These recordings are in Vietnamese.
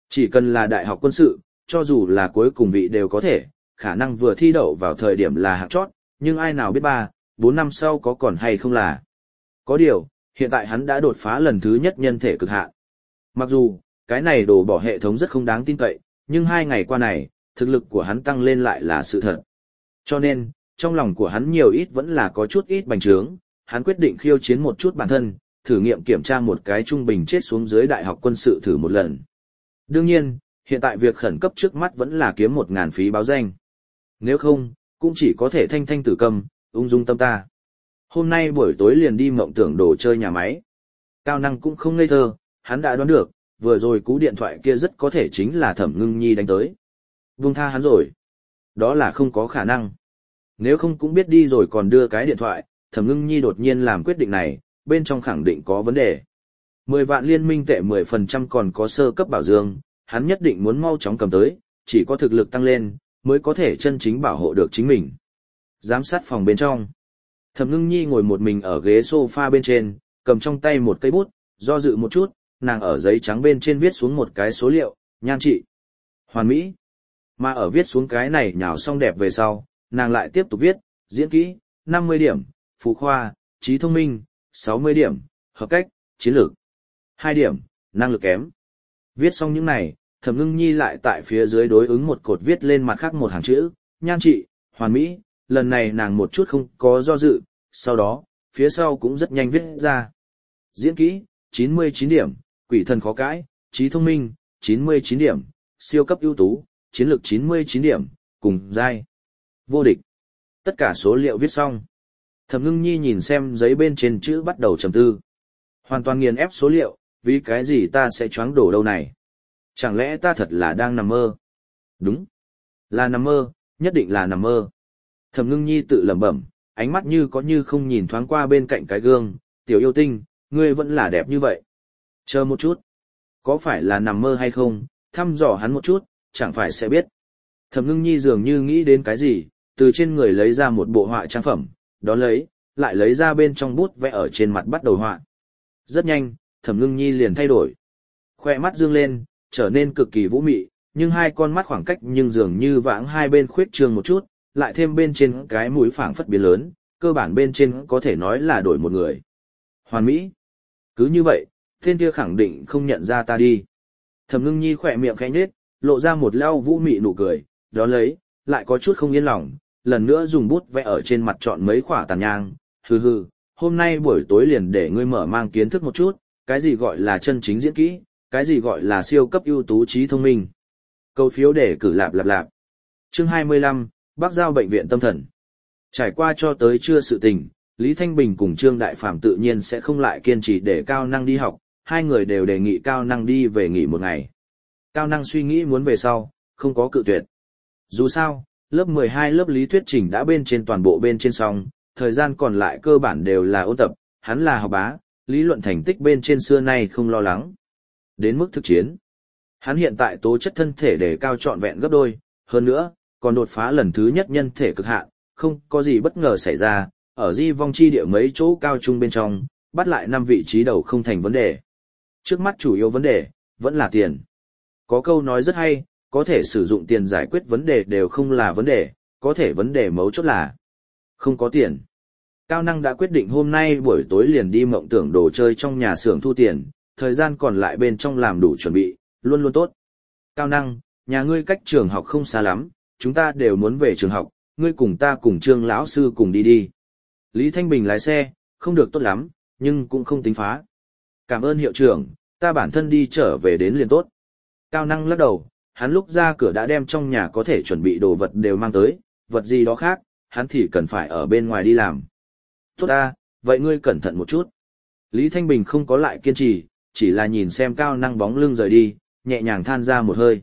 Chỉ cần là đại học quân sự, cho dù là cuối cùng vị đều có thể, khả năng vừa thi đậu vào thời điểm là hạng chót, nhưng ai nào biết 4 năm sau có còn hay không là. Có điều, hiện tại hắn đã đột phá lần thứ nhất nhân thể cực hạn. Mặc dù, cái này đổ bỏ hệ thống rất không đáng tin cậy, nhưng 2 ngày qua này, thực lực của hắn tăng lên lại là sự thật. Cho nên, trong lòng của hắn nhiều ít vẫn là có chút ít bành trướng, hắn quyết định khiêu chiến một chút bản thân, thử nghiệm kiểm tra một cái trung bình chết xuống dưới đại học quân sự thử một lần. Đương nhiên, hiện tại việc khẩn cấp trước mắt vẫn là kiếm 1.000 phí báo danh. Nếu không, cũng chỉ có thể thanh thanh tử cầm, ung dung tâm ta. Hôm nay buổi tối liền đi mộng tưởng đồ chơi nhà máy. Cao Năng cũng không ngây thơ, hắn đã đoán được, vừa rồi cú điện thoại kia rất có thể chính là Thẩm Ngưng Nhi đánh tới. Vung tha hắn rồi. Đó là không có khả năng. Nếu không cũng biết đi rồi còn đưa cái điện thoại, Thẩm Ngưng Nhi đột nhiên làm quyết định này, bên trong khẳng định có vấn đề. 10 vạn liên minh tệ 10% còn có sơ cấp bảo dương, hắn nhất định muốn mau chóng cầm tới, chỉ có thực lực tăng lên, mới có thể chân chính bảo hộ được chính mình. Giám sát phòng bên trong. Thẩm Ngưng Nhi ngồi một mình ở ghế sofa bên trên, cầm trong tay một cây bút, do dự một chút, nàng ở giấy trắng bên trên viết xuống một cái số liệu, nhan trị. Hoàn mỹ. Mà ở viết xuống cái này nhào xong đẹp về sau, nàng lại tiếp tục viết, diễn kỹ, 50 điểm, phụ khoa, trí thông minh, 60 điểm, hợp cách, chiến lược, 2 điểm, năng lực kém. Viết xong những này, Thẩm Ngưng Nhi lại tại phía dưới đối ứng một cột viết lên mặt khác một hàng chữ, nhan trị, hoàn mỹ, lần này nàng một chút không có do dự, sau đó, phía sau cũng rất nhanh viết ra. Diễn kỹ, 99 điểm, quỷ thần khó cãi, trí thông minh, 99 điểm, siêu cấp ưu tú, chiến lược 99 điểm, cùng giai, vô địch. Tất cả số liệu viết xong. Thẩm Ngưng Nhi nhìn xem giấy bên trên chữ bắt đầu trầm tư. Hoàn toàn nghiền ép số liệu, vì cái gì ta sẽ choáng đổ đâu này? Chẳng lẽ ta thật là đang nằm mơ? Đúng. Là nằm mơ, nhất định là nằm mơ. Thẩm Ngưng Nhi tự lẩm bẩm, ánh mắt như có như không nhìn thoáng qua bên cạnh cái gương, tiểu yêu tinh, ngươi vẫn là đẹp như vậy. Chờ một chút. Có phải là nằm mơ hay không, thăm dò hắn một chút, chẳng phải sẽ biết. Thẩm Ngưng Nhi dường như nghĩ đến cái gì, từ trên người lấy ra một bộ họa trang phẩm, đón lại lấy ra bên trong bút vẽ ở trên mặt bắt đầu họa. Rất nhanh, Thẩm Ngưng Nhi liền thay đổi. Khoe mắt dương lên, trở nên cực kỳ vũ mị, nhưng hai con mắt khoảng cách nhưng dường như vãng hai bên khuyết trương một chút, lại thêm bên trên cái mũi phảng phất biến lớn, cơ bản bên trên có thể nói là đổi một người. Hoàn mỹ. Cứ như vậy, tên kia khẳng định không nhận ra ta đi. Thẩm Ngưng Nhi khỏe miệng khẽ nhếch, lộ ra một leo vũ mị nụ cười, đón lại có chút không yên lòng, lần nữa dùng bút vẽ ở trên mặt chọn mấy khỏa tàn nhang, hừ hừ, hôm nay buổi tối liền để ngươi mở mang kiến thức một chút, cái gì gọi là chân chính diễn kỹ, cái gì gọi là siêu cấp ưu tú trí thông minh. Câu phiếu để cử lạp lạp lạp. Chương 25, Bắc Giao bệnh viện tâm thần. Trải qua cho tới trưa sự tình, Lý Thanh Bình cùng Trương Đại Phàm tự nhiên sẽ không lại kiên trì để Cao Năng đi học, hai người đều đề nghị Cao Năng đi về nghỉ một ngày. Cao Năng suy nghĩ muốn về sau, không có cự tuyệt. Dù sao, lớp 12 lớp lý thuyết trình đã bên trên toàn bộ bên trên xong, thời gian còn lại cơ bản đều là ôn tập, hắn là học bá, lý luận thành tích bên trên xưa nay không lo lắng. Đến mức thực chiến, hắn hiện tại tố chất thân thể để cao trọn vẹn gấp đôi, hơn nữa, còn đột phá lần thứ nhất nhân thể cực hạn, không có gì bất ngờ xảy ra, ở di vong chi địa mấy chỗ cao trung bên trong, bắt lại 5 vị trí đầu không thành vấn đề. Trước mắt chủ yếu vấn đề, vẫn là tiền. Có câu nói rất hay, có thể sử dụng tiền giải quyết vấn đề đều không là vấn đề, có thể vấn đề mấu chốt là không có tiền. Cao Năng đã quyết định hôm nay buổi tối liền đi mộng tưởng đồ chơi trong nhà xưởng thu tiền, thời gian còn lại bên trong làm đủ chuẩn bị, luôn luôn tốt. Cao Năng, nhà ngươi cách trường học không xa lắm, chúng ta đều muốn về trường học, ngươi cùng ta cùng Trương lão sư cùng đi đi. Lý Thanh Bình lái xe, không được tốt lắm, nhưng cũng không tính phá. Cảm ơn hiệu trưởng, ta bản thân đi trở về đến liền tốt. Cao Năng lắc đầu, hắn lúc ra cửa đã đem trong nhà có thể chuẩn bị đồ vật đều mang tới, vật gì đó khác, hắn thì cần phải ở bên ngoài đi làm. Tốt ta, vậy ngươi cẩn thận một chút. Lý Thanh Bình không có lại kiên trì, chỉ là nhìn xem Cao Năng bóng lưng rời đi, nhẹ nhàng than ra một hơi.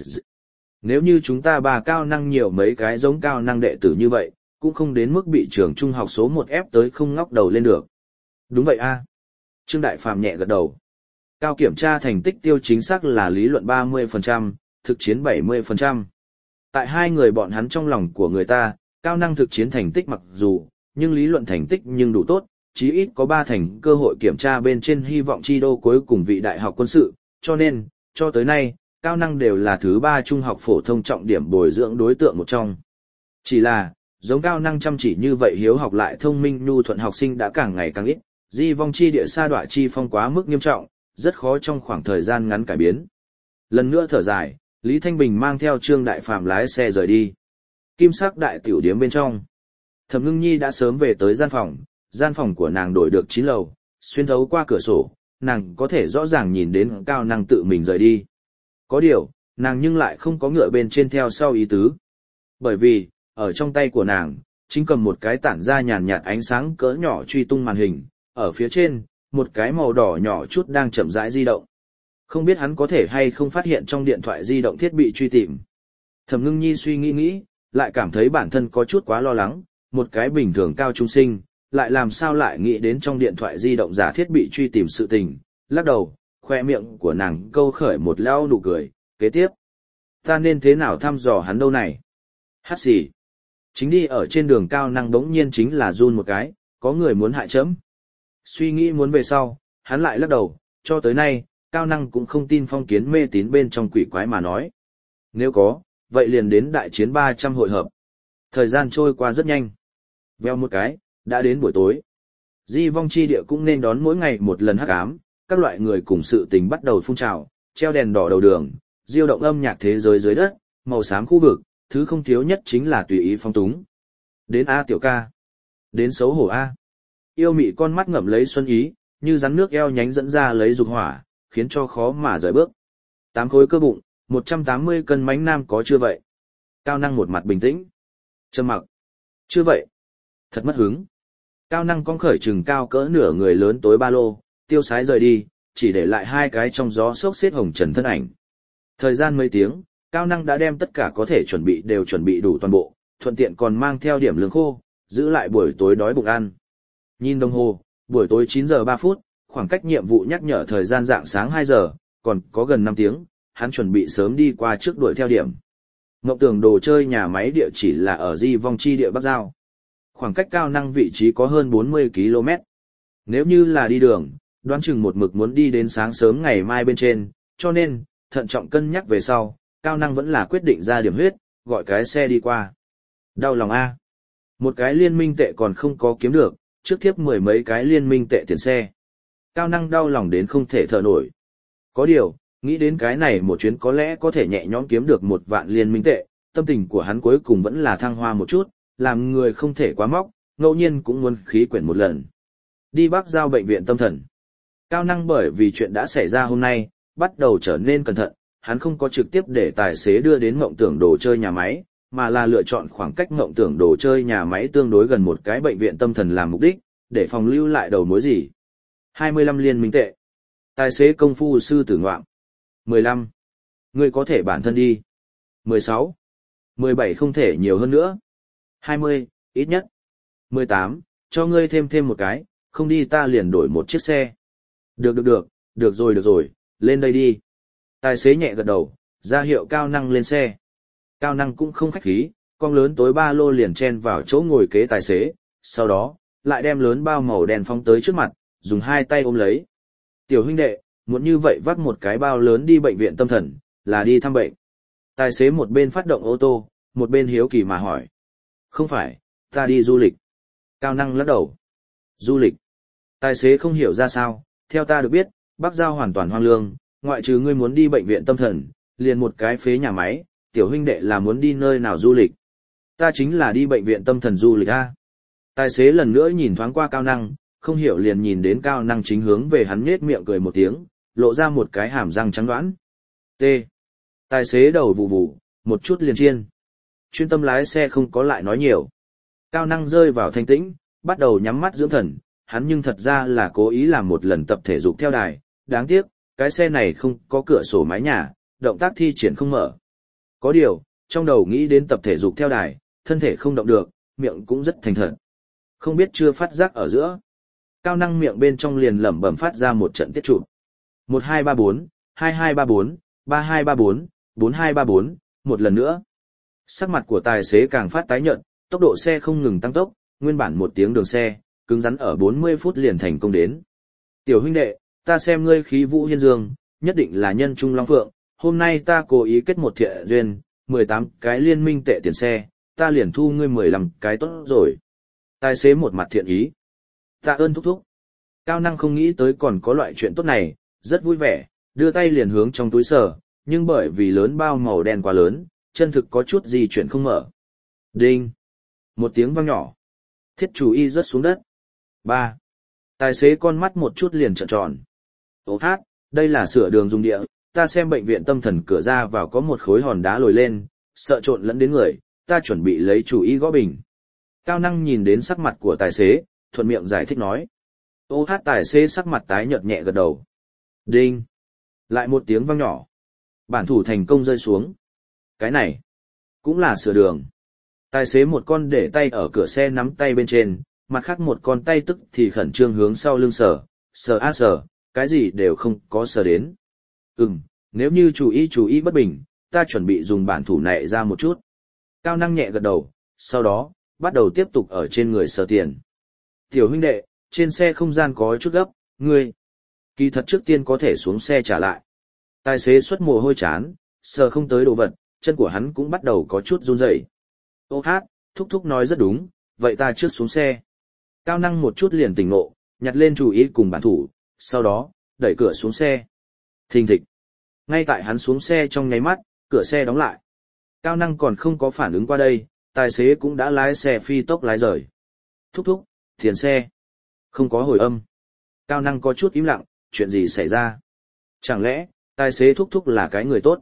Nếu như chúng ta bà Cao Năng nhiều mấy cái giống Cao Năng đệ tử như vậy, cũng không đến mức bị trường trung học số 1 ép tới không ngóc đầu lên được. Đúng vậy a. Trương Đại Phàm nhẹ gật đầu. Cao kiểm tra thành tích tiêu chính xác là lý luận 30%, thực chiến 70%. Tại hai người bọn hắn trong lòng của người ta, Cao Năng thực chiến thành tích mặc dù, nhưng lý luận thành tích nhưng đủ tốt, chí ít có 3 thành cơ hội kiểm tra bên trên hy vọng chi đô cuối cùng vị đại học quân sự, cho nên, cho tới nay, Cao Năng đều là thứ 3 trung học phổ thông trọng điểm bồi dưỡng đối tượng một trong. Chỉ là, giống Cao Năng chăm chỉ như vậy hiếu học lại thông minh nhu thuận học sinh đã càng ngày càng ít, di vong chi địa sa đọa chi phong quá mức nghiêm trọng, rất khó trong khoảng thời gian ngắn cải biến. Lần nữa thở dài, Lý Thanh Bình mang theo Trương Đại Phàm lái xe rời đi. Kim sắc đại tiểu điếm bên trong. Thẩm Ngưng Nhi đã sớm về tới gian phòng của nàng đổi được 9 lầu, xuyên thấu qua cửa sổ, nàng có thể rõ ràng nhìn đến Cao Năng tự mình rời đi. Có điều, nàng nhưng lại không có ngựa bên trên theo sau ý tứ. Bởi vì, ở trong tay của nàng, chính cầm một cái tản ra nhàn nhạt ánh sáng cỡ nhỏ truy tung màn hình, ở phía trên, một cái màu đỏ nhỏ chút đang chậm rãi di động. Không biết hắn có thể hay không phát hiện trong điện thoại di động thiết bị truy tìm. Thẩm Ngưng Nhi suy nghĩ, lại cảm thấy bản thân có chút quá lo lắng, một cái bình thường cao trung sinh, lại làm sao lại nghĩ đến trong điện thoại di động giả thiết bị truy tìm sự tình, lắc đầu, khoe miệng của nàng câu khởi một leo nụ cười, kế tiếp. Ta nên thế nào thăm dò hắn đâu này? Hát xì. Chính đi ở trên đường Cao Năng đống nhiên chính là run một cái, có người muốn hại chấm. Suy nghĩ muốn về sau, hắn lại lắc đầu, cho tới nay, Cao Năng cũng không tin phong kiến mê tín bên trong quỷ quái mà nói. Nếu có, vậy liền đến đại chiến 300 hội hợp. Thời gian trôi qua rất nhanh. Veo một cái, đã đến buổi tối. Di vong chi địa cũng nên đón mỗi ngày một lần hắc ám, các loại người cùng sự tình bắt đầu phun trào, treo đèn đỏ đầu đường, diêu động âm nhạc thế giới dưới đất, màu xám khu vực, thứ không thiếu nhất chính là tùy ý phong túng. Đến A tiểu ca. Đến xấu hổ A. Yêu mị con mắt ngậm lấy xuân ý, như rắn nước eo nhánh dẫn ra lấy dục hỏa, khiến cho khó mà rời bước. 8 khối cơ bụng, 180 cân mánh nam có chưa vậy? Cao Năng một mặt bình tĩnh. Trầm mặc. Chưa vậy. Thật mất hứng. Cao Năng con khởi trừng cao cỡ nửa người lớn tối ba lô, tiêu sái rời đi, chỉ để lại 2 cái trong gió xốc xếp hồng trần thân ảnh. Thời gian mấy tiếng, Cao Năng đã đem tất cả có thể chuẩn bị đều chuẩn bị đủ toàn bộ, thuận tiện còn mang theo điểm lương khô, giữ lại buổi tối đói bụng ăn. Nhìn đồng hồ, buổi tối 9 giờ 3 phút, khoảng cách nhiệm vụ nhắc nhở thời gian rạng sáng 2 giờ, còn có gần 5 tiếng, hắn chuẩn bị sớm đi qua trước đuổi theo điểm. Ngộng Tưởng đồ chơi nhà máy địa chỉ là ở Di Vong Chi địa Bắc Giao. Khoảng cách Cao Năng vị trí có hơn 40 km. Nếu như là đi đường, đoán chừng một mực muốn đi đến sáng sớm ngày mai bên trên, cho nên, thận trọng cân nhắc về sau, Cao Năng vẫn là quyết định ra điểm huyết, gọi cái xe đi qua. Đau lòng A. Một cái liên minh tệ còn không có kiếm được, trước tiếp 10 mấy cái liên minh tệ tiền xe. Cao Năng đau lòng đến không thể thở nổi. Có điều, nghĩ đến cái này một chuyến có lẽ có thể nhẹ nhõm kiếm được 1 vạn liên minh tệ, tâm tình của hắn cuối cùng vẫn là thăng hoa một chút, làm người không thể quá móc, ngẫu nhiên cũng muốn khí quyển một lần. Đi Bắc Giao bệnh viện tâm thần. Cao Năng bởi vì chuyện đã xảy ra hôm nay, bắt đầu trở nên cẩn thận, hắn không có trực tiếp để tài xế đưa đến Ngộng Tưởng đồ chơi nhà máy, mà là lựa chọn khoảng cách Ngộng Tưởng đồ chơi nhà máy tương đối gần một cái bệnh viện tâm thần làm mục đích, để phòng lưu lại đầu mối gì. 25 liên minh tệ. Tài xế công phu sư tử ngoạm. 15. Ngươi có thể bản thân đi. 16. 17 không thể nhiều hơn nữa. 20, ít nhất. 18, cho ngươi thêm một cái, không đi ta liền đổi một chiếc xe. Được rồi, lên đây đi. Tài xế nhẹ gật đầu, ra hiệu Cao Năng lên xe. Cao Năng cũng không khách khí, con lớn tối ba lô liền chen vào chỗ ngồi kế tài xế, sau đó, lại đem lớn bao màu đen phóng tới trước mặt, dùng 2 tay ôm lấy. Tiểu huynh đệ, muốn như vậy vắt một cái bao lớn đi bệnh viện tâm thần, là đi thăm bệnh. Tài xế một bên phát động ô tô, một bên hiếu kỳ mà hỏi. Không phải, ta đi du lịch. Cao Năng lắc đầu. Du lịch. Tài xế không hiểu ra sao, theo ta được biết, Bắc Giao hoàn toàn hoang lương, ngoại trừ ngươi muốn đi bệnh viện tâm thần, liền một cái phế nhà máy, tiểu huynh đệ là muốn đi nơi nào du lịch. Ta chính là đi bệnh viện tâm thần du lịch a. Tài xế lần nữa nhìn thoáng qua Cao Năng, không hiểu liền nhìn đến Cao Năng chính hướng về hắn nhếch miệng cười một tiếng, lộ ra một cái hàm răng trắng đoán. T. Tài xế đầu vụ vụ, một chút liền chiên. Chuyên tâm lái xe không có lại nói nhiều. Cao Năng rơi vào thanh tĩnh, bắt đầu nhắm mắt dưỡng thần, hắn nhưng thật ra là cố ý làm một lần tập thể dục theo đài, đáng tiếc, cái xe này không có cửa sổ mái nhà, động tác thi triển không mở. Có điều, trong đầu nghĩ đến tập thể dục theo đài, thân thể không động được, miệng cũng rất thành thật. Không biết chưa phát giác ở giữa. Cao Năng miệng bên trong liền lẩm bẩm phát ra một trận tiết trụ. 1234, 2234, 3234, 4234, một lần nữa. Sắc mặt của tài xế càng phát tái nhợt, tốc độ xe không ngừng tăng tốc, nguyên bản 1 tiếng đường xe, cứng rắn ở 40 phút liền thành công đến. Tiểu huynh đệ, ta xem ngươi khí vũ hiên dương, nhất định là nhân trung long phượng, hôm nay ta cố ý kết một thiện duyên, 18 cái liên minh tệ tiền xe, ta liền thu ngươi 15 cái tốt rồi. Tài xế một mặt thiện ý. Tạ ơn thúc thúc. Cao năng không nghĩ tới còn có loại chuyện tốt này, rất vui vẻ, đưa tay liền hướng trong túi sờ, nhưng bởi vì lớn bao màu đen quá lớn, chân thực có chút gì chuyện không mở. Đinh. Một tiếng vang nhỏ. Thiết chủ y rớt xuống đất. 3. Tài xế con mắt một chút liền trợn tròn. Ô hát, đây là sửa đường dùng địa, ta xem bệnh viện tâm thần cửa ra vào có một khối hòn đá lồi lên, sợ trộn lẫn đến người, ta chuẩn bị lấy chủ y gõ bình. Cao năng nhìn đến sắc mặt của tài xế, thuận miệng giải thích nói. Ô hát tài xế sắc mặt tái nhợt nhẹ gật đầu. Đinh. Lại một tiếng vang nhỏ. Bản thủ thành công rơi xuống. Cái này, cũng là sửa đường. Tài xế một con để tay ở cửa xe nắm tay bên trên, mặt khác một con tay tức thì khẩn trương hướng sau lưng sờ a sờ, cái gì đều không có sờ đến. Nếu như chủ ý bất bình, ta chuẩn bị dùng bản thủ này ra một chút. Cao năng nhẹ gật đầu, sau đó, bắt đầu tiếp tục ở trên người sờ tiền. Tiểu huynh đệ, trên xe không gian có chút gấp, ngươi. Kỳ thật trước tiên có thể xuống xe trả lại. Tài xế xuất mồ hôi chán, sờ không tới đồ vật, chân của hắn cũng bắt đầu có chút run rẩy. Ô hát, thúc thúc nói rất đúng, vậy ta trước xuống xe. Cao năng một chút liền tỉnh ngộ, nhặt lên chủ ý cùng bản thủ, sau đó, đẩy cửa xuống xe. Thình thịch. Ngay tại hắn xuống xe trong nháy mắt, cửa xe đóng lại. Cao năng còn không có phản ứng qua đây, tài xế cũng đã lái xe phi tốc lái rời. Thúc thúc, tiền xe. Không có hồi âm. Cao năng có chút im lặng, chuyện gì xảy ra? Chẳng lẽ, tài xế thúc thúc là cái người tốt?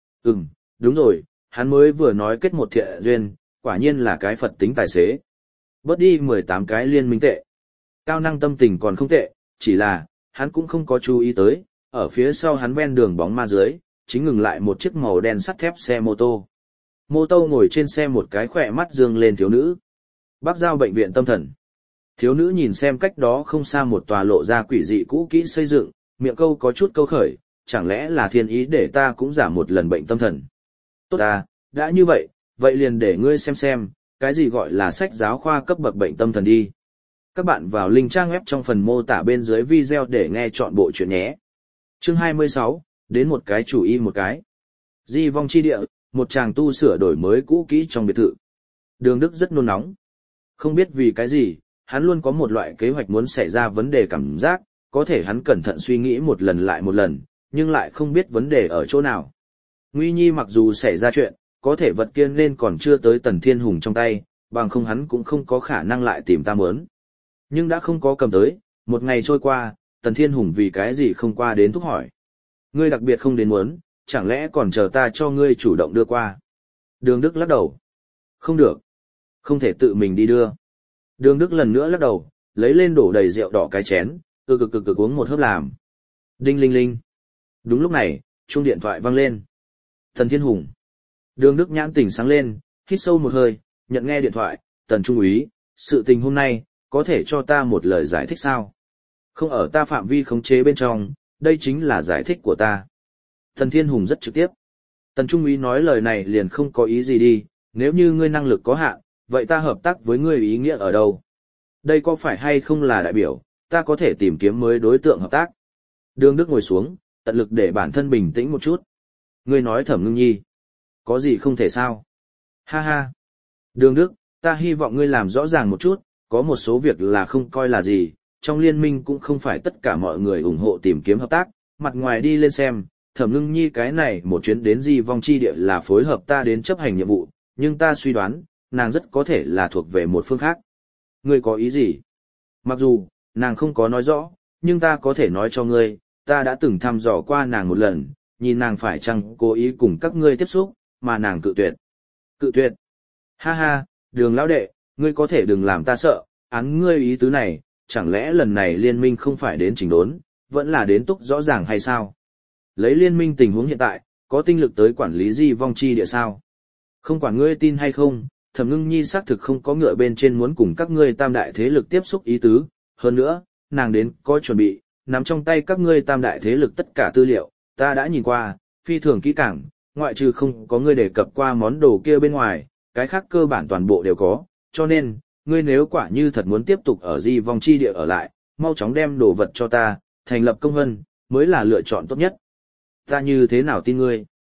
Đúng rồi, hắn mới vừa nói kết một thiện duyên, quả nhiên là cái Phật tính tài xế. Bớt đi 18 cái liên minh tệ. Cao năng tâm tình còn không tệ, chỉ là, hắn cũng không có chú ý tới, ở phía sau hắn ven đường bóng ma dưới, chính ngừng lại một chiếc màu đen sắt thép xe mô tô. Mô tô ngồi trên xe một cái khỏe mắt dương lên thiếu nữ. Bác giao bệnh viện tâm thần. Thiếu nữ nhìn xem cách đó không xa một tòa lộ ra quỷ dị cũ kỹ xây dựng, miệng câu có chút câu khởi, chẳng lẽ là thiên ý để ta cũng giả một lần bệnh tâm thần. Tốt à, đã như vậy, vậy liền để ngươi xem, cái gì gọi là sách giáo khoa cấp bậc bệnh tâm thần đi. Các bạn vào link trang web trong phần mô tả bên dưới video để nghe chọn bộ chuyện nhé. Chương 26, đến một cái chủ y một cái. Di vong chi địa, một chàng tu sửa đổi mới cũ kỹ trong biệt thự. Đường Đức rất nôn nóng. Không biết vì cái gì, hắn luôn có một loại kế hoạch muốn xảy ra vấn đề cảm giác, có thể hắn cẩn thận suy nghĩ một lần lại một lần, nhưng lại không biết vấn đề ở chỗ nào. Nguy Nhi mặc dù xảy ra chuyện, có thể vật kia nên còn chưa tới Tần Thiên Hùng trong tay, bằng không hắn cũng không có khả năng lại tìm ta mớn. Nhưng đã không có cầm tới, một ngày trôi qua, Tần Thiên Hùng vì cái gì không qua đến thúc hỏi. Ngươi đặc biệt không đến muốn, chẳng lẽ còn chờ ta cho ngươi chủ động đưa qua. Đường Đức lắc đầu. Không được. Không thể tự mình đi đưa. Đường Đức lần nữa lắc đầu, lấy lên đổ đầy rượu đỏ cái chén, cực uống một hớp làm. Đinh linh linh. Đúng lúc này, chuông điện thoại vang lên. Tần Thiên Hùng. Đường Đức nhãn tỉnh sáng lên, hít sâu một hơi, nhận nghe điện thoại. Tần Trung úy, sự tình hôm nay, có thể cho ta một lời giải thích sao? Không ở ta phạm vi khống chế bên trong, đây chính là giải thích của ta. Tần Thiên Hùng rất trực tiếp. Tần Trung úy nói lời này liền không có ý gì đi, nếu như ngươi năng lực có hạn, vậy ta hợp tác với ngươi ý nghĩa ở đâu? Đây có phải hay không là đại biểu, ta có thể tìm kiếm mới đối tượng hợp tác. Đường Đức ngồi xuống, tận lực để bản thân bình tĩnh một chút. Ngươi nói Thẩm Ngưng Nhi, có gì không thể sao? Ha ha. Đường Đức, ta hy vọng ngươi làm rõ ràng một chút, có một số việc là không coi là gì, trong liên minh cũng không phải tất cả mọi người ủng hộ tìm kiếm hợp tác, mặt ngoài đi lên xem, Thẩm Ngưng Nhi cái này một chuyến đến Di Vong Chi Địa là phối hợp ta đến chấp hành nhiệm vụ, nhưng ta suy đoán, nàng rất có thể là thuộc về một phương khác. Ngươi có ý gì? Mặc dù, nàng không có nói rõ, nhưng ta có thể nói cho ngươi, ta đã từng thăm dò qua nàng một lần, nhìn nàng phải chăng cố ý cùng các ngươi tiếp xúc, mà nàng cự tuyệt. Cự tuyệt? Ha ha, Đường lão đệ, ngươi có thể đừng làm ta sợ, án ngươi ý tứ này, chẳng lẽ lần này liên minh không phải đến chỉnh đốn, vẫn là đến túc rõ ràng hay sao? Lấy liên minh tình huống hiện tại, có tinh lực tới quản lý Di Vong Chi Địa sao? Không quản ngươi tin hay không, Thẩm Ngưng Nhi xác thực không có ngựa bên trên muốn cùng các ngươi tam đại thế lực tiếp xúc ý tứ, hơn nữa, nàng đến có chuẩn bị, nắm trong tay các ngươi tam đại thế lực tất cả tư liệu, ta đã nhìn qua, phi thường kỹ càng, ngoại trừ không có ngươi đề cập qua món đồ kia bên ngoài, cái khác cơ bản toàn bộ đều có, cho nên, ngươi nếu quả như thật muốn tiếp tục ở Di Vong Chi Địa ở lại, mau chóng đem đồ vật cho ta, thành lập công vân, mới là lựa chọn tốt nhất. Ta như thế nào tin ngươi?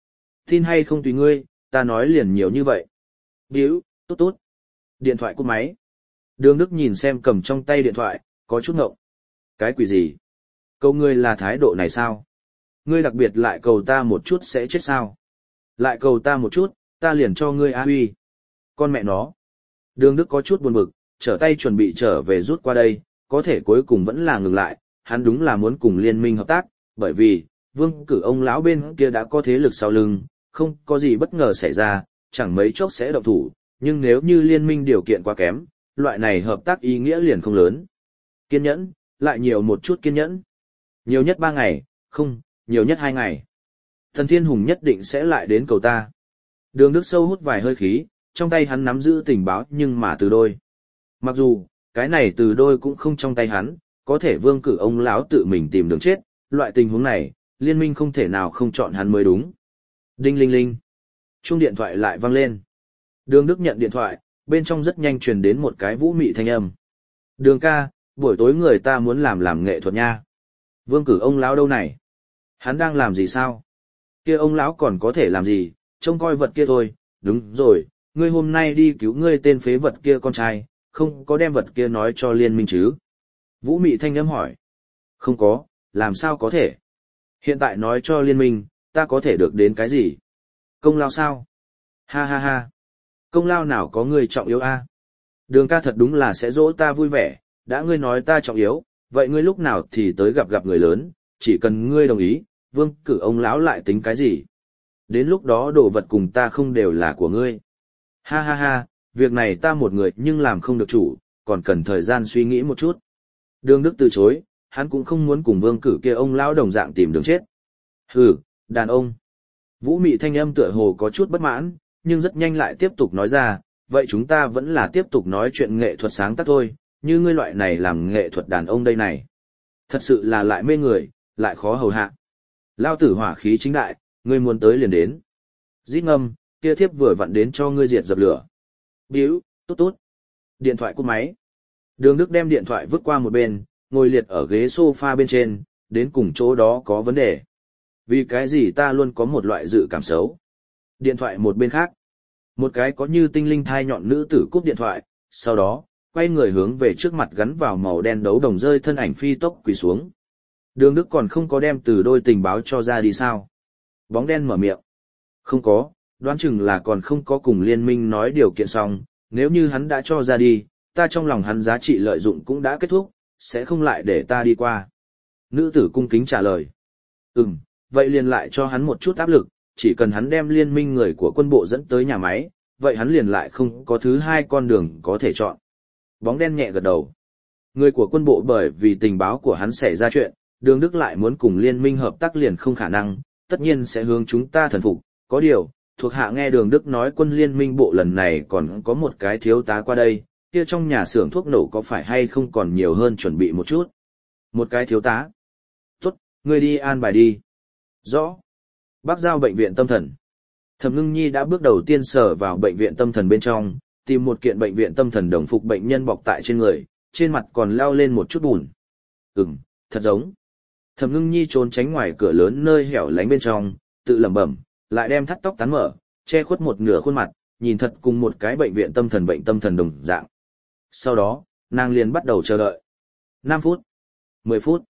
Tin hay không tùy ngươi, ta nói liền nhiều như vậy. Điếu, tốt tốt. Điện thoại cúp máy. Đường Đức nhìn xem cầm trong tay điện thoại, có chút ngộng. Cái quỷ gì? Cầu ngươi là thái độ này sao? Ngươi đặc biệt lại cầu ta một chút sẽ chết sao? Lại cầu ta một chút, ta liền cho ngươi á huy. Con mẹ nó. Đường Đức có chút buồn bực, trở tay chuẩn bị trở về rút qua đây, có thể cuối cùng vẫn là ngừng lại, hắn đúng là muốn cùng liên minh hợp tác, bởi vì, Vương Cử ông lão bên kia đã có thế lực sau lưng, không có gì bất ngờ xảy ra, chẳng mấy chốc sẽ động thủ, nhưng nếu như liên minh điều kiện quá kém, loại này hợp tác ý nghĩa liền không lớn. Kiên nhẫn, lại nhiều một chút kiên nhẫn. Nhiều nhất 3 ngày, không, nhiều nhất 2 ngày. Thần Thiên Hùng nhất định sẽ lại đến cầu ta. Đường Đức sâu hút vài hơi khí, trong tay hắn nắm giữ tình báo nhưng mà từ đôi. Mặc dù, cái này từ đôi cũng không trong tay hắn, có thể Vương Cử ông lão tự mình tìm đường chết, loại tình huống này, liên minh không thể nào không chọn hắn mới đúng. Đinh linh linh. Chuông điện thoại lại vang lên. Đường Đức nhận điện thoại, bên trong rất nhanh truyền đến một cái vũ mị thanh âm. Đường ca, buổi tối người ta muốn làm nghệ thuật nha. Vương Cử ông lão đâu này? Hắn đang làm gì sao? Kia ông lão còn có thể làm gì, trông coi vật kia thôi, đúng rồi, ngươi hôm nay đi cứu ngươi tên phế vật kia con trai, không có đem vật kia nói cho liên minh chứ? Vũ mị thanh âm hỏi. Không có, làm sao có thể? Hiện tại nói cho liên minh, ta có thể được đến cái gì? Công lao sao? Ha ha ha. Công lao nào có ngươi trọng yếu a? Đường ca thật đúng là sẽ dỗ ta vui vẻ, đã ngươi nói ta trọng yếu, vậy ngươi lúc nào thì tới gặp người lớn, chỉ cần ngươi đồng ý, Vương Cử ông lão lại tính cái gì? Đến lúc đó đồ vật cùng ta không đều là của ngươi. Ha ha ha, việc này ta một người nhưng làm không được chủ, còn cần thời gian suy nghĩ một chút. Đường Đức từ chối, hắn cũng không muốn cùng Vương Cử kia ông lão đồng dạng tìm đường chết. Hừ, đàn ông. Vũ mị thanh âm tựa hồ có chút bất mãn, nhưng rất nhanh lại tiếp tục nói ra, vậy chúng ta vẫn là tiếp tục nói chuyện nghệ thuật sáng tác thôi, như ngươi loại này làm nghệ thuật đàn ông đây này. Thật sự là lại mê người, lại khó hầu hạ. Lao tử hỏa khí chính đại, ngươi muốn tới liền đến. Rít ngâm, kia thiếp vừa vặn đến cho ngươi diệt dập lửa. Điếu, tốt tốt. Điện thoại cúp máy. Đường Đức đem điện thoại vứt qua một bên, ngồi liệt ở ghế sofa bên trên, đến cùng chỗ đó có vấn đề. Vì cái gì ta luôn có một loại dự cảm xấu. Điện thoại một bên khác. Một cái có như tinh linh thai nhọn nữ tử cúp điện thoại, sau đó, quay người hướng về trước mặt gắn vào màu đen đấu đồng rơi thân ảnh phi tốc quỳ xuống. Đường Đức còn không có đem từ đôi tình báo cho ra đi sao. Bóng đen mở miệng. Không có, đoán chừng là còn không có cùng liên minh nói điều kiện xong, nếu như hắn đã cho ra đi, ta trong lòng hắn giá trị lợi dụng cũng đã kết thúc, sẽ không lại để ta đi qua. Nữ tử cung kính trả lời. Vậy liền lại cho hắn một chút áp lực, chỉ cần hắn đem liên minh người của quân bộ dẫn tới nhà máy, vậy hắn liền lại không có thứ hai con đường có thể chọn. Bóng đen nhẹ gật đầu. Người của quân bộ bởi vì tình báo của hắn xảy ra chuyện, Đường Đức lại muốn cùng liên minh hợp tác liền không khả năng, tất nhiên sẽ hướng chúng ta thần phục. Có điều, thuộc hạ nghe Đường Đức nói quân liên minh bộ lần này còn có một cái thiếu tá qua đây, kia trong nhà xưởng thuốc nổ có phải hay không còn nhiều hơn chuẩn bị một chút. Một cái thiếu tá. Tốt, ngươi đi an bài đi. Rõ. Bắc Giao bệnh viện tâm thần. Thẩm Ngưng Nhi đã bước đầu tiên sờ vào bệnh viện tâm thần bên trong, tìm một kiện bệnh viện tâm thần đồng phục bệnh nhân bọc tại trên người, trên mặt còn leo lên một chút bùn. Thật giống. Thẩm Ngưng Nhi trốn tránh ngoài cửa lớn nơi hẻo lánh bên trong, tự lẩm bẩm, lại đem thắt tóc tán mở, che khuất một nửa khuôn mặt, nhìn thật cùng một cái bệnh viện tâm thần bệnh tâm thần đồng dạng. Sau đó, nàng liền bắt đầu chờ đợi. 5 phút, 10 phút,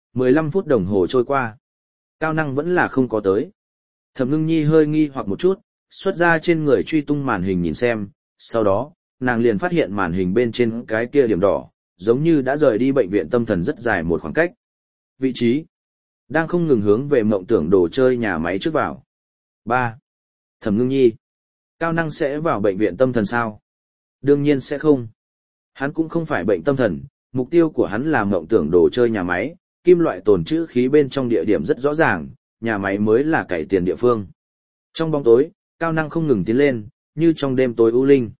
15 phút đồng hồ trôi qua. Cao Năng vẫn là không có tới. Thẩm Ngưng Nhi hơi nghi hoặc một chút, xuất ra trên người truy tung màn hình nhìn xem, sau đó, nàng liền phát hiện màn hình bên trên cái kia điểm đỏ, giống như đã rời đi bệnh viện tâm thần rất dài một khoảng cách. Vị trí đang không ngừng hướng về mộng tưởng đồ chơi nhà máy trước vào. 3. Thẩm Ngưng Nhi. Cao Năng sẽ vào bệnh viện tâm thần sao? Đương nhiên sẽ không. Hắn cũng không phải bệnh tâm thần, mục tiêu của hắn là mộng tưởng đồ chơi nhà máy, kim loại tồn trữ khí bên trong địa điểm rất rõ ràng, nhà máy mới là cày tiền địa phương. Trong bóng tối, Cao Năng không ngừng tiến lên, như trong đêm tối u linh.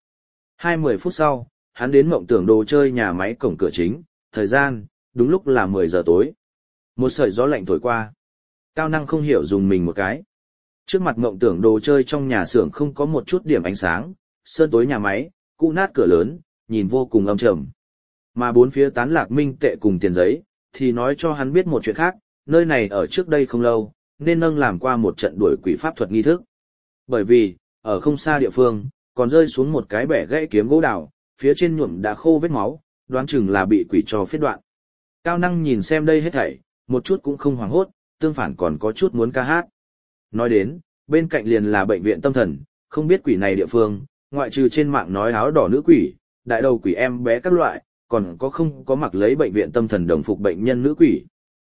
20 phút sau, hắn đến mộng tưởng đồ chơi nhà máy cổng cửa chính, thời gian, đúng lúc là 10 giờ tối. Một sợi gió lạnh thổi qua. Cao Năng không hiểu dùng mình một cái. Trước mặt mộng tưởng đồ chơi trong nhà xưởng không có một chút điểm ánh sáng, sơn tối nhà máy, cũ nát cửa lớn, nhìn vô cùng âm trầm. Mà bốn phía tán lạc minh tệ cùng tiền giấy, thì nói cho hắn biết một chuyện khác, nơi này ở trước đây không lâu, nên nâng làm qua một trận đuổi quỷ pháp thuật nghi thức. Bởi vì, ở không xa địa phương, còn rơi xuống một cái bẻ gãy kiếm gỗ đào, phía trên nhuộm đã khô vết máu, đoán chừng là bị quỷ trò phiết đoạn. Cao Năng nhìn xem đây hết thảy, một chút cũng không hoảng hốt, tương phản còn có chút muốn ca hát. Nói đến, bên cạnh liền là bệnh viện tâm thần, không biết quỷ này địa phương, ngoại trừ trên mạng nói áo đỏ nữ quỷ, đại đầu quỷ em bé các loại, còn có không có mặc lấy bệnh viện tâm thần đồng phục bệnh nhân nữ quỷ.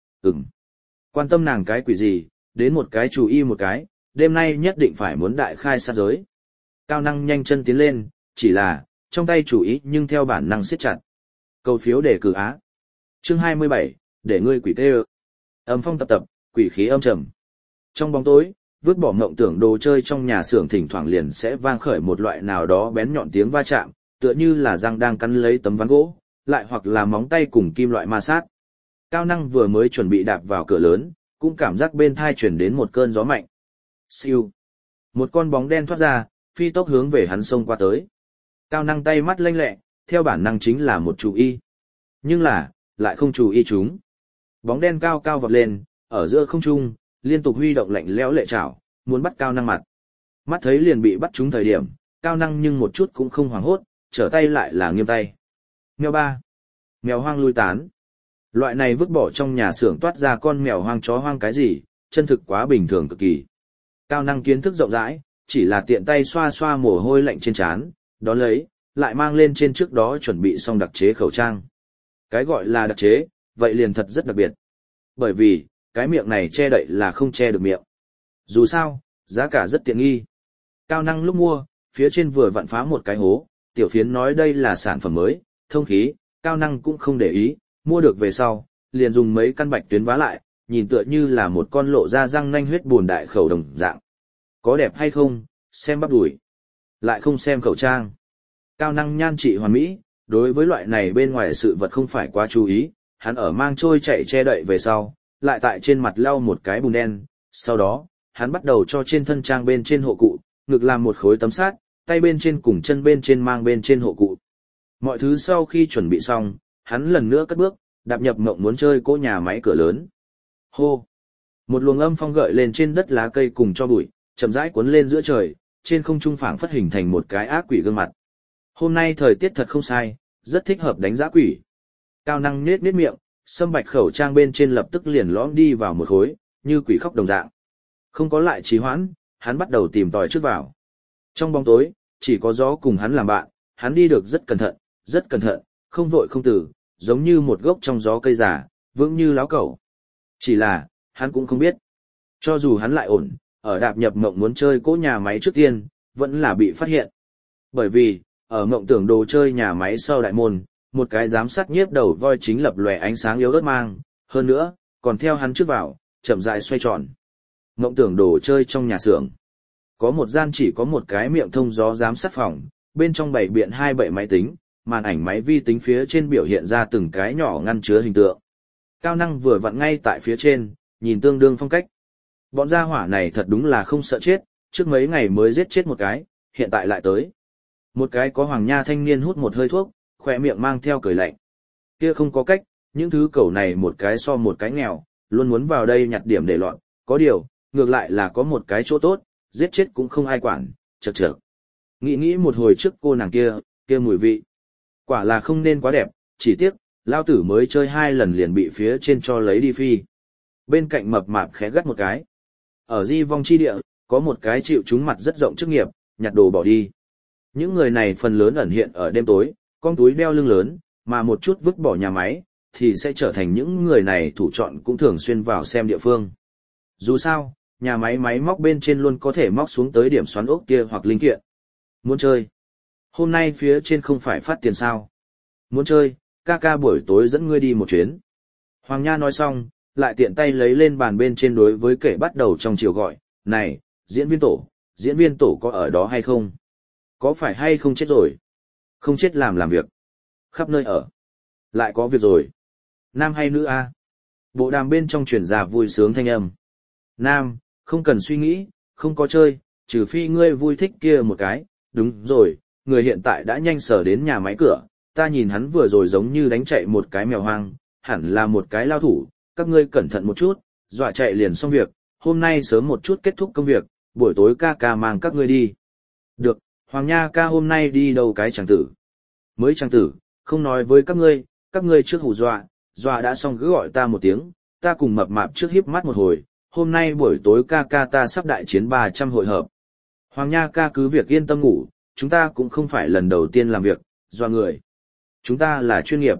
Quan tâm nàng cái quỷ gì, đến một cái chủ y một cái, đêm nay nhất định phải muốn đại khai sát giới. Cao Năng nhanh chân tiến lên, chỉ là, trong tay chủ ý nhưng theo bản năng siết chặt. Cầu phiếu đề cử á. Chương 27, để ngươi quỷ tê ơ. Âm phong tập tập, quỷ khí âm trầm. Trong bóng tối, vứt bỏ mộng tưởng đồ chơi trong nhà xưởng thỉnh thoảng liền sẽ vang khởi một loại nào đó bén nhọn tiếng va chạm, tựa như là răng đang cắn lấy tấm ván gỗ, lại hoặc là móng tay cùng kim loại ma sát. Cao Năng vừa mới chuẩn bị đạp vào cửa lớn, cũng cảm giác bên thai chuyển đến một cơn gió mạnh. Siêu. Một con bóng đen thoát ra, phi tốc hướng về hắn xông qua tới. Cao Năng tay mắt lanh lẹ, theo bản năng chính là một chủ y. Nhưng là, lại không chủ y chúng. Bóng đen cao cao vọt lên, ở giữa không trung, liên tục huy động lạnh lẽo lệ chảo, muốn bắt Cao Năng mặt. Mắt thấy liền bị bắt trúng thời điểm, Cao Năng nhưng một chút cũng không hoảng hốt, trở tay lại là nghiêm tay. Mèo ba. Mèo hoang lui tán. Loại này vứt bỏ trong nhà xưởng toát ra con mèo hoang chó hoang cái gì, chân thực quá bình thường cực kỳ. Cao Năng kiến thức rộng rãi, chỉ là tiện tay xoa xoa mồ hôi lạnh trên trán, đó lấy, lại mang lên trên trước đó chuẩn bị xong đặc chế khẩu trang. Cái gọi là đặc chế, vậy liền thật rất đặc biệt. Bởi vì, cái miệng này che đậy là không che được miệng. Dù sao, giá cả rất tiện nghi. Cao Năng lúc mua, phía trên vừa vặn phá một cái hố, tiểu phiến nói đây là sản phẩm mới, thông khí, Cao Năng cũng không để ý, mua được về sau, liền dùng mấy căn bạch tuyến vá lại, nhìn tựa như là một con lộ ra răng nanh huyết buồn đại khẩu đồng dạng. Có đẹp hay không, xem bắp đùi, lại không xem khẩu trang. Cao Năng nhan trị hoàn mỹ, đối với loại này bên ngoài sự vật không phải quá chú ý, hắn ở mang trôi chạy che đậy về sau, lại tại trên mặt lau một cái bùn đen, sau đó, hắn bắt đầu cho trên thân trang bên trên hộ cụ, ngực làm một khối tấm sát, tay bên trên cùng chân bên trên mang bên trên hộ cụ. Mọi thứ sau khi chuẩn bị xong, hắn lần nữa cất bước, đạp nhập mộng muốn chơi cỗ nhà máy cửa lớn. Hô! Một luồng âm phong gợi lên trên đất lá cây cùng cho bụi, chậm rãi cuốn lên giữa trời, trên không trung phảng phất hình thành một cái ác quỷ gương mặt. Hôm nay thời tiết thật không sai, rất thích hợp đánh dã quỷ. Cao Năng nết nết miệng, sâm bạch khẩu trang bên trên lập tức liền lõm đi vào một khối, như quỷ khóc đồng dạng. Không có lại trì hoãn, hắn bắt đầu tìm tòi trước vào. Trong bóng tối, chỉ có gió cùng hắn làm bạn, hắn đi được rất cẩn thận, không vội không từ, giống như một gốc trong gió cây già, vững như láo cẩu. Chỉ là, hắn cũng không biết. Cho dù hắn lại ổn, ở đạp nhập mộng muốn chơi cỗ nhà máy trước tiên, vẫn là bị phát hiện. Bởi vì, ở mộng tưởng đồ chơi nhà máy sau đại môn, một cái giám sát nhiếp đầu voi chính lập lòe ánh sáng yếu ớt mang, hơn nữa, còn theo hắn trước vào, chậm rãi xoay tròn. Mộng tưởng đồ chơi trong nhà xưởng. Có một gian chỉ có một cái miệng thông gió giám sát phòng, bên trong bày biện 2 bệ máy tính, màn ảnh máy vi tính phía trên biểu hiện ra từng cái nhỏ ngăn chứa hình tượng. Cao Năng vừa vặn ngay tại phía trên, nhìn tương đương phong cách. Bọn gia hỏa này thật đúng là không sợ chết, trước mấy ngày mới giết chết một cái, hiện tại lại tới. Một cái có hoàng nha thanh niên hút một hơi thuốc, khỏe miệng mang theo cười lạnh. Kia không có cách, những thứ cẩu này một cái so một cái nghèo, luôn muốn vào đây nhặt điểm để loạn, có điều, ngược lại là có một cái chỗ tốt, giết chết cũng không ai quản, chậc chậc. Nghĩ một hồi trước cô nàng kia mùi vị. Quả là không nên quá đẹp, chỉ tiếc, lao tử mới chơi 2 lần liền bị phía trên cho lấy đi phi. Bên cạnh mập mạp khẽ gắt một cái. Ở di vong chi địa, có một cái chịu trúng mặt rất rộng chức nghiệp, nhặt đồ bỏ đi. Những người này phần lớn ẩn hiện ở đêm tối, con túi đeo lưng lớn, mà một chút vứt bỏ nhà máy, thì sẽ trở thành những người này thủ chọn cũng thường xuyên vào xem địa phương. Dù sao, nhà máy máy móc bên trên luôn có thể móc xuống tới điểm xoắn ốc kia hoặc linh kiện. Muốn chơi? Hôm nay phía trên không phải phát tiền sao? Muốn chơi, ca buổi tối dẫn ngươi đi một chuyến. Hoàng Nha nói xong, lại tiện tay lấy lên bàn bên trên đối với kẻ bắt đầu trong chiều gọi, này, diễn viên tổ có ở đó hay không? Có phải hay không chết rồi? Không chết làm việc. Khắp nơi ở. Lại có việc rồi. Nam hay nữ a? Bộ đàm bên trong truyền ra vui sướng thanh âm. Nam, không cần suy nghĩ, không có chơi, trừ phi ngươi vui thích kia một cái, đúng rồi, người hiện tại đã nhanh sở đến nhà máy cửa, ta nhìn hắn vừa rồi giống như đánh chạy một cái mèo hoang, hẳn là một cái lao thủ, các ngươi cẩn thận một chút, dọa chạy liền xong việc, hôm nay sớm một chút kết thúc công việc, buổi tối ca ca mang các ngươi đi. Được, Hoàng Nha ca hôm nay đi đâu cái chàng tử? Mới chàng tử, không nói với các ngươi trước hù dọa đã xong cứ gọi ta một tiếng, ta cùng mập mạp trước hiếp mắt một hồi, hôm nay buổi tối ca ca ta sắp đại chiến 300 hội hợp. Hoàng Nha ca cứ việc yên tâm ngủ, chúng ta cũng không phải lần đầu tiên làm việc, dọa người. Chúng ta là chuyên nghiệp.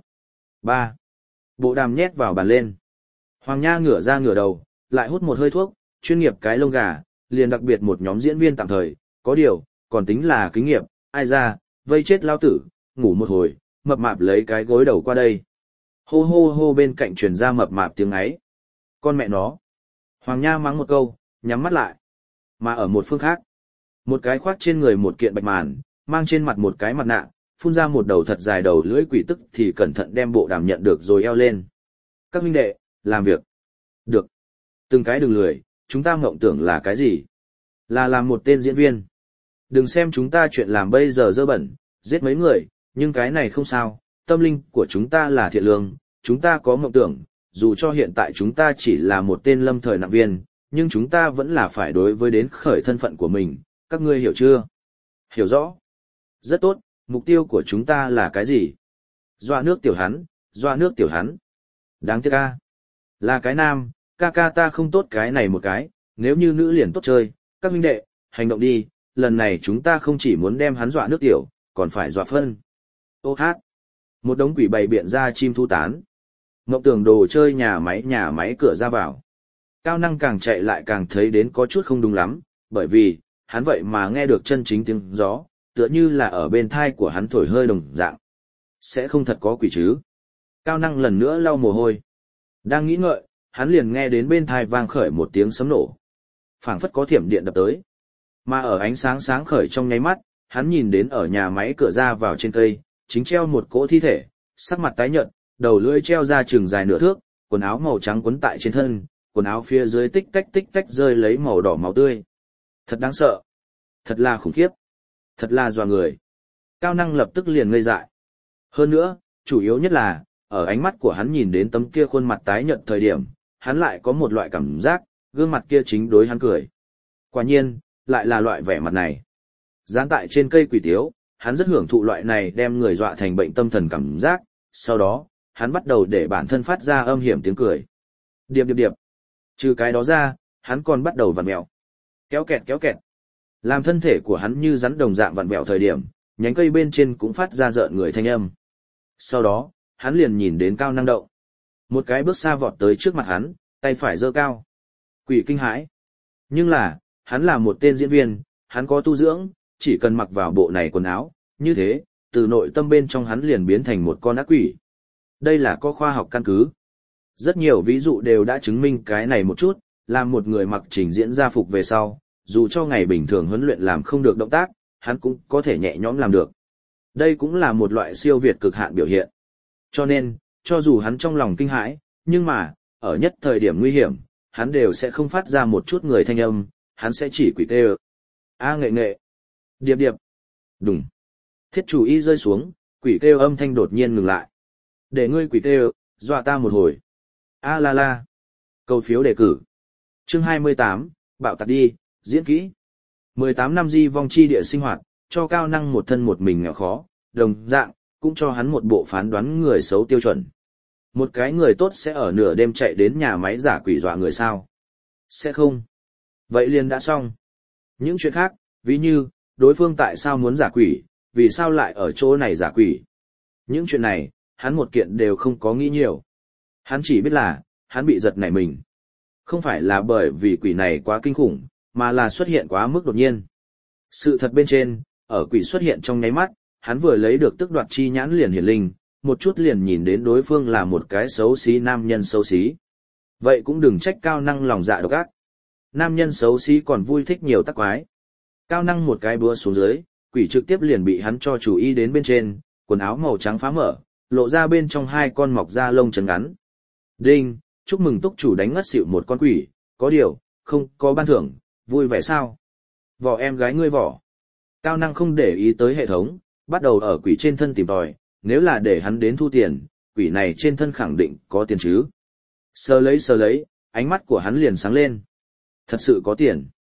3. Bộ đàm nhét vào bàn lên. Hoàng Nha ngửa ra ngửa đầu, lại hút một hơi thuốc, chuyên nghiệp cái lông gà, liền đặc biệt một nhóm diễn viên tạm thời, có điều, còn tính là kinh nghiệp, ai ra, vây chết lao tử, ngủ một hồi, mập mạp lấy cái gối đầu qua đây. Hô hô hô bên cạnh truyền ra mập mạp tiếng ấy. Con mẹ nó. Hoàng Nha mắng một câu, nhắm mắt lại. Mà ở một phương khác, một cái khoác trên người một kiện bạch màn, mang trên mặt một cái mặt nạ, phun ra một đầu thật dài đầu lưỡi quỷ tức thì cẩn thận đem bộ đàm nhận được rồi eo lên. Các huynh đệ, làm việc. Được. Từng cái đừng lười, chúng ta mộng tưởng là cái gì? Là làm một tên diễn viên. Đừng xem chúng ta chuyện làm bây giờ dơ bẩn, giết mấy người, nhưng cái này không sao, tâm linh của chúng ta là thiện lương, chúng ta có mộng tưởng, dù cho hiện tại chúng ta chỉ là một tên lâm thời nạp viên, nhưng chúng ta vẫn là phải đối với đến khởi thân phận của mình, các ngươi hiểu chưa? Hiểu rõ. Rất tốt, mục tiêu của chúng ta là cái gì? Dọa nước tiểu hắn, dọa nước tiểu hắn. Đáng tiếc ca. Là cái nam, ca ca ta không tốt cái này một cái, nếu như nữ liền tốt chơi, các huynh đệ, hành động đi, lần này chúng ta không chỉ muốn đem hắn dọa nước tiểu, còn phải dọa phân. Ô hát. Một đống quỷ bày biện ra chim thu tán. Ngộng tưởng đồ chơi nhà máy cửa ra vào. Cao năng càng chạy lại càng thấy đến có chút không đúng lắm, bởi vì, hắn vậy mà nghe được chân chính tiếng gió, tựa như là ở bên thai của hắn thổi hơi đồng dạng. Sẽ không thật có quỷ chứ. Cao năng lần nữa lau mồ hôi. Đang nghĩ ngợi, hắn liền nghe đến bên thai vang khởi một tiếng sấm nổ. Phảng phất có thiểm điện đập tới. Mà ở ánh sáng sáng khởi trong nháy mắt, hắn nhìn đến ở nhà máy cửa ra vào trên cây, chính treo một cỗ thi thể, sắc mặt tái nhợt, đầu lưỡi treo ra chừng dài nửa thước, quần áo màu trắng quấn tại trên thân, quần áo phía dưới tích tách rơi lấy màu đỏ máu tươi. Thật đáng sợ. Thật là khủng khiếp. Thật là dọa người. Cao năng lập tức liền ngây dại. Hơn nữa, chủ yếu nhất là, ở ánh mắt của hắn nhìn đến tấm kia khuôn mặt tái nhợt thời điểm, hắn lại có một loại cảm giác, gương mặt kia chính đối hắn cười. Quả nhiên, lại là loại vẻ mặt này. Dán tại trên cây quỷ tiếu, hắn rất hưởng thụ loại này đem người dọa thành bệnh tâm thần cảm giác, sau đó, hắn bắt đầu để bản thân phát ra âm hiểm tiếng cười. Điệp điệp điệp. Trừ cái đó ra, hắn còn bắt đầu vặn mèo. Kéo kẹt. Làm thân thể của hắn như rắn đồng dạng vặn vẹo thời điểm, nhánh cây bên trên cũng phát ra rợn người thanh âm. Sau đó, hắn liền nhìn đến Cao năng động. Một cái bước xa vọt tới trước mặt hắn, tay phải giơ cao. Quỷ kinh hãi. Nhưng là, hắn là một tên diễn viên, hắn có tu dưỡng, chỉ cần mặc vào bộ này quần áo, như thế, từ nội tâm bên trong hắn liền biến thành một con ác quỷ. Đây là có khoa học căn cứ. Rất nhiều ví dụ đều đã chứng minh cái này một chút, làm một người mặc trình diễn gia phục về sau, dù cho ngày bình thường huấn luyện làm không được động tác, hắn cũng có thể nhẹ nhõm làm được. Đây cũng là một loại siêu việt cực hạn biểu hiện. Cho nên, cho dù hắn trong lòng kinh hãi, nhưng mà, ở nhất thời điểm nguy hiểm, hắn đều sẽ không phát ra một chút người thanh âm, hắn sẽ chỉ quỷ tê. A nghệ. Điệp điệp. Đùng. Thiết chủ y rơi xuống, quỷ kêu âm thanh đột nhiên ngừng lại. Để ngươi quỷ kêu, dọa ta một hồi. A la la. Cầu phiếu đề cử. Chương 28, bạo tạc đi, diễn kỹ. 18 năm di vong chi địa sinh hoạt, cho Cao năng một thân một mình nghèo khó, đồng dạng, cũng cho hắn một bộ phán đoán người xấu tiêu chuẩn. Một cái người tốt sẽ ở nửa đêm chạy đến nhà máy giả quỷ dọa người sao? Sẽ không. Vậy liền đã xong. Những chuyện khác, ví như, đối phương tại sao muốn giả quỷ, vì sao lại ở chỗ này giả quỷ. Những chuyện này, hắn một kiện đều không có nghĩ nhiều. Hắn chỉ biết là, hắn bị giật nảy mình. Không phải là bởi vì quỷ này quá kinh khủng, mà là xuất hiện quá mức đột nhiên. Sự thật bên trên, ở quỷ xuất hiện trong nháy mắt, hắn vừa lấy được tức đoạt chi nhãn liền hiển linh, một chút liền nhìn đến đối phương là một cái xấu xí nam nhân xấu xí. Vậy cũng đừng trách Cao năng lòng dạ độc ác. Nam nhân xấu xí còn vui thích nhiều tắc quái. Cao năng một cái búa xuống dưới, quỷ trực tiếp liền bị hắn cho chủ ý đến bên trên, quần áo màu trắng phá mở, lộ ra bên trong hai con mọc da lông chấn ngắn. Đinh, chúc mừng túc chủ đánh ngất xỉu một con quỷ, có điều, không có ban thưởng, vui vẻ sao? Vỏ em gái ngươi vỏ. Cao năng không để ý tới hệ thống, bắt đầu ở quỷ trên thân tìm tòi, nếu là để hắn đến thu tiền, quỷ này trên thân khẳng định có tiền chứ. Sờ lấy, ánh mắt của hắn liền sáng lên. Thật sự có tiền.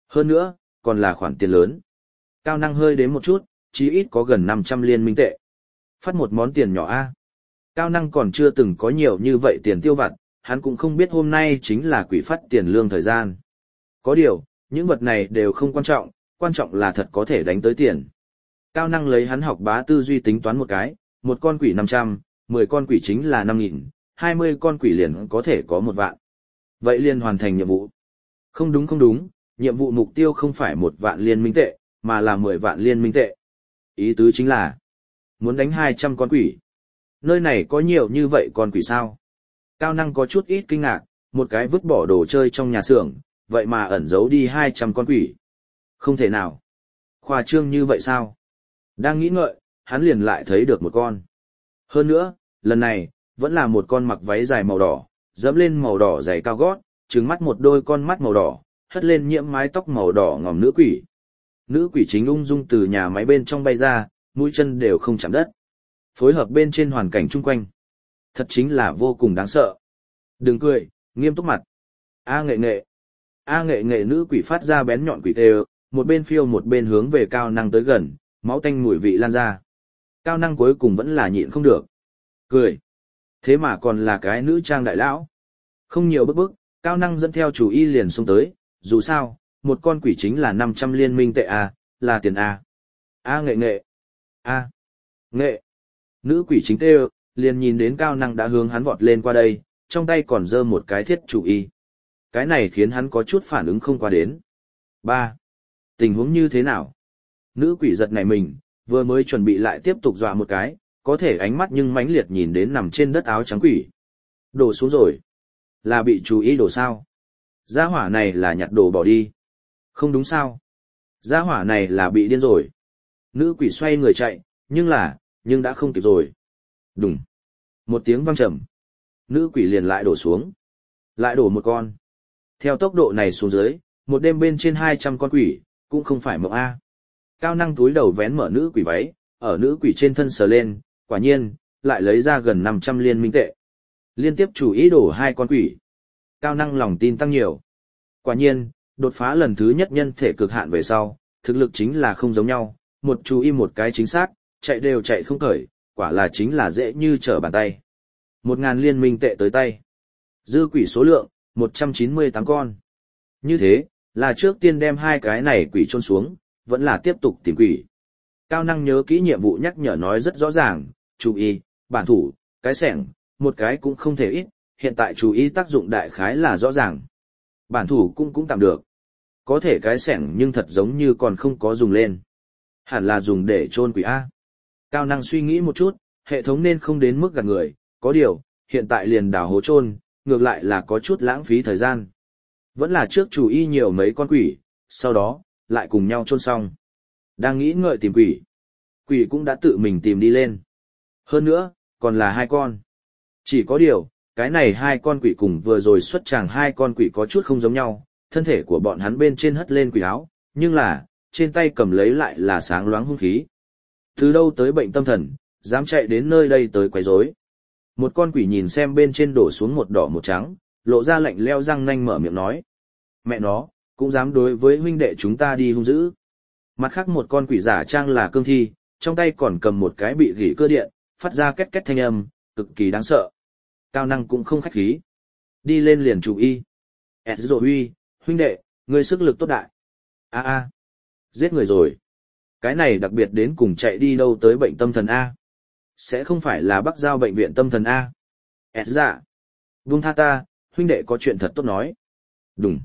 Hơn nữa, còn là khoản tiền lớn. Cao năng hơi đến một chút, chí ít có gần 500 liên minh tệ. Phát một món tiền nhỏ A. Cao năng còn chưa từng có nhiều như vậy tiền tiêu vặt, hắn cũng không biết hôm nay chính là quỷ phát tiền lương thời gian. Có điều, những vật này đều không quan trọng là thật có thể đánh tới tiền. Cao năng lấy hắn học bá tư duy tính toán một cái, một con quỷ 500, 10 con quỷ chính là 5.000, 20 con quỷ liền có thể có 1 vạn. Vậy liền hoàn thành nhiệm vụ. Không đúng, nhiệm vụ mục tiêu không phải 1 vạn liên minh tệ, mà là 10 vạn liên minh tệ. Ý tứ chính là, muốn đánh 200 con quỷ. Nơi này có nhiều như vậy con quỷ sao? Cao năng có chút ít kinh ngạc, một cái vứt bỏ đồ chơi trong nhà xưởng, vậy mà ẩn giấu đi 200 con quỷ. Không thể nào. Khoa trương như vậy sao? Đang nghĩ ngợi, hắn liền lại thấy được một con. Hơn nữa, lần này, vẫn là một con mặc váy dài màu đỏ, dẫm lên màu đỏ giày cao gót, trừng mắt một đôi con mắt màu đỏ, hất lên nhiễm mái tóc màu đỏ ngòm nữ quỷ. Nữ quỷ chính ung dung từ nhà máy bên trong bay ra, mũi chân đều không chạm đất. Phối hợp bên trên hoàn cảnh chung quanh. Thật chính là vô cùng đáng sợ. Đừng cười, nghiêm túc mặt. A nghệ nghệ. A nghệ nghệ nữ quỷ phát ra bén nhọn quỷ tê, một bên phiêu một bên hướng về cao năng tới gần, máu tanh mùi vị lan ra. Cao năng cuối cùng vẫn là nhịn không được. Cười. Thế mà còn là cái nữ trang đại lão. Không nhiều bức, cao năng dẫn theo chủ y liền xông tới, dù sao, một con quỷ chính là 500 liên minh tệ A, là tiền A. A nghệ nghệ. A. Nghệ. Nữ quỷ chính tê liền nhìn đến cao năng đã hướng hắn vọt lên qua đây, trong tay còn giơ một cái thiết chủ y. Cái này khiến hắn có chút phản ứng không qua đến. 3. Tình huống như thế nào? Nữ quỷ giật nảy mình, vừa mới chuẩn bị lại tiếp tục dọa một cái, có thể ánh mắt nhưng mãnh liệt nhìn đến nằm trên đất áo trắng quỷ. Đổ xuống rồi. Là bị chú ý đổ sao? Gia hỏa này là nhặt đồ bỏ đi. Không đúng sao? Gia hỏa này là bị điên rồi. Nữ quỷ xoay người chạy, nhưng đã không kịp rồi. Đùng. Một tiếng vang trầm. Nữ quỷ liền lại đổ xuống. Lại đổ một con. Theo tốc độ này xuống dưới, một đêm bên trên 200 con quỷ, cũng không phải mộng A. Cao năng túi đầu vén mở nữ quỷ váy, ở nữ quỷ trên thân sờ lên, quả nhiên, lại lấy ra gần 500 liên minh tệ. Liên tiếp chủ ý đổ 2 con quỷ. Cao năng lòng tin tăng nhiều. Quả nhiên, đột phá lần thứ nhất nhân thể cực hạn về sau, thực lực chính là không giống nhau, một chú ý một cái chính xác, chạy đều chạy không khởi, quả là chính là dễ như trở bàn tay. 1.000 liên minh tệ tới tay. Dư quỷ số lượng, 198 con. Như thế, là trước tiên đem 2 cái này quỷ chôn xuống, vẫn là tiếp tục tìm quỷ. Cao năng nhớ kỹ nhiệm vụ nhắc nhở nói rất rõ ràng, chú ý, bản thủ, cái sẻng, một cái cũng không thể ít, hiện tại chú ý tác dụng đại khái là rõ ràng. Bản thủ cũng tạm được. Có thể cái sẻng nhưng thật giống như còn không có dùng lên. Hẳn là dùng để chôn quỷ A. Cao năng suy nghĩ một chút, hệ thống nên không đến mức gạt người, có điều, hiện tại liền đào hố chôn, ngược lại là có chút lãng phí thời gian. Vẫn là trước chú ý nhiều mấy con quỷ, sau đó, lại cùng nhau chôn xong. Đang nghĩ ngợi tìm quỷ. Quỷ cũng đã tự mình tìm đi lên. Hơn nữa, còn là 2 con. Chỉ có điều, cái này 2 con quỷ cùng vừa rồi xuất tràng 2 con quỷ có chút không giống nhau, thân thể của bọn hắn bên trên hất lên quỷ áo, nhưng là, trên tay cầm lấy lại là sáng loáng hung khí. Từ đâu tới bệnh tâm thần, dám chạy đến nơi đây tới quấy rối. Một con quỷ nhìn xem bên trên đổ xuống một đỏ một trắng, lộ ra lạnh leo răng nanh mở miệng nói. Mẹ nó, cũng dám đối với huynh đệ chúng ta đi hung dữ. Mặt khác một con quỷ giả trang là cương thi, trong tay còn cầm một cái bị gỉ cơ điện, phát ra két két thanh âm, cực kỳ đáng sợ. Cao năng cũng không khách khí. Đi lên liền chủ y. Rồi huy, huynh đệ, ngươi sức lực tốt đại. A. Giết người rồi. Cái này đặc biệt đến cùng chạy đi đâu tới bệnh tâm thần A. Sẽ không phải là Bắc Giao bệnh viện tâm thần A. Dạ. Vung tha ta, huynh đệ có chuyện thật tốt nói. Đùng.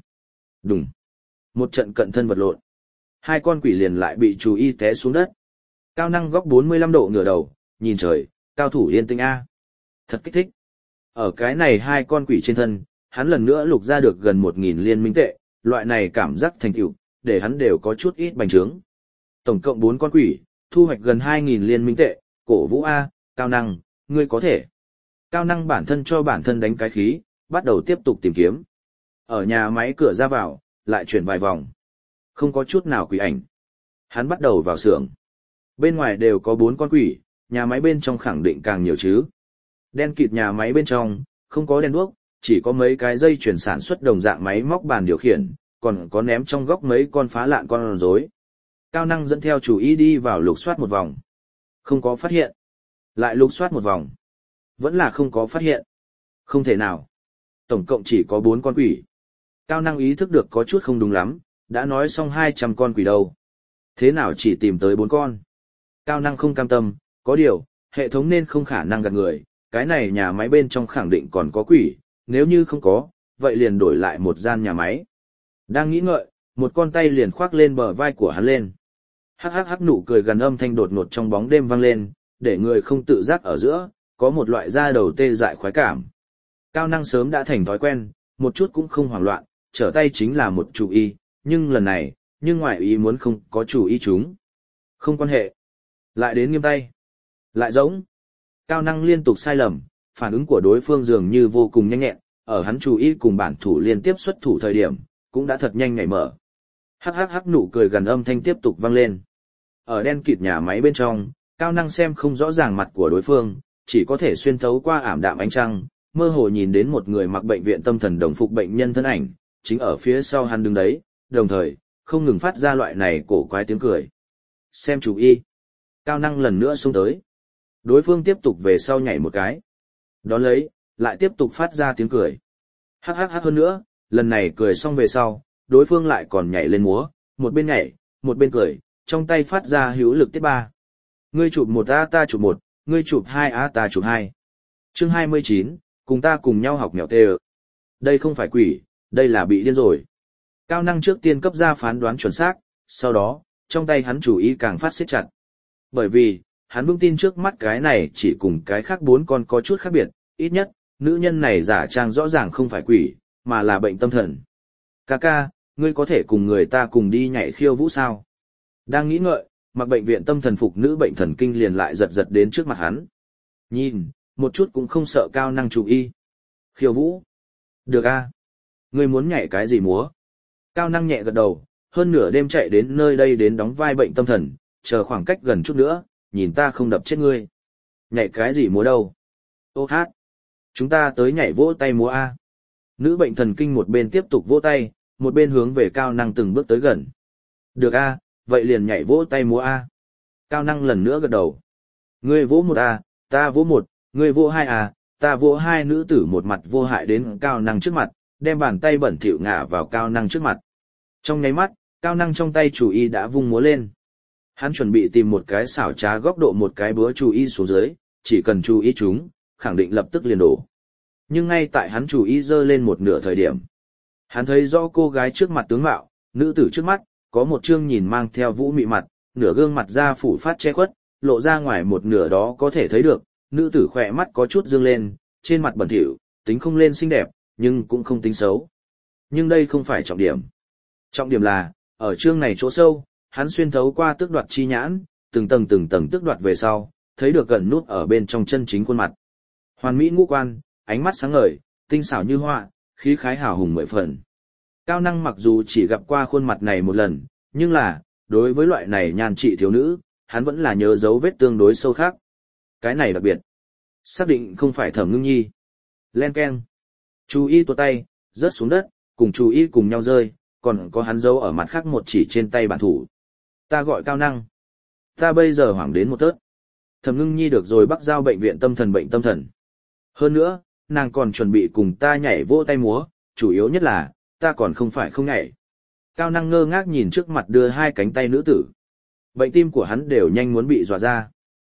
Một trận cận thân vật lộn. 2 con quỷ liền lại bị chú y té xuống đất. Cao năng góc 45 độ ngửa đầu, nhìn trời, cao thủ yên tĩnh A. Thật kích thích. Ở cái này 2 con quỷ trên thân, hắn lần nữa lục ra được gần 1.000 liên minh tệ, loại này cảm giác thành tựu, để hắn đều có chút ít bành trướng. Tổng cộng 4 con quỷ, thu hoạch gần 2.000 liên minh tệ, cổ vũ A, cao năng, ngươi có thể. Cao năng bản thân cho bản thân đánh cái khí, bắt đầu tiếp tục tìm kiếm. Ở nhà máy cửa ra vào, lại chuyển vài vòng. Không có chút nào quỷ ảnh. Hắn bắt đầu vào xưởng. Bên ngoài đều có 4 con quỷ, nhà máy bên trong khẳng định càng nhiều chứ. Đen kịt nhà máy bên trong, không có đèn đuốc, chỉ có mấy cái dây chuyển sản xuất đồng dạng máy móc bàn điều khiển, còn có ném trong góc mấy con phá lạn con rối. Cao năng dẫn theo chủ ý đi vào lục soát một vòng. Không có phát hiện. Lại lục soát một vòng. Vẫn là không có phát hiện. Không thể nào. Tổng cộng chỉ có 4 con quỷ. Cao năng ý thức được có chút không đúng lắm, đã nói xong 200 con quỷ đâu. Thế nào chỉ tìm tới 4 con? Cao năng không cam tâm, có điều, hệ thống nên không khả năng gạt người, cái này nhà máy bên trong khẳng định còn có quỷ, nếu như không có, vậy liền đổi lại một gian nhà máy. Đang nghĩ ngợi, một con tay liền khoác lên bờ vai của hắn lên. Hắc hắc hắc, nụ cười gần âm thanh đột ngột trong bóng đêm vang lên, để người không tự giác ở giữa, có một loại da đầu tê dại khoái cảm. Cao năng sớm đã thành thói quen, một chút cũng không hoảng loạn, trở tay chính là một chủ y, nhưng lần này, ngoại ý muốn không có chủ y chúng. Không quan hệ. Lại đến nghiêm tay. Lại giống. Cao năng liên tục sai lầm, phản ứng của đối phương dường như vô cùng nhanh nhẹn, ở hắn chủ y cùng bản thủ liên tiếp xuất thủ thời điểm, cũng đã thật nhanh nhảy mở. Hắc hắc hắc, nụ cười gần âm thanh tiếp tục vang lên. Ở đen kịt nhà máy bên trong, Cao năng xem không rõ ràng mặt của đối phương, chỉ có thể xuyên thấu qua ảm đạm ánh trăng, mơ hồ nhìn đến một người mặc bệnh viện tâm thần đồng phục bệnh nhân thân ảnh, chính ở phía sau hắn đứng đấy, đồng thời, không ngừng phát ra loại này cổ quái tiếng cười. Xem chủ y. Cao năng lần nữa xông tới. Đối phương tiếp tục về sau nhảy một cái. Đón lấy, lại tiếp tục phát ra tiếng cười. Hắc hắc hắc hơn nữa, lần này cười xong về sau, đối phương lại còn nhảy lên múa, một bên nhảy, một bên cười, trong tay phát ra hữu lực tiết ba. Ngươi chụp 1 a ta chụp 1, ngươi chụp 2 a ta chụp 2. Chương 29, cùng ta cùng nhau học mèo tê. Đây không phải quỷ, đây là bị điên rồi. Cao năng trước tiên cấp ra phán đoán chuẩn xác, sau đó, trong tay hắn chủ ý càng phát siết chặt. Bởi vì, hắn vững tin trước mắt cái này chỉ cùng cái khác 4 con có chút khác biệt, ít nhất, nữ nhân này giả trang rõ ràng không phải quỷ, mà là bệnh tâm thần. Ca, ngươi có thể cùng người ta cùng đi nhảy khiêu vũ sao? Đang nghĩ ngợi, mặc bệnh viện tâm thần phục nữ bệnh thần kinh liền lại giật đến trước mặt hắn. Nhìn, một chút cũng không sợ Cao năng chủ y. Khiêu vũ? Được a. Ngươi muốn nhảy cái gì múa? Cao năng nhẹ gật đầu, hơn nửa đêm chạy đến nơi đây đến đóng vai bệnh tâm thần, chờ khoảng cách gần chút nữa, nhìn ta không đập chết ngươi. Nhảy cái gì múa đâu? Ô hát. Chúng ta tới nhảy vỗ tay múa a. Nữ bệnh thần kinh một bên tiếp tục vỗ tay, một bên hướng về Cao năng từng bước tới gần. Được a, vậy liền nhảy vỗ tay múa a. Cao năng lần nữa gật đầu. Ngươi vỗ 1 a, ta vỗ 1, ngươi vỗ 2 a, ta vỗ 2. Nữ tử một mặt vô hại đến Cao năng trước mặt, đem bàn tay bẩn thỉu ngả vào Cao năng trước mặt. Trong nháy mắt, Cao năng trong tay chủ y đã vung múa lên. Hắn chuẩn bị tìm một cái xảo trá góc độ một cái búa chủ y xuống dưới, chỉ cần chú ý chúng, khẳng định lập tức liền đổ. Nhưng ngay tại hắn chủ y giơ lên một nửa thời điểm, hắn thấy rõ cô gái trước mặt tướng mạo, nữ tử trước mắt, có một trương nhìn mang theo vũ mị mặt, nửa gương mặt da phủ phát che khuất, lộ ra ngoài một nửa đó có thể thấy được, nữ tử khỏe mắt có chút dương lên, trên mặt bẩn thỉu, tính không lên xinh đẹp, nhưng cũng không tính xấu. Nhưng đây không phải trọng điểm. Trọng điểm là, ở chương này chỗ sâu, hắn xuyên thấu qua tước đoạt chi nhãn, từng tầng tước đoạt về sau, thấy được gần nút ở bên trong chân chính khuôn mặt. Hoàn mỹ ngũ quan, ánh mắt sáng ngời, tinh xảo như họa, khí khái hào hùng 10 phần. Cao năng mặc dù chỉ gặp qua khuôn mặt này một lần, nhưng là, đối với loại này nhan trị thiếu nữ, hắn vẫn là nhớ dấu vết tương đối sâu khác. Cái này đặc biệt. Xác định không phải Thẩm Ngưng Nhi. Len keng. Chú y tuột tay, rớt xuống đất, cùng chú y cùng nhau rơi, còn có hắn dấu ở mặt khác một chỉ trên tay bản thủ. Ta gọi Cao năng. Ta bây giờ hoảng đến một tớt. Thẩm Ngưng Nhi được rồi Bắc Giao bệnh viện tâm thần bệnh tâm thần. Hơn nữa, nàng còn chuẩn bị cùng ta nhảy vỗ tay múa, chủ yếu nhất là, ta còn không phải không nhảy. Cao năng ngơ ngác nhìn trước mặt đưa 2 cánh tay nữ tử. Bệnh tim của hắn đều nhanh muốn bị dọa ra.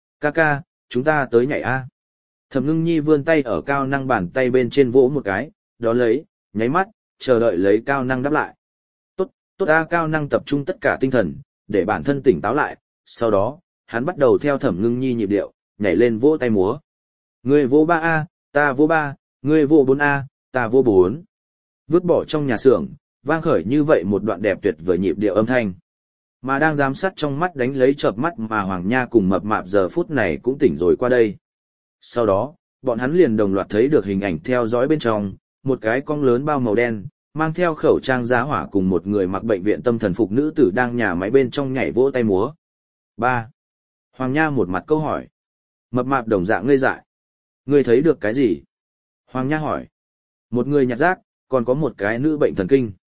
Ca, chúng ta tới nhảy a. Thẩm Ngưng Nhi vươn tay ở Cao năng bàn tay bên trên vỗ một cái, đó lấy, nháy mắt, chờ đợi lấy Cao năng đáp lại. Tốt a. Cao năng tập trung tất cả tinh thần, để bản thân tỉnh táo lại, sau đó, hắn bắt đầu theo Thẩm Ngưng Nhi nhịp điệu, nhảy lên vỗ tay múa. Ngươi vỗ 3 a, ta vỗ 3, ngươi vỗ 4 a, ta vỗ 4. Vứt bỏ trong nhà xưởng, vang khởi như vậy một đoạn đẹp tuyệt vời nhịp điệu âm thanh. Mà đang giám sát trong mắt đánh lấy chợp mắt mà Hoàng Nha cùng Mập Mạp giờ phút này cũng tỉnh rồi qua đây. Sau đó, bọn hắn liền đồng loạt thấy được hình ảnh theo dõi bên trong, một cái cong lớn bao màu đen, mang theo khẩu trang giá hỏa cùng một người mặc bệnh viện tâm thần phục nữ tử đang nhà máy bên trong nhảy vỗ tay múa. 3. Hoàng Nha một mặt câu hỏi. Mập Mạp đồng dạng ngây dại. Ngươi thấy được cái gì? Hoàng Nha hỏi. Một người nhặt rác, còn có một cái nữ bệnh thần kinh.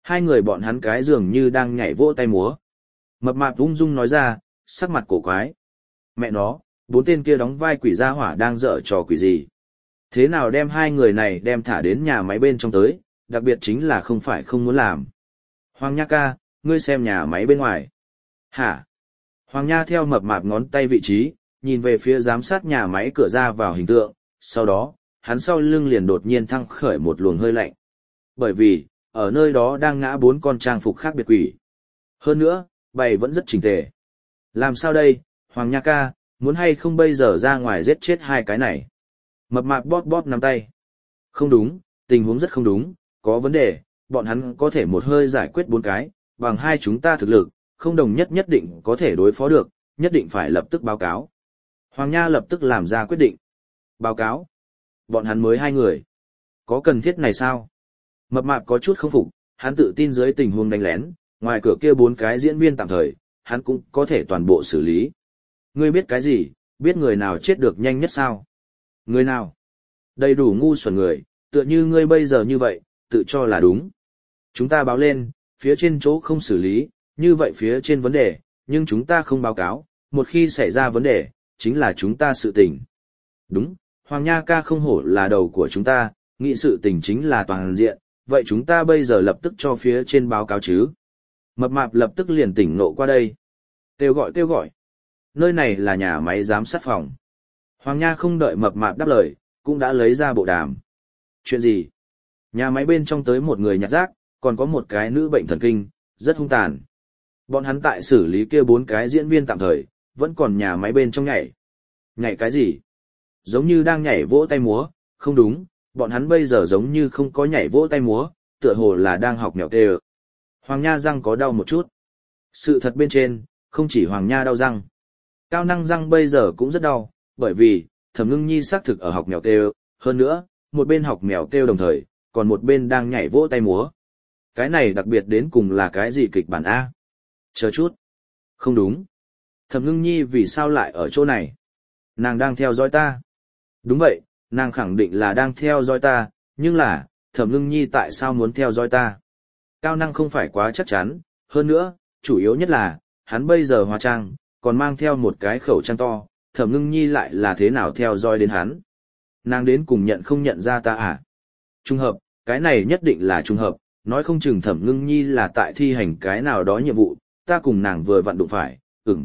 Hai người bọn hắn cái dường như đang nhảy vỗ tay múa. Mập mạp ung dung nói ra, sắc mặt cổ quái. Mẹ nó, bốn tên kia đóng vai quỷ gia hỏa đang dở trò quỷ gì? Thế nào đem hai người này đem thả đến nhà máy bên trong tới, đặc biệt chính là không phải không muốn làm. Hoàng Nha ca, ngươi xem nhà máy bên ngoài. Hả? Hoàng Nha theo mập mạp ngón tay vị trí, nhìn về phía giám sát nhà máy cửa ra vào hình tượng, sau đó, hắn sau lưng liền đột nhiên thăng khởi một luồng hơi lạnh. Bởi vì, ở nơi đó đang ngã bốn con trang phục khác biệt quỷ. Hơn nữa, bày vẫn rất chỉnh tề. Làm sao đây, Hoàng Nha ca, muốn hay không bây giờ ra ngoài giết chết hai cái này? Mập mạp bóp bóp nắm tay. Không đúng, tình huống rất không đúng, có vấn đề, bọn hắn có thể một hơi giải quyết bốn cái, bằng hai chúng ta thực lực, không đồng nhất nhất định có thể đối phó được, nhất định phải lập tức báo cáo. Hoàng Nha lập tức làm ra quyết định. Báo cáo. Bọn hắn mới hai người. Có cần thiết này sao? Mập mạp có chút không phục, hắn tự tin dưới tình huống đánh lén, ngoài cửa kia bốn cái diễn viên tạm thời, hắn cũng có thể toàn bộ xử lý. Ngươi biết cái gì, biết người nào chết được nhanh nhất sao? Người nào? Đầy đủ ngu xuẩn người, tựa như ngươi bây giờ như vậy, tự cho là đúng. Chúng ta báo lên, phía trên chỗ không xử lý, như vậy phía trên vấn đề, nhưng chúng ta không báo cáo, một khi xảy ra vấn đề, chính là chúng ta sự tình. Đúng, Hoàng Nha ca không hổ là đầu của chúng ta, nghĩ sự tình chính là toàn diện, vậy chúng ta bây giờ lập tức cho phía trên báo cáo chứ. Mập mạp lập tức liền tỉnh nộ qua đây. Kêu gọi. Nơi này là nhà máy giám sát phòng. Hoàng Nha không đợi mập mạp đáp lời, cũng đã lấy ra bộ đàm. Chuyện gì? Nhà máy bên trong tới một người nhặt rác, còn có một cái nữ bệnh thần kinh, rất hung tàn. Bọn hắn tại xử lý kia bốn cái diễn viên tạm thời, vẫn còn nhà máy bên trong nhảy. Nhảy cái gì? Giống như đang nhảy vỗ tay múa, không đúng, bọn hắn bây giờ giống như không có nhảy vỗ tay múa, tựa hồ là đang học mèo tê. Hoàng Nha răng có đau một chút. Sự thật bên trên, không chỉ Hoàng Nha đau răng. Cao Năng răng bây giờ cũng rất đau, bởi vì, Thẩm Ngưng Nhi xác thực ở học mèo kêu, hơn nữa, một bên học mèo kêu đồng thời, còn một bên đang nhảy vỗ tay múa. Cái này đặc biệt đến cùng là cái gì kịch bản A? Chờ chút. Không đúng. Thẩm Ngưng Nhi vì sao lại ở chỗ này? Nàng đang theo dõi ta. Đúng vậy, nàng khẳng định là đang theo dõi ta, nhưng là, Thẩm Ngưng Nhi tại sao muốn theo dõi ta? Cao Năng không phải quá chắc chắn, hơn nữa, chủ yếu nhất là, hắn bây giờ hóa trang, còn mang theo một cái khẩu trang to, Thẩm Ngưng Nhi lại là thế nào theo dõi đến hắn? Nàng đến cùng nhận không nhận ra ta à? Trùng hợp, cái này nhất định là trùng hợp, nói không chừng Thẩm Ngưng Nhi là tại thi hành cái nào đó nhiệm vụ, ta cùng nàng vừa vặn đụng phải,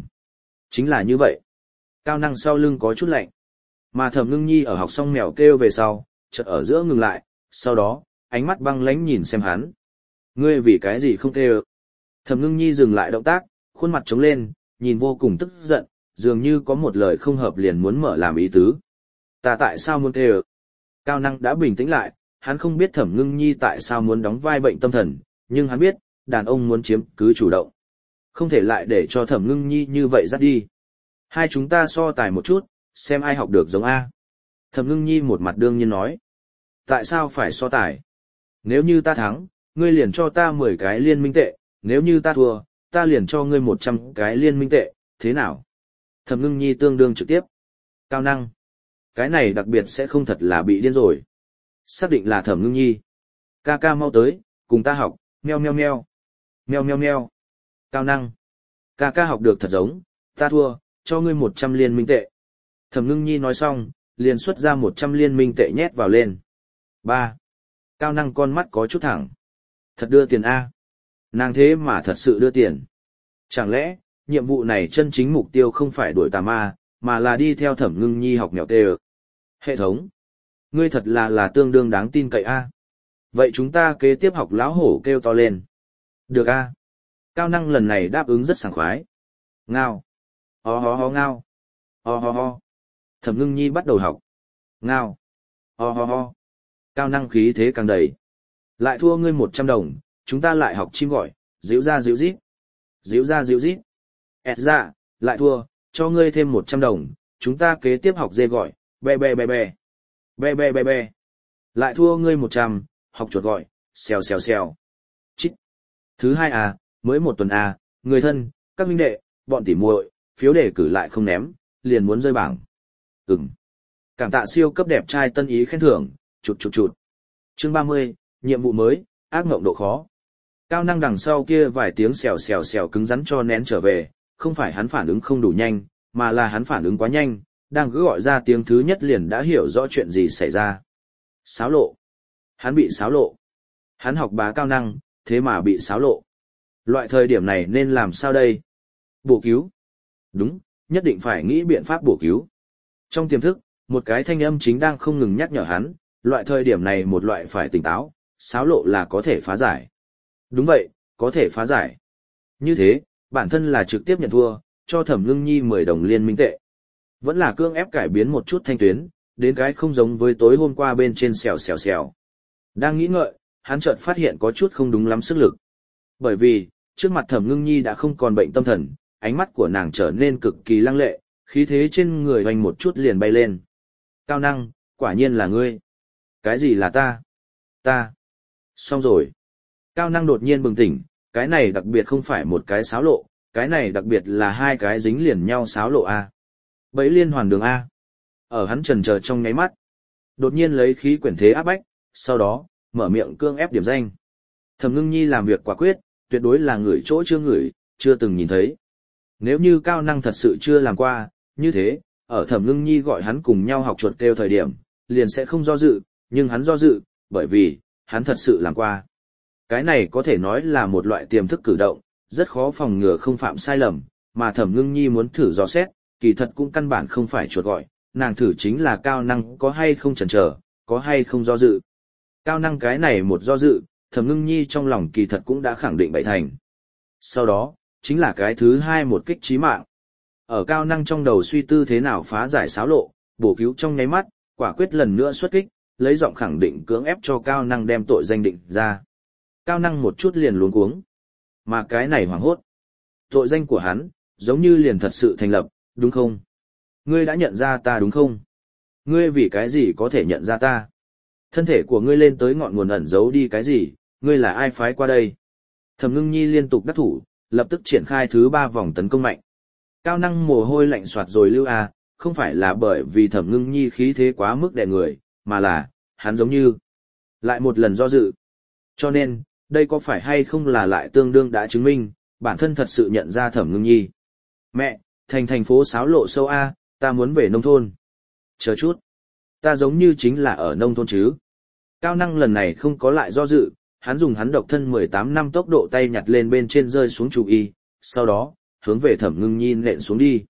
chính là như vậy. Cao Năng sau lưng có chút lạnh. Mà Thẩm Ngưng Nhi ở học xong mèo kêu về sau, chợt ở giữa ngừng lại, sau đó, ánh mắt băng lãnh nhìn xem hắn. Ngươi vì cái gì không kêu? Thẩm Ngưng Nhi dừng lại động tác, khuôn mặt trống lên, nhìn vô cùng tức giận, dường như có một lời không hợp liền muốn mở làm ý tứ. Ta tại sao muốn kêu? Cao Năng đã bình tĩnh lại, hắn không biết Thẩm Ngưng Nhi tại sao muốn đóng vai bệnh tâm thần, nhưng hắn biết, đàn ông muốn chiếm cứ chủ động. Không thể lại để cho Thẩm Ngưng Nhi như vậy dắt đi. Hai chúng ta so tài một chút, xem ai học được giống A. Thẩm Ngưng Nhi một mặt đương nhiên nói. Tại sao phải so tài? Nếu như ta thắng, ngươi liền cho ta 10 cái liên minh tệ, nếu như ta thua, ta liền cho ngươi 100 cái liên minh tệ, thế nào? Thẩm Ngưng Nhi tương đương trực tiếp. Cao Năng. Cái này đặc biệt sẽ không thật là bị điên rồi. Xác định là Thẩm Ngưng Nhi. Ca ca mau tới, cùng ta học, meo meo meo. Meo meo meo. Cao Năng. Ca ca học được thật giống, ta thua, cho ngươi 100 liên minh tệ. Thẩm Ngưng Nhi nói xong, liền xuất ra 100 liên minh tệ nhét vào lên. 3. Cao Năng con mắt có chút thẳng. Thật đưa tiền A. Nàng thế mà thật sự đưa tiền. Chẳng lẽ, nhiệm vụ này chân chính mục tiêu không phải đuổi tà ma, mà là đi theo Thẩm Ngưng Nhi học mèo tê. Hệ thống. Ngươi thật là tương đương đáng tin cậy A. Vậy chúng ta kế tiếp học lão hổ kêu to lên. Được A. Cao Năng lần này đáp ứng rất sảng khoái. Ngao. Ho ho ho ngao. Ho ho ho. Thẩm Ngưng Nhi bắt đầu học. Ngao. Ho ho ho. Cao Năng khí thế càng đầy. Lại thua ngươi 100 đồng, chúng ta lại học chim gọi, díu ra díu rít. Díu ra díu rít. Ẹt ra, lại thua, cho ngươi thêm 100 đồng, chúng ta kế tiếp học dê gọi, bè bè bè bè. Bè bè bè bè. Lại thua ngươi 100, học chuột gọi, xèo xèo xèo. Chít. Thứ hai à, mới một tuần à, người thân, các huynh đệ, bọn tỉ muội, phiếu đề cử lại không ném, liền muốn rơi bảng. Cảm tạ siêu cấp đẹp trai tân ý khen thưởng, chụt. Chương 30, nhiệm vụ mới, ác mộng độ khó. Cao năng đằng sau kia vài tiếng xèo xèo xèo cứng rắn cho nén trở về, không phải hắn phản ứng không đủ nhanh, mà là hắn phản ứng quá nhanh, đang cứ gọi ra tiếng thứ nhất liền đã hiểu rõ chuyện gì xảy ra. Xáo lộ. Hắn bị xáo lộ. Hắn học bá cao năng, thế mà bị xáo lộ. Loại thời điểm này nên làm sao đây? Bổ cứu. Đúng, nhất định phải nghĩ biện pháp bổ cứu. Trong tiềm thức, một cái thanh âm chính đang không ngừng nhắc nhở hắn, loại thời điểm này một loại phải tỉnh táo, xáo lộ là có thể phá giải. Đúng vậy, có thể phá giải. Như thế, bản thân là trực tiếp nhận thua, cho Thẩm Ngưng Nhi 10 đồng liên minh tệ. Vẫn là cương ép cải biến một chút thanh tuyến, đến cái không giống với tối hôm qua bên trên xèo xèo xèo. Đang nghĩ ngợi, hắn chợt phát hiện có chút không đúng lắm sức lực. Bởi vì, trước mặt Thẩm Ngưng Nhi đã không còn bệnh tâm thần, ánh mắt của nàng trở nên cực kỳ lăng lệ, khí thế trên người hoành một chút liền bay lên. Cao năng, quả nhiên là ngươi. Cái gì là ta? Ta. Xong rồi. Cao năng đột nhiên bừng tỉnh, cái này đặc biệt không phải một cái xáo lộ, cái này đặc biệt là hai cái dính liền nhau xáo lộ A. Bẫy liên hoàn đường A. Ở hắn chần chờ trong nháy mắt. Đột nhiên lấy khí quyển thế áp bách, sau đó, mở miệng cương ép điểm danh. Thẩm Ngưng Nhi làm việc quả quyết, tuyệt đối là người chỗ chưa ngửi, chưa từng nhìn thấy. Nếu như cao năng thật sự chưa làm qua, như thế, ở Thẩm Ngưng Nhi gọi hắn cùng nhau học chuột kêu thời điểm, liền sẽ không do dự, nhưng hắn do dự, bởi vì, hắn thật sự làm qua. Cái này có thể nói là một loại tiềm thức cử động, rất khó phòng ngừa không phạm sai lầm, mà Thẩm Ngưng Nhi muốn thử dò xét, kỳ thật cũng căn bản không phải chuột gọi, nàng thử chính là cao năng có hay không chần chờ, có hay không do dự. Cao năng cái này một do dự, Thẩm Ngưng Nhi trong lòng kỳ thật cũng đã khẳng định bảy thành. Sau đó, chính là cái thứ hai một kích chí mạng. Ở cao năng trong đầu suy tư thế nào phá giải xáo lộ, bổ cứu trong nháy mắt, quả quyết lần nữa xuất kích, lấy giọng khẳng định cưỡng ép cho cao năng đem tội danh định ra. Cao năng một chút liền luống cuống. Mà cái này hoảng hốt. Tội danh của hắn, giống như liền thật sự thành lập, đúng không? Ngươi đã nhận ra ta đúng không? Ngươi vì cái gì có thể nhận ra ta? Thân thể của ngươi lên tới ngọn nguồn ẩn giấu đi cái gì? Ngươi là ai phái qua đây? Thẩm Ngưng Nhi liên tục đắc thủ, lập tức triển khai thứ 3 vòng tấn công mạnh. Cao năng mồ hôi lạnh soạt rồi lưu a, không phải là bởi vì Thẩm Ngưng Nhi khí thế quá mức đè người, mà là, hắn giống như lại một lần do dự. Cho nên, đây có phải hay không là lại tương đương đã chứng minh, bản thân thật sự nhận ra Thẩm Ngưng Nhi. Mẹ, thành phố xáo lộ sâu A, ta muốn về nông thôn. Chờ chút, ta giống như chính là ở nông thôn chứ. Cao năng lần này không có lại do dự, hắn dùng hắn độc thân 18 năm tốc độ tay nhặt lên bên trên rơi xuống chủ y, sau đó, hướng về Thẩm Ngưng Nhi nện xuống đi.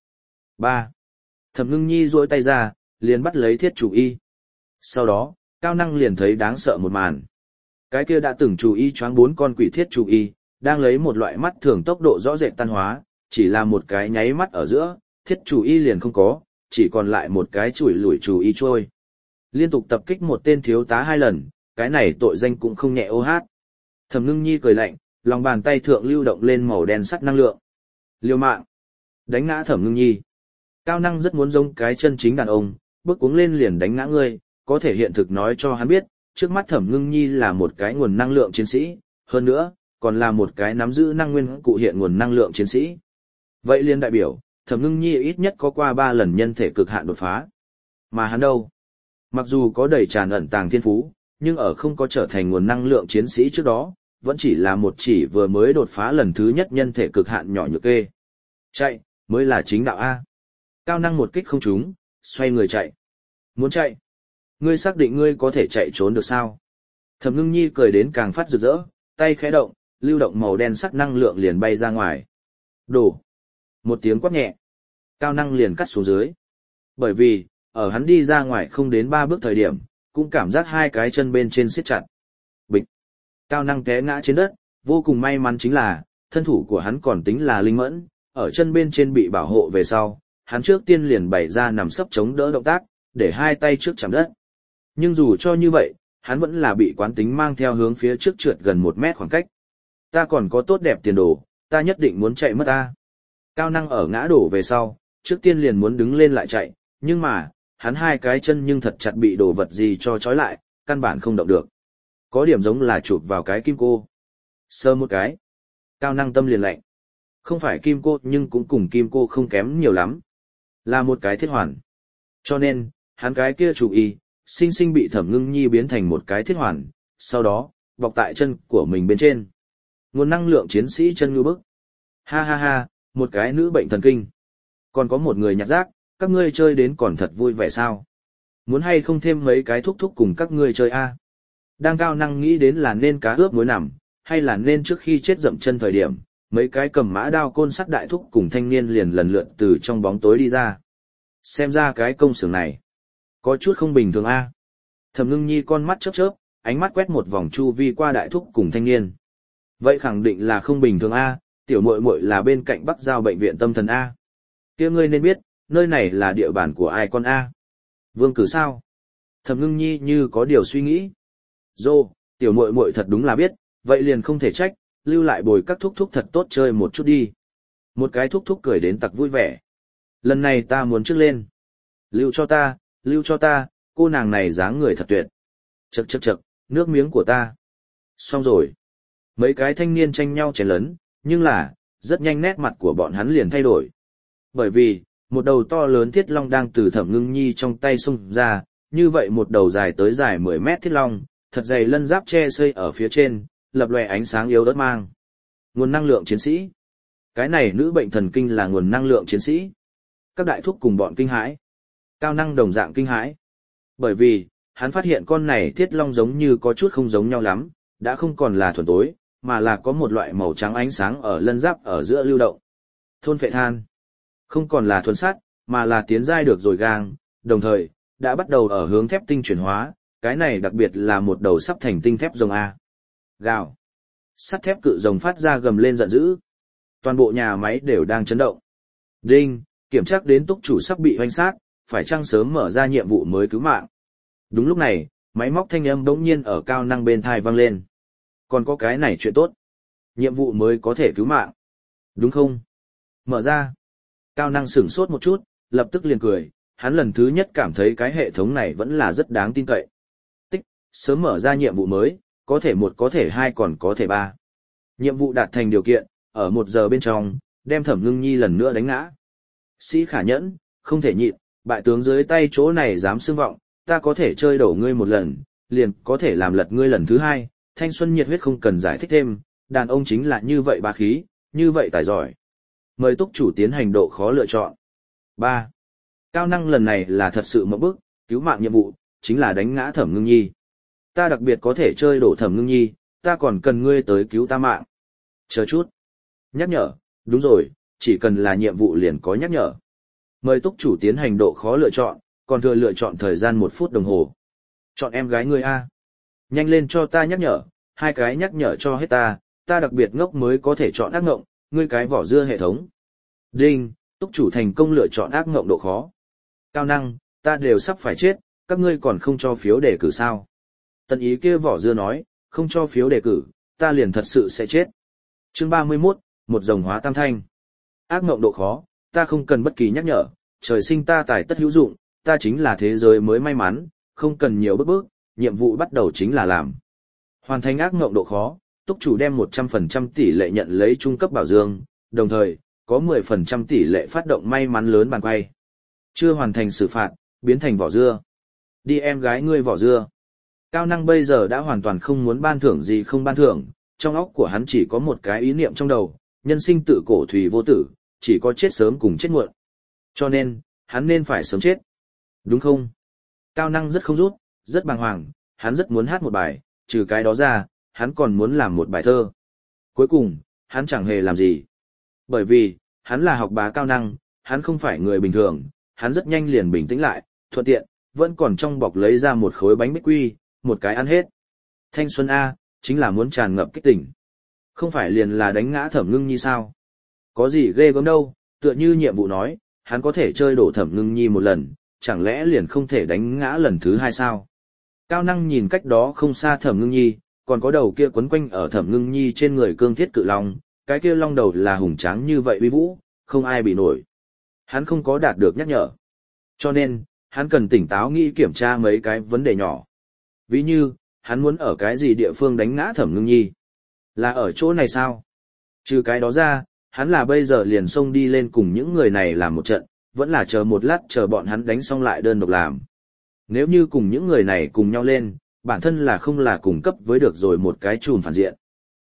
3. Thẩm Ngưng Nhi duỗi tay ra, liền bắt lấy thiết chủ y. Sau đó, cao năng liền thấy đáng sợ một màn. Cái kia đã từng chủ y choáng 4 con quỷ thiết chủ y, đang lấy một loại mắt thường tốc độ rõ rệt tan hóa, chỉ là một cái nháy mắt ở giữa, thiết chủ y liền không có, chỉ còn lại một cái chủi lủi chủ y trôi. Liên tục tập kích một tên thiếu tá 2 lần, cái này tội danh cũng không nhẹ ô hát. Thẩm Ngưng Nhi cười lạnh, lòng bàn tay thượng lưu động lên màu đen sắt năng lượng. Liều mạng, đánh ngã Thẩm Ngưng Nhi. Cao năng rất muốn giống cái chân chính đàn ông, bước cuống lên liền đánh ngã ngươi, có thể hiện thực nói cho hắn biết, trước mắt Thẩm Ngưng Nhi là một cái nguồn năng lượng chiến sĩ, hơn nữa, còn là một cái nắm giữ năng nguyên cụ hiện nguồn năng lượng chiến sĩ. Vậy liền đại biểu, Thẩm Ngưng Nhi ít nhất có qua 3 lần nhân thể cực hạn đột phá. Mà hắn đâu? Mặc dù có đầy tràn ẩn tàng thiên phú, nhưng ở không có trở thành nguồn năng lượng chiến sĩ trước đó, vẫn chỉ là một chỉ vừa mới đột phá lần thứ nhất nhân thể cực hạn nhỏ nhược kê. Chạy, mới là chính đạo A. Cao năng một kích không trúng, xoay người chạy. Muốn chạy? Ngươi xác định ngươi có thể chạy trốn được sao? Thẩm Ngưng Nhi cười đến càng phát rực rỡ, tay khẽ động, lưu động màu đen sắc năng lượng liền bay ra ngoài. Đổ. Một tiếng quát nhẹ. Cao năng liền cắt xuống dưới. Bởi vì, ở hắn đi ra ngoài không đến 3 bước thời điểm, cũng cảm giác hai cái chân bên trên siết chặt. Bịch. Cao năng té ngã trên đất, vô cùng may mắn chính là, thân thủ của hắn còn tính là linh mẫn, ở chân bên trên bị bảo hộ về sau, hắn trước tiên liền bày ra nằm sấp chống đỡ động tác, để hai tay trước chạm đất. Nhưng dù cho như vậy, hắn vẫn là bị quán tính mang theo hướng phía trước trượt gần 1 mét khoảng cách. Ta còn có tốt đẹp tiền đồ, ta nhất định muốn chạy mất ta. Cao năng ở ngã đổ về sau, trước tiên liền muốn đứng lên lại chạy, nhưng mà, hắn hai cái chân nhưng thật chặt bị đồ vật gì cho trói lại, căn bản không động được. Có điểm giống là chụp vào cái kim cô. Sơ một cái. Cao năng tâm liền lạnh. Không phải kim cô nhưng cũng cùng kim cô không kém nhiều lắm. Là một cái thiết hoàn. Cho nên, hắn cái kia chủ ý, sinh sinh bị Thẩm Ngưng Nhi biến thành một cái thiết hoàn, sau đó, bọc tại chân của mình bên trên. Nguồn năng lượng chiến sĩ chân ngư bức. Ha ha ha, một cái nữ bệnh thần kinh. Còn có một người nhặt rác, các ngươi chơi đến còn thật vui vẻ sao? Muốn hay không thêm mấy cái thúc thúc cùng các ngươi chơi a? Đang Cao Năng nghĩ đến là nên cá ướp muối nằm, hay là nên trước khi chết dậm chân thời điểm, mấy cái cầm mã đao côn sắt đại thúc cùng thanh niên liền lần lượt từ trong bóng tối đi ra. Xem ra cái công xưởng này, có chút không bình thường a. Thẩm Ngưng Nhi con mắt chớp chớp, ánh mắt quét một vòng chu vi qua đại thúc cùng thanh niên. Vậy khẳng định là không bình thường a, tiểu muội muội là bên cạnh Bắc Giao bệnh viện tâm thần a. Kia ngươi nên biết, nơi này là địa bàn của ai con a? Vương Cử sao? Thẩm Ngưng Nhi như có điều suy nghĩ. Dô, tiểu muội muội thật đúng là biết, vậy liền không thể trách, lưu lại bồi các thúc thúc thật tốt chơi một chút đi. Một cái thúc thúc cười đến tặc vui vẻ. Lần này ta muốn trước lên. Lưu cho ta, cô nàng này dáng người thật tuyệt. Chậc chậc chậc, nước miếng của ta. Xong rồi. Mấy cái thanh niên tranh nhau chén lớn, nhưng là, rất nhanh nét mặt của bọn hắn liền thay đổi. Bởi vì, một đầu to lớn thiết long đang từ Thẩm Ngưng Nhi trong tay xung ra, như vậy một đầu dài tới dài 10 mét thiết long, thật dày lân giáp che xây ở phía trên, lập lòe ánh sáng yếu ớt mang. Nguồn năng lượng chiến sĩ. Cái này nữ bệnh thần kinh là nguồn năng lượng chiến sĩ. Các đại thúc cùng bọn kinh hãi. Cao Năng đồng dạng kinh hãi. Bởi vì, hắn phát hiện con này thiết long giống như có chút không giống nhau lắm, đã không còn là thuần tối, mà là có một loại màu trắng ánh sáng ở lân giáp ở giữa lưu động. Thôn phệ than. Không còn là thuần sắt, mà là tiến giai được rồi gang, đồng thời, đã bắt đầu ở hướng thép tinh chuyển hóa, cái này đặc biệt là một đầu sắp thành tinh thép rồng A. Gào. Sắt thép cự rồng phát ra gầm lên giận dữ. Toàn bộ nhà máy đều đang chấn động. Đinh, kiểm tra đến túc chủ sắp bị hoành sát, phải chăng sớm mở ra nhiệm vụ mới cứu mạng. Đúng lúc này, máy móc thanh âm bỗng nhiên ở Cao Năng bên thai vang lên. Còn có cái này chuyện tốt. Nhiệm vụ mới có thể cứu mạng. Đúng không? Mở ra. Cao Năng sửng sốt một chút, lập tức liền cười, hắn lần thứ nhất cảm thấy cái hệ thống này vẫn là rất đáng tin cậy. Tích, sớm mở ra nhiệm vụ mới, có thể 1 có thể 2 còn có thể 3. Nhiệm vụ đạt thành điều kiện, ở 1 giờ bên trong, đem Thẩm Ngưng Nhi lần nữa đánh ngã. Sĩ khả nhẫn, không thể nhịn, bại tướng dưới tay chỗ này dám xưng vọng, ta có thể chơi đổ ngươi 1 lần, liền có thể làm lật ngươi lần thứ 2, thanh xuân nhiệt huyết không cần giải thích thêm, đàn ông chính là như vậy bá khí, như vậy tài giỏi. Mời túc chủ tiến hành độ khó lựa chọn. 3. Cao Năng lần này là thật sự mộng bức, cứu mạng nhiệm vụ, chính là đánh ngã Thẩm Ngưng Nhi. Ta đặc biệt có thể chơi đổ Thẩm Ngưng Nhi, ta còn cần ngươi tới cứu ta mạng. Chờ chút. Nhắc nhở, đúng rồi, chỉ cần là nhiệm vụ liền có nhắc nhở. Mời túc chủ tiến hành độ khó lựa chọn, còn thừa lựa chọn thời gian 1 phút đồng hồ. Chọn em gái ngươi A. Nhanh lên cho ta nhắc nhở, 2 cái nhắc nhở cho hết ta đặc biệt ngốc mới có thể chọn ác ngộng, ngươi cái vỏ dưa hệ thống. Đinh, túc chủ thành công lựa chọn ác ngộng độ khó. Cao Năng, ta đều sắp phải chết, các ngươi còn không cho phiếu đề cử sao? Tần Ý kia vỏ dưa nói, không cho phiếu đề cử, ta liền thật sự sẽ chết. Chương 31, một rồng hóa tam thanh. Ác ngộng độ khó, ta không cần bất kỳ nhắc nhở, trời sinh ta tài tất hữu dụng, ta chính là thế giới mới may mắn, không cần nhiều bước, nhiệm vụ bắt đầu chính là làm. Hoàn thành ác ngộng độ khó, túc chủ đem 100% tỷ lệ nhận lấy trung cấp bảo dương, đồng thời, có 10% tỷ lệ phát động may mắn lớn bàn quay. Chưa hoàn thành xử phạt, biến thành vỏ dưa. Đi em gái ngươi vỏ dưa. Cao Năng bây giờ đã hoàn toàn không muốn ban thưởng gì không ban thưởng, trong óc của hắn chỉ có một cái ý niệm trong đầu, nhân sinh tự cổ thủy vô tử, chỉ có chết sớm cùng chết muộn. Cho nên, hắn nên phải sớm chết. Đúng không? Cao Năng rất không rút, rất bàng hoàng, hắn rất muốn hát một bài, trừ cái đó ra, hắn còn muốn làm một bài thơ. Cuối cùng, hắn chẳng hề làm gì. Bởi vì, hắn là học bá Cao Năng, hắn không phải người bình thường, hắn rất nhanh liền bình tĩnh lại, thuận tiện, vẫn còn trong bọc lấy ra một khối bánh bích quy, một cái ăn hết. Thanh xuân A, chính là muốn tràn ngập kích tỉnh. Không phải liền là đánh ngã Thẩm Ngưng Nhi sao? Có gì ghê gớm đâu, tựa như nhiệm vụ nói, hắn có thể chơi đổ Thẩm Ngưng Nhi 1 lần, chẳng lẽ liền không thể đánh ngã lần thứ 2 sao? Cao Năng nhìn cách đó không xa Thẩm Ngưng Nhi, còn có đầu kia quấn quanh ở Thẩm Ngưng Nhi trên người cương thiết cự long, cái kia long đầu là hùng tráng như vậy uy vũ, không ai bị nổi. Hắn không có đạt được nhắc nhở. Cho nên, hắn cần tỉnh táo nghĩ kiểm tra mấy cái vấn đề nhỏ. Ví như, hắn muốn ở cái gì địa phương đánh ngã Thẩm Ngưng Nhi? Là ở chỗ này sao? Trừ cái đó ra, hắn là bây giờ liền xông đi lên cùng những người này làm một trận, vẫn là chờ một lát chờ bọn hắn đánh xong lại đơn độc làm. Nếu như cùng những người này cùng nhau lên, bản thân là không là cùng cấp với được rồi một cái chùm phản diện.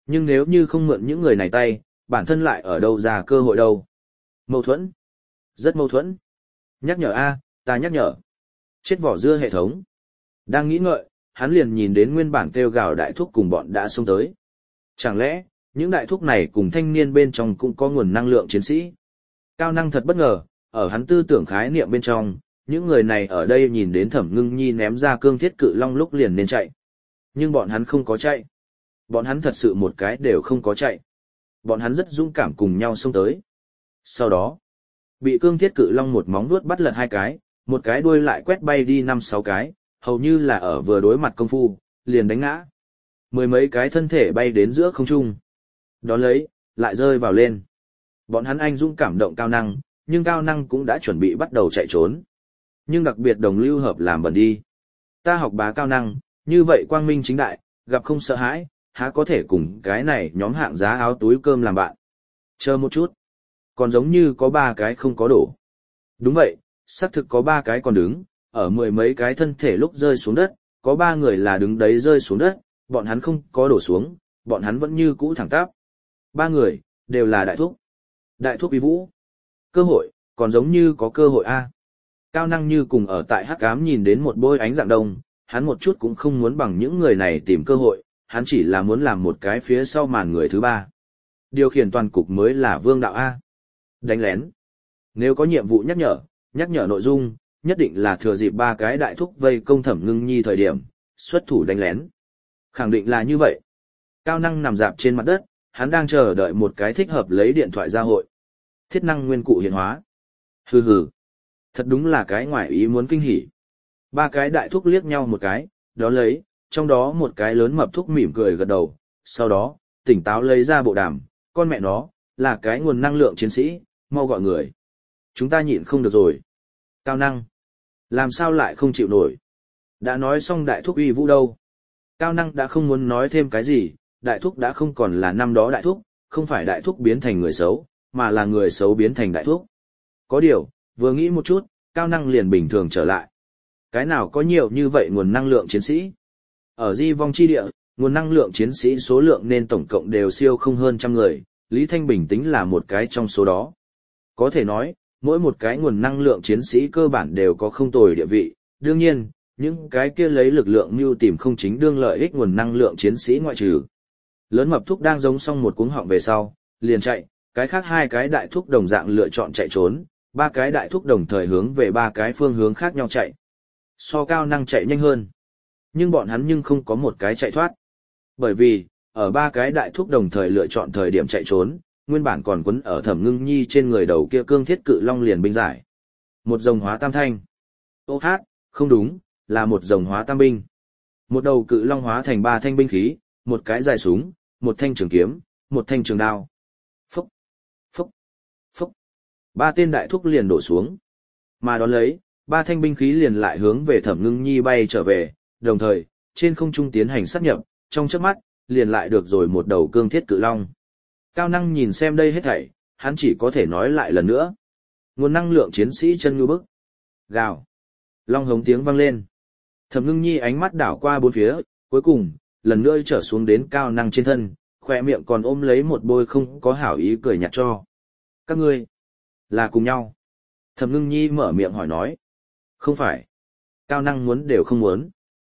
Nhưng nếu như không mượn những người này tay, bản thân lại ở đâu ra cơ hội đâu. Mâu thuẫn. Rất mâu thuẫn. Nhắc nhở a, ta nhắc nhở. Chết vỏ dưa hệ thống. Đang nghĩ ngợi, hắn liền nhìn đến nguyên bản kêu gào đại thúc cùng bọn đã xông tới. Chẳng lẽ, những đại thúc này cùng thanh niên bên trong cũng có nguồn năng lượng chiến sĩ? Cao năng thật bất ngờ, ở hắn tư tưởng khái niệm bên trong, những người này ở đây nhìn đến Thẩm Ngưng Nhi ném ra cương thiết cự long lúc liền nên chạy. Nhưng bọn hắn không có chạy. Bọn hắn thật sự một cái đều không có chạy. Bọn hắn rất dũng cảm cùng nhau xông tới. Sau đó, bị cương thiết cự long một móng vuốt bắt lật 2 cái, một cái đuôi lại quét bay đi 5-6 cái, hầu như là ở vừa đối mặt công phu, liền đánh ngã. 10 mấy cái thân thể bay đến giữa không trung. Đón lấy, lại rơi vào lên. Bọn hắn anh dũng cảm động cao năng, nhưng cao năng cũng đã chuẩn bị bắt đầu chạy trốn. Nhưng đặc biệt đồng lưu hợp làm bẩn đi. Ta học bá cao năng, như vậy quang minh chính đại, gặp không sợ hãi, há có thể cùng cái này nhóm hạng giá áo túi cơm làm bạn. Chờ một chút. Còn giống như có 3 cái không có đổ. Đúng vậy, xác thực có 3 cái còn đứng, ở 10 mấy cái thân thể lúc rơi xuống đất, có 3 người là đứng đấy rơi xuống đất, bọn hắn không có đổ xuống, bọn hắn vẫn như cũ thẳng tắp. 3 người, đều là đại thúc. Đại thúc uy vũ. Cơ hội, còn giống như có cơ hội a. Cao năng như cùng ở tại hắc ám nhìn đến một bôi ánh dạng đông, hắn một chút cũng không muốn bằng những người này tìm cơ hội, hắn chỉ là muốn làm một cái phía sau màn người thứ 3. Điều khiển toàn cục mới là vương đạo A. Đánh lén. Nếu có nhiệm vụ nhắc nhở nội dung, nhất định là thừa dịp 3 cái đại thúc vây công Thẩm Ngưng Nhi thời điểm, xuất thủ đánh lén. Khẳng định là như vậy. Cao năng nằm dạp trên mặt đất, hắn đang chờ đợi một cái thích hợp lấy điện thoại ra hội. Thiết năng nguyên cụ hiện hóa. Hừ hừ. Thật đúng là cái ngoài ý muốn kinh hỉ. 3 cái đại thúc liếc nhau một cái, đó lấy, trong đó một cái lớn mập thúc mỉm cười gật đầu, sau đó, tỉnh táo lấy ra bộ đàm, con mẹ nó, là cái nguồn năng lượng chiến sĩ, mau gọi người. Chúng ta nhịn không được rồi. Cao năng. Làm sao lại không chịu nổi? Đã nói xong đại thúc uy vũ đâu. Cao năng đã không muốn nói thêm cái gì, đại thúc đã không còn là năm đó đại thúc, không phải đại thúc biến thành người xấu, mà là người xấu biến thành đại thúc. Có điều, vừa nghĩ một chút, cao năng liền bình thường trở lại. Cái nào có nhiều như vậy nguồn năng lượng chiến sĩ? Ở di vong chi địa, nguồn năng lượng chiến sĩ số lượng nên tổng cộng đều siêu không hơn 100 người, Lý Thanh Bình tính là một cái trong số đó. Có thể nói, mỗi một cái nguồn năng lượng chiến sĩ cơ bản đều có không tồi địa vị, đương nhiên, những cái kia lấy lực lượng mưu tìm không chính đương lợi ích nguồn năng lượng chiến sĩ ngoại trừ. Lớn mập thúc đang giống xong một cuống họng về sau, liền chạy, cái khác 2 cái đại thúc đồng dạng lựa chọn chạy trốn, 3 cái đại thúc đồng thời hướng về 3 cái phương hướng khác nhau chạy. So cao năng chạy nhanh hơn. Nhưng bọn hắn nhưng không có một cái chạy thoát. Bởi vì, ở 3 cái đại thúc đồng thời lựa chọn thời điểm chạy trốn, nguyên bản còn quấn ở Thẩm Ngưng Nhi trên người đầu kia cương thiết cự long liền binh giải. Một dòng hóa tam thanh. Ô hát, không đúng, là một dòng hóa tam binh. Một đầu cự long hóa thành 3 thanh binh khí, một cái dài súng, một thanh trường kiếm, một thanh trường đao. Phúc, phúc, phúc. 3 tên đại thúc liền đổ xuống. Mà đón lấy, 3 thanh binh khí liền lại hướng về Thẩm Ngưng Nhi bay trở về, đồng thời, trên không trung tiến hành sát nhập, trong chớp mắt, liền lại được rồi một đầu cương thiết cự long. Cao năng nhìn xem đây hết thảy, hắn chỉ có thể nói lại lần nữa. Nguồn năng lượng chiến sĩ chân ngư bức. Gào. Long hống tiếng vang lên. Thẩm Ngưng Nhi ánh mắt đảo qua bốn phía, cuối cùng, lần nữa trở xuống đến cao năng trên thân, khỏe miệng còn ôm lấy một bôi không có hảo ý cười nhạt cho. Các ngươi, là cùng nhau. Thẩm Ngưng Nhi mở miệng hỏi nói. Không phải. Cao năng muốn đều không muốn.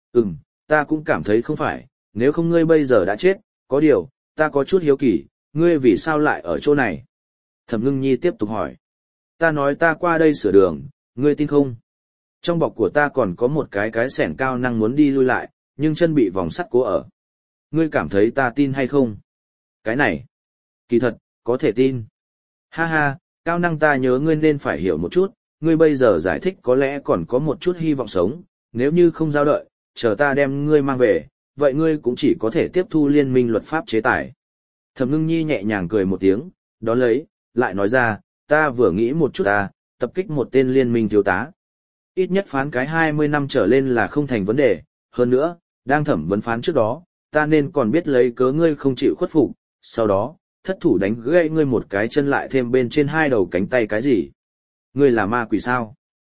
Ta cũng cảm thấy không phải, nếu không ngươi bây giờ đã chết, có điều, ta có chút hiếu kỳ, ngươi vì sao lại ở chỗ này? Thẩm Ngưng Nhi tiếp tục hỏi. Ta nói ta qua đây sửa đường, ngươi tin không? Trong bọc của ta còn có một cái xẻng cao năng muốn đi lui lại, nhưng chân bị vòng sắt cố ở. Ngươi cảm thấy ta tin hay không? Cái này, kỳ thật, có thể tin. Ha ha, cao năng ta nhớ ngươi nên phải hiểu một chút, ngươi bây giờ giải thích có lẽ còn có một chút hy vọng sống, nếu như không giao đợi, chờ ta đem ngươi mang về, vậy ngươi cũng chỉ có thể tiếp thu liên minh luật pháp chế tài. Thẩm Ngưng Nhi nhẹ nhàng cười một tiếng, đón lấy, lại nói ra, ta vừa nghĩ một chút tập kích một tên liên minh thiếu tá. Ít nhất phán cái 20 năm trở lên là không thành vấn đề, hơn nữa, đang thẩm vấn phán trước đó, ta nên còn biết lấy cớ ngươi không chịu khuất phục, sau đó, thất thủ đánh gãy ngươi một cái chân lại thêm bên trên 2 đầu cánh tay cái gì. Ngươi là ma quỷ sao?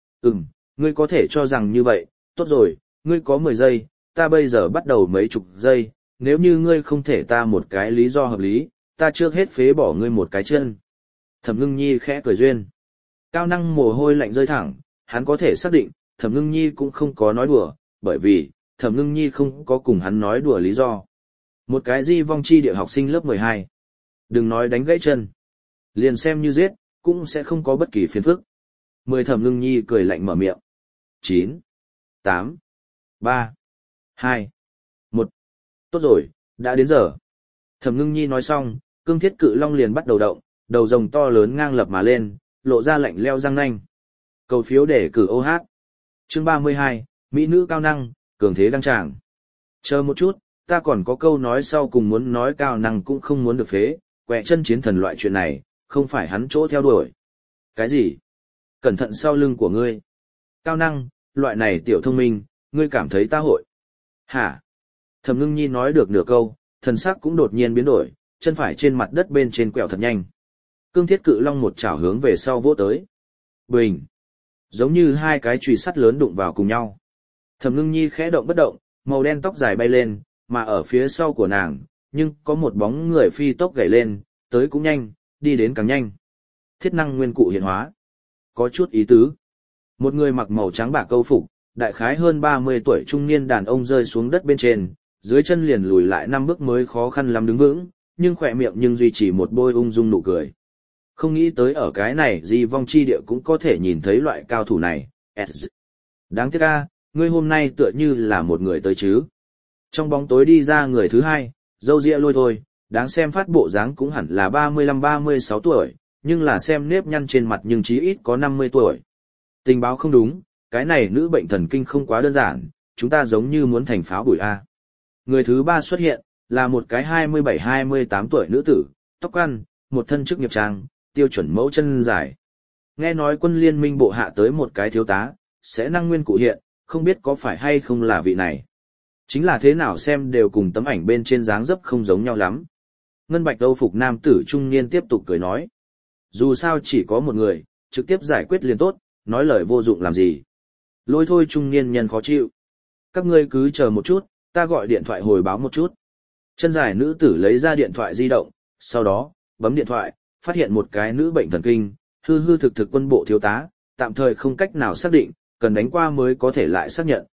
Ngươi có thể cho rằng như vậy, tốt rồi, ngươi có 10 giây, ta bây giờ bắt đầu mấy chục giây, nếu như ngươi không thể ta một cái lý do hợp lý, ta trước hết phế bỏ ngươi một cái chân. Thẩm Ngưng Nhi khẽ cười duyên. Cao Năng mồ hôi lạnh rơi thẳng, hắn có thể xác định, Thẩm Ngưng Nhi cũng không có nói đùa, bởi vì, Thẩm Ngưng Nhi không có cùng hắn nói đùa lý do. Một cái di vong chi địa học sinh lớp 12. Đừng nói đánh gãy chân. Liền xem như giết, cũng sẽ không có bất kỳ phiền phức. 10 Thẩm Ngưng Nhi cười lạnh mở miệng. 9, 8, 3, 2, 1. Tốt rồi, đã đến giờ. Thẩm Ngưng Nhi nói xong, cương thiết cự long liền bắt đầu động, đầu rồng to lớn ngang lập mà lên, lộ ra lạnh leo răng nanh. Cầu phiếu để cử OH. Chương 32, Mỹ nữ Cao Năng, cường thế đăng tràng. Chờ một chút, ta còn có câu nói sau cùng muốn nói Cao Năng cũng không muốn được phế, quẹ chân chiến thần loại chuyện này, không phải hắn chỗ theo đuổi. Cái gì? Cẩn thận sau lưng của ngươi. Cao Năng, loại này tiểu thông minh, ngươi cảm thấy ta hội. Hả? Thẩm Ngưng Nhi nói được nửa câu, thần sắc cũng đột nhiên biến đổi, chân phải trên mặt đất bên trên quẹo thật nhanh. Cương thiết cự long một chảo hướng về sau vỗ tới. Bình! Giống như hai cái chùy sắt lớn đụng vào cùng nhau. Thẩm Ngưng Nhi khẽ động bất động, màu đen tóc dài bay lên, mà ở phía sau của nàng, nhưng có một bóng người phi tốc gảy lên, tới cũng nhanh, đi đến càng nhanh. Thiết năng nguyên cụ hiện hóa. Có chút ý tứ. Một người mặc màu trắng bạc câu phục, đại khái hơn 30 tuổi trung niên đàn ông rơi xuống đất bên trên, dưới chân liền lùi lại 5 bước mới khó khăn lắm đứng vững, nhưng khỏe miệng nhưng duy trì một bôi ung dung nụ cười. Không nghĩ tới ở cái này di vong chi địa cũng có thể nhìn thấy loại cao thủ này. Đáng tiếc a, ngươi hôm nay tựa như là một người tới chứ. Trong bóng tối đi ra người thứ hai, râu ria lôi thôi, đáng xem phát bộ dáng cũng hẳn là 35-36 tuổi, nhưng là xem nếp nhăn trên mặt nhưng chí ít có 50 tuổi. Tình báo không đúng, cái này nữ bệnh thần kinh không quá đơn giản, chúng ta giống như muốn thành pháo bụi A. Người thứ ba xuất hiện, là một cái 27-28 tuổi nữ tử, tóc quăn, một thân chức nghiệp trang, tiêu chuẩn mẫu chân dài. Nghe nói quân liên minh bộ hạ tới một cái thiếu tá, sẽ năng nguyên cụ hiện, không biết có phải hay không là vị này. Chính là thế nào xem đều cùng tấm ảnh bên trên dáng dấp không giống nhau lắm. Ngân bạch âu phục nam tử trung niên tiếp tục cười nói. Dù sao chỉ có một người, trực tiếp giải quyết liền tốt, nói lời vô dụng làm gì. Lôi thôi trung niên nhân khó chịu. Các ngươi cứ chờ một chút, ta gọi điện thoại hồi báo một chút. Chân dài nữ tử lấy ra điện thoại di động, sau đó, bấm điện thoại, phát hiện một cái nữ bệnh thần kinh, hư hư thực thực quân bộ thiếu tá, tạm thời không cách nào xác định, cần đánh qua mới có thể lại xác nhận,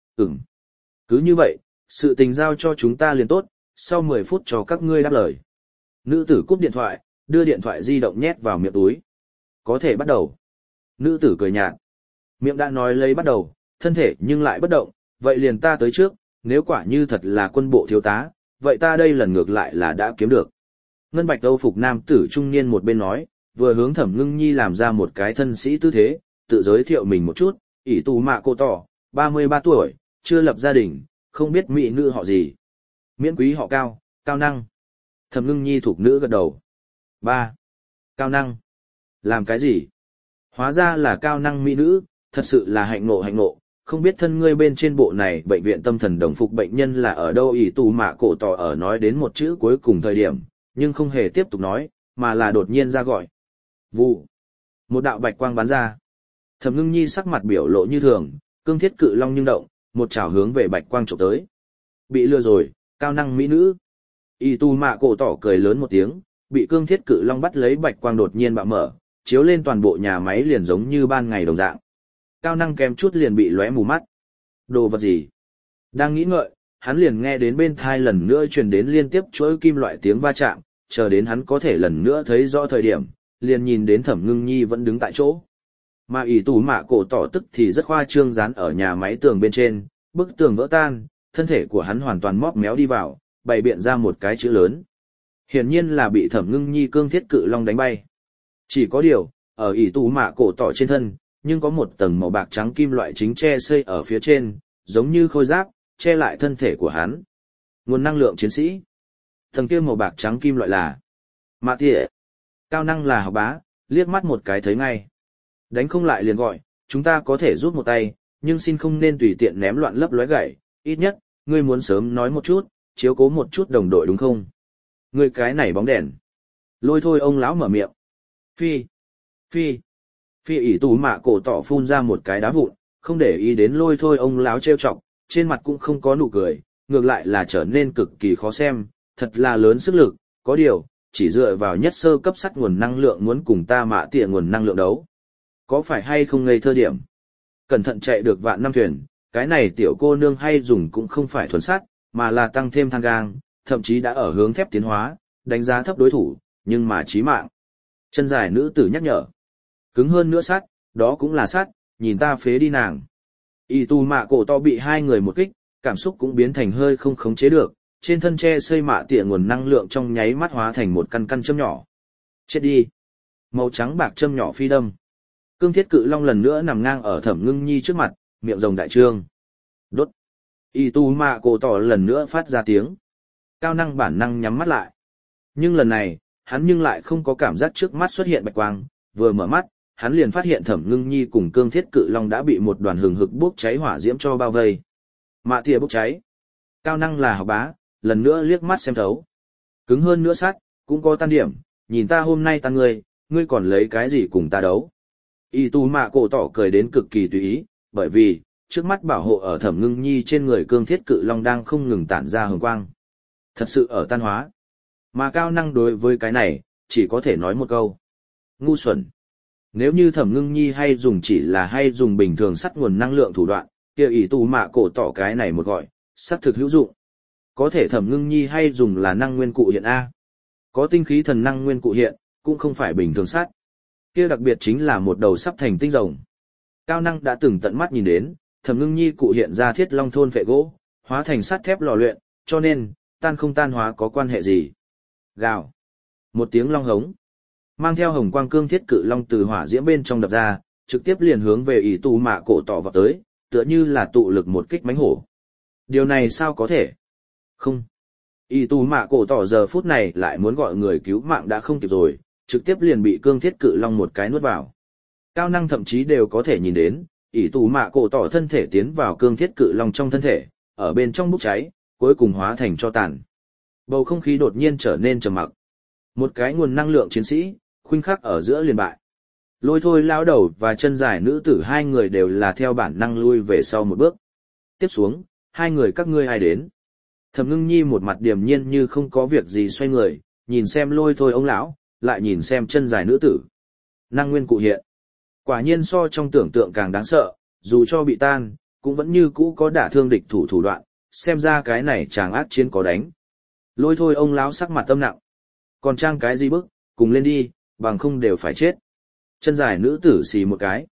Cứ như vậy, sự tình giao cho chúng ta liền tốt, sau 10 phút cho các ngươi đáp lời. Nữ tử cúp điện thoại, đưa điện thoại di động nhét vào miệng túi. Có thể bắt đầu. Nữ tử cười nhạt. Miệng đã nói lấy bắt đầu, thân thể nhưng lại bất động, vậy liền ta tới trước, nếu quả như thật là quân bộ thiếu tá, vậy ta đây lần ngược lại là đã kiếm được. Ngân bạch âu phục nam tử trung niên một bên nói, vừa hướng Thẩm Ngưng Nhi làm ra một cái thân sĩ tư thế, tự giới thiệu mình một chút, ỷ tù mạ cô tỏ, 33 tuổi, chưa lập gia đình, không biết mỹ nữ họ gì. Miễn quý họ Cao, Cao Năng. Thẩm Ngưng Nhi thuộc nữ gật đầu. 3. Cao Năng. Làm cái gì? Hóa ra là Cao Năng mỹ nữ, thật sự là hạnh ngộ, không biết thân ngươi bên trên bộ này bệnh viện tâm thần đồng phục bệnh nhân là ở đâu. Ỷ tù mạ cổ tỏ ở nói đến một chữ cuối cùng thời điểm, nhưng không hề tiếp tục nói, mà là đột nhiên ra gọi. Vụ. Một đạo bạch quang bắn ra. Thẩm Ngưng Nhi sắc mặt biểu lộ như thường, cương thiết cự long nhưng động, một chảo hướng về bạch quang chụp tới. Bị lừa rồi, Cao Năng mỹ nữ. Y tu mạ cổ tỏ cười lớn một tiếng, bị cương thiết cự long bắt lấy bạch quang đột nhiên bạo mở, chiếu lên toàn bộ nhà máy liền giống như ban ngày đồng dạng. Cao Năng kém chút liền bị lóe mù mắt. Đồ vật gì? Đang nghĩ ngợi, hắn liền nghe đến bên thai lần nữa truyền đến liên tiếp chuỗi kim loại tiếng va chạm, chờ đến hắn có thể lần nữa thấy rõ thời điểm, liền nhìn đến Thẩm Ngưng Nhi vẫn đứng tại chỗ. Mà ỷ tù mạ cổ tỏ tức thì rất khoa trương dán ở nhà máy tường bên trên, bức tường vỡ tan, thân thể của hắn hoàn toàn móp méo đi vào, bày biện ra một cái chữ lớn. Hiển nhiên là bị Thẩm Ngưng Nhi cương thiết cự long đánh bay. Chỉ có điều, ở ỷ tù mạ cổ tỏ trên thân, nhưng có một tầng màu bạc trắng kim loại chính che xây ở phía trên, giống như khôi giáp, che lại thân thể của hắn. Nguồn năng lượng chiến sĩ. Tầng kia màu bạc trắng kim loại là mạ tỉa. Cao Năng là học bá, liếc mắt một cái thấy ngay. Đánh không lại liền gọi, chúng ta có thể rút một tay, nhưng xin không nên tùy tiện ném loạn lấp lóe gậy, ít nhất, ngươi muốn sớm nói một chút, chiếu cố một chút đồng đội đúng không? Ngươi cái này bóng đèn. Lôi thôi ông lão mở miệng. Phi ỷ tù mạ cổ tỏ phun ra một cái đá vụn, không để ý đến lôi thôi ông lão trêu chọc, trên mặt cũng không có nụ cười, ngược lại là trở nên cực kỳ khó xem, thật là lớn sức lực, có điều, chỉ dựa vào nhất sơ cấp sắt nguồn năng lượng muốn cùng ta mạ tỉa nguồn năng lượng đấu. Có phải hay không ngây thơ điểm? Cẩn thận chạy được vạn năm thuyền, cái này tiểu cô nương hay dùng cũng không phải thuần sắt, mà là tăng thêm than gang, thậm chí đã ở hướng thép tiến hóa, đánh giá thấp đối thủ, nhưng mà chí mạng. Chân dài nữ tử nhắc nhở. Cứng hơn nữa sắt, đó cũng là sắt, nhìn ta phế đi nàng. Y tu mạ cổ to bị hai người một kích, cảm xúc cũng biến thành hơi không khống chế được, trên thân tre xây mạ tỉa nguồn năng lượng trong nháy mắt hóa thành một căn căn châm nhỏ. Chết đi. Màu trắng bạc châm nhỏ phi đâm. Cương thiết cự long lần nữa nằm ngang ở Thẩm Ngưng Nhi trước mặt, miệng rồng đại trương. Đốt. Y tu mạ cổ tỏ lần nữa phát ra tiếng. Cao năng bản năng nhắm mắt lại. Nhưng lần này, hắn nhưng lại không có cảm giác trước mắt xuất hiện bạch quang, vừa mở mắt, hắn liền phát hiện Thẩm Ngưng Nhi cùng cương thiết cự long đã bị một đoàn hừng hực bốc cháy hỏa diễm cho bao vây. Mạ tỉa bốc cháy. Cao năng là học bá, lần nữa liếc mắt xem thấu. Cứng hơn nữa sắt, cũng có tan điểm, nhìn ta hôm nay tan ngươi còn lấy cái gì cùng ta đấu. Y tu mạ cổ tỏ cười đến cực kỳ tùy ý, bởi vì, trước mắt bảo hộ ở Thẩm Ngưng Nhi trên người cương thiết cự long đang không ngừng tản ra hồng quang. Thật sự ở tan hóa. Mà cao năng đối với cái này, chỉ có thể nói một câu. Ngu xuẩn. Nếu như Thẩm Ngưng Nhi hay dùng bình thường sắt nguồn năng lượng thủ đoạn, kia Y tu mạ cổ tỏ cái này một gọi, sắt thực hữu dụng. Có thể Thẩm Ngưng Nhi hay dùng là năng nguyên cụ hiện A. Có tinh khí thần năng nguyên cụ hiện, cũng không phải bình thường sắt. Kia đặc biệt chính là một đầu sắp thành tinh rồng. Cao năng đã từng tận mắt nhìn đến, Thẩm Ngưng Nhi cụ hiện ra thiết long thôn phệ gỗ, hóa thành sắt thép lò luyện, cho nên, tan không tan hóa có quan hệ gì. Gào. Một tiếng long hống. Mang theo hồng quang cương thiết cự long từ hỏa diễm bên trong đập ra, trực tiếp liền hướng về Y tu mạ cổ tỏ vào tới, tựa như là tụ lực một kích mãnh hổ. Điều này sao có thể? Không. Y tu mạ cổ tỏ giờ phút này lại muốn gọi người cứu mạng đã không kịp rồi, trực tiếp liền bị cương thiết cự long một cái nuốt vào. Cao năng thậm chí đều có thể nhìn đến, Y tu mạ cổ tỏ thân thể tiến vào cương thiết cự long trong thân thể, ở bên trong bốc cháy, cuối cùng hóa thành tro tàn. Bầu không khí đột nhiên trở nên trầm mặc. Một cái nguồn năng lượng chiến sĩ, khuynh khắc ở giữa liền bại. Lôi thôi lao đầu và chân dài nữ tử hai người đều là theo bản năng lui về sau một bước. Tiếp xuống, hai người các ngươi ai đến? Thẩm Ngưng Nhi một mặt điềm nhiên như không có việc gì xoay người, nhìn xem lôi thôi ông lão, lại nhìn xem chân dài nữ tử. Năng nguyên cụ hiện. Quả nhiên so trong tưởng tượng càng đáng sợ, dù cho bị tan, cũng vẫn như cũ có đả thương địch thủ đoạn, xem ra cái này chàng ác chiến có đánh. Lôi thôi ông lão sắc mặt tâm nặng. Còn trang cái gì bức, cùng lên đi, bằng không đều phải chết. Chân dài nữ tử xì một cái.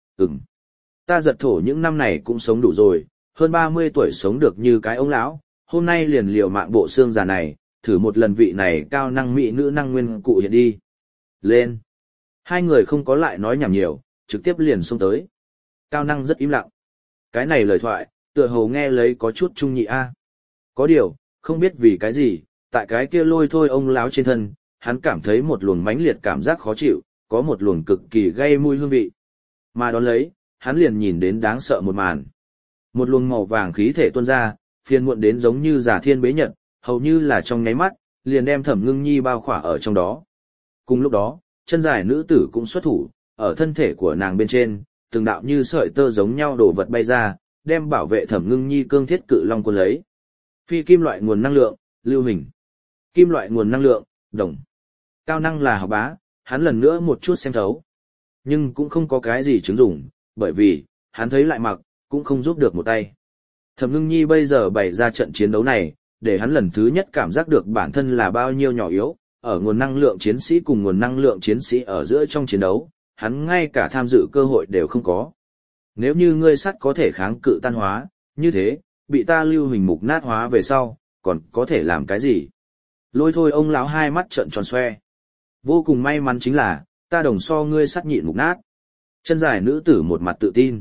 Ta giật thổ những năm này cũng sống đủ rồi, hơn 30 tuổi sống được như cái ông lão, hôm nay liền liều mạng bộ xương già này, thử một lần vị này cao năng mỹ nữ năng nguyên cụ hiện đi. Lên. Hai người không có lại nói nhảm nhiều, trực tiếp liền xông tới. Cao năng rất im lặng. Cái này lời thoại, tựa hồ nghe lấy có chút trung nhị a. Có điều, không biết vì cái gì, tại cái kia lôi thôi ông lão trên thân, hắn cảm thấy một luồng mãnh liệt cảm giác khó chịu, có một luồng cực kỳ gây mùi hương vị. Mà đón lấy, hắn liền nhìn đến đáng sợ một màn. Một luồng màu vàng khí thể tuôn ra, phiền muộn đến giống như giả thiên bế nhật, hầu như là trong nháy mắt, liền đem Thẩm Ngưng Nhi bao khỏa ở trong đó. Cùng lúc đó, chân dài nữ tử cũng xuất thủ, ở thân thể của nàng bên trên, từng đạo như sợi tơ giống nhau đổ vật bay ra, đem bảo vệ Thẩm Ngưng Nhi cương thiết cự long cuốn lấy. Phi kim loại nguồn năng lượng, lưu hình. Kim loại nguồn năng lượng, đồng. Cao năng là học bá, hắn lần nữa một chút xem thấu. Nhưng cũng không có cái gì chứng dụng, bởi vì, hắn thấy lại mặc, cũng không giúp được một tay. Thẩm Ngưng Nhi bây giờ bày ra trận chiến đấu này, để hắn lần thứ nhất cảm giác được bản thân là bao nhiêu nhỏ yếu, ở nguồn năng lượng chiến sĩ cùng nguồn năng lượng chiến sĩ ở giữa trong chiến đấu, hắn ngay cả tham dự cơ hội đều không có. Nếu như ngươi sắt có thể kháng cự tan hóa, như thế, bị ta lưu hình mục nát hóa về sau, còn có thể làm cái gì? Lôi thôi ông lão hai mắt trợn tròn xoe. Vô cùng may mắn chính là, ta đồng so ngươi sắt nhịn mục nát. Chân dài nữ tử một mặt tự tin.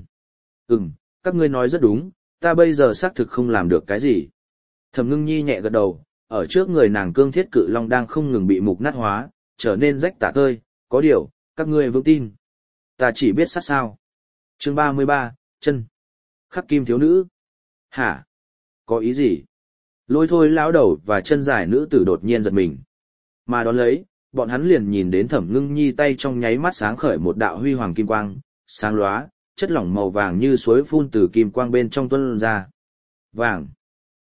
Các ngươi nói rất đúng, ta bây giờ xác thực không làm được cái gì. Thẩm Ngưng Nhi nhẹ gật đầu, ở trước người nàng cương thiết cự long đang không ngừng bị mục nát hóa, trở nên rách tả tơi, có điều, các ngươi vững tin. Ta chỉ biết sát sao. Chương 33, chân. Khắc kim thiếu nữ. Hả? Có ý gì? Lôi thôi lão đầu và chân dài nữ tử đột nhiên giật mình. Mà đón lấy, bọn hắn liền nhìn đến Thẩm Ngưng Nhi tay trong nháy mắt sáng khởi một đạo huy hoàng kim quang, sáng lóa, chất lỏng màu vàng như suối phun từ kim quang bên trong tuôn ra. Vàng.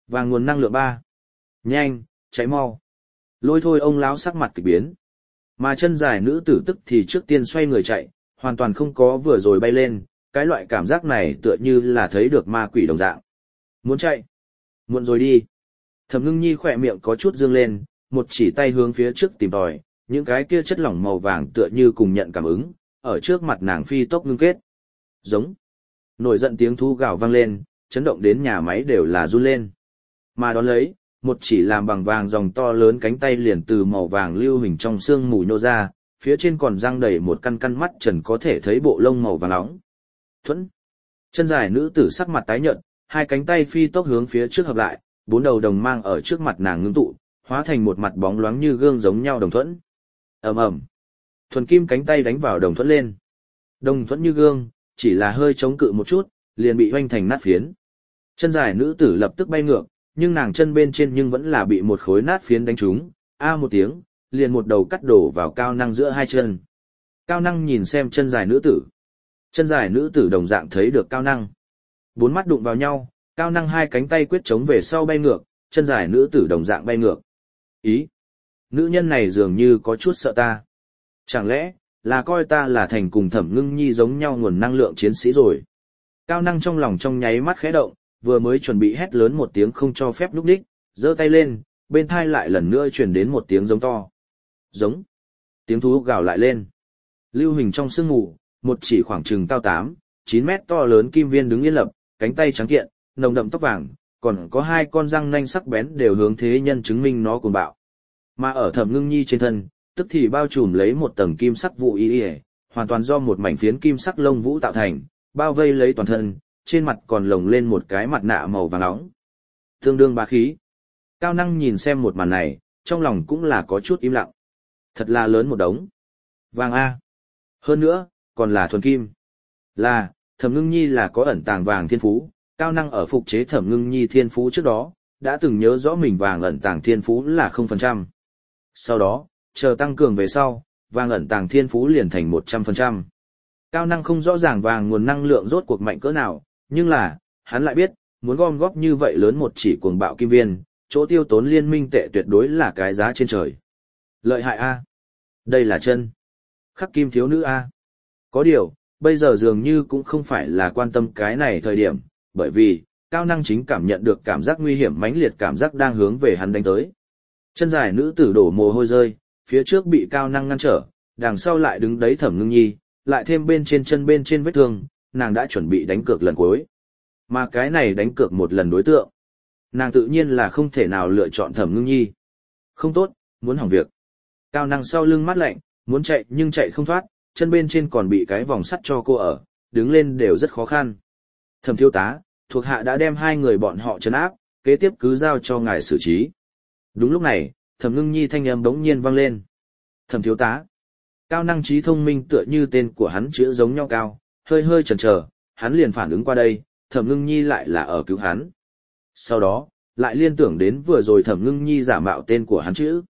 Vàng nguồn năng lượng 3. Nhanh, cháy mau. Lôi thôi ông lão sắc mặt kỳ biến. Mà chân dài nữ tử tức thì trước tiên xoay người chạy, hoàn toàn không có vừa rồi bay lên, cái loại cảm giác này tựa như là thấy được ma quỷ đồng dạng. Muốn chạy? Muộn rồi đi. Thẩm Ngưng Nhi khỏe miệng có chút dương lên, một chỉ tay hướng phía trước tìm tòi, những cái kia chất lỏng màu vàng tựa như cùng nhận cảm ứng, ở trước mặt nàng phi tốc ngưng kết. Giống. Nổi giận tiếng thú gào vang lên, chấn động đến nhà máy đều là run lên. Mà đón lấy, một chỉ làm bằng vàng dòng to lớn cánh tay liền từ màu vàng lưu hình trong xương mù nhô ra, phía trên còn răng đầy một căn căn mắt trần có thể thấy bộ lông màu vàng nóng. Thuẫn. Chân dài nữ tử sắc mặt tái nhợt, hai cánh tay phi tốc hướng phía trước hợp lại, bốn đầu đồng mang ở trước mặt nàng ngưng tụ, hóa thành một mặt bóng loáng như gương giống nhau đồng thuẫn. Ầm ầm. Thuần kim cánh tay đánh vào đồng thuẫn lên. Đồng thuẫn như gương, chỉ là hơi chống cự một chút, liền bị hoanh thành nát phiến. Chân dài nữ tử lập tức bay ngược, nhưng nàng chân bên trên nhưng vẫn là bị một khối nát phiến đánh trúng, a một tiếng, liền một đầu cắt đổ vào Cao Năng giữa hai chân. Cao Năng nhìn xem chân dài nữ tử. Chân dài nữ tử đồng dạng thấy được Cao Năng. Bốn mắt đụng vào nhau, Cao Năng hai cánh tay quyết chống về sau bay ngược, chân dài nữ tử đồng dạng bay ngược. Ý! Nữ nhân này dường như có chút sợ ta. Chẳng lẽ, là coi ta là thành cùng Thẩm Ngưng Nhi giống nhau nguồn năng lượng chiến sĩ rồi. Cao Năng trong lòng trong nháy mắt khẽ động, vừa mới chuẩn bị hét lớn một tiếng không cho phép lúc đích, giơ tay lên, bên thai lại lần nữa truyền đến một tiếng giống to. Giống. Tiếng thú gào lại lên. Lưu hình trong sương mù, một chỉ khoảng chừng cao 8-9 mét to lớn kim viên đứng yên lập, cánh tay trắng kiện, nồng đậm tóc vàng, còn có hai con răng nanh sắc bén đều hướng thế nhân chứng minh nó cuồng bạo. Mà ở Thẩm Ngưng Nhi trên thân, tức thì bao trùm lấy một tầng kim sắc vụ y, hoàn toàn do một mảnh phiến kim sắc lông vũ tạo thành, bao vây lấy toàn thân, trên mặt còn lồng lên một cái mặt nạ màu vàng nóng. Tương đương bá khí. Cao Năng nhìn xem một màn này, trong lòng cũng là có chút im lặng. Thật là lớn một đống. Vàng A. Hơn nữa, còn là thuần kim. Là, Thẩm Ngưng Nhi là có ẩn tàng vàng thiên phú, Cao Năng ở phục chế Thẩm Ngưng Nhi thiên phú trước đó, đã từng nhớ rõ mình vàng ẩn tàng thiên phú là 0%. Sau đó, chờ tăng cường về sau, vàng ẩn tàng thiên phú liền thành 100%. Cao Năng không rõ ràng vàng nguồn năng lượng rốt cuộc mạnh cỡ nào, nhưng là, hắn lại biết, muốn gom góp như vậy lớn một chỉ cuồng bạo kim viên, chỗ tiêu tốn liên minh tệ tuyệt đối là cái giá trên trời. Lợi hại A. Đây là chân. Khắc kim thiếu nữ A. Có điều, bây giờ dường như cũng không phải là quan tâm cái này thời điểm, bởi vì, Cao Năng chính cảm nhận được cảm giác nguy hiểm mãnh liệt cảm giác đang hướng về hắn đánh tới. Chân dài nữ tử đổ mồ hôi rơi, phía trước bị Cao Năng ngăn trở, đằng sau lại đứng đấy Thẩm Ngưng Nhi, lại thêm bên trên chân bên trên vết thương, nàng đã chuẩn bị đánh cược lần cuối. Mà cái này đánh cược một lần đối tượng. Nàng tự nhiên là không thể nào lựa chọn Thẩm Ngưng Nhi. Không tốt, muốn hỏng việc. Cao Năng sau lưng mát lạnh, muốn chạy nhưng chạy không thoát, chân bên trên còn bị cái vòng sắt cho cô ở, đứng lên đều rất khó khăn. Thẩm thiếu tá, thuộc hạ đã đem hai người bọn họ trấn áp, kế tiếp cứ giao cho ngài xử trí. Đúng lúc này, Thẩm Ngưng Nhi thanh âm bỗng nhiên vang lên. Thẩm thiếu tá. Cao Năng trí thông minh tựa như tên của hắn chữ giống nhau cao, hơi hơi chần chờ, hắn liền phản ứng qua đây, Thẩm Ngưng Nhi lại là ở cứu hắn. Sau đó, lại liên tưởng đến vừa rồi Thẩm Ngưng Nhi giả mạo tên của hắn chữ.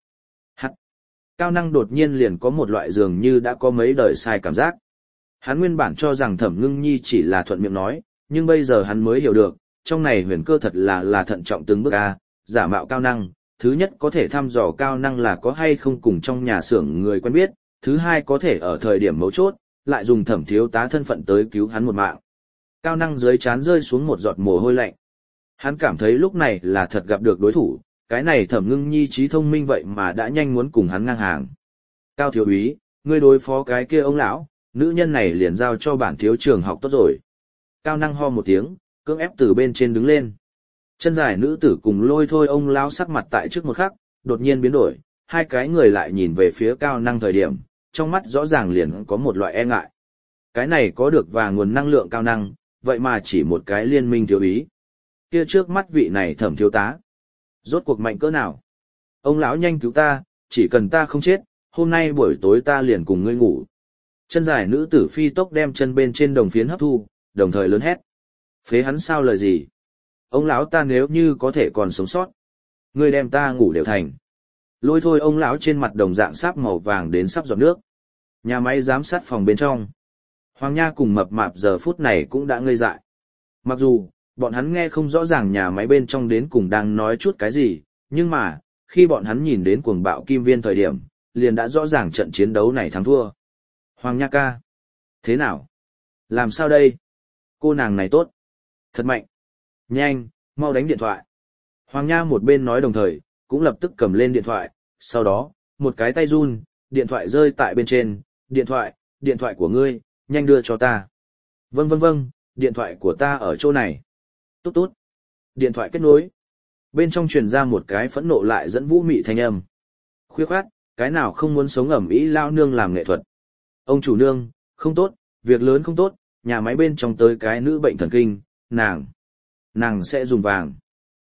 Cao Năng đột nhiên liền có một loại dường như đã có mấy đời sai cảm giác. Hắn nguyên bản cho rằng Thẩm Ngưng Nhi chỉ là thuận miệng nói, nhưng bây giờ hắn mới hiểu được, trong này huyền cơ thật là thận trọng từng bước a, giả mạo Cao Năng, thứ nhất có thể thăm dò Cao Năng là có hay không cùng trong nhà xưởng người quen biết, thứ hai có thể ở thời điểm mấu chốt, lại dùng Thẩm thiếu tá thân phận tới cứu hắn một mạng. Cao Năng dưới trán rơi xuống một giọt mồ hôi lạnh. Hắn cảm thấy lúc này là thật gặp được đối thủ, cái này Thẩm Ngưng Nhi trí thông minh vậy mà đã nhanh muốn cùng hắn ngang hàng. Cao thiếu úy, ngươi đối phó cái kia ông lão, nữ nhân này liền giao cho bản thiếu trường học tốt rồi. Cao Năng ho một tiếng, cưỡng ép từ bên trên đứng lên. Chân dài nữ tử cùng lôi thôi ông lão sắc mặt tại trước một khắc, đột nhiên biến đổi, hai cái người lại nhìn về phía Cao Năng thời điểm, trong mắt rõ ràng liền có một loại e ngại. Cái này có được và nguồn năng lượng Cao Năng, vậy mà chỉ một cái liên minh thiếu úy. Kia trước mắt vị này Thẩm thiếu tá, rốt cuộc mạnh cỡ nào? Ông lão nhanh cứu ta, chỉ cần ta không chết, hôm nay buổi tối ta liền cùng ngươi ngủ. Chân dài nữ tử phi tốc đem chân bên trên đồng phiến hấp thu, đồng thời lớn hét. Phế hắn sao lời gì? Ông lão ta nếu như có thể còn sống sót, ngươi đem ta ngủ đều thành. Lôi thôi ông lão trên mặt đồng dạng sáp màu vàng đến sắp giọt nước. Nhà máy giám sát phòng bên trong. Hoàng Nha cùng mập mạp giờ phút này cũng đã ngây dại. Mặc dù, bọn hắn nghe không rõ ràng nhà máy bên trong đến cùng đang nói chút cái gì, nhưng mà, khi bọn hắn nhìn đến cuồng bạo kim viên thời điểm, liền đã rõ ràng trận chiến đấu này thắng thua. Hoàng Nha ca. Thế nào? Làm sao đây? Cô nàng này tốt. Thật mạnh. Nhanh, mau đánh điện thoại. Hoàng Nha một bên nói đồng thời, cũng lập tức cầm lên điện thoại, sau đó, một cái tay run, điện thoại rơi tại bên trên, điện thoại của ngươi, nhanh đưa cho ta. Vâng vâng vâng, điện thoại của ta ở chỗ này. Tốt tốt. Điện thoại kết nối. Bên trong truyền ra một cái phẫn nộ lại dẫn vũ mị thanh âm. Khuya khoát, cái nào không muốn sống ẩm ý lao nương làm nghệ thuật. Ông chủ nương, không tốt, việc lớn không tốt, nhà máy bên trong tới cái nữ bệnh thần kinh, nàng sẽ dùng vàng.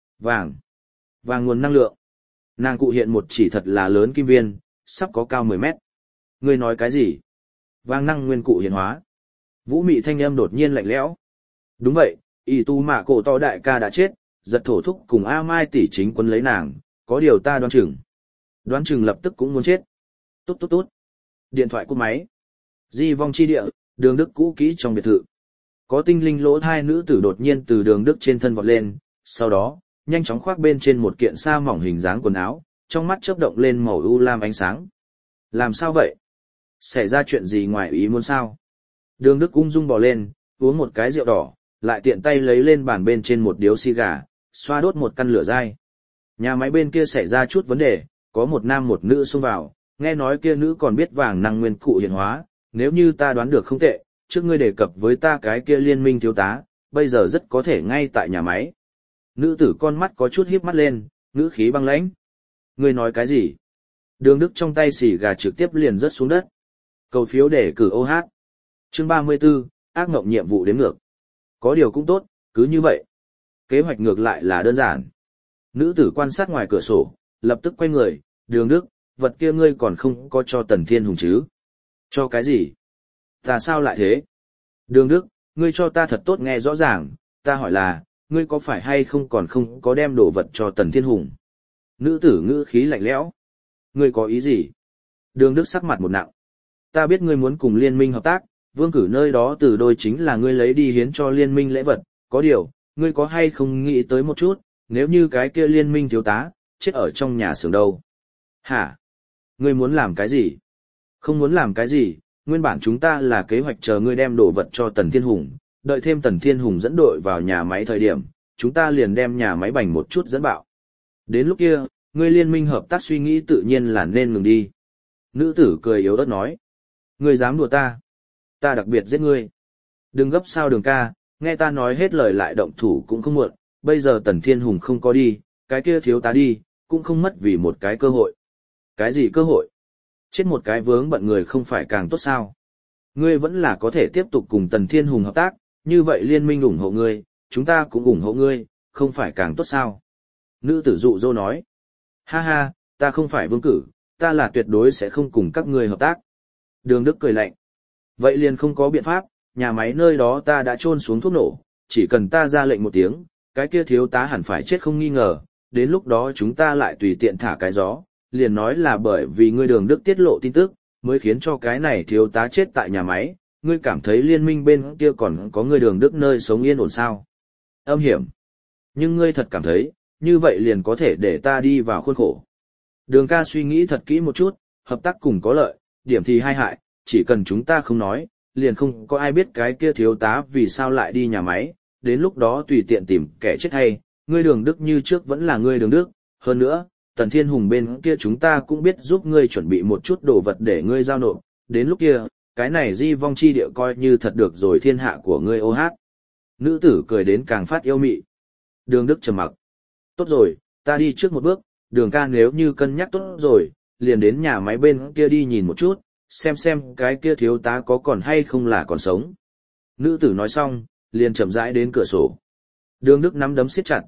Vàng nguồn năng lượng. Nàng cụ hiện một chỉ thật là lớn kim viên, sắp có cao 10 mét. Ngươi nói cái gì? Vàng năng nguyên cụ hiện hóa. Vũ mị thanh âm đột nhiên lạnh lẽo. Đúng vậy, y tu mạ cổ to đại ca đã chết, giật thổ thúc cùng A Mai tỷ chính quân lấy nàng, có điều ta đoán chừng. Đoán chừng lập tức cũng muốn chết. Tốt tốt tốt. Điện thoại cúp máy. Di vong chi địa, đường đức cũ kỹ trong biệt thự. Có tinh linh lỗ thai nữ tử đột nhiên từ đường đức trên thân vọt lên, sau đó, nhanh chóng khoác bên trên một kiện sa mỏng hình dáng quần áo, trong mắt chớp động lên màu u lam ánh sáng. Làm sao vậy? Xảy ra chuyện gì ngoài ý muốn sao? Đường đức ung dung bò lên, uống một cái rượu đỏ, lại tiện tay lấy lên bàn bên trên một điếu xì gà, xoa đốt một căn lửa dai. Nhà máy bên kia xảy ra chút vấn đề, có một nam một nữ xông vào, nghe nói kia nữ còn biết vàng năng nguyên cụ hiện hóa, nếu như ta đoán được không tệ, trước ngươi đề cập với ta cái kia liên minh thiếu tá, bây giờ rất có thể ngay tại nhà máy. Nữ tử con mắt có chút híp mắt lên, ngữ khí băng lãnh. Ngươi nói cái gì? Đường Đức trong tay xì gà trực tiếp liền rớt xuống đất. Cầu phiếu để cử OH. Chương 34, ác mộng nhiệm vụ đếm ngược. Có điều cũng tốt, cứ như vậy. Kế hoạch ngược lại là đơn giản. Nữ tử quan sát ngoài cửa sổ, lập tức quay người, Đường Đức, vật kia ngươi còn không có cho Tần Thiên Hùng chứ? Cho cái gì? Ta sao lại thế? Đường Đức, ngươi cho ta thật tốt nghe rõ ràng, ta hỏi là, ngươi có phải hay không còn không có đem đồ vật cho Tần Thiên Hùng? Nữ tử ngữ khí lạnh lẽo. Ngươi có ý gì? Đường Đức sắc mặt một nặng. Ta biết ngươi muốn cùng liên minh hợp tác, vương cử nơi đó từ đôi chính là ngươi lấy đi hiến cho liên minh lễ vật, có điều, ngươi có hay không nghĩ tới một chút, nếu như cái kia liên minh thiếu tá, chết ở trong nhà xưởng đâu? Hả? Ngươi muốn làm cái gì? Không muốn làm cái gì, nguyên bản chúng ta là kế hoạch chờ ngươi đem đồ vật cho Tần Thiên Hùng, đợi thêm Tần Thiên Hùng dẫn đội vào nhà máy thời điểm, chúng ta liền đem nhà máy bành một chút dẫn bạo. Đến lúc kia, ngươi liên minh hợp tác suy nghĩ tự nhiên là nên ngừng đi. Nữ tử cười yếu ớt nói. Ngươi dám đùa ta? Ta đặc biệt giết ngươi. Đừng gấp sao Đường ca, nghe ta nói hết lời lại động thủ cũng không muộn, bây giờ Tần Thiên Hùng không có đi, cái kia thiếu tá đi, cũng không mất vì một cái cơ hội. Cái gì cơ hội? Chết một cái vướng bận người không phải càng tốt sao? Ngươi vẫn là có thể tiếp tục cùng Tần Thiên Hùng hợp tác, như vậy liên minh ủng hộ ngươi, chúng ta cũng ủng hộ ngươi, không phải càng tốt sao? Nữ tử dụ dỗ nói. Ha ha, ta không phải vương cử, ta là tuyệt đối sẽ không cùng các ngươi hợp tác. Đường Đức cười lạnh. Vậy liền không có biện pháp, nhà máy nơi đó ta đã chôn xuống thuốc nổ, chỉ cần ta ra lệnh một tiếng, cái kia thiếu tá hẳn phải chết không nghi ngờ, đến lúc đó chúng ta lại tùy tiện thả cái gió, liền nói là bởi vì ngươi Đường Đức tiết lộ tin tức, mới khiến cho cái này thiếu tá chết tại nhà máy, ngươi cảm thấy liên minh bên kia còn có ngươi Đường Đức nơi sống yên ổn sao? Âm hiểm. Nhưng ngươi thật cảm thấy, như vậy liền có thể để ta đi vào khuôn khổ. Đường ca suy nghĩ thật kỹ một chút, hợp tác cùng có lợi, điểm thì hai hại, chỉ cần chúng ta không nói, liền không có ai biết cái kia thiếu tá vì sao lại đi nhà máy, đến lúc đó tùy tiện tìm kẻ chết hay, ngươi Đường Đức như trước vẫn là ngươi Đường Đức, hơn nữa, Tần Thiên Hùng bên kia chúng ta cũng biết giúp ngươi chuẩn bị một chút đồ vật để ngươi giao nộp, đến lúc kia, cái này di vong chi địa coi như thật được rồi thiên hạ của ngươi ô hát. Nữ tử cười đến càng phát yêu mị. Đường Đức trầm mặc. Tốt rồi, ta đi trước một bước, Đường ca nếu như cân nhắc tốt rồi, liền đến nhà máy bên kia đi nhìn một chút, xem cái kia thiếu tá có còn hay không là còn sống. Nữ tử nói xong, liền chậm rãi đến cửa sổ. Đường Đức nắm đấm siết chặt,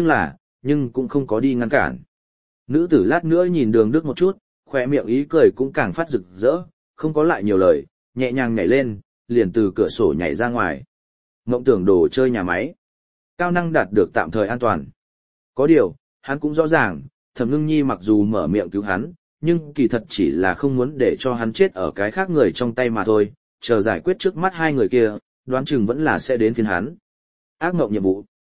nhưng cũng không có đi ngăn cản. Nữ tử lát nữa nhìn Đường Đức một chút, khỏe miệng ý cười cũng càng phát rực rỡ, không có lại nhiều lời, nhẹ nhàng nhảy lên, liền từ cửa sổ nhảy ra ngoài. Mộng tưởng đồ chơi nhà máy. Cao năng đạt được tạm thời an toàn. Có điều, hắn cũng rõ ràng, Thẩm Ngưng Nhi mặc dù mở miệng cứu hắn, nhưng kỳ thật chỉ là không muốn để cho hắn chết ở cái khác người trong tay mà thôi, chờ giải quyết trước mắt hai người kia, đoán chừng vẫn là sẽ đến phiên hắn. Ác mộng nhiệm vụ.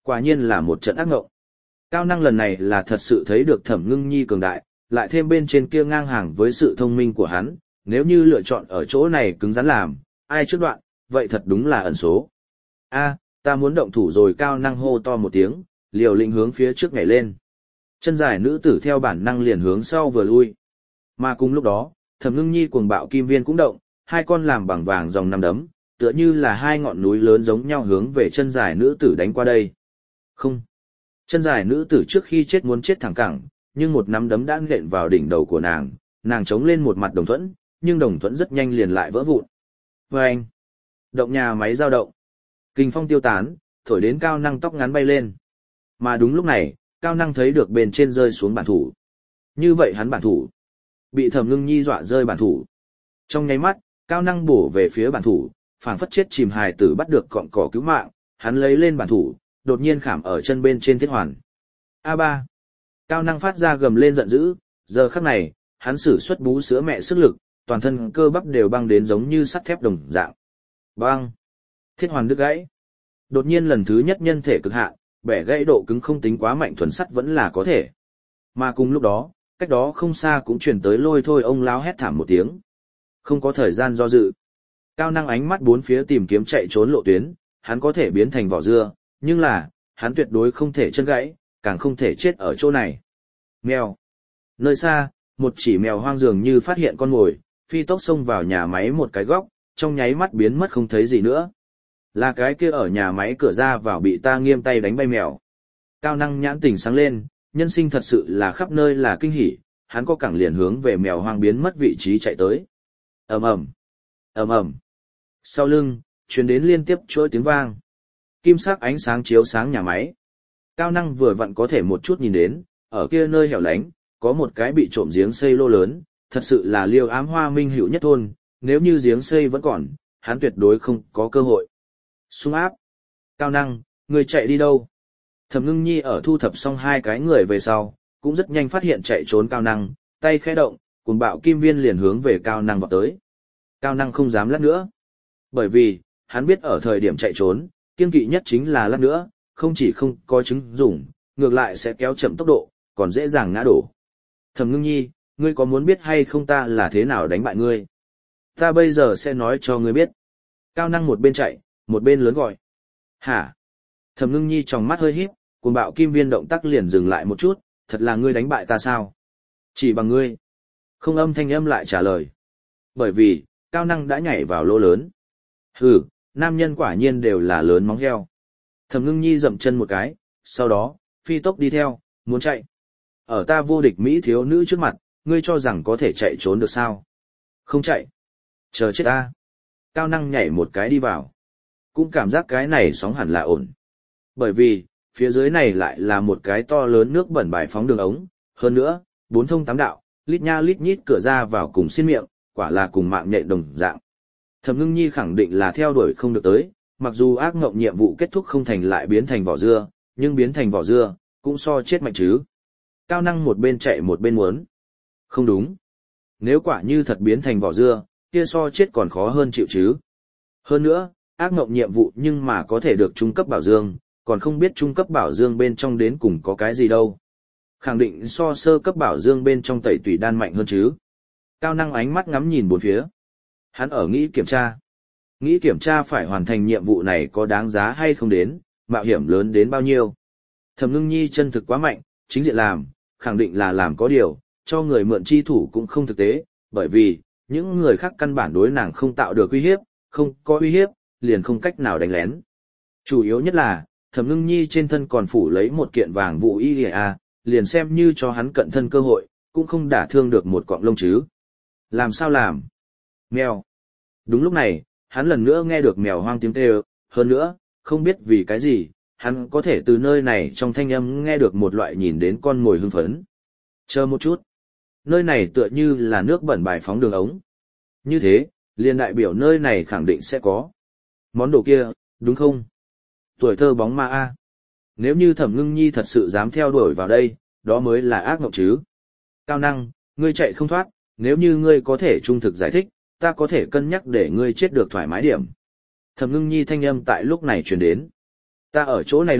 Quả nhiên là một trận ác ngộng. Cao năng lần này là thật sự thấy được Thẩm Ngưng Nhi cường đại, lại thêm bên trên kia ngang hàng với sự thông minh của hắn, nếu như lựa chọn ở chỗ này cứng rắn làm, ai trước đoạn, vậy thật đúng là ẩn số. A, ta muốn động thủ rồi. Cao năng hô to một tiếng, liều lĩnh hướng phía trước nhảy lên. Chân dài nữ tử theo bản năng liền hướng sau vừa lui. Mà cùng lúc đó, Thẩm Ngưng Nhi cuồng bạo kim viên cũng động, hai con làm bằng vàng dòng năm đấm, tựa như là hai ngọn núi lớn giống nhau hướng về chân dài nữ tử đánh qua đây. Không. Chân dài nữ tử trước khi chết muốn chết thẳng cẳng, nhưng một nắm đấm đã nện vào đỉnh đầu của nàng chống lên một mặt đồng thuẫn, nhưng đồng thuẫn rất nhanh liền lại vỡ vụn. Vâng! Động nhà máy dao động. Kình phong tiêu tán, thổi đến Cao năng tóc ngắn bay lên. Mà đúng lúc này, Cao năng thấy được bên trên rơi xuống bản thủ. Như vậy hắn bản thủ. Bị Thẩm Ngưng Nhi dọa rơi bản thủ. Trong nháy mắt, Cao năng bổ về phía bản thủ, phảng phất chết chìm hài tử bắt được cọng cỏ cứu mạng, hắn lấy lên bản thủ, đột nhiên khảm ở chân bên trên thiết hoàn. A3. Cao năng phát ra gầm lên giận dữ, giờ khắc này, hắn sử xuất bú sữa mẹ sức lực, toàn thân cơ bắp đều băng đến giống như sắt thép đồng dạng. Băng. Thiết hoàn đứt gãy. Đột nhiên lần thứ nhất nhân thể cực hạn, bẻ gãy độ cứng không tính quá mạnh, thuần sắt vẫn là có thể. Mà cùng lúc đó, cách đó không xa cũng truyền tới lôi thôi ông láo hét thảm một tiếng. Không có thời gian do dự. Cao năng ánh mắt bốn phía tìm kiếm chạy trốn lộ tuyến, hắn có thể biến thành vỏ dưa, nhưng là, hắn tuyệt đối không thể chân gãy, càng không thể chết ở chỗ này. Mèo. Nơi xa, một chỉ mèo hoang dường như phát hiện con mồi, phi tốc xông vào nhà máy một cái góc, trong nháy mắt biến mất không thấy gì nữa. Là cái kia ở nhà máy cửa ra vào bị ta nghiêm tay đánh bay mèo. Cao năng nhãn tỉnh sáng lên, nhân sinh thật sự là khắp nơi là kinh hỉ, hắn có cẳng liền hướng về mèo hoang biến mất vị trí chạy tới. Ầm ầm, ầm ầm. Sau lưng, truyền đến liên tiếp chuỗi tiếng vang. Kim sắc ánh sáng chiếu sáng nhà máy. Cao năng vừa vặn có thể một chút nhìn đến, ở kia nơi hẻo lánh, có một cái bị trộm giếng xây lô lớn, thật sự là liêu ám hoa minh hữu nhất thôn, nếu như giếng xây vẫn còn, hắn tuyệt đối không có cơ hội. Xung áp. Cao năng, người chạy đi đâu? Thẩm Ngưng Nhi ở thu thập xong hai cái người về sau, cũng rất nhanh phát hiện chạy trốn Cao năng, tay khẽ động, cuồng bạo kim viên liền hướng về Cao năng vọt tới. Cao năng không dám lát nữa. Bởi vì, hắn biết ở thời điểm chạy trốn, kiêng kỵ nhất chính là lát nữa, không chỉ không có chứng dùng, ngược lại sẽ kéo chậm tốc độ, còn dễ dàng ngã đổ. Thẩm Ngưng Nhi, ngươi có muốn biết hay không ta là thế nào đánh bại ngươi? Ta bây giờ sẽ nói cho ngươi biết. Cao năng một bên chạy, một bên lớn gọi. Hả? Thẩm Ngưng Nhi trong mắt hơi híp, cuồng bạo kim viên động tác liền dừng lại một chút, thật là ngươi đánh bại ta sao? Chỉ bằng ngươi. Không âm thanh âm lại trả lời. Bởi vì, Cao năng đã nhảy vào lỗ lớn. Hừ, nam nhân quả nhiên đều là lớn móng heo. Thẩm Ngưng Nhi dậm chân một cái, sau đó, phi tốc đi theo, muốn chạy. Ở ta vô địch Mỹ thiếu nữ trước mặt, ngươi cho rằng có thể chạy trốn được sao? Không chạy. Chờ chết ta. Cao năng nhảy một cái đi vào. Cũng cảm giác cái này sóng hẳn là ổn. Bởi vì, phía dưới này lại là một cái to lớn nước bẩn bài phóng đường ống. Hơn nữa, 4 thông 8 đạo, lít nha lít nhít cửa ra vào cùng xin miệng, quả là cùng mạng nhện đồng dạng. Thẩm Ngưng Nhi khẳng định là theo đuổi không được tới, mặc dù ác ngộng nhiệm vụ kết thúc không thành lại biến thành vỏ dưa, nhưng biến thành vỏ dưa, cũng so chết mạnh chứ. Cao năng một bên chạy một bên muốn. Không đúng. Nếu quả như thật biến thành vỏ dưa, kia so chết còn khó hơn chịu chứ. Hơn nữa, ác ngộng nhiệm vụ nhưng mà có thể được trung cấp bảo dương, còn không biết trung cấp bảo dương bên trong đến cùng có cái gì đâu. Khẳng định so sơ cấp bảo dương bên trong tẩy tủy đan mạnh hơn chứ. Cao năng ánh mắt ngắm nhìn bốn phía. Hắn ở nghĩ kiểm tra. Nghĩ kiểm tra phải hoàn thành nhiệm vụ này có đáng giá hay không đến, mạo hiểm lớn đến bao nhiêu. Thẩm Ngưng Nhi chân thực quá mạnh, chính diện làm, khẳng định là làm có điều, cho người mượn chi thủ cũng không thực tế, bởi vì, những người khác căn bản đối nàng không tạo được uy hiếp, không có uy hiếp, liền không cách nào đánh lén. Chủ yếu nhất là, Thẩm Ngưng Nhi trên thân còn phủ lấy một kiện vàng vụ y liền xem như cho hắn cận thân cơ hội, cũng không đả thương được một cọng lông chứ. Làm sao làm? Mèo. Đúng lúc này, hắn lần nữa nghe được mèo hoang tiếng kêu, hơn nữa, không biết vì cái gì, hắn có thể từ nơi này trong thanh âm nghe được một loại nhìn đến con mồi hưng phấn. Chờ một chút. Nơi này tựa như là nước bẩn bài phóng đường ống. Như thế, liền đại biểu nơi này khẳng định sẽ có. Món đồ kia, đúng không? Tuổi thơ bóng ma A. Nếu như Thẩm Ngưng Nhi thật sự dám theo đuổi vào đây, đó mới là ác mộng chứ. Cao năng, ngươi chạy không thoát, nếu như ngươi có thể trung thực giải thích, ta có thể cân nhắc để ngươi chết được thoải mái điểm. Thẩm Ngưng Nhi thanh âm tại lúc này truyền đến. Ta ở chỗ này đâu,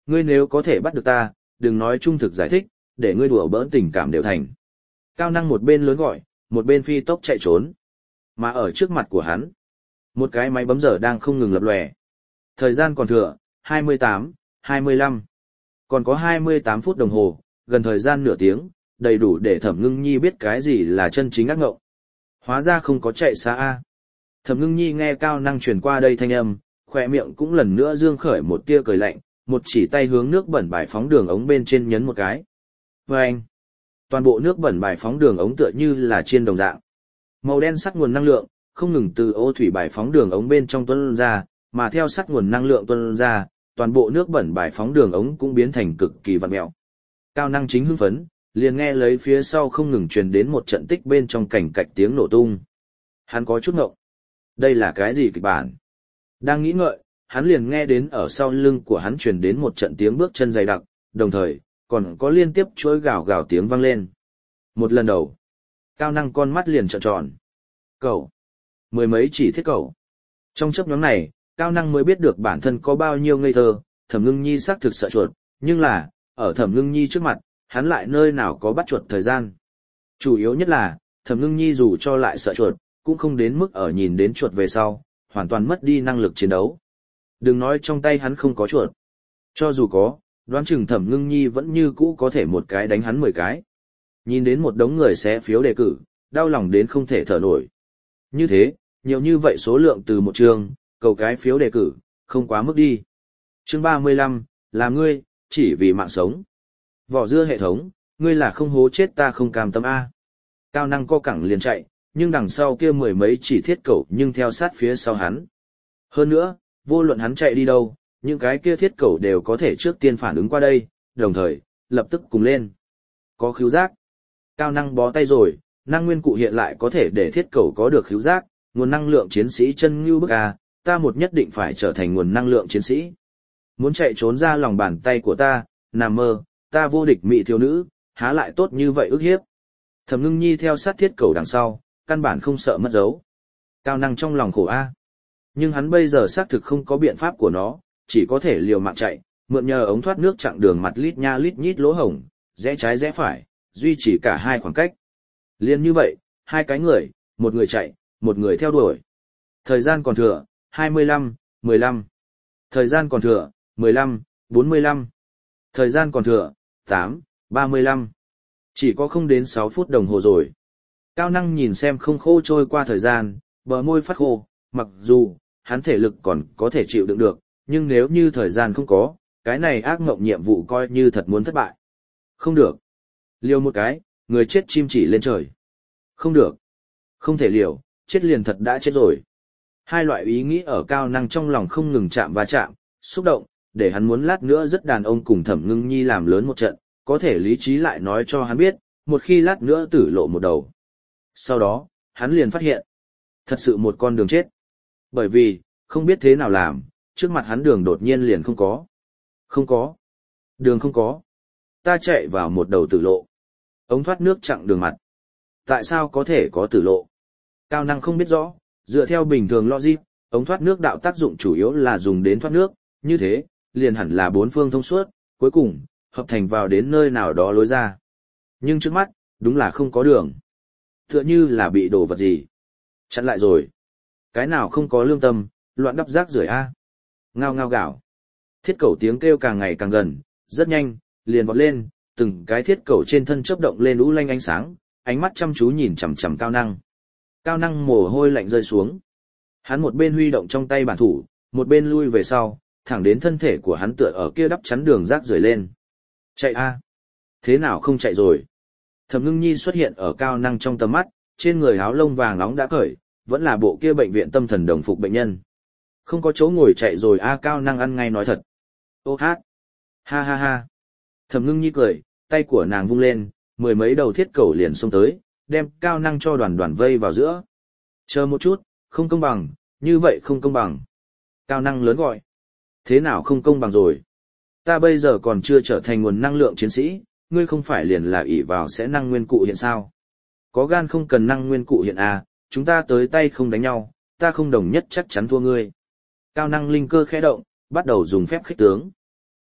ngươi nếu có thể bắt được ta, đừng nói trung thực giải thích, để ngươi đùa bỡn tình cảm đều thành. Cao năng một bên lớn gọi, một bên phi tốc chạy trốn. Mà ở trước mặt của hắn, một cái máy bấm giờ đang không ngừng lập lòe. Thời gian còn thừa, 28, 25. Còn có 28 phút đồng hồ, gần thời gian nửa tiếng, đầy đủ để Thẩm Ngưng Nhi biết cái gì là chân chính ác ngộng. Hóa ra không có chạy xa A. Thẩm Ngưng Nhi nghe Cao năng truyền qua đây thanh âm, khỏe miệng cũng lần nữa dương khởi một tia cười lạnh, một chỉ tay hướng nước bẩn bài phóng đường ống bên trên nhấn một cái. Vâng! Toàn bộ nước bẩn bài phóng đường ống tựa như là chiên đồng dạng. Màu đen sắc nguồn năng lượng, không ngừng từ ô thủy bài phóng đường ống bên trong tuôn ra, mà theo sắc nguồn năng lượng tuôn ra, toàn bộ nước bẩn bài phóng đường ống cũng biến thành cực kỳ vặn mèo. Cao năng chính hưng phấn, liền nghe lấy phía sau không ngừng truyền đến một trận tích bên trong cảnh cạch tiếng nổ tung. Hắn có chút ngộng. Đây là cái gì kịch bản? Đang nghĩ ngợi, hắn liền nghe đến ở sau lưng của hắn truyền đến một trận tiếng bước chân dày đặc, đồng thời, còn có liên tiếp chuỗi gào gào tiếng vang lên. Một lần đầu, Cao năng con mắt liền trợn tròn. Cậu! Mười mấy chỉ thiết cậu. Trong chấp nhóm này, Cao năng mới biết được bản thân có bao nhiêu ngây thơ, Thẩm Ngưng Nhi xác thực sợ chuột, nhưng là, ở Thẩm Ngưng Nhi trước mặt, hắn lại nơi nào có bắt chuột thời gian. Chủ yếu nhất là, Thẩm Ngưng Nhi dù cho lại sợ chuột, cũng không đến mức ở nhìn đến chuột về sau, hoàn toàn mất đi năng lực chiến đấu. Đừng nói trong tay hắn không có chuột. Cho dù có, đoán chừng Thẩm Ngưng Nhi vẫn như cũ có thể một cái đánh hắn 10 cái. Nhìn đến một đống người xé phiếu đề cử, đau lòng đến không thể thở nổi. Như thế, nhiều như vậy số lượng từ một trường, cầu cái phiếu đề cử, không quá mức đi. Chương 35, là ngươi, chỉ vì mạng sống. Vỏ dưa hệ thống, ngươi là không hố chết ta không cam tâm A. Cao năng co cẳng liền chạy, nhưng đằng sau kia mười mấy chỉ thiết cẩu nhưng theo sát phía sau hắn. Hơn nữa, vô luận hắn chạy đi đâu, những cái kia thiết cẩu đều có thể trước tiên phản ứng qua đây, đồng thời, lập tức cùng lên. Có khứu giác. Cao năng bó tay rồi, năng nguyên cụ hiện lại có thể để thiết cẩu có được khứu giác, nguồn năng lượng chiến sĩ chân như bức A, ta một nhất định phải trở thành nguồn năng lượng chiến sĩ. Muốn chạy trốn ra lòng bàn tay của ta, nằm mơ, ta vô địch mỹ thiếu nữ, há lại tốt như vậy ức hiếp. Thẩm Ngưng Nhi theo sát thiết cẩu đằng sau, căn bản không sợ mất dấu. Cao năng trong lòng khổ A. Nhưng hắn bây giờ xác thực không có biện pháp của nó, chỉ có thể liều mạng chạy, mượn nhờ ống thoát nước chặng đường mặt lít nha lít nhít lỗ hổng, rẽ trái rẽ phải, duy trì cả hai khoảng cách. Liên như vậy, hai cái người, một người chạy, một người theo đuổi. Thời gian còn thừa, 25, 15. Thời gian còn thừa, 15, 45. Thời gian còn thừa, 8, 35. Chỉ có không đến 6 phút đồng hồ rồi. Cao năng nhìn xem không khô trôi qua thời gian, bờ môi phát khô, mặc dù, hắn thể lực còn có thể chịu đựng được, nhưng nếu như thời gian không có, cái này ác mộng nhiệm vụ coi như thật muốn thất bại. Không được. Liều một cái, người chết chim chỉ lên trời. Không được. Không thể liều, chết liền thật đã chết rồi. Hai loại ý nghĩ ở Cao năng trong lòng không ngừng chạm va chạm, xúc động, để hắn muốn lát nữa rất đàn ông cùng Thẩm Ngưng Nhi làm lớn một trận, có thể lý trí lại nói cho hắn biết, một khi lát nữa tử lộ một đầu. Sau đó, hắn liền phát hiện, thật sự một con đường chết. Bởi vì, không biết thế nào làm, trước mặt hắn đường đột nhiên liền không có. Không có. Đường không có. Ta chạy vào một đầu tử lộ. Ống thoát nước chặn đường mặt. Tại sao có thể có tử lộ? Cao năng không biết rõ, dựa theo bình thường logic, ống thoát nước đạo tác dụng chủ yếu là dùng đến thoát nước, như thế, liền hẳn là bốn phương thông suốt, cuối cùng, hợp thành vào đến nơi nào đó lối ra. Nhưng trước mắt, đúng là không có đường. Tựa như là bị đổ vật gì. Chặn lại rồi. Cái nào không có lương tâm, loạn đắp rác rưởi A. Ngao ngao gạo. Thiết cẩu tiếng kêu càng ngày càng gần, rất nhanh, liền vọt lên, từng cái thiết cẩu trên thân chớp động lên lũ lanh ánh sáng, ánh mắt chăm chú nhìn chằm chằm Cao năng. Cao năng mồ hôi lạnh rơi xuống. Hắn một bên huy động trong tay bản thủ, một bên lui về sau, thẳng đến thân thể của hắn tựa ở kia đắp chắn đường rác rưởi lên. Chạy A. Thế nào không chạy rồi? Thẩm Ngưng Nhi xuất hiện ở Cao năng trong tầm mắt, trên người áo lông vàng nóng đã cởi, vẫn là bộ kia bệnh viện tâm thần đồng phục bệnh nhân. Không có chỗ ngồi chạy rồi A. Cao năng ăn ngay nói thật. Ô hát. Ha ha ha. Thẩm Ngưng Nhi cười, tay của nàng vung lên, mười mấy đầu thiết cẩu liền xông tới, đem Cao năng cho đoàn đoàn vây vào giữa. Chờ một chút, không công bằng, như vậy không công bằng. Cao năng lớn gọi. Thế nào không công bằng rồi? Ta bây giờ còn chưa trở thành nguồn năng lượng chiến sĩ, ngươi không phải liền là ỷ vào sẽ năng nguyên cụ hiện sao? Có gan không cần năng nguyên cụ hiện à, chúng ta tới tay không đánh nhau, ta không đồng nhất chắc chắn thua ngươi. Cao năng linh cơ khẽ động, bắt đầu dùng phép khích tướng.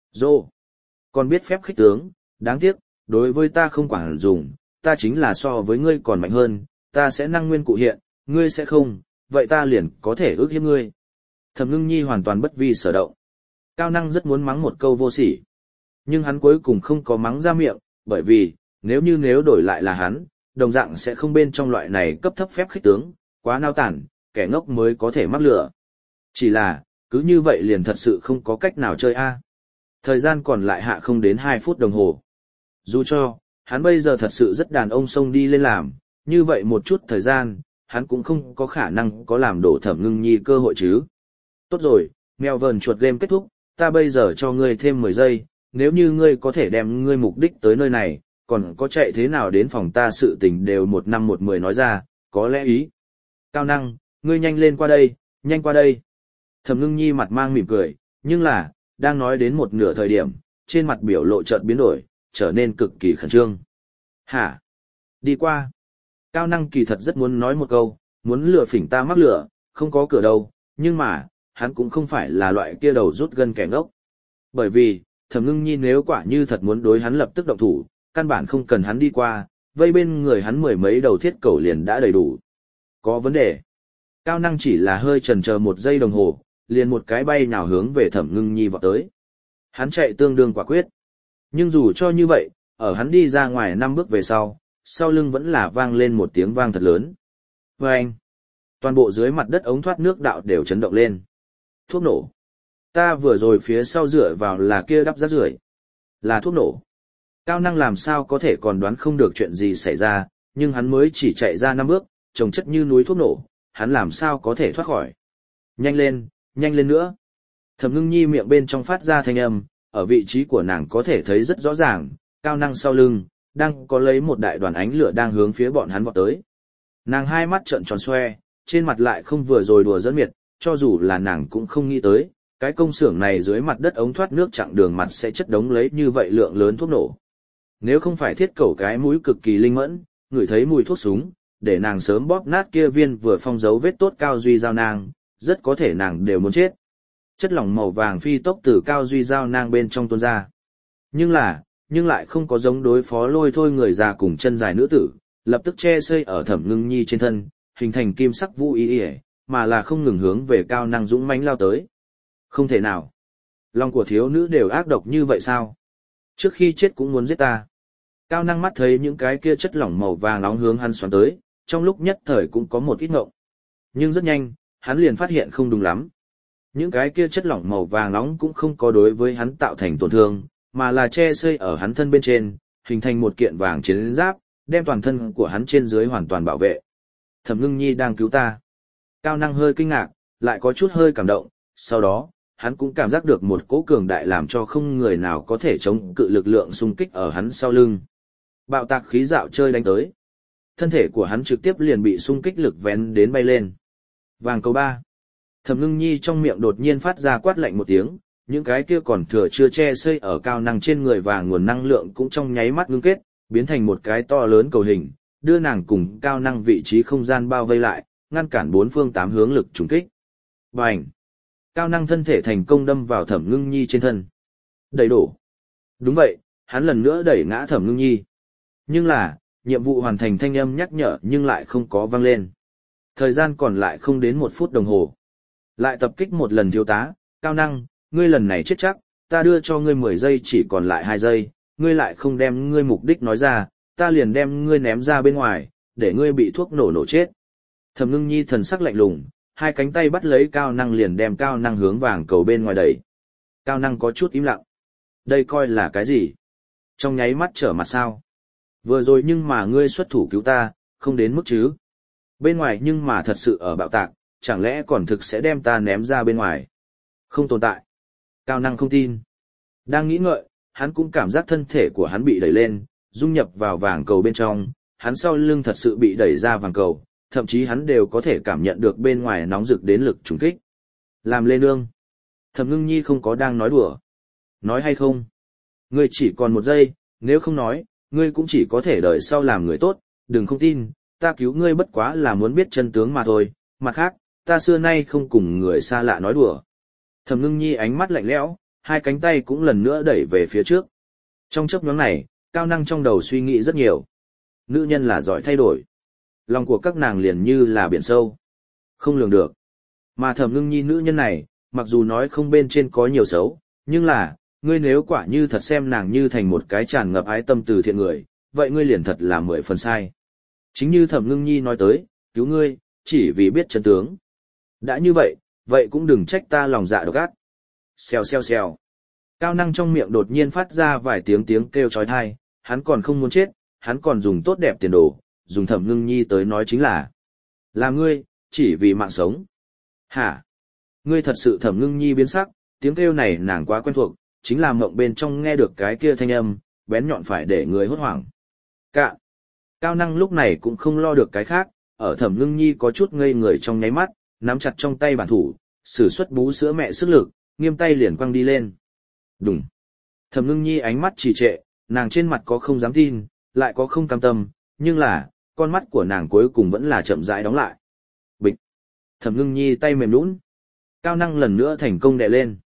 Dô! Còn biết phép khích tướng, đáng tiếc, đối với ta không quản dùng, ta chính là so với ngươi còn mạnh hơn, ta sẽ năng nguyên cụ hiện, ngươi sẽ không, vậy ta liền có thể ước hiếp ngươi. Thẩm Ngưng Nhi hoàn toàn bất vi sở động. Cao Năng rất muốn mắng một câu vô sỉ. Nhưng hắn cuối cùng không có mắng ra miệng, bởi vì, nếu đổi lại là hắn, đồng dạng sẽ không bên trong loại này cấp thấp phép khích tướng, quá nao tản, kẻ ngốc mới có thể mắc lửa. Chỉ là, cứ như vậy liền thật sự không có cách nào chơi a. Thời gian còn lại hạ không đến 2 phút đồng hồ. Dù cho, hắn bây giờ thật sự rất đàn ông xông đi lên làm, như vậy một chút thời gian, hắn cũng không có khả năng có làm đổ Thẩm Ngưng Nhi cơ hội chứ. Tốt rồi, mèo vờn chuột game kết thúc, ta bây giờ cho ngươi thêm 10 giây, nếu như ngươi có thể đem ngươi mục đích tới nơi này, còn có chạy thế nào đến phòng ta sự tình đều 1 năm 1 10 nói ra, có lẽ ý. Cao Năng, ngươi nhanh lên qua đây, nhanh qua đây. Thẩm Ngưng Nhi mặt mang mỉm cười, nhưng là, đang nói đến một nửa thời điểm, trên mặt biểu lộ chợt biến đổi, trở nên cực kỳ khẩn trương. Hả? Đi qua. Cao Năng kỳ thật rất muốn nói một câu, muốn lừa phỉnh ta mắc lửa, không có cửa đâu, nhưng mà, hắn cũng không phải là loại kia đầu rút gân kẻ ngốc. Bởi vì, Thẩm Ngưng Nhi nếu quả như thật muốn đối hắn lập tức động thủ, căn bản không cần hắn đi qua, vây bên người hắn 10 mấy đầu thiết cầu liền đã đầy đủ. Có vấn đề. Cao Năng chỉ là hơi chần chờ 1 giây đồng hồ, liền một cái bay nhào hướng về Thẩm Ngưng Nhi vọt tới. Hắn chạy tương đương quả quyết. Nhưng dù cho như vậy, ở hắn đi ra ngoài 5 bước về sau lưng vẫn là vang lên một tiếng vang thật lớn. Vâng! Toàn bộ dưới mặt đất ống thoát nước đạo đều chấn động lên. Thuốc nổ. Ta vừa rồi phía sau dựa vào là kia đắp rác rưởi, là thuốc nổ. Cao Năng làm sao có thể còn đoán không được chuyện gì xảy ra, nhưng hắn mới chỉ chạy ra 5 bước, chồng chất như núi thuốc nổ, hắn làm sao có thể thoát khỏi. Nhanh lên nữa. Thẩm Ngưng Nhi miệng bên trong phát ra thanh âm, ở vị trí của nàng có thể thấy rất rõ ràng, Cao Năng sau lưng, đang có lấy một đại đoàn ánh lửa đang hướng phía bọn hắn vọt tới. Nàng hai mắt trợn tròn xoe, trên mặt lại không vừa rồi đùa giỡn miệt, cho dù là nàng cũng không nghĩ tới, cái công xưởng này dưới mặt đất ống thoát nước chặng đường mặt sẽ chất đống lấy như vậy lượng lớn thuốc nổ. Nếu không phải thiết cẩu cái mũi cực kỳ linh mẫn, ngửi thấy mùi thuốc súng, để nàng sớm bóp nát kia viên vừa phong dấu vết tốt cao duy dao nang, rất có thể nàng đều muốn chết. Chất lỏng màu vàng phi tốc từ cao duy dao nang bên trong tuôn ra. Nhưng lại không có giống đối phó lôi thôi người già cùng chân dài nữ tử, lập tức che xây ở Thẩm Ngưng Nhi trên thân, hình thành kim sắc vũ y, mà là không ngừng hướng về Cao Năng dũng mãnh lao tới. Không thể nào. Lòng của thiếu nữ đều ác độc như vậy sao? Trước khi chết cũng muốn giết ta. Cao Năng mắt thấy những cái kia chất lỏng màu vàng nóng hướng hắn xoắn tới, trong lúc nhất thời cũng có một ít ngộng. Nhưng rất nhanh, hắn liền phát hiện không đúng lắm. Những cái kia chất lỏng màu vàng nóng cũng không có đối với hắn tạo thành tổn thương, mà là che xây ở hắn thân bên trên, hình thành một kiện vàng chiến giáp, đem toàn thân của hắn trên dưới hoàn toàn bảo vệ. Thẩm Ngưng Nhi đang cứu ta. Cao Năng hơi kinh ngạc, lại có chút hơi cảm động, sau đó, hắn cũng cảm giác được một cỗ cường đại làm cho không người nào có thể chống cự lực lượng xung kích ở hắn sau lưng. Bạo tạc khí dạo chơi đánh tới. Thân thể của hắn trực tiếp liền bị xung kích lực vén đến bay lên. Vàng cầu 3. Thẩm Ngưng Nhi trong miệng đột nhiên phát ra quát lạnh một tiếng, những cái kia còn thừa chưa che xây ở Cao Năng trên người và nguồn năng lượng cũng trong nháy mắt ngưng kết, biến thành một cái to lớn cầu hình, đưa nàng cùng Cao Năng vị trí không gian bao vây lại, ngăn cản 4 phương 8 hướng lực trùng kích. Bành! Cao Năng thân thể thành công đâm vào Thẩm Ngưng Nhi trên thân. Đẩy đổ. Đúng vậy, hắn lần nữa đẩy ngã Thẩm Ngưng Nhi. Nhưng là, nhiệm vụ hoàn thành thanh âm nhắc nhở nhưng lại không có vang lên. Thời gian còn lại không đến 1 phút đồng hồ. Lại tập kích một lần thiếu tá, Cao Năng, ngươi lần này chết chắc, ta đưa cho ngươi 10 giây chỉ còn lại 2 giây, ngươi lại không đem ngươi mục đích nói ra, ta liền đem ngươi ném ra bên ngoài, để ngươi bị thuốc nổ nổ chết. Thẩm Ngưng Nhi thần sắc lạnh lùng, hai cánh tay bắt lấy Cao Năng liền đem Cao Năng hướng vàng cầu bên ngoài đẩy. Cao Năng có chút im lặng. Đây coi là cái gì? Trong nháy mắt trở mặt sao? Vừa rồi nhưng mà ngươi xuất thủ cứu ta, không đến mức chứ. Bên ngoài nhưng mà thật sự ở bạo tạc, chẳng lẽ còn thực sẽ đem ta ném ra bên ngoài? Không tồn tại. Cao Năng không tin. Đang nghĩ ngợi, hắn cũng cảm giác thân thể của hắn bị đẩy lên, dung nhập vào vàng cầu bên trong, hắn sau lưng thật sự bị đẩy ra vàng cầu, thậm chí hắn đều có thể cảm nhận được bên ngoài nóng rực đến lực trùng kích. Làm lê nương. Thẩm Ngưng Nhi không có đang nói đùa. Nói hay không? Ngươi chỉ còn 1 giây, nếu không nói, ngươi cũng chỉ có thể đợi sau làm người tốt, đừng không tin, ta cứu ngươi bất quá là muốn biết chân tướng mà thôi, mặt khác, ta xưa nay không cùng người xa lạ nói đùa. Thẩm Ngưng Nhi ánh mắt lạnh lẽo, hai cánh tay cũng lần nữa đẩy về phía trước. Trong chớp nhoáng này, Cao Năng trong đầu suy nghĩ rất nhiều. Nữ nhân là giỏi thay đổi. Lòng của các nàng liền như là biển sâu. Không lường được. Mà Thẩm Ngưng Nhi nữ nhân này, mặc dù nói không bên trên có nhiều xấu, nhưng là, ngươi nếu quả như thật xem nàng như thành một cái tràn ngập ái tâm từ thiện người, vậy ngươi liền thật là 10 phần sai. Chính như Thẩm Ngưng Nhi nói tới, cứu ngươi, chỉ vì biết chân tướng. Đã như vậy, vậy cũng đừng trách ta lòng dạ độc ác. Xèo xèo xèo. Cao Năng trong miệng đột nhiên phát ra vài tiếng kêu chói tai, hắn còn không muốn chết, hắn còn dùng tốt đẹp tiền đồ, dùng Thẩm Ngưng Nhi tới nói chính là ngươi, chỉ vì mạng sống. Hả? Ngươi thật sự Thẩm Ngưng Nhi biến sắc, tiếng kêu này nàng quá quen thuộc, chính là mộng bên trong nghe được cái kia thanh âm, bén nhọn phải để người hốt hoảng. Cao Năng lúc này cũng không lo được cái khác, ở Thẩm Ngưng Nhi có chút ngây người trong nháy mắt, nắm chặt trong tay bản thủ, sử xuất bú sữa mẹ sức lực, nghiêm tay liền quăng đi lên. Đùng. Thẩm Ngưng Nhi ánh mắt trì trệ, nàng trên mặt có không dám tin, lại có không cam tâm, nhưng là, con mắt của nàng cuối cùng vẫn là chậm rãi đóng lại. Bịch. Thẩm Ngưng Nhi tay mềm nhũn. Cao Năng lần nữa thành công đè lên.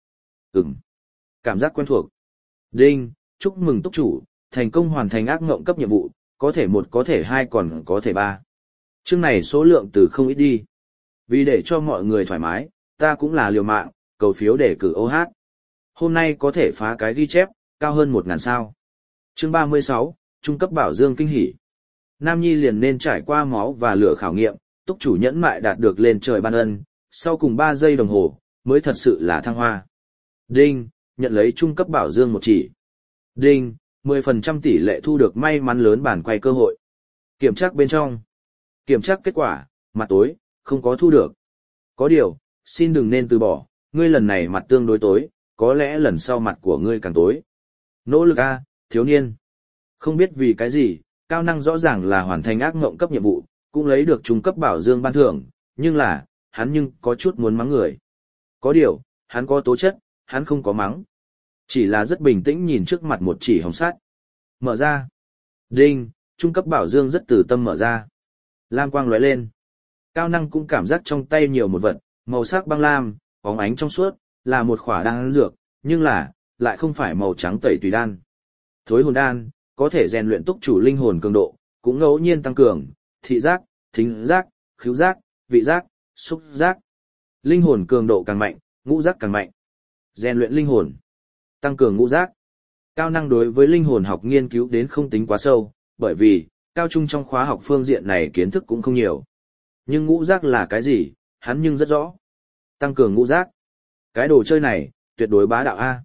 Cảm giác quen thuộc. Đinh, chúc mừng túc chủ, thành công hoàn thành ác ngộng cấp nhiệm vụ, có thể 1 có thể 2 còn có thể 3. Chương này số lượng từ không ít đi. Vì để cho mọi người thoải mái, ta cũng là liều mạng, cầu phiếu để cử OH. Hôm nay có thể phá cái ghi chép, cao hơn 1.000 sao. Chương 36, trung cấp bảo dương kinh hỉ. Nam Nhi liền nên trải qua máu và lửa khảo nghiệm, túc chủ nhẫn mại đạt được lên trời ban ân, sau cùng 3 giây đồng hồ, mới thật sự là thăng hoa. Đinh, nhận lấy trung cấp bảo dương 1 chỉ. Đinh, 10% tỷ lệ thu được may mắn lớn bản quay cơ hội. Kiểm tra bên trong. Kiểm tra kết quả, mặt tối, không có thu được. Có điều, xin đừng nên từ bỏ, ngươi lần này mặt tương đối tối, có lẽ lần sau mặt của ngươi càng tối. Nỗ lực A, thiếu niên. Không biết vì cái gì, Cao Năng rõ ràng là hoàn thành ác ngộng cấp nhiệm vụ, cũng lấy được trung cấp bảo dương ban thưởng, nhưng là, hắn có chút muốn mắng người. Có điều, hắn có tố chất, hắn không có mắng. Chỉ là rất bình tĩnh nhìn trước mặt một chỉ hồng sắt. Mở ra. Đinh, trung cấp bảo dương rất từ tâm mở ra. Lam quang lóe lên. Cao Năng cũng cảm giác trong tay nhiều một vật, màu sắc băng lam, bóng ánh trong suốt, là một khỏa đan dược, nhưng là, lại không phải màu trắng tẩy tùy đan. Thối hồn đan, có thể rèn luyện túc chủ linh hồn cường độ, cũng ngẫu nhiên tăng cường, thị giác, thính giác, khứu giác, vị giác, xúc giác. Linh hồn cường độ càng mạnh, ngũ giác càng mạnh. Rèn luyện linh hồn, tăng cường ngũ giác. Cao Năng đối với linh hồn học nghiên cứu đến không tính quá sâu, bởi vì, cao trung trong khóa học phương diện này kiến thức cũng không nhiều. Nhưng ngũ giác là cái gì, hắn nhưng rất rõ. Tăng cường ngũ giác. Cái đồ chơi này, tuyệt đối bá đạo A.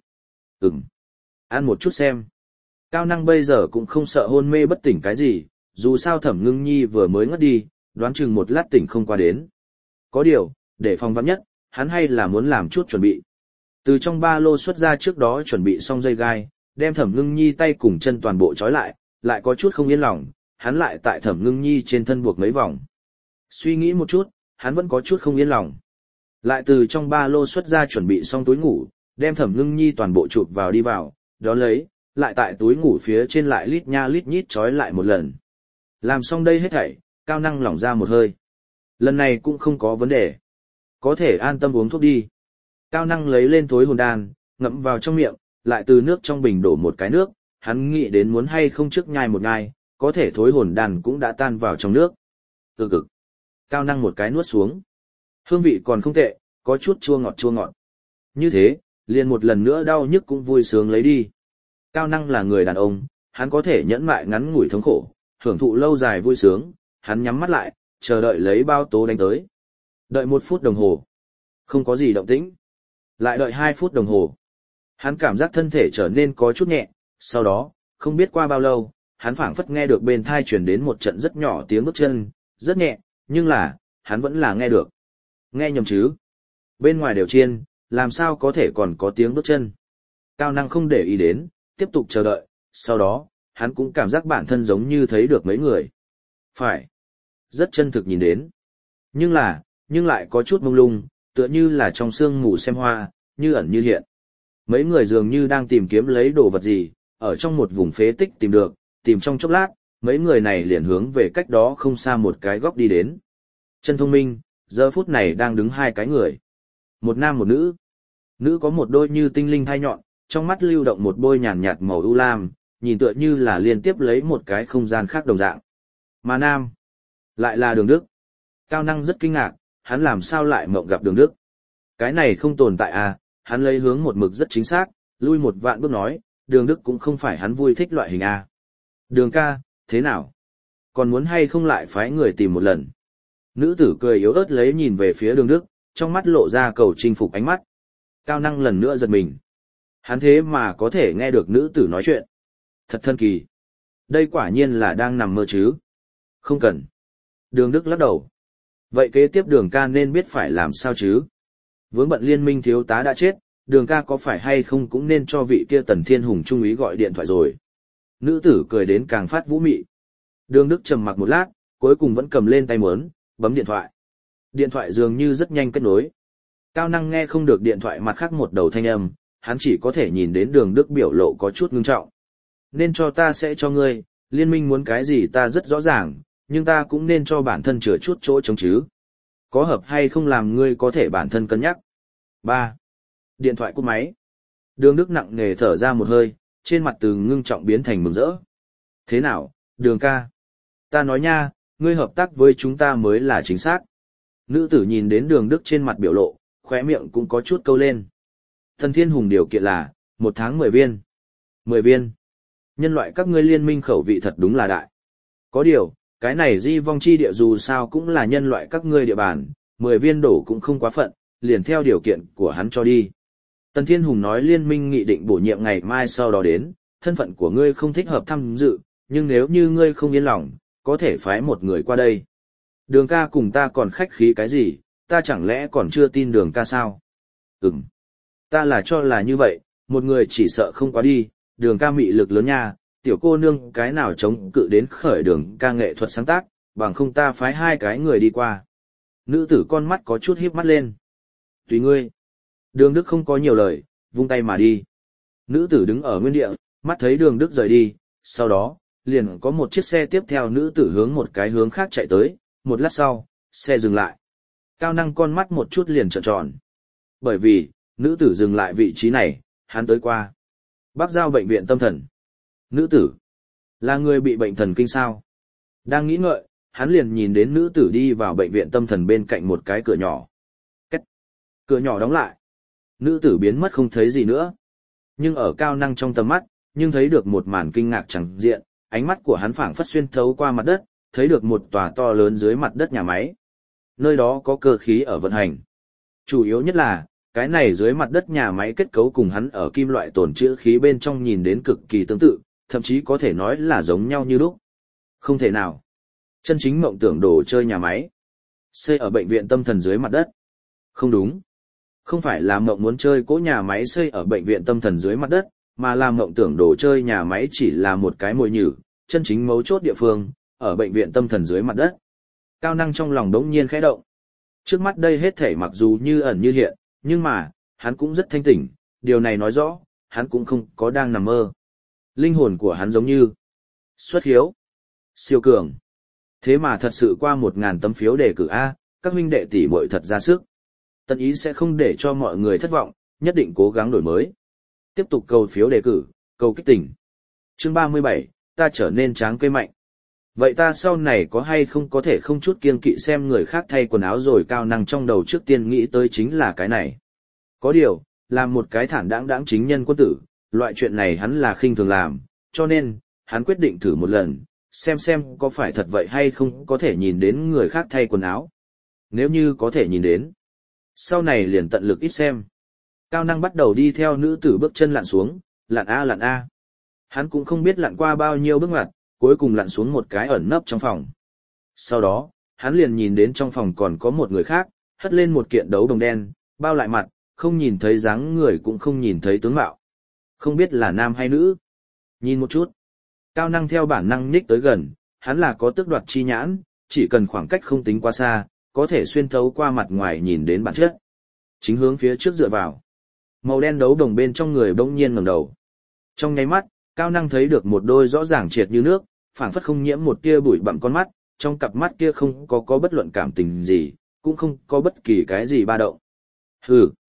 Ăn một chút xem. Cao Năng bây giờ cũng không sợ hôn mê bất tỉnh cái gì, dù sao Thẩm Ngưng Nhi vừa mới ngất đi, đoán chừng một lát tỉnh không qua đến. Có điều, để phòng vắn nhất, hắn hay là muốn làm chút chuẩn bị. Từ trong ba lô xuất ra trước đó chuẩn bị xong dây gai, đem Thẩm Ngưng Nhi tay cùng chân toàn bộ trói lại có chút không yên lòng, hắn lại tại Thẩm Ngưng Nhi trên thân buộc mấy vòng. Suy nghĩ một chút, hắn vẫn có chút không yên lòng. Lại từ trong ba lô xuất ra chuẩn bị xong túi ngủ, đem Thẩm Ngưng Nhi toàn bộ chụp vào đi vào, đó lấy, lại tại túi ngủ phía trên lại lít nha lít nhít trói lại một lần. Làm xong đây hết thảy, Cao Năng lỏng ra một hơi. Lần này cũng không có vấn đề. Có thể an tâm uống thuốc đi. Cao Năng lấy lên thối hồn đan, ngậm vào trong miệng, lại từ nước trong bình đổ một cái nước, hắn nghĩ đến muốn hay không trước nhai một nhai, có thể thối hồn đan cũng đã tan vào trong nước. Cực. Cao Năng một cái nuốt xuống. Hương vị còn không tệ, có chút chua ngọt. Như thế, liền một lần nữa đau nhức cũng vui sướng lấy đi. Cao Năng là người đàn ông, hắn có thể nhẫn mại ngắn ngủi thống khổ, hưởng thụ lâu dài vui sướng, hắn nhắm mắt lại, chờ đợi lấy bao tố đánh tới. Đợi 1 phút đồng hồ. Không có gì động tĩnh. Lại đợi 2 phút đồng hồ. Hắn cảm giác thân thể trở nên có chút nhẹ, sau đó, không biết qua bao lâu, hắn phảng phất nghe được bên tai truyền đến một trận rất nhỏ tiếng bước chân, rất nhẹ, nhưng là, hắn vẫn là nghe được. Nghe nhầm chứ? Bên ngoài đều chiên, làm sao có thể còn có tiếng bước chân? Cao Năng không để ý đến, tiếp tục chờ đợi, sau đó, hắn cũng cảm giác bản thân giống như thấy được mấy người. Phải. Rất chân thực nhìn đến. Nhưng lại có chút mông lung, tựa như là trong sương mù xem hoa, như ẩn như hiện. Mấy người dường như đang tìm kiếm lấy đồ vật gì, ở trong một vùng phế tích tìm trong chốc lát, mấy người này liền hướng về cách đó không xa một cái góc đi đến. Chân thông minh, giờ phút này đang đứng 2 cái người. Một nam một nữ. Nữ có một đôi như tinh linh thai nhọn, trong mắt lưu động một bôi nhàn nhạt màu ưu lam, nhìn tựa như là liên tiếp lấy một cái không gian khác đồng dạng. Mà nam, lại là Đường Đức. Cao Năng rất kinh ngạc, hắn làm sao lại mộng gặp Đường Đức. Cái này không tồn tại à, hắn lấy hướng một mực rất chính xác, lui một vạn bước nói, Đường Đức cũng không phải hắn vui thích loại hình à. Đường ca, thế nào? Còn muốn hay không lại phái người tìm một lần? Nữ tử cười yếu ớt lấy nhìn về phía Đường Đức, trong mắt lộ ra cầu chinh phục ánh mắt. Cao Năng lần nữa giật mình. Hắn thế mà có thể nghe được nữ tử nói chuyện. Thật thân kỳ. Đây quả nhiên là đang nằm mơ chứ. Không cần. Đường Đức lắc đầu. Vậy kế tiếp Đường ca nên biết phải làm sao chứ? Vướng bận liên minh thiếu tá đã chết, Đường ca có phải hay không cũng nên cho vị kia Tần Thiên Hùng trung úy gọi điện thoại rồi. Nữ tử cười đến càng phát vũ mị. Đường Đức trầm mặc một lát, cuối cùng vẫn cầm lên tay mớn, bấm điện thoại. Điện thoại dường như rất nhanh kết nối. Cao Năng nghe không được điện thoại mặt khác một đầu thanh âm, hắn chỉ có thể nhìn đến Đường Đức biểu lộ có chút ngưng trọng. Nên cho ta sẽ cho ngươi, liên minh muốn cái gì ta rất rõ ràng, nhưng ta cũng nên cho bản thân chừa chút chỗ trống chứ. Có hợp hay không làm ngươi có thể bản thân cân nhắc. 3. Điện thoại cúp máy. Đường Đức nặng nề thở ra một hơi, trên mặt từ ngưng trọng biến thành mừng rỡ. Thế nào, Đường ca? Ta nói nha, ngươi hợp tác với chúng ta mới là chính xác. Nữ tử nhìn đến Đường Đức trên mặt biểu lộ, khóe miệng cũng có chút câu lên. Tần Thiên Hùng điều kiện là, 1 tháng 10 viên. 10 viên. Nhân loại các ngươi liên minh khẩu vị thật đúng là đại. Có điều, cái này di vong chi địa dù sao cũng là nhân loại các ngươi địa bàn, 10 viên đổ cũng không quá phận, liền theo điều kiện của hắn cho đi. Tần Thiên Hùng nói liên minh nghị định bổ nhiệm ngày mai sau đó đến, thân phận của ngươi không thích hợp tham dự, nhưng nếu như ngươi không yên lòng, có thể phái một người qua đây. Đường ca cùng ta còn khách khí cái gì, ta chẳng lẽ còn chưa tin Đường ca sao? Ta là cho là như vậy, một người chỉ sợ không quá đi, Đường ca mị lực lớn nha, tiểu cô nương cái nào chống cự đến khởi Đường ca nghệ thuật sáng tác, bằng không ta phái 2 cái người đi qua. Nữ tử con mắt có chút híp mắt lên. Tùy ngươi. Đường Đức không có nhiều lời, vung tay mà đi. Nữ tử đứng ở nguyên địa, mắt thấy Đường Đức rời đi, sau đó, liền có một chiếc xe tiếp theo nữ tử hướng một cái hướng khác chạy tới, một lát sau, xe dừng lại. Cao Năng con mắt một chút liền trợn tròn. Bởi vì, nữ tử dừng lại vị trí này, hắn tới qua. Bắc Giao bệnh viện tâm thần. Nữ tử. Là người bị bệnh thần kinh sao? Đang nghĩ ngợi, hắn liền nhìn đến nữ tử đi vào bệnh viện tâm thần bên cạnh một cái cửa nhỏ. Cách. Cửa nhỏ đóng lại. Nữ tử biến mất không thấy gì nữa. Nhưng ở Cao Năng trong tầm mắt, nhưng thấy được một màn kinh ngạc chẳng diện, ánh mắt của hắn phảng phất xuyên thấu qua mặt đất, thấy được một tòa to lớn dưới mặt đất nhà máy. Nơi đó có cơ khí ở vận hành. Chủ yếu nhất là, cái này dưới mặt đất nhà máy kết cấu cùng hắn ở kim loại tồn trữ khí bên trong nhìn đến cực kỳ tương tự, thậm chí có thể nói là giống nhau như lúc. Không thể nào. Chân chính mộng tưởng đồ chơi nhà máy. Xây ở bệnh viện tâm thần dưới mặt đất. Không đúng. Không phải là mộng muốn chơi cỗ nhà máy xây ở bệnh viện tâm thần dưới mặt đất, mà là mộng tưởng đồ chơi nhà máy chỉ là một cái mồi nhử, chân chính mấu chốt địa phương, ở bệnh viện tâm thần dưới mặt đất. Cao Năng trong lòng đống nhiên khẽ động. Trước mắt đây hết thảy mặc dù như ẩn như hiện, nhưng mà, hắn cũng rất thanh tỉnh, điều này nói rõ, hắn cũng không có đang nằm mơ. Linh hồn của hắn giống như xuất hiếu, siêu cường. Thế mà thật sự qua 1000 tấm phiếu đề cử A, các huynh đệ tỷ muội thật ra sức. Tân ý sẽ không để cho mọi người thất vọng, nhất định cố gắng đổi mới. Tiếp tục cầu phiếu đề cử, cầu kích tỉnh. Chương 37, ta trở nên tráng cây mạnh. Vậy ta sau này có hay không có thể không chút kiêng kỵ xem người khác thay quần áo rồi? Cao Năng trong đầu trước tiên nghĩ tới chính là cái này. Có điều, làm một cái thản đãng chính nhân quân tử, loại chuyện này hắn là khinh thường làm, cho nên, hắn quyết định thử một lần, xem có phải thật vậy hay không có thể nhìn đến người khác thay quần áo. Nếu như có thể nhìn đến, sau này liền tận lực ít xem. Cao Năng bắt đầu đi theo nữ tử bước chân lặn xuống, lặn a lặn a. Hắn cũng không biết lặn qua bao nhiêu bước ngoặt, cuối cùng lặn xuống một cái ẩn nấp trong phòng. Sau đó, hắn liền nhìn đến trong phòng còn có một người khác, hất lên một kiện đấu đồng đen, bao lại mặt, không nhìn thấy dáng người cũng không nhìn thấy tướng mạo. Không biết là nam hay nữ. Nhìn một chút. Cao Năng theo bản năng nhích tới gần, hắn là có tước đoạt chi nhãn, chỉ cần khoảng cách không tính quá xa, có thể xuyên thấu qua mặt ngoài nhìn đến bản chất. Chính hướng phía trước dựa vào. Màu đen đấu đồng bên trong người bỗng nhiên ngẩng đầu. Trong nháy mắt, Cao Năng thấy được một đôi rõ ràng triệt như nước, phảng phất không nhiễm một tia bụi bặm con mắt, trong cặp mắt kia không có bất luận cảm tình gì, cũng không có bất kỳ cái gì ba động. Hừ.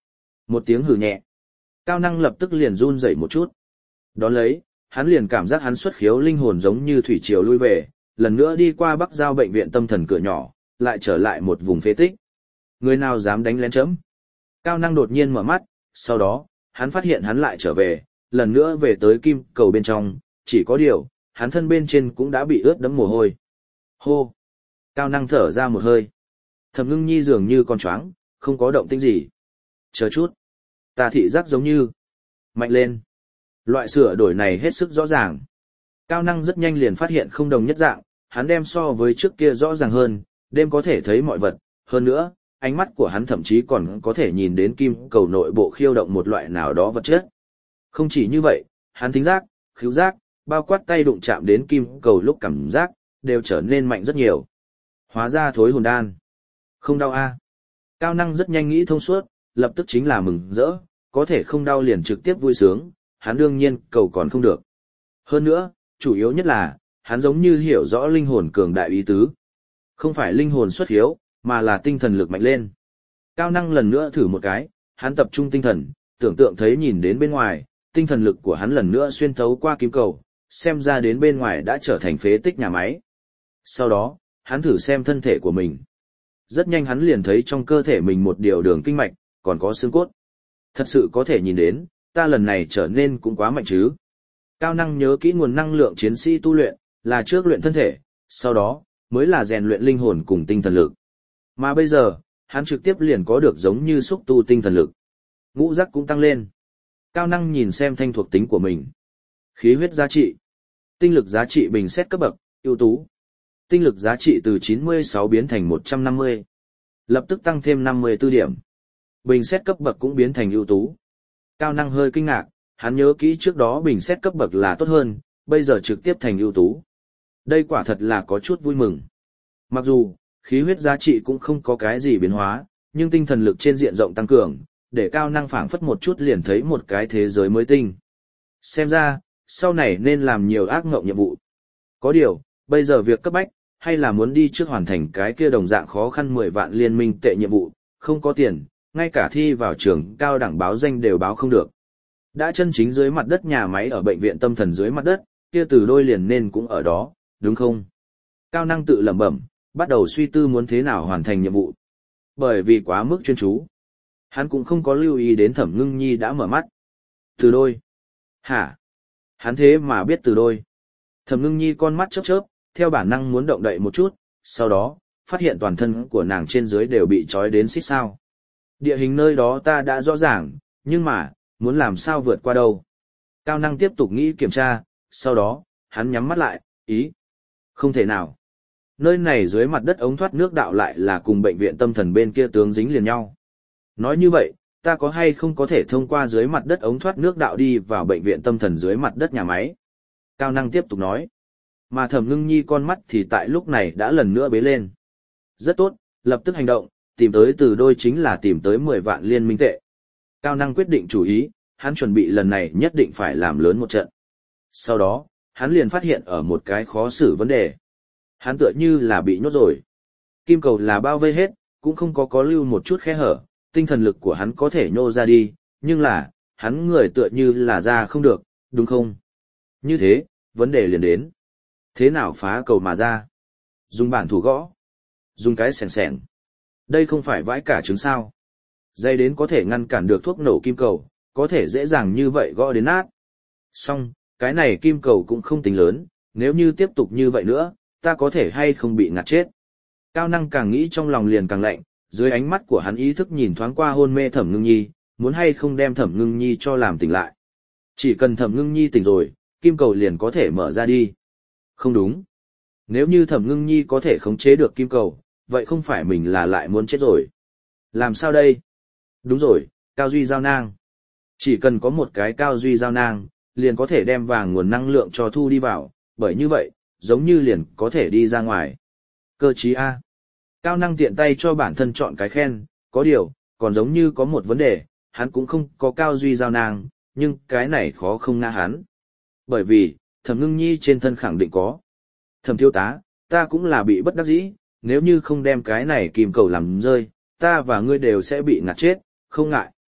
Một tiếng hừ nhẹ. Cao năng lập tức liền run rẩy một chút. Đón lấy, hắn liền cảm giác hắn xuất khiếu linh hồn giống như thủy triều lui về, lần nữa đi qua Bắc Giao bệnh viện tâm thần cửa nhỏ, lại trở lại một vùng phế tích. Người nào dám đánh lén chấm? Cao năng đột nhiên mở mắt, sau đó, hắn phát hiện hắn lại trở về, lần nữa về tới kim cầu bên trong, chỉ có điều, hắn thân bên trên cũng đã bị ướt đẫm mồ hôi. Hô! Cao năng thở ra một hơi. Thẩm Ngưng Nhi dường như con choáng, không có động tĩnh gì. Chờ chút. Ta thị giác giống như mạnh lên. Loại sửa đổi này hết sức rõ ràng. Cao năng rất nhanh liền phát hiện không đồng nhất dạng, hắn đem so với trước kia rõ ràng hơn, đêm có thể thấy mọi vật, hơn nữa, ánh mắt của hắn thậm chí còn có thể nhìn đến kim cầu nội bộ khiêu động một loại nào đó vật chất. Không chỉ như vậy, hắn thính giác, khứu giác, bao quát tay đụng chạm đến kim cầu lúc cảm giác, đều trở nên mạnh rất nhiều. Hóa ra thối hồn đan. Không đau a. Cao năng rất nhanh nghĩ thông suốt, lập tức chính là mừng rỡ, có thể không đau liền trực tiếp vui sướng, hắn đương nhiên cầu còn không được. Hơn nữa, chủ yếu nhất là, hắn giống như hiểu rõ linh hồn cường đại ý tứ. Không phải linh hồn xuất hiếu, mà là tinh thần lực mạnh lên. Cao năng lần nữa thử một cái, hắn tập trung tinh thần, tưởng tượng thấy nhìn đến bên ngoài, tinh thần lực của hắn lần nữa xuyên thấu qua kim cầu, xem ra đến bên ngoài đã trở thành phế tích nhà máy. Sau đó, hắn thử xem thân thể của mình. Rất nhanh hắn liền thấy trong cơ thể mình một điều đường kinh mạch, còn có xương cốt. Thật sự có thể nhìn đến, ta lần này trở nên cũng quá mạnh chứ. Cao năng nhớ kỹ nguồn năng lượng chiến sĩ tu luyện, là trước luyện thân thể, sau đó, mới là rèn luyện linh hồn cùng tinh thần lực. Mà bây giờ, hắn trực tiếp liền có được giống như xúc tu tinh thần lực. Ngũ giác cũng tăng lên. Cao năng nhìn xem thanh thuộc tính của mình. Khí huyết giá trị. Tinh lực giá trị bình xét cấp bậc, ưu tú. Tinh lực giá trị từ 96 biến thành 150. Lập tức tăng thêm 54 điểm. Bình xét cấp bậc cũng biến thành ưu tú. Cao năng hơi kinh ngạc, hắn nhớ kỹ trước đó bình xét cấp bậc là tốt hơn, bây giờ trực tiếp thành ưu tú. Đây quả thật là có chút vui mừng. Mặc dù, khí huyết giá trị cũng không có cái gì biến hóa, nhưng tinh thần lực trên diện rộng tăng cường, để cao năng phảng phất một chút liền thấy một cái thế giới mới tinh. Xem ra, sau này nên làm nhiều ác ngộng nhiệm vụ. Có điều, bây giờ việc cấp bách, hay là muốn đi trước hoàn thành cái kia đồng dạng khó khăn 10 vạn liên minh tệ nhiệm vụ, không có tiền, ngay cả thi vào trường cao đẳng báo danh đều báo không được. Đã chân chính dưới mặt đất nhà máy ở bệnh viện tâm thần dưới mặt đất, kia từ đôi liền nên cũng ở đó, đúng không? Cao năng tự lẩm bẩm, bắt đầu suy tư muốn thế nào hoàn thành nhiệm vụ. Bởi vì quá mức chuyên chú, hắn cũng không có lưu ý đến Thẩm Ngưng Nhi đã mở mắt. Từ đôi? Hả? Hắn thế mà biết từ đôi. Thẩm Ngưng Nhi con mắt chớp chớp, theo bản năng muốn động đậy một chút, sau đó, phát hiện toàn thân của nàng trên dưới đều bị trói đến xích sao. Địa hình nơi đó ta đã rõ ràng, nhưng mà, muốn làm sao vượt qua đâu. Cao năng tiếp tục nghĩ kiểm tra, sau đó, hắn nhắm mắt lại, ý. Không thể nào. Nơi này dưới mặt đất ống thoát nước đạo lại là cùng bệnh viện tâm thần bên kia tướng dính liền nhau. Nói như vậy, ta có hay không có thể thông qua dưới mặt đất ống thoát nước đạo đi vào bệnh viện tâm thần dưới mặt đất nhà máy? Cao năng tiếp tục nói. Mà Thẩm Ngưng Nhi con mắt thì tại lúc này đã lần nữa bế lên. Rất tốt, lập tức hành động, tìm tới từ đôi chính là tìm tới 10 vạn liên minh tệ. Cao năng quyết định chủ ý, hắn chuẩn bị lần này nhất định phải làm lớn một trận. Sau đó, hắn liền phát hiện ở một cái khó xử vấn đề. Hắn tựa như là bị nhốt rồi. Kim cầu là bao vây hết, cũng không có lưu một chút khe hở, tinh thần lực của hắn có thể nhô ra đi, nhưng là, hắn người tựa như là ra không được, đúng không? Như thế, vấn đề liền đến. Thế nào phá cầu mà ra? Dùng bản thủ gõ. Dùng cái xẻng xẻng. Đây không phải vãi cả trứng sao. Dây đến có thể ngăn cản được thuốc nổ kim cầu, có thể dễ dàng như vậy gõ đến nát. Xong, cái này kim cầu cũng không tính lớn, nếu như tiếp tục như vậy nữa, ta có thể hay không bị ngạt chết. Cao năng càng nghĩ trong lòng liền càng lạnh, dưới ánh mắt của hắn ý thức nhìn thoáng qua hôn mê Thẩm Ngưng Nhi, muốn hay không đem Thẩm Ngưng Nhi cho làm tỉnh lại. Chỉ cần Thẩm Ngưng Nhi tỉnh rồi, kim cầu liền có thể mở ra đi. Không đúng. Nếu như Thẩm Ngưng Nhi có thể khống chế được kim cầu, vậy không phải mình là lại muốn chết rồi. Làm sao đây? Đúng rồi, cao duy giao nang. Chỉ cần có một cái cao duy giao nang, liền có thể đem vàng nguồn năng lượng cho thu đi vào, bởi như vậy, giống như liền có thể đi ra ngoài. Cơ trí A. Cao năng tiện tay cho bản thân chọn cái khen, có điều, còn giống như có một vấn đề, hắn cũng không có cao duy giao nang, nhưng cái này khó không ngã hắn. Bởi vì, Thẩm Ngưng Nhi trên thân khẳng định có. Thẩm thiếu tá, ta cũng là bị bất đắc dĩ, nếu như không đem cái này kìm cầu làm rơi, ta và ngươi đều sẽ bị ngạt chết, không ngại.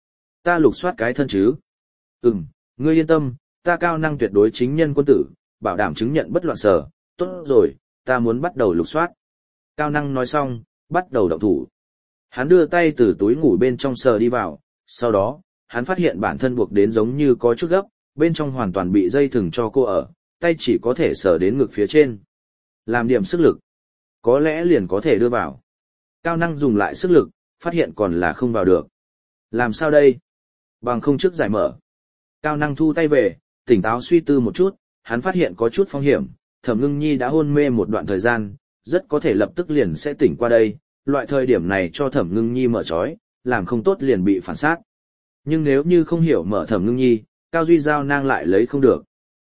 Ta lục soát cái thân chứ? Ngươi yên tâm, ta Cao Năng tuyệt đối chính nhân quân tử, bảo đảm chứng nhận bất loạn sở, tốt rồi, ta muốn bắt đầu lục soát. Cao Năng nói xong, bắt đầu động thủ. Hắn đưa tay từ túi ngủ bên trong sờ đi vào, sau đó, hắn phát hiện bản thân buộc đến giống như có chút gấp, bên trong hoàn toàn bị dây thừng cho cô ở, tay chỉ có thể sờ đến ngực phía trên. Làm điểm sức lực, có lẽ liền có thể đưa vào. Cao Năng dùng lại sức lực, phát hiện còn là không vào được. Làm sao đây? Bằng không trước giải mở. Cao Năng thu tay về, tỉnh táo suy tư một chút, hắn phát hiện có chút phong hiểm, Thẩm Ngưng Nhi đã hôn mê một đoạn thời gian, rất có thể lập tức liền sẽ tỉnh qua đây, loại thời điểm này cho Thẩm Ngưng Nhi mở trói, làm không tốt liền bị phản sát. Nhưng nếu như không hiểu mở Thẩm Ngưng Nhi, Cao Duy Giao nang lại lấy không được.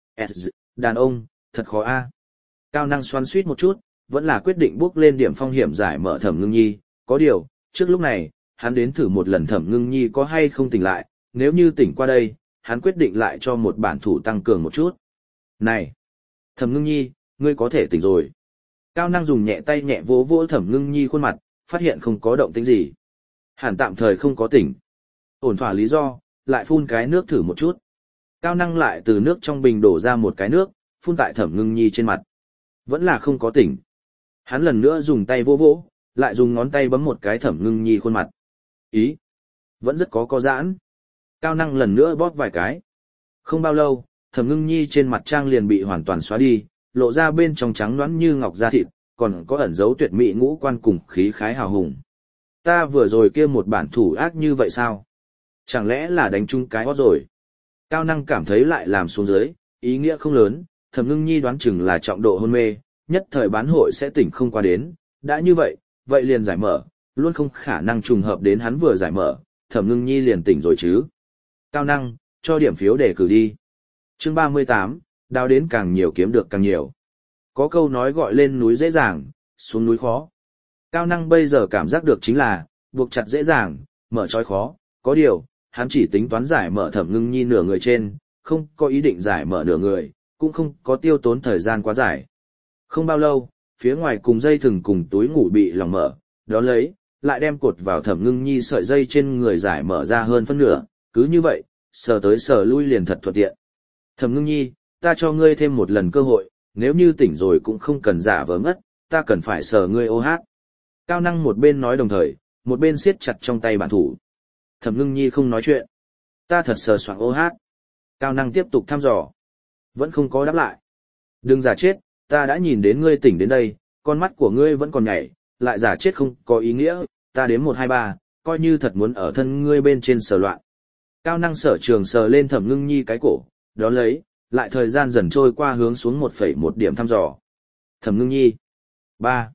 Đàn ông, thật khó a. Cao Năng xoắn suýt một chút, vẫn là quyết định bước lên điểm phong hiểm giải mở Thẩm Ngưng Nhi, có điều, trước lúc này, hắn đến thử một lần Thẩm Ngưng Nhi có hay không tỉnh lại, nếu như tỉnh qua đây, hắn quyết định lại cho một bản thủ tăng cường một chút. Này, Thẩm Ngưng Nhi, ngươi có thể tỉnh rồi. Cao Năng dùng nhẹ tay nhẹ vỗ vỗ Thẩm Ngưng Nhi khuôn mặt, phát hiện không có động tĩnh gì. Hẳn tạm thời không có tỉnh. Ổn thỏa lý do, lại phun cái nước thử một chút. Cao Năng lại từ nước trong bình đổ ra một cái nước, phun tại Thẩm Ngưng Nhi trên mặt. Vẫn là không có tỉnh. Hắn lần nữa dùng tay vỗ vỗ, lại dùng ngón tay bấm một cái Thẩm Ngưng Nhi khuôn mặt. Ý, vẫn rất có giãn. Cao Năng lần nữa bóp vài cái. Không bao lâu, Thẩm Ngưng Nhi trên mặt trang liền bị hoàn toàn xóa đi, lộ ra bên trong trắng nõn như ngọc da thịt, còn có ẩn dấu tuyệt mỹ ngũ quan cùng khí khái hào hùng. Ta vừa rồi kia một bản thủ ác như vậy sao? Chẳng lẽ là đánh trúng cái hót rồi? Cao Năng cảm thấy lại làm xuống dưới, ý nghĩa không lớn, Thẩm Ngưng Nhi đoán chừng là trọng độ hôn mê, nhất thời bán hội sẽ tỉnh không qua đến, đã như vậy, vậy liền giải mở, luôn không khả năng trùng hợp đến hắn vừa giải mở, Thẩm Ngưng Nhi liền tỉnh rồi chứ. Cao Năng, cho điểm phiếu để cử đi. Chương 38, đào đến càng nhiều kiếm được càng nhiều. Có câu nói gọi lên núi dễ dàng, xuống núi khó. Cao Năng bây giờ cảm giác được chính là, buộc chặt dễ dàng, mở trói khó, có điều, hắn chỉ tính toán giải mở Thẩm Ngưng Nhi nửa người trên, không có ý định giải mở nửa người, cũng không có tiêu tốn thời gian quá dài. Không bao lâu, phía ngoài cùng dây thừng cùng túi ngủ bị lỏng mở, đó lấy, lại đem cột vào Thẩm Ngưng Nhi sợi dây trên người giải mở ra hơn phân nửa, cứ như vậy, sờ tới sờ lui liền thật thuận tiện. Thẩm Ngưng Nhi, ta cho ngươi thêm một lần cơ hội, nếu như tỉnh rồi cũng không cần giả vờ ngất, ta cần phải sờ ngươi ô hát. Cao Năng một bên nói đồng thời, một bên siết chặt trong tay bản thủ. Thẩm Ngưng Nhi không nói chuyện. Ta thật sờ soạng ô hát. Cao Năng tiếp tục thăm dò. Vẫn không có đáp lại. Đừng giả chết, ta đã nhìn đến ngươi tỉnh đến đây, con mắt của ngươi vẫn còn nhảy, lại giả chết không có ý nghĩa, ta đếm 1 2 3, coi như thật muốn ở thân ngươi bên trên sờ loạn. Cao Năng sở trường sờ lên Thẩm Ngưng Nhi cái cổ, đó lấy, lại thời gian dần trôi qua hướng xuống 1,1 điểm thăm dò. Thẩm Ngưng Nhi. 3,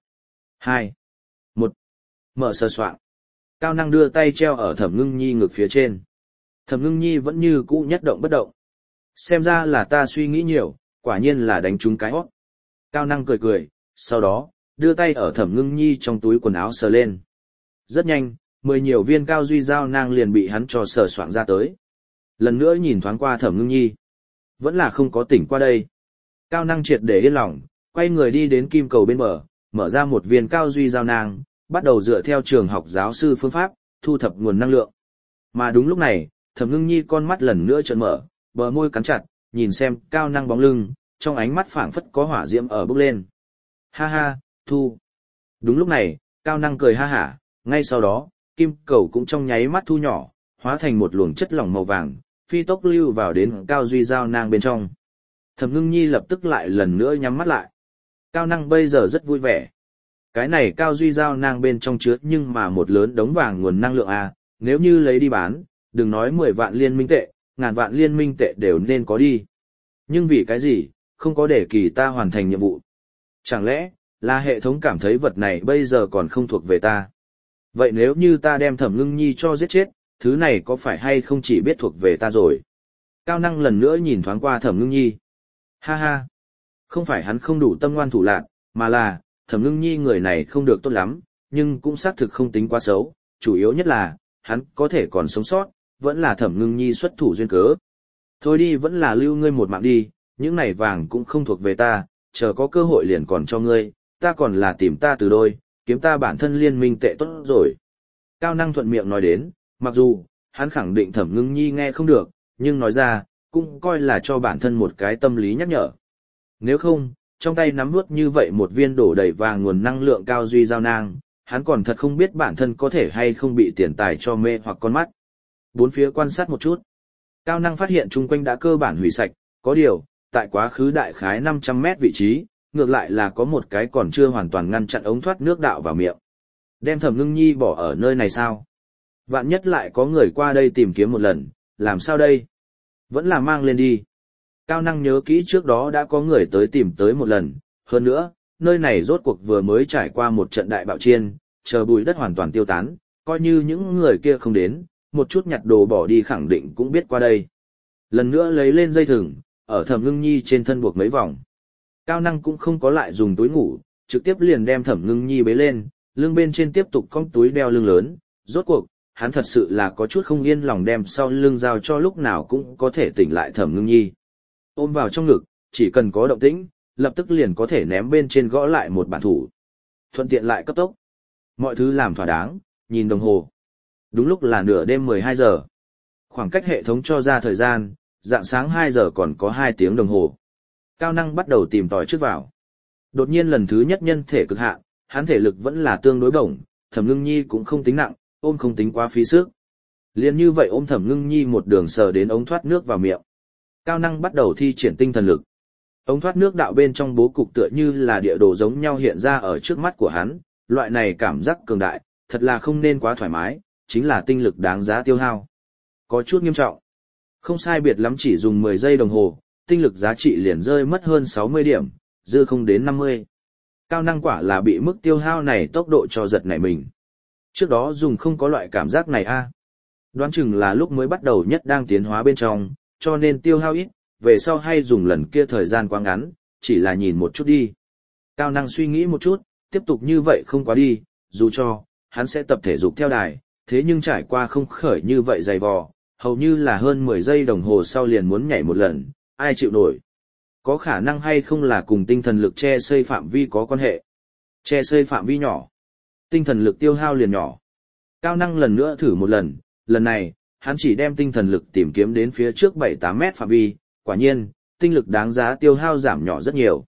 2, 1. Mở sờ soạng. Cao Năng đưa tay treo ở Thẩm Ngưng Nhi ngực phía trên. Thẩm Ngưng Nhi vẫn như cũ nhất động bất động. Xem ra là ta suy nghĩ nhiều, quả nhiên là đánh trúng cái hót. Cao Năng cười cười, sau đó, đưa tay ở Thẩm Ngưng Nhi trong túi quần áo sờ lên. Rất nhanh, 10 nhiều viên cao duy giao nang liền bị hắn cho sờ soạng ra tới. Lần nữa nhìn thoáng qua Thẩm Ngưng Nhi. Vẫn là không có tỉnh qua đây. Cao Năng triệt để yên lòng, quay người đi đến kim cầu bên bờ, mở ra một viên cao duy giao nang, bắt đầu dựa theo trường học giáo sư phương pháp, thu thập nguồn năng lượng. Mà đúng lúc này, Thẩm Ngưng Nhi con mắt lần nữa trợn mở, bờ môi cắn chặt, nhìn xem Cao Năng bóng lưng, trong ánh mắt phảng phất có hỏa diễm ở bốc lên. Ha ha, thu. Đúng lúc này, Cao Năng cười ha hả, ngay sau đó, kim cầu cũng trong nháy mắt thu nhỏ, hóa thành một luồng chất lỏng màu vàng, phi tốc lưu vào đến cao duy giao nang bên trong. Thẩm Ngưng Nhi lập tức lại lần nữa nhắm mắt lại. Cao Năng bây giờ rất vui vẻ. Cái này cao duy giao nang bên trong chứa nhưng mà một lớn đống vàng nguồn năng lượng à, nếu như lấy đi bán, đừng nói 10 vạn liên minh tệ, ngàn vạn liên minh tệ đều nên có đi. Nhưng vì cái gì, không có để kỳ ta hoàn thành nhiệm vụ. Chẳng lẽ, là hệ thống cảm thấy vật này bây giờ còn không thuộc về ta. Vậy nếu như ta đem Thẩm Ngưng Nhi cho giết chết, thứ này có phải hay không chỉ biết thuộc về ta rồi. Cao Năng lần nữa nhìn thoáng qua Thẩm Ngưng Nhi. Ha ha, không phải hắn không đủ tâm ngoan thủ lạn, mà là, Thẩm Ngưng Nhi người này không được tốt lắm, nhưng cũng xác thực không tính quá xấu, chủ yếu nhất là, hắn có thể còn sống sót, vẫn là Thẩm Ngưng Nhi xuất thủ duyên cớ. Thôi đi vẫn là lưu ngươi một mạng đi, những này vàng cũng không thuộc về ta, chờ có cơ hội liền còn cho ngươi, ta còn là tìm ta từ đôi, kiếm ta bản thân liên minh tệ tốt rồi. Cao Năng thuận miệng nói đến, mặc dù, hắn khẳng định Thẩm Ngưng Nhi nghe không được, nhưng nói ra, cũng coi là cho bản thân một cái tâm lý nhắc nhở. Nếu không, trong tay nắm vuốt như vậy một viên đổ đầy vàng nguồn năng lượng cao duy giao nang, hắn còn thật không biết bản thân có thể hay không bị tiền tài cho mê hoặc con mắt. Bốn phía quan sát một chút. Cao năng phát hiện chung quanh đã cơ bản hủy sạch, có điều, tại quá khứ đại khái 500 mét vị trí, ngược lại là có một cái còn chưa hoàn toàn ngăn chặn ống thoát nước đạo vào miệng. Đem Thẩm Ngưng Nhi bỏ ở nơi này sao? Vạn nhất lại có người qua đây tìm kiếm một lần, làm sao đây? Vẫn là mang lên đi. Cao năng nhớ kỹ trước đó đã có người tới tìm tới một lần, hơn nữa, nơi này rốt cuộc vừa mới trải qua một trận đại bạo chiên, chờ bụi đất hoàn toàn tiêu tán, coi như những người kia không đến, một chút nhặt đồ bỏ đi khẳng định cũng biết qua đây. Lần nữa lấy lên dây thừng, ở Thẩm Ngưng Nhi trên thân buộc mấy vòng. Cao năng cũng không có lại dùng túi ngủ, trực tiếp liền đem Thẩm Ngưng Nhi bế lên, lưng bên trên tiếp tục cong túi đeo lưng lớn, rốt cuộc, hắn thật sự là có chút không yên lòng đem sau lưng giao cho lúc nào cũng có thể tỉnh lại Thẩm Ngưng Nhi. Ôm vào trong ngực, chỉ cần có động tĩnh, lập tức liền có thể ném bên trên gõ lại một bản thủ. Thuận tiện lại cấp tốc. Mọi thứ làm thỏa đáng, nhìn đồng hồ. Đúng lúc là nửa đêm 12 giờ. Khoảng cách hệ thống cho ra thời gian, rạng sáng 2 giờ còn có 2 tiếng đồng hồ. Cao năng bắt đầu tìm tòi trước vào. Đột nhiên lần thứ nhất nhân thể cực hạn, hắn thể lực vẫn là tương đối bổng, Thẩm Ngưng Nhi cũng không tính nặng, ôm không tính quá phí sức. Liên như vậy ôm Thẩm Ngưng Nhi một đường sờ đến ống thoát nước vào miệng. Cao năng bắt đầu thi triển tinh thần lực. Ống thoát nước đạo bên trong bố cục tựa như là địa đồ giống nhau hiện ra ở trước mắt của hắn, loại này cảm giác cường đại, thật là không nên quá thoải mái, chính là tinh lực đáng giá tiêu hao. Có chút nghiêm trọng. Không sai biệt lắm chỉ dùng 10 giây đồng hồ, tinh lực giá trị liền rơi mất hơn 60 điểm, dư không đến 50. Cao năng quả là bị mức tiêu hao này tốc độ cho giật nảy mình. Trước đó dùng không có loại cảm giác này a. Đoán chừng là lúc mới bắt đầu nhất đang tiến hóa bên trong, cho nên tiêu hao ít, về sau hay dùng lần kia thời gian quá ngắn, chỉ là nhìn một chút đi. Cao năng suy nghĩ một chút, tiếp tục như vậy không quá đi, dù cho, hắn sẽ tập thể dục theo đài, thế nhưng trải qua không khởi như vậy dày vò, hầu như là hơn 10 giây đồng hồ sau liền muốn nhảy một lần, ai chịu nổi. Có khả năng hay không là cùng tinh thần lực che xây phạm vi có quan hệ. Che xây phạm vi nhỏ, tinh thần lực tiêu hao liền nhỏ. Cao năng lần nữa thử một lần này, hắn chỉ đem tinh thần lực tìm kiếm đến phía trước 7-8 mét phạm vi, quả nhiên, tinh lực đáng giá tiêu hao giảm nhỏ rất nhiều.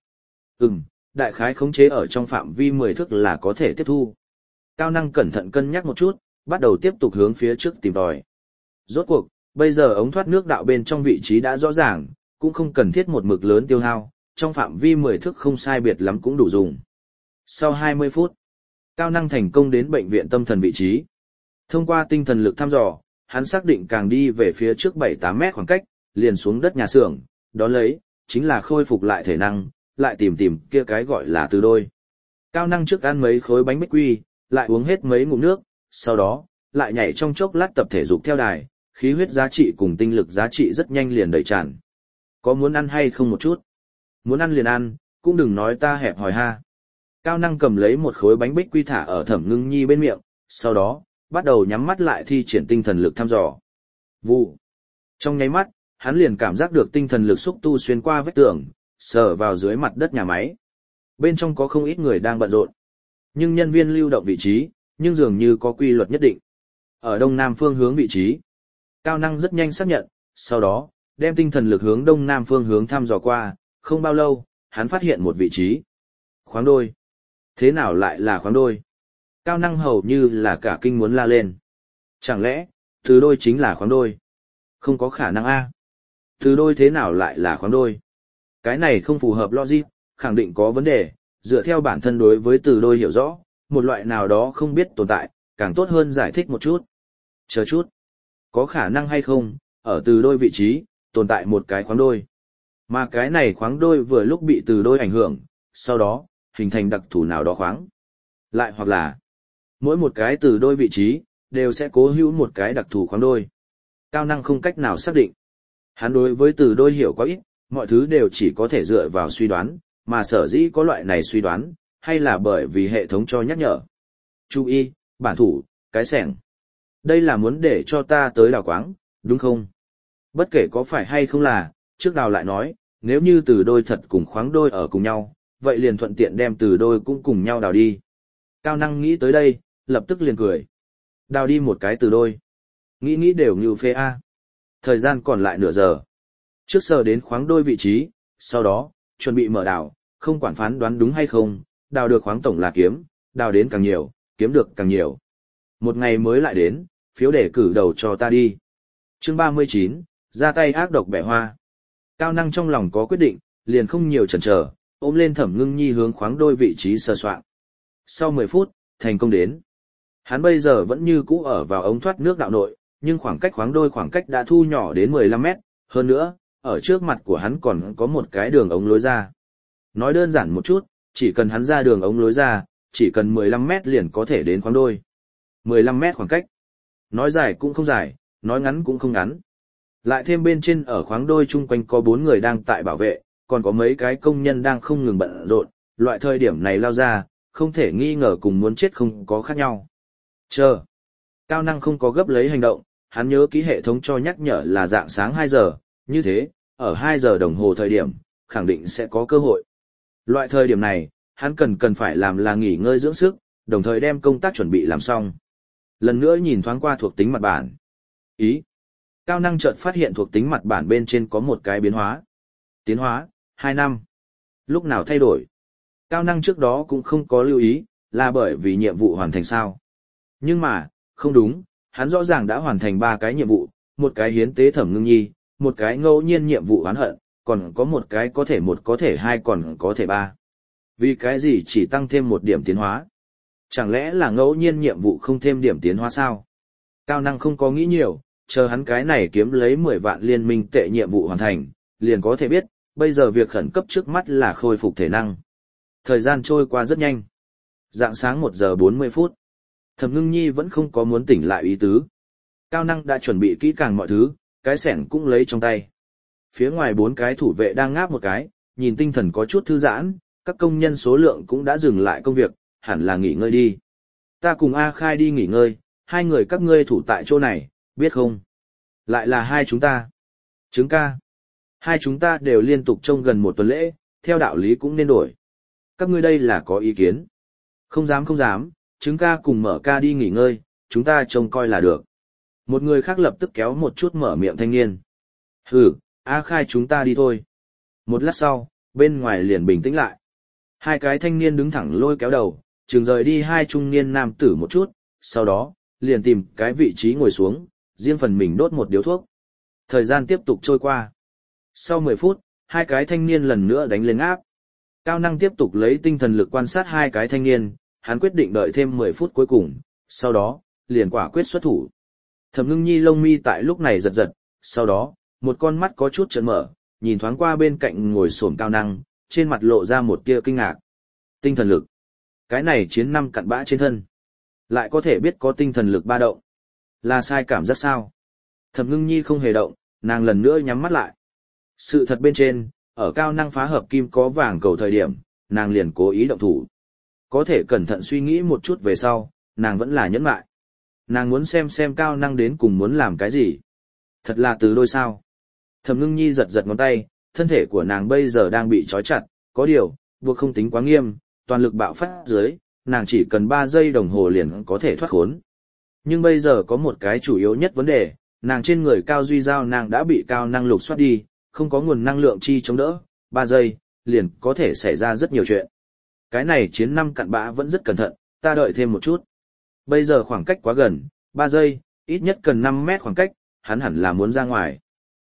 Đại khái khống chế ở trong phạm vi 10 thước là có thể tiếp thu. Cao năng cẩn thận cân nhắc một chút, bắt đầu tiếp tục hướng phía trước tìm tòi. Rốt cuộc, bây giờ ống thoát nước đạo bên trong vị trí đã rõ ràng, cũng không cần thiết một mực lớn tiêu hao, trong phạm vi 10 thước không sai biệt lắm cũng đủ dùng. Sau 20 phút, Cao năng thành công đến bệnh viện tâm thần vị trí. Thông qua tinh thần lực thăm dò, hắn xác định càng đi về phía trước 7-8 mét khoảng cách, liền xuống đất nhà xưởng, đó lấy, chính là khôi phục lại thể năng, lại tìm kia cái gọi là từ đôi. Cao năng trước ăn mấy khối bánh bích quy, lại uống hết mấy ngụm nước, sau đó, lại nhảy trong chốc lát tập thể dục theo đài, khí huyết giá trị cùng tinh lực giá trị rất nhanh liền đầy tràn. Có muốn ăn hay không một chút? Muốn ăn liền ăn, cũng đừng nói ta hẹp hòi ha. Cao năng cầm lấy một khối bánh bích quy thả ở Thẩm Ngưng Nhi bên miệng, sau đó, bắt đầu nhắm mắt lại thi triển tinh thần lực thăm dò. Vụ. Trong nháy mắt, hắn liền cảm giác được tinh thần lực xúc tu xuyên qua vách tường, sờ vào dưới mặt đất nhà máy. Bên trong có không ít người đang bận rộn. Nhưng nhân viên lưu động vị trí, nhưng dường như có quy luật nhất định. Ở đông nam phương hướng vị trí, Cao năng rất nhanh xác nhận, sau đó, đem tinh thần lực hướng đông nam phương hướng thăm dò qua, không bao lâu, hắn phát hiện một vị trí. Khoáng đôi. Thế nào lại là khoáng đôi? Cao năng hầu như là cả kinh muốn la lên. Chẳng lẽ, từ đôi chính là khoáng đôi? Không có khả năng a. Từ đôi thế nào lại là khoáng đôi? Cái này không phù hợp logic, khẳng định có vấn đề, dựa theo bản thân đối với từ đôi hiểu rõ, một loại nào đó không biết tồn tại, càng tốt hơn giải thích một chút. Chờ chút. Có khả năng hay không, ở từ đôi vị trí, tồn tại một cái khoáng đôi. Mà cái này khoáng đôi vừa lúc bị từ đôi ảnh hưởng, sau đó, hình thành đặc thù nào đó khoáng. Lại hoặc là, mỗi một cái từ đôi vị trí, đều sẽ cố hữu một cái đặc thù khoáng đôi. Cao năng không cách nào xác định. Hắn đối với từ đôi hiểu quá ít, mọi thứ đều chỉ có thể dựa vào suy đoán, mà sở dĩ có loại này suy đoán, hay là bởi vì hệ thống cho nhắc nhở. Chú ý, bản thủ, cái xẻng. Đây là muốn để cho ta tới đào quáng, đúng không? Bất kể có phải hay không là, trước đào lại nói, nếu như từ đôi thật cùng khoáng đôi ở cùng nhau, vậy liền thuận tiện đem từ đôi cũng cùng nhau đào đi. Cao năng nghĩ tới đây, lập tức liền cười. Đào đi một cái từ đôi. Nghĩ nghĩ đều như phê A. Thời gian còn lại nửa giờ. Trước sờ đến khoáng đôi vị trí, sau đó, chuẩn bị mở đào, không quản phán đoán đúng hay không, đào được khoáng tổng là kiếm, đào đến càng nhiều, kiếm được càng nhiều. Một ngày mới lại đến, phiếu đề cử đầu cho ta đi. Chương 39, ra tay ác độc bẻ hoa. Cao năng trong lòng có quyết định, liền không nhiều chần chờ, ôm lên Thẩm Ngưng Nhi hướng khoáng đôi vị trí sờ soạn. Sau 10 phút, thành công đến. Hắn bây giờ vẫn như cũ ở vào ống thoát nước đạo nội, nhưng khoảng cách khoáng đôi khoảng cách đã thu nhỏ đến 15 mét, hơn nữa, ở trước mặt của hắn còn có một cái đường ống lối ra. Nói đơn giản một chút, chỉ cần hắn ra đường ống lối ra, chỉ cần 15 mét liền có thể đến khoáng đôi. 15 mét khoảng cách. Nói dài cũng không dài, nói ngắn cũng không ngắn. Lại thêm bên trên ở khoáng đôi chung quanh có 4 người đang tại bảo vệ, còn có mấy cái công nhân đang không ngừng bận rộn, loại thời điểm này lao ra, không thể nghi ngờ cùng muốn chết không có khác nhau. Chờ. Cao năng không có gấp lấy hành động, hắn nhớ kỹ hệ thống cho nhắc nhở là dạng sáng 2 giờ, như thế, ở 2 giờ đồng hồ thời điểm, khẳng định sẽ có cơ hội. Loại thời điểm này, hắn cần phải làm là nghỉ ngơi dưỡng sức, đồng thời đem công tác chuẩn bị làm xong. Lần nữa nhìn thoáng qua thuộc tính mặt bản. Ý. Cao năng chợt phát hiện thuộc tính mặt bản bên trên có một cái biến hóa. Tiến hóa, 2 năm. Lúc nào thay đổi? Cao năng trước đó cũng không có lưu ý, là bởi vì nhiệm vụ hoàn thành sao. Nhưng mà, không đúng, hắn rõ ràng đã hoàn thành 3 cái nhiệm vụ, một cái hiến tế Thẩm Ngưng Nhi, một cái ngẫu nhiên nhiệm vụ oán hận, còn có một cái có thể 1 có thể 2 còn có thể 3. Vì cái gì chỉ tăng thêm 1 điểm tiến hóa? Chẳng lẽ là ngẫu nhiên nhiệm vụ không thêm điểm tiến hóa sao? Cao năng không có nghĩ nhiều, chờ hắn cái này kiếm lấy 10 vạn liên minh tệ nhiệm vụ hoàn thành, liền có thể biết, bây giờ việc khẩn cấp trước mắt là khôi phục thể năng. Thời gian trôi qua rất nhanh. Rạng sáng 1 giờ 40 phút. Thẩm Ngưng Nhi vẫn không có muốn tỉnh lại ý tứ. Cao năng đã chuẩn bị kỹ càng mọi thứ, cái xẻng cũng lấy trong tay. Phía ngoài 4 cái thủ vệ đang ngáp một cái, nhìn tinh thần có chút thư giãn, các công nhân số lượng cũng đã dừng lại công việc, hẳn là nghỉ ngơi đi. Ta cùng A Khai đi nghỉ ngơi, 2 người các ngươi thủ tại chỗ này, biết không? Lại là 2 chúng ta. Trứng ca. 2 chúng ta đều liên tục trông gần 1 tuần lễ, theo đạo lý cũng nên đổi. Các ngươi đây là có ý kiến. Không dám, Trứng ca cùng Mở ca đi nghỉ ngơi, chúng ta trông coi là được. Một người khác lập tức kéo một chút mở miệng thanh niên. Hừ, A Khai chúng ta đi thôi. Một lát sau, bên ngoài liền bình tĩnh lại. 2 cái thanh niên đứng thẳng lôi kéo đầu, chừng rời đi 2 trung niên nam tử một chút, sau đó, liền tìm cái vị trí ngồi xuống, riêng phần mình đốt một điếu thuốc. Thời gian tiếp tục trôi qua. Sau 10 phút, 2 cái thanh niên lần nữa đánh lên áp. Cao năng tiếp tục lấy tinh thần lực quan sát 2 cái thanh niên, hắn quyết định đợi thêm 10 phút cuối cùng, sau đó, liền quả quyết xuất thủ. Thẩm Ngưng Nhi lông mi tại lúc này giật giật, sau đó, một con mắt có chút trợn mở, nhìn thoáng qua bên cạnh ngồi xổm Cao năng, trên mặt lộ ra một tia kinh ngạc. Tinh thần lực. Cái này chiến 5 cặn bã trên thân. Lại có thể biết có tinh thần lực ba động. Là sai cảm giác sao? Thẩm Ngưng Nhi không hề động, nàng lần nữa nhắm mắt lại. Sự thật bên trên, ở Cao năng phá hợp kim có vàng cầu thời điểm, nàng liền cố ý động thủ. Có thể cẩn thận suy nghĩ một chút về sau, nàng vẫn là nhẫn lại. Nàng muốn xem Cao năng đến cùng muốn làm cái gì. Thật là từ đôi sao. Thẩm Ngưng Nhi giật giật ngón tay, thân thể của nàng bây giờ đang bị trói chặt, có điều, buộc không tính quá nghiêm, toàn lực bạo phát dưới, nàng chỉ cần 3 giây đồng hồ liền có thể thoát khốn. Nhưng bây giờ có một cái chủ yếu nhất vấn đề, nàng trên người Cao Duy Giao nàng đã bị cao năng lục soát đi, không có nguồn năng lượng chi chống đỡ, 3 giây, liền có thể xảy ra rất nhiều chuyện. Cái này chiến 5 cặn bã vẫn rất cẩn thận, ta đợi thêm một chút. Bây giờ khoảng cách quá gần, 3 giây, ít nhất cần 5 mét khoảng cách, hắn hẳn là muốn ra ngoài.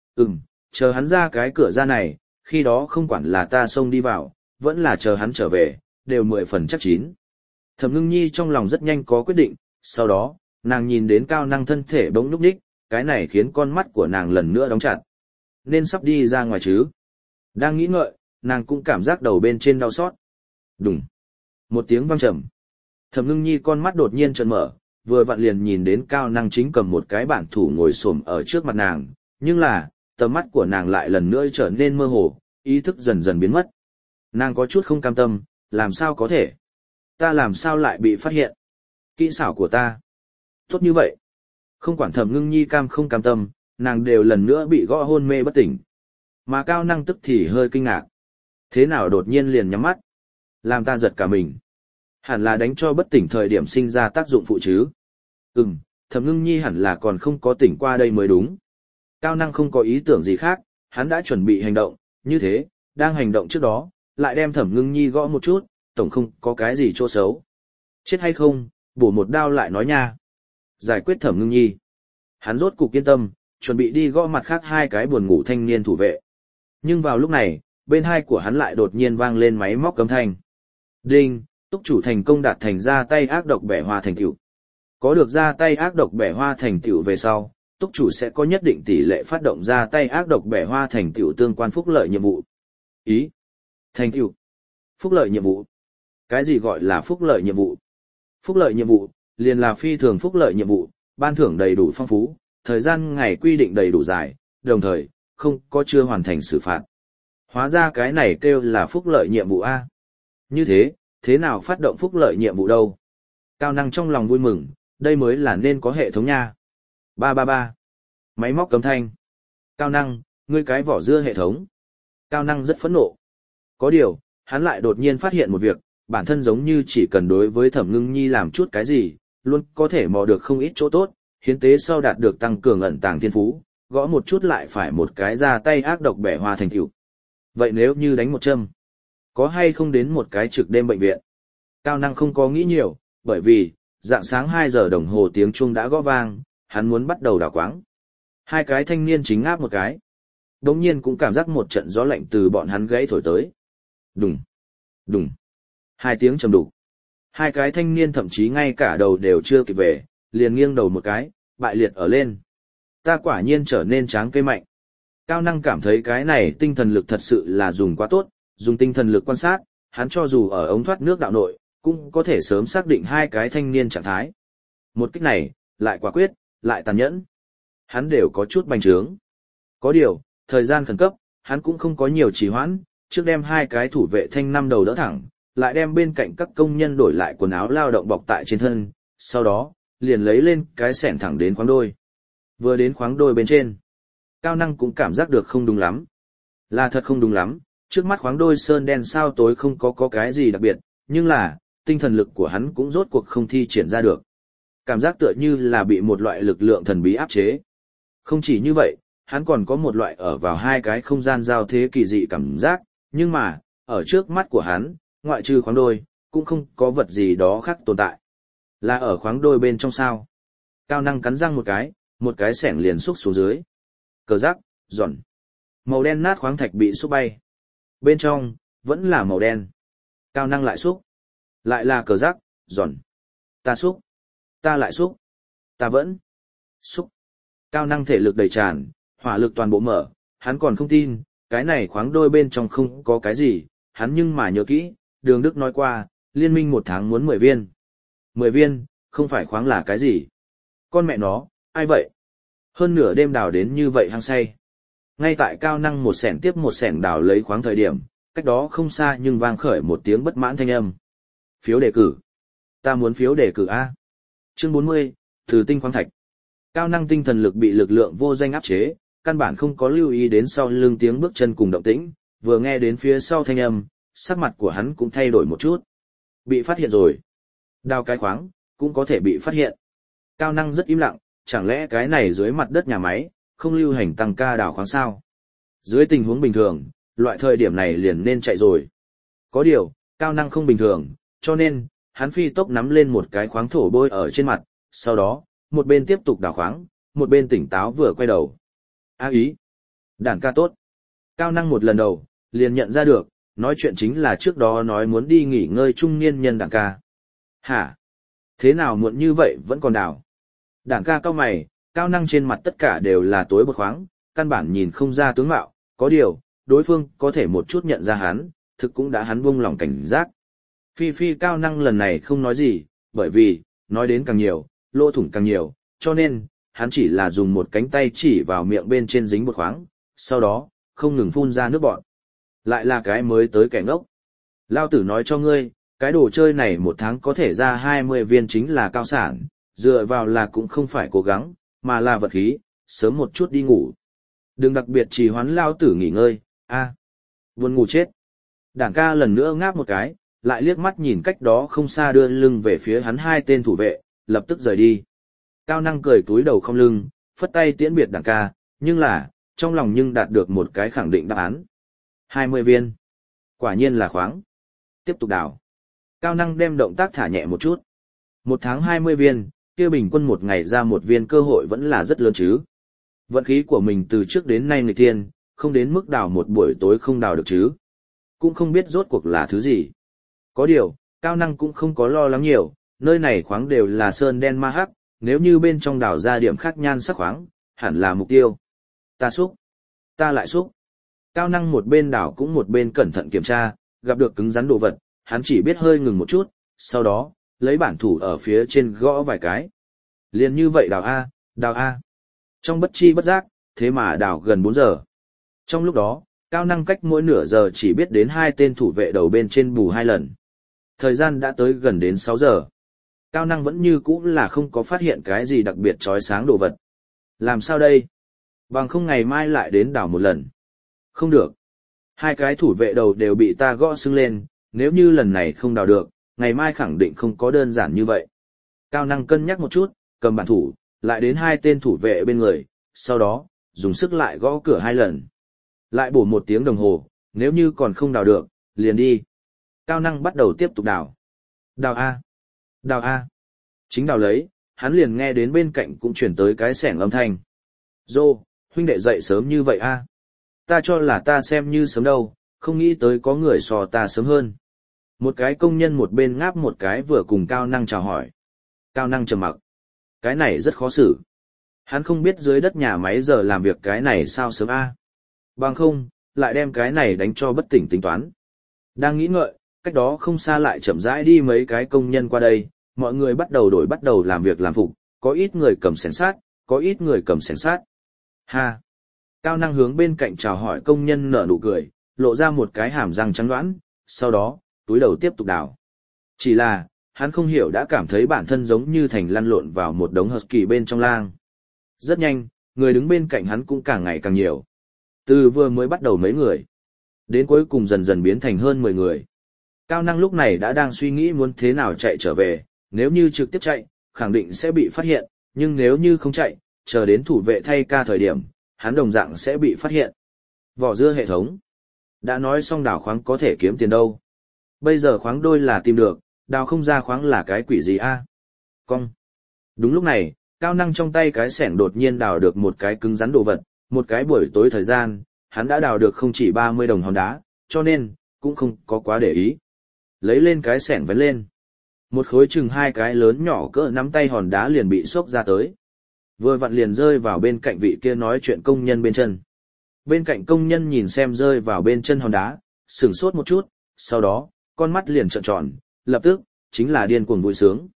Chờ hắn ra cái cửa ra này, khi đó không quản là ta xông đi vào, vẫn là chờ hắn trở về, đều 10 phần chắc chín. Thẩm Ngưng Nhi trong lòng rất nhanh có quyết định, sau đó, nàng nhìn đến cao năng thân thể bỗng nhúc nhích, cái này khiến con mắt của nàng lần nữa đóng chặt. Nên sắp đi ra ngoài chứ. Đang nghĩ ngợi, nàng cũng cảm giác đầu bên trên đau xót. Đùng. Một tiếng vang trầm. Thẩm Ngưng Nhi con mắt đột nhiên trợn mở, vừa vặn liền nhìn đến cao năng chính cầm một cái bản thủ ngồi xổm ở trước mặt nàng, nhưng là, tầm mắt của nàng lại lần nữa trở nên mơ hồ, ý thức dần dần biến mất. Nàng có chút không cam tâm, làm sao có thể? Ta làm sao lại bị phát hiện? Kỹ xảo của ta. Tốt như vậy. Không quản Thẩm Ngưng Nhi cam không cam tâm, nàng đều lần nữa bị gõ hôn mê bất tỉnh. Mà cao năng tức thì hơi kinh ngạc. Thế nào đột nhiên liền nhắm mắt? Làm ta giật cả mình. Hẳn là đánh cho bất tỉnh thời điểm sinh ra tác dụng phụ chứ. Thẩm Ngưng Nhi hẳn là còn không có tỉnh qua đây mới đúng. Cao Năng không có ý tưởng gì khác, hắn đã chuẩn bị hành động, như thế, đang hành động trước đó, lại đem Thẩm Ngưng Nhi gõ một chút, tổng không có cái gì chỗ xấu. Chết hay không, bổ một đao lại nói nha. Giải quyết Thẩm Ngưng Nhi. Hắn rốt cục yên tâm, chuẩn bị đi gõ mặt khác hai cái buồn ngủ thanh niên thủ vệ. Nhưng vào lúc này, bên hai của hắn lại đột nhiên vang lên máy móc cấm thanh. Đinh, túc chủ thành công đạt thành ra tay ác độc bẻ hoa thành tựu. Có được ra tay ác độc bẻ hoa thành tựu về sau, túc chủ sẽ có nhất định tỷ lệ phát động ra tay ác độc bẻ hoa thành tựu tương quan phúc lợi nhiệm vụ. Ý. Thành tựu. Phúc lợi nhiệm vụ. Cái gì gọi là phúc lợi nhiệm vụ? Phúc lợi nhiệm vụ, liền là phi thường phúc lợi nhiệm vụ, ban thưởng đầy đủ phong phú, thời gian ngày quy định đầy đủ dài, đồng thời, không có chưa hoàn thành xử phạt. Hóa ra cái này kêu là phúc lợi nhiệm vụ A. Như thế, thế nào phát động phúc lợi nhiệm vụ đâu? Cao Năng trong lòng vui mừng, đây mới là nên có hệ thống nha. 333. Máy móc cấm thanh. Cao Năng, ngươi cái vỏ dưa hệ thống. Cao Năng rất phẫn nộ. Có điều, hắn lại đột nhiên phát hiện một việc, bản thân giống như chỉ cần đối với Thẩm Ngưng Nhi làm chút cái gì, luôn có thể mò được không ít chỗ tốt, hiến tế sau đạt được tăng cường ẩn tàng thiên phú, gõ một chút lại phải một cái ra tay ác độc bẻ hoa thành tựu. Vậy nếu như đánh một châm, có hay không đến một cái trực đêm bệnh viện? Cao Năng không có nghĩ nhiều, bởi vì, dạng sáng 2 giờ đồng hồ tiếng chuông đã gõ vang, hắn muốn bắt đầu đào quáng. Hai cái thanh niên chính ngáp một cái. Đống nhiên cũng cảm giác một trận gió lạnh từ bọn hắn gãy thổi tới. Đùng, đùng. 2 tiếng trầm đục. Hai cái thanh niên thậm chí ngay cả đầu đều chưa kịp về, liền nghiêng đầu một cái, bại liệt ở lên. Ta quả nhiên trở nên tráng cây mạnh. Cao Năng cảm thấy cái này tinh thần lực thật sự là dùng quá tốt, dùng tinh thần lực quan sát, hắn cho dù ở ống thoát nước đạo nội, cũng có thể sớm xác định hai cái thanh niên trạng thái. Một kích này, lại quả quyết, lại tàn nhẫn. Hắn đều có chút bành trướng. Có điều, thời gian khẩn cấp, hắn cũng không có nhiều trì hoãn, trước đem hai cái thủ vệ thanh năm đầu đỡ thẳng, lại đem bên cạnh các công nhân đổi lại quần áo lao động bọc tại trên thân, sau đó, liền lấy lên cái xẻng thẳng đến khoáng đôi. Vừa đến khoáng đôi bên trên, Cao Năng cũng cảm giác được không đúng lắm. Là thật không đúng lắm, trước mắt khoáng đôi sơn đen sao tối không có cái gì đặc biệt, nhưng là, tinh thần lực của hắn cũng rốt cuộc không thi triển ra được. Cảm giác tựa như là bị một loại lực lượng thần bí áp chế. Không chỉ như vậy, hắn còn có một loại ở vào hai cái không gian giao thế kỳ dị cảm giác, nhưng mà, ở trước mắt của hắn, ngoại trừ khoáng đôi, cũng không có vật gì đó khác tồn tại. Là ở khoáng đôi bên trong sao. Cao Năng cắn răng một cái xẻng liền xúc xuống dưới. Cờ rắc, giòn. Màu đen nát khoáng thạch bị xúc bay. Bên trong, vẫn là màu đen. Cao Năng lại xúc. Lại là cờ rắc, giòn. Ta xúc. Ta lại xúc. Ta vẫn. Xúc. Cao Năng thể lực đầy tràn, hỏa lực toàn bộ mở, hắn còn không tin, cái này khoáng đôi bên trong không có cái gì, hắn nhưng mà nhớ kỹ, Đường Đức nói qua, liên minh 1 tháng muốn 10 viên. 10 viên, không phải khoáng là cái gì. Con mẹ nó, ai vậy? Hơn nửa đêm đào đến như vậy hăng say. Ngay tại Cao Năng một xẻng tiếp một xẻng đào lấy khoáng thời điểm, cách đó không xa nhưng vang khởi một tiếng bất mãn thanh âm. Phiếu đề cử. Ta muốn phiếu đề cử A. Chương 40, Từ tinh khoáng thạch. Cao Năng tinh thần lực bị lực lượng vô danh áp chế, căn bản không có lưu ý đến sau lưng tiếng bước chân cùng động tĩnh, vừa nghe đến phía sau thanh âm, sắc mặt của hắn cũng thay đổi một chút. Bị phát hiện rồi. Đào cái khoáng, cũng có thể bị phát hiện. Cao Năng rất im lặng, chẳng lẽ cái này dưới mặt đất nhà máy, không lưu hành tăng ca đào khoáng sao? Dưới tình huống bình thường, loại thời điểm này liền nên chạy rồi. Có điều, Cao Năng không bình thường, cho nên, hắn phi tốc nắm lên một cái khoáng thổ bôi ở trên mặt, sau đó, một bên tiếp tục đào khoáng, một bên tỉnh táo vừa quay đầu. Ý! Đàn ca tốt! Cao Năng một lần đầu, liền nhận ra được, nói chuyện chính là trước đó nói muốn đi nghỉ ngơi trung niên nhân đàn ca. Hả? Thế nào muộn như vậy vẫn còn đào? Đàn ca cao mày, Cao Năng trên mặt tất cả đều là tối bột khoáng, căn bản nhìn không ra tướng mạo, có điều, đối phương có thể một chút nhận ra hắn, thực cũng đã hắn buông lòng cảnh giác. Phi Cao Năng lần này không nói gì, bởi vì, nói đến càng nhiều, lỗ thủng càng nhiều, cho nên, hắn chỉ là dùng một cánh tay chỉ vào miệng bên trên dính bột khoáng, sau đó, không ngừng phun ra nước bọt. Lại là cái mới tới kẻ ngốc. Lao tử nói cho ngươi, cái đồ chơi này 1 tháng có thể ra 20 viên chính là cao sản, dựa vào là cũng không phải cố gắng, mà là vật khí, sớm một chút đi ngủ. Đừng đặc biệt trì hoãn Lao tử nghỉ ngơi, buồn ngủ chết. Đảng ca lần nữa ngáp một cái, lại liếc mắt nhìn cách đó không xa đưa lưng về phía hắn 2 tên thủ vệ, lập tức rời đi. Cao năng cười túi đầu không lưng, phất tay tiễn biệt đảng ca, nhưng là, trong lòng nhưng đạt được một cái khẳng định đáp án. 20 viên. Quả nhiên là khoáng. Tiếp tục đào. Cao năng đem động tác thả nhẹ một chút. Một tháng 20 viên, kia bình quân một ngày ra một viên cơ hội vẫn là rất lớn chứ. Vận khí của mình từ trước đến nay nghịch thiên, không đến mức đào một buổi tối không đào được chứ. Cũng không biết rốt cuộc là thứ gì. Có điều, Cao năng cũng không có lo lắng nhiều, nơi này khoáng đều là sơn đen ma hắc, nếu như bên trong đào ra điểm khác nhan sắc khoáng, hẳn là mục tiêu. Ta xúc. Ta lại xúc. Cao năng một bên đào cũng một bên cẩn thận kiểm tra, gặp được cứng rắn đồ vật, hắn chỉ biết hơi ngừng một chút, sau đó, lấy bản thủ ở phía trên gõ vài cái. Liền như vậy đào A, đào A. Trong bất chi bất giác, thế mà đào gần 4 giờ. Trong lúc đó, Cao năng cách mỗi nửa giờ chỉ biết đến 2 tên thủ vệ đầu bên trên bù 2 lần. Thời gian đã tới gần đến 6 giờ. Cao năng vẫn như cũ là không có phát hiện cái gì đặc biệt chói sáng đồ vật. Làm sao đây? Bằng không ngày mai lại đến đào một lần. Không được. 2 cái thủ vệ đầu đều bị ta gõ sưng lên, nếu như lần này không đào được, ngày mai khẳng định không có đơn giản như vậy. Cao năng cân nhắc một chút, cầm bản thủ, lại đến 2 tên thủ vệ bên người, sau đó, dùng sức lại gõ cửa 2 lần. Lại bổ 1 tiếng đồng hồ, nếu như còn không đào được, liền đi. Cao năng bắt đầu tiếp tục đào. Đào A. Đào A. Chính đào lấy, hắn liền nghe đến bên cạnh cũng chuyển tới cái xẻng âm thanh. Dô, huynh đệ dậy sớm như vậy A. Ta cho là ta xem như sớm đâu, không nghĩ tới có người so ta sớm hơn. Một cái công nhân một bên ngáp một cái vừa cùng Cao năng chào hỏi. Cao năng trầm mặc. Cái này rất khó xử. Hắn không biết dưới đất nhà máy giờ làm việc cái này sao sớm A. Bằng không, lại đem cái này đánh cho bất tỉnh tính toán. Đang nghĩ ngợi, cách đó không xa lại chậm rãi đi mấy cái công nhân qua đây, mọi người bắt đầu làm việc làm phục, có ít người cầm xẻng sát, có ít người cầm xẻng sát. Ha! Cao năng hướng bên cạnh chào hỏi công nhân nở nụ cười, lộ ra một cái hàm răng trắng đoán, sau đó, túi đầu tiếp tục đào. Chỉ là, hắn không hiểu đã cảm thấy bản thân giống như thành lăn lộn vào một đống husky bên trong lang. Rất nhanh, người đứng bên cạnh hắn cũng càng ngày càng nhiều. Từ vừa mới bắt đầu mấy người, đến cuối cùng dần dần biến thành hơn 10 người. Cao năng lúc này đã đang suy nghĩ muốn thế nào chạy trở về, nếu như trực tiếp chạy, khẳng định sẽ bị phát hiện, nhưng nếu như không chạy, chờ đến thủ vệ thay ca thời điểm, hắn đồng dạng sẽ bị phát hiện. Vỏ dưa hệ thống. Đã nói xong đào khoáng có thể kiếm tiền đâu. Bây giờ khoáng đôi là tìm được, đào không ra khoáng là cái quỷ gì a? Cong. Đúng lúc này, Cao năng trong tay cái xẻng đột nhiên đào được một cái cứng rắn đồ vật, một cái buổi tối thời gian, hắn đã đào được không chỉ 30 đồng hòn đá, cho nên, cũng không có quá để ý. Lấy lên cái xẻng vén lên. Một khối chừng 2 cái lớn nhỏ cỡ nắm tay hòn đá liền bị xốc ra tới. Vừa vặn liền rơi vào bên cạnh vị kia nói chuyện công nhân bên chân. Bên cạnh công nhân nhìn xem rơi vào bên chân hòn đá, sửng sốt một chút, sau đó, con mắt liền trợn tròn, lập tức, chính là điên cuồng vui sướng.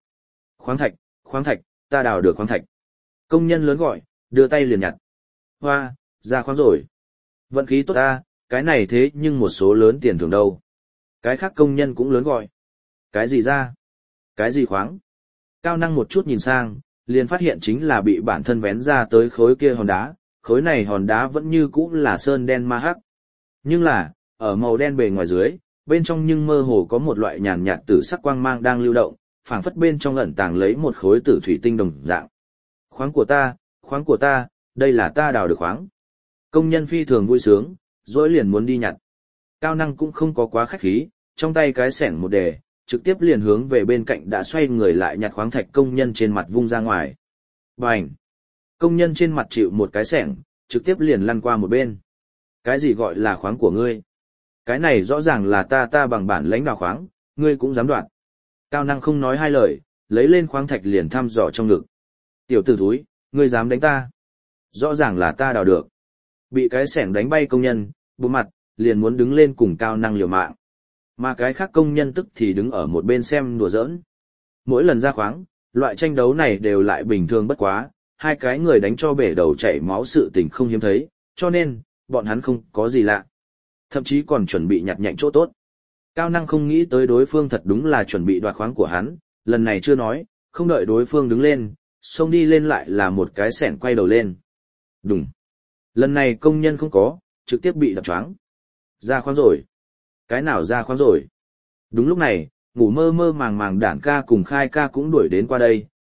Khoáng thạch, ta đào được khoáng thạch. Công nhân lớn gọi, đưa tay liền nhặt. Hoa, ra khoáng rồi. Vận khí tốt ta, cái này thế nhưng một số lớn tiền thưởng đâu. Cái khác công nhân cũng lớn gọi. Cái gì ra? Cái gì khoáng? Cao năng một chút nhìn sang, liền phát hiện chính là bị bản thân vén ra tới khối kia hòn đá. Khối này hòn đá vẫn như cũ là sơn đen ma hắc. Nhưng là, ở màu đen bề ngoài dưới, bên trong nhưng mơ hồ có một loại nhàn nhạt tử sắc quang mang đang lưu động, phảng phất bên trong ẩn tàng lấy một khối tử thủy tinh đồng dạng. Khoáng của ta, đây là ta đào được khoáng. Công nhân phi thường vui sướng, dỗi liền muốn đi nhặt. Cao năng cũng không có quá khách khí, trong tay cái xẻng một đề, trực tiếp liền hướng về bên cạnh đã xoay người lại nhặt khoáng thạch công nhân trên mặt vung ra ngoài. Bành! Công nhân trên mặt chịu một cái xẻng, trực tiếp liền lăn qua một bên. Cái gì gọi là khoáng của ngươi? Cái này rõ ràng là ta bằng bản lãnh đào khoáng, ngươi cũng dám đoạt. Cao năng không nói hai lời, lấy lên khoáng thạch liền thăm dò trong ngực. Tiểu tử thúi, ngươi dám đánh ta? Rõ ràng là ta đào được. Bị cái xẻng đánh bay công nhân, bụm mặt, liền muốn đứng lên cùng Cao năng liều mạng. Mà cái khác công nhân tức thì đứng ở một bên xem đùa giỡn. Mỗi lần ra khoáng, loại tranh đấu này đều lại bình thường bất quá, 2 cái người đánh cho bể đầu chảy máu sự tình không hiếm thấy, cho nên, bọn hắn không có gì lạ. Thậm chí còn chuẩn bị nhặt nhạnh chỗ tốt. Cao năng không nghĩ tới đối phương thật đúng là chuẩn bị đoạt khoáng của hắn, lần này chưa nói, không đợi đối phương đứng lên, xông đi lên lại là một cái xẻng quay đầu lên. Đùng. Lần này công nhân không có, trực tiếp bị đập choáng. Ra khoáng rồi. Cái nào ra khoáng rồi? Đúng lúc này, ngủ mơ mơ màng màng Đản ca cùng Khai ca cũng đuổi đến qua đây,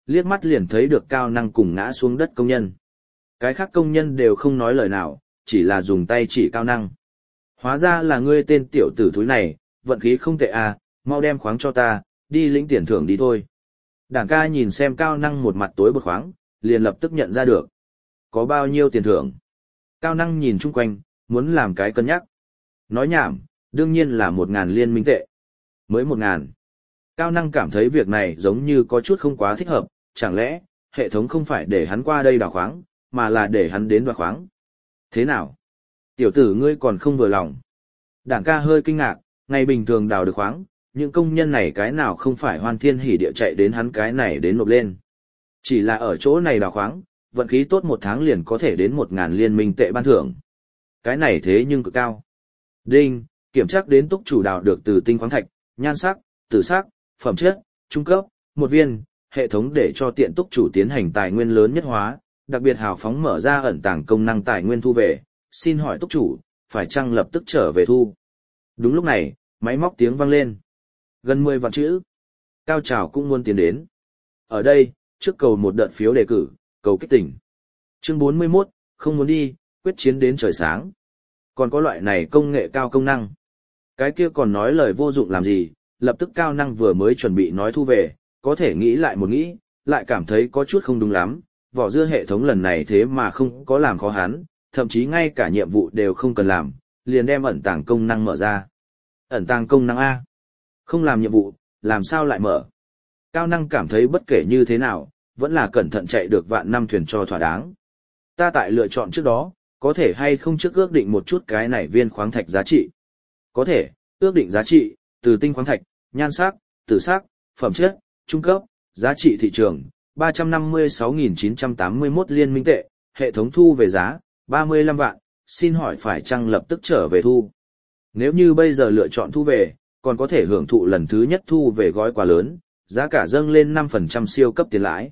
liếc mắt liền thấy được Cao Năng cùng ngã xuống đất công nhân. Cái khác công nhân đều không nói lời nào, chỉ là dùng tay chỉ Cao Năng. Hóa ra là ngươi tên tiểu tử thúi này, vận khí không tệ à, mau đem khoáng cho ta, đi lĩnh tiền thưởng đi thôi. Đảng ca nhìn xem Cao Năng một mặt tối bột khoáng, liền lập tức nhận ra được. Có bao nhiêu tiền thưởng? Cao Năng nhìn chung quanh, muốn làm cái cân nhắc. Nói nhảm, đương nhiên là 1.000 liên minh tệ. Mới 1.000. Cao Năng cảm thấy việc này giống như có chút không quá thích hợp, chẳng lẽ, hệ thống không phải để hắn qua đây đào khoáng, mà là để hắn đến đoạt khoáng. Thế nào? Tiểu tử ngươi còn không vừa lòng. Đảng ca hơi kinh ngạc, ngày bình thường đào được khoáng, những công nhân này cái nào không phải hoan thiên hỉ địa chạy đến hắn cái này đến nộp lên. Chỉ là ở chỗ này đào khoáng, vận khí tốt 1 tháng liền có thể đến 1.000 liên minh tệ ban thưởng. Cái này thế nhưng cực cao. Đinh, kiểm tra đến túc chủ đào được từ tinh khoáng thạch, nhan sắc, tử sắc, phẩm chất, trung cấp, 1 viên, hệ thống để cho tiện túc chủ tiến hành tài nguyên lớn nhất hóa, đặc biệt hào phóng mở ra ẩn tàng công năng tài nguyên thu về, xin hỏi túc chủ, phải chăng lập tức trở về thu. Đúng lúc này, máy móc tiếng vang lên. Gần 10 vạn chữ. Cao trào cũng muốn tiến đến. Ở đây, trước cầu một đợt phiếu đề cử, cầu kích tỉnh. Chương 41, không muốn đi, quyết chiến đến trời sáng. Còn có loại này công nghệ cao công năng. Cái kia còn nói lời vô dụng làm gì, lập tức Cao Năng vừa mới chuẩn bị nói thu về, có thể nghĩ lại một nghĩ, lại cảm thấy có chút không đúng lắm, vỏ dưa hệ thống lần này thế mà không có làm khó hắn, thậm chí ngay cả nhiệm vụ đều không cần làm, liền đem ẩn tàng công năng mở ra. Ẩn tàng công năng A. Không làm nhiệm vụ, làm sao lại mở? Cao Năng cảm thấy bất kể như thế nào, vẫn là cẩn thận chạy được vạn năm thuyền cho thỏa đáng. Ta tại lựa chọn trước đó, có thể hay không trước ước định một chút cái này viên khoáng thạch giá trị? Có thể, ước định giá trị, từ tinh khoáng thạch, nhan sắc, tử sắc, phẩm chất, trung cấp, giá trị thị trường, 356.981 liên minh tệ, hệ thống thu về giá, 35 vạn, xin hỏi phải chăng lập tức trở về thu? Nếu như bây giờ lựa chọn thu về, còn có thể hưởng thụ lần thứ nhất thu về gói quà lớn, giá cả dâng lên 5% siêu cấp tiền lãi.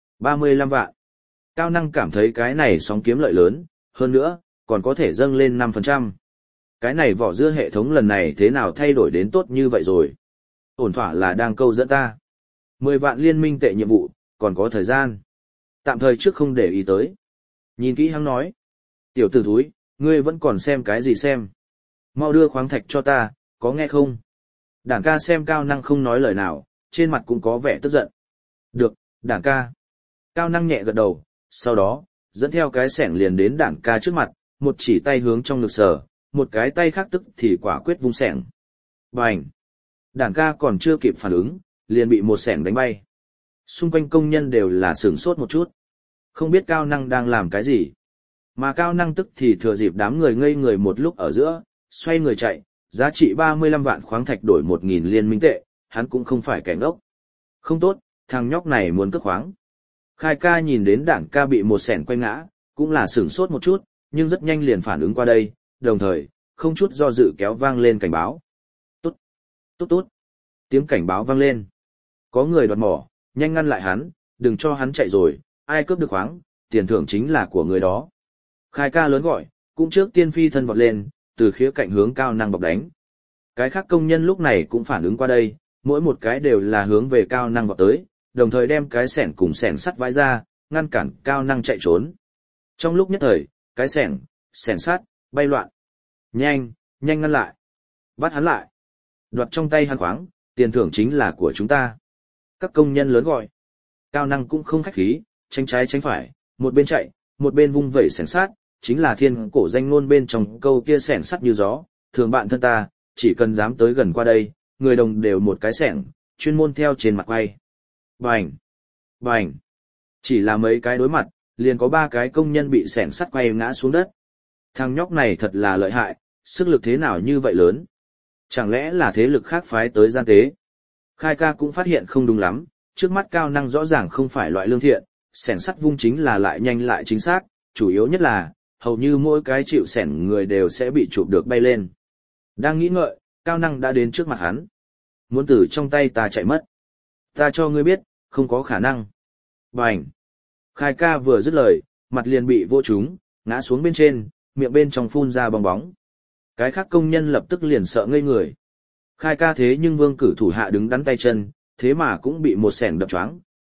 35 vạn. Cao Năng cảm thấy cái này sóng kiếm lợi lớn, hơn nữa, còn có thể dâng lên 5%. Cái này vỏ dưa hệ thống lần này thế nào thay đổi đến tốt như vậy rồi? Ổn thỏa là đang câu dẫn ta. 10 vạn liên minh tệ nhiệm vụ, còn có thời gian. Tạm thời trước không để ý tới. Nhìn kỹ hắn nói. Tiểu tử thúi, ngươi vẫn còn xem cái gì xem? Mau đưa khoáng thạch cho ta, có nghe không? Đảng ca xem Cao Năng không nói lời nào, trên mặt cũng có vẻ tức giận. Được, đảng ca. Cao Năng nhẹ gật đầu, sau đó, dẫn theo cái xẻng liền đến đảng ca trước mặt, một chỉ tay hướng trong ngực sờ, một cái tay khác tức thì quả quyết vung xẻng. Bành! Đảng ca còn chưa kịp phản ứng, liền bị một xẻng đánh bay. Xung quanh công nhân đều là sửng sốt một chút. Không biết Cao Năng đang làm cái gì. Mà Cao Năng tức thì thừa dịp đám người ngây người một lúc ở giữa, xoay người chạy, giá trị 35 vạn khoáng thạch đổi 1.000 liên minh tệ, hắn cũng không phải kẻ ngốc. Không tốt, thằng nhóc này muốn cướp khoáng. Khai ca nhìn đến đảng ca bị một xẻng quay ngã, cũng là sửng sốt một chút, nhưng rất nhanh liền phản ứng qua đây, đồng thời, không chút do dự kéo vang lên cảnh báo. Tốt, tốt tốt. Tiếng cảnh báo vang lên. Có người đoạt mỏ, nhanh ngăn lại hắn, đừng cho hắn chạy rồi, ai cướp được khoáng, tiền thưởng chính là của người đó. Khai ca lớn gọi, cũng trước tiên phi thân vọt lên, từ khía cạnh hướng Cao Năng bọc đánh. Cái khác công nhân lúc này cũng phản ứng qua đây, mỗi một cái đều là hướng về Cao Năng vọt tới, đồng thời đem cái xẻng cùng xẻng sắt vãi ra, ngăn cản Cao Năng chạy trốn. Trong lúc nhất thời, cái xẻng sắt, bay loạn. Nhanh, nhanh ngăn lại. Bắt hắn lại. Đoạt trong tay hắn khoáng, tiền thưởng chính là của chúng ta. Các công nhân lớn gọi. Cao Năng cũng không khách khí, tránh trái tránh phải, một bên chạy, một bên vung vẩy xẻng sắt, chính là thiên cổ danh ngôn bên trong câu kia xẻng sắt như gió, thường bạn thân ta, chỉ cần dám tới gần qua đây, người đồng đều một cái xẻng, chuyên môn theo trên mặt quay. Bành! Bành! Chỉ là mấy cái đối mặt, liền có 3 cái công nhân bị xẻng sắt quay ngã xuống đất. Thằng nhóc này thật là lợi hại, sức lực thế nào như vậy lớn? Chẳng lẽ là thế lực khác phái tới gian tế? Khai ca cũng phát hiện không đúng lắm, trước mắt Cao Năng rõ ràng không phải loại lương thiện, xẻng sắt vung chính là lại nhanh lại chính xác, chủ yếu nhất là, hầu như mỗi cái chịu xẻng người đều sẽ bị chụp được bay lên. Đang nghĩ ngợi, Cao Năng đã đến trước mặt hắn. Muốn từ trong tay ta chạy mất. Ta cho ngươi biết, không có khả năng. Bành! Khai ca vừa dứt lời, mặt liền bị vô trúng, ngã xuống bên trên, miệng bên trong phun ra bong bóng. Cái khác công nhân lập tức liền sợ ngây người. Khai ca thế nhưng vương cử thủ hạ đứng đắn tay chân, thế mà cũng bị một xẻng đập choáng,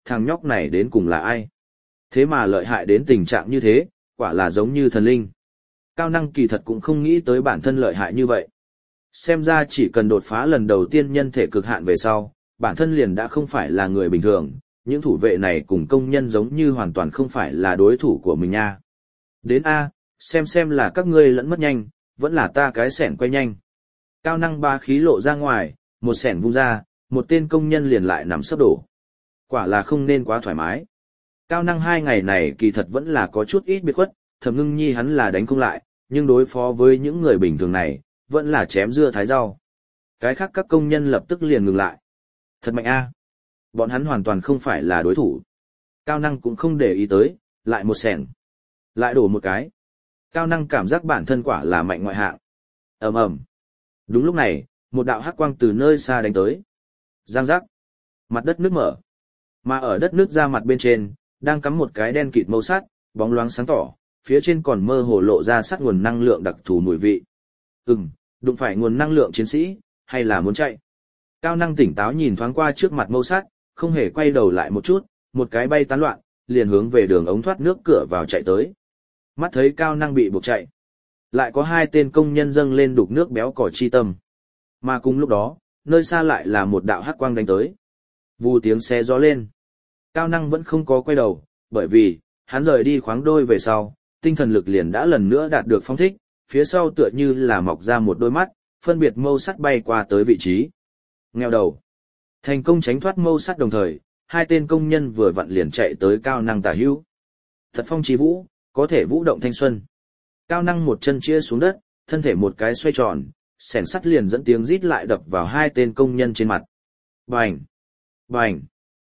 thằng nhóc này đến cùng là ai? Thế mà lợi hại đến tình trạng như thế, quả là giống như thần linh. Cao năng kỳ thật cũng không nghĩ tới bản thân lợi hại như vậy. Xem ra chỉ cần đột phá lần đầu tiên nhân thể cực hạn về sau, bản thân liền đã không phải là người bình thường, những thủ vệ này cùng công nhân giống như hoàn toàn không phải là đối thủ của mình nha. Đến A, xem là các ngươi lẫn mất nhanh, vẫn là ta cái xẻng quay nhanh. Cao năng ba khí lộ ra ngoài, một xẻng vung ra, một tên công nhân liền lại nằm sấp đổ. Quả là không nên quá thoải mái. Cao năng 2 ngày này kỳ thật vẫn là có chút ít biệt khuất, Thẩm Ngưng Nhi hắn là đánh không lại, nhưng đối phó với những người bình thường này, vẫn là chém dưa thái rau. Cái khác các công nhân lập tức liền ngừng lại. Thật mạnh a, bọn hắn hoàn toàn không phải là đối thủ. Cao năng cũng không để ý tới, lại một xẻng. Lại đổ một cái. Cao năng cảm giác bản thân quả là mạnh ngoại hạng. Ầm ầm. Đúng lúc này, một đạo hắc quang từ nơi xa đánh tới. Giang giác. Mặt đất nước mở. Mà ở đất nước ra mặt bên trên, đang cắm một cái đen kịt màu sắt, bóng loáng sáng tỏ, phía trên còn mơ hồ lộ ra sắt nguồn năng lượng đặc thù mùi vị. Đụng phải nguồn năng lượng chiến sĩ, hay là muốn chạy? Cao năng tỉnh táo nhìn thoáng qua trước mặt mâu sắt, không hề quay đầu lại một chút, một cái bay tán loạn, liền hướng về đường ống thoát nước cửa vào chạy tới. Mắt thấy cao năng bị buộc chạy. Lại có 2 tên công nhân dâng lên đục nước béo cỏ chi tâm. Mà cùng lúc đó, nơi xa lại là một đạo hắc quang đánh tới. Vù tiếng xe gió lên. Cao năng vẫn không có quay đầu, bởi vì, hắn rời đi khoáng đôi về sau, tinh thần lực liền đã lần nữa đạt được phong thích, phía sau tựa như là mọc ra một đôi mắt, phân biệt mâu sắt bay qua tới vị trí. Ngheo đầu. Thành công tránh thoát mâu sắt đồng thời, 2 tên công nhân vừa vặn liền chạy tới cao năng tả hữu. Thật phong trí vũ, có thể vũ động thanh xuân. Cao năng một chân chia xuống đất, thân thể một cái xoay tròn, xẻng sắt liền dẫn tiếng rít lại đập vào 2 tên công nhân trên mặt. Bành! Bành!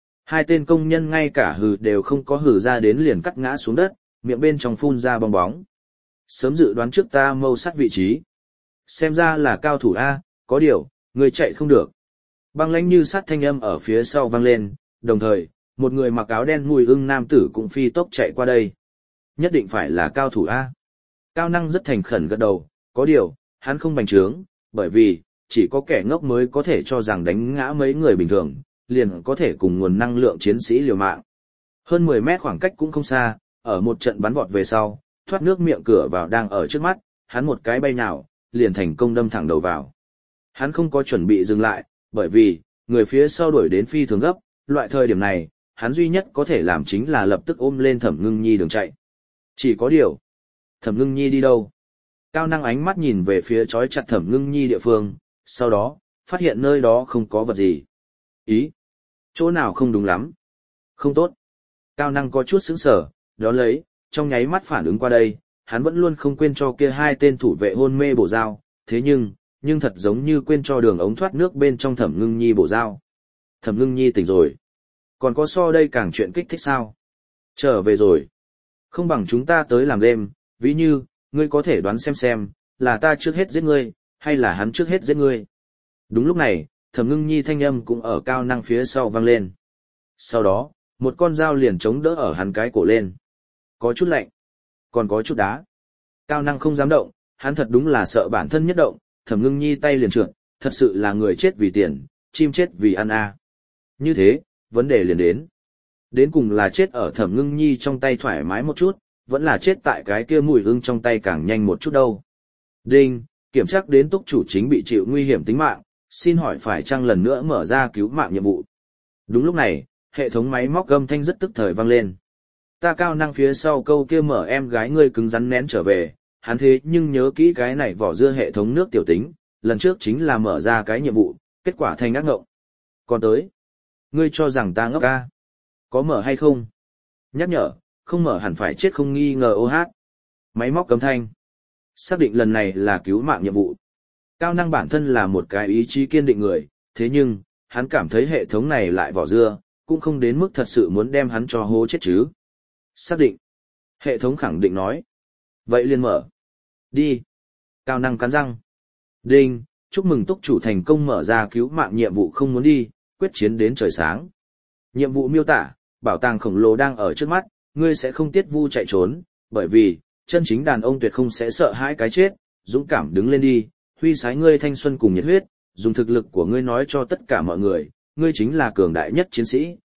2 tên công nhân ngay cả hừ đều không có hừ ra đến liền cắt ngã xuống đất, miệng bên trong phun ra bong bóng. Sớm dự đoán trước ta mâu sắt vị trí. Xem ra là cao thủ A, có điều, người chạy không được. Băng lãnh như sắt thanh âm ở phía sau vang lên, đồng thời, một người mặc áo đen mùi ưng nam tử cũng phi tốc chạy qua đây. Nhất định phải là cao thủ A. Cao năng rất thành khẩn gật đầu, có điều, hắn không bành trướng, bởi vì, chỉ có kẻ ngốc mới có thể cho rằng đánh ngã mấy người bình thường, liền có thể cùng nguồn năng lượng chiến sĩ liều mạng. Hơn 10 mét khoảng cách cũng không xa, ở một trận bắn vọt về sau, thoát nước miệng cửa vào đang ở trước mắt, hắn một cái bay nhào, liền thành công đâm thẳng đầu vào. Hắn không có chuẩn bị dừng lại, bởi vì, người phía sau đuổi đến phi thường gấp, loại thời điểm này, hắn duy nhất có thể làm chính là lập tức ôm lên Thẩm Ngưng Nhi đường chạy. Chỉ có điều, Thẩm Ngưng Nhi đi đâu? Cao năng ánh mắt nhìn về phía trói chặt Thẩm Ngưng Nhi địa phương, sau đó, phát hiện nơi đó không có vật gì. Ý? Chỗ nào không đúng lắm? Không tốt. Cao năng có chút sững sờ, đó lấy, trong nháy mắt phản ứng qua đây, hắn vẫn luôn không quên cho kia 2 tên thủ vệ hôn mê bổ dao, thế nhưng thật giống như quên cho đường ống thoát nước bên trong Thẩm Ngưng Nhi bổ dao. Thẩm Ngưng Nhi tỉnh rồi. Còn có so đây càng chuyện kích thích sao? Trở về rồi. Không bằng chúng ta tới làm đêm, ví như, ngươi có thể đoán xem, là ta trước hết giết ngươi, hay là hắn trước hết giết ngươi. Đúng lúc này, Thẩm Ngưng Nhi thanh âm cũng ở cao năng phía sau vang lên. Sau đó, một con dao liền chống đỡ ở hắn cái cổ lên. Có chút lạnh, còn có chút đá. Cao năng không dám động, hắn thật đúng là sợ bản thân nhất động, Thẩm Ngưng Nhi tay liền trượt, thật sự là người chết vì tiền, chim chết vì ăn a. Như thế, vấn đề liền đến. Đến cùng là chết ở Thẩm Ngưng Nhi trong tay thoải mái một chút, vẫn là chết tại cái kia mùi ưng trong tay càng nhanh một chút đâu. Đinh, kiểm tra đến túc chủ chính bị chịu nguy hiểm tính mạng, xin hỏi phải chăng lần nữa mở ra cứu mạng nhiệm vụ. Đúng lúc này, hệ thống máy móc âm thanh rất tức thời vang lên. Ta cao năng phía sau câu kia mở em gái ngươi cứng rắn nén trở về, hắn thế nhưng nhớ kỹ cái này vỏ dưa hệ thống nước tiểu tính, lần trước chính là mở ra cái nhiệm vụ, kết quả thành ác ngộng. Còn tới, ngươi cho rằng ta ngốc ca? Có mở hay không? Nhắc nhở, không mở hẳn phải chết không nghi ngờ OH. Máy móc cấm thanh. Xác định lần này là cứu mạng nhiệm vụ. Cao năng bản thân là một cái ý chí kiên định người, thế nhưng, hắn cảm thấy hệ thống này lại vỏ dưa, cũng không đến mức thật sự muốn đem hắn cho hố chết chứ. Xác định. Hệ thống khẳng định nói. Vậy liền mở. Đi. Cao năng cắn răng. Đinh, chúc mừng túc chủ thành công mở ra cứu mạng nhiệm vụ không muốn đi, quyết chiến đến trời sáng. Nhiệm vụ miêu tả, bảo tàng khổng lồ đang ở trước mắt, ngươi sẽ không tiết vu chạy trốn, bởi vì, chân chính đàn ông tuyệt không sẽ sợ hãi cái chết, dũng cảm đứng lên đi, huy sái ngươi thanh xuân cùng nhiệt huyết, dùng thực lực của ngươi nói cho tất cả mọi người, ngươi chính là cường đại nhất chiến sĩ,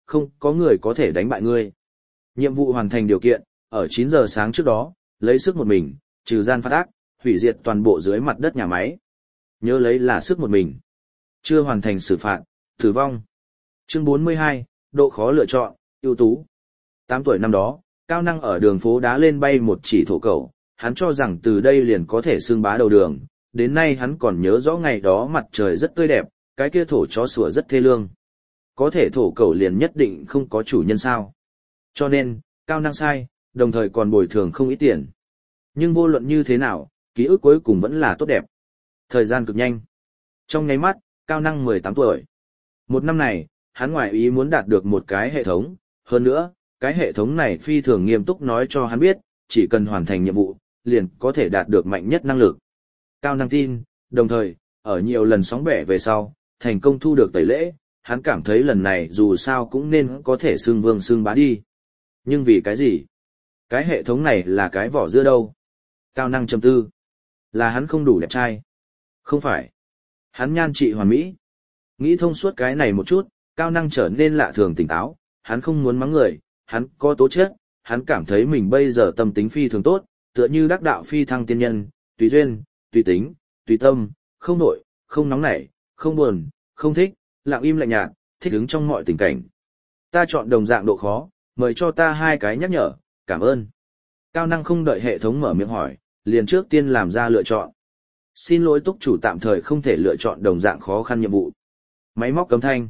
không có người có thể đánh bại ngươi. Nhiệm vụ hoàn thành điều kiện, ở 9 giờ sáng trước đó, lấy sức một mình, trừ gian phát ác, hủy diệt toàn bộ dưới mặt đất nhà máy. Nhớ lấy là sức một mình. Chưa hoàn thành xử phạt, tử vong. Chương 42, độ khó lựa chọn, ưu tú. 8 tuổi năm đó, Cao Năng ở đường phố đá lên bay một chỉ thổ cẩu, hắn cho rằng từ đây liền có thể xưng bá đầu đường, đến nay hắn còn nhớ rõ ngày đó mặt trời rất tươi đẹp, cái kia thổ chó sủa rất thê lương. Có thể thổ cẩu liền nhất định không có chủ nhân sao. Cho nên, Cao Năng sai, đồng thời còn bồi thường không ít tiền. Nhưng vô luận như thế nào, ký ức cuối cùng vẫn là tốt đẹp. Thời gian cực nhanh. Trong nháy mắt, Cao Năng 18 tuổi. Một năm này, hắn ngoại ý muốn đạt được một cái hệ thống, hơn nữa, cái hệ thống này phi thường nghiêm túc nói cho hắn biết, chỉ cần hoàn thành nhiệm vụ, liền có thể đạt được mạnh nhất năng lực. Cao Năng tin, đồng thời, ở nhiều lần sóng bẻ về sau, thành công thu được tẩy lễ, hắn cảm thấy lần này dù sao cũng nên có thể xưng vương xưng bá đi. Nhưng vì cái gì? Cái hệ thống này là cái vỏ dưa đâu? Cao Năng trầm tư. Là hắn không đủ đẹp trai. Không phải. Hắn nhan trị hoàn mỹ. Nghĩ thông suốt cái này một chút, Cao Năng trở nên lạ thường tỉnh táo, hắn không muốn mắng người, hắn có tố chất, hắn cảm thấy mình bây giờ tâm tính phi thường tốt, tựa như đắc đạo phi thăng tiên nhân, tùy duyên, tùy tính, tùy tâm, không nội, không nóng nảy, không buồn, không thích, lặng im lạnh nhạt, thích ứng trong mọi tình cảnh. Ta chọn đồng dạng độ khó, mời cho ta 2 cái nhắc nhở, cảm ơn. Cao Năng không đợi hệ thống mở miệng hỏi, liền trước tiên làm ra lựa chọn. Xin lỗi túc chủ tạm thời không thể lựa chọn đồng dạng khó khăn nhiệm vụ. Máy móc cấm thanh.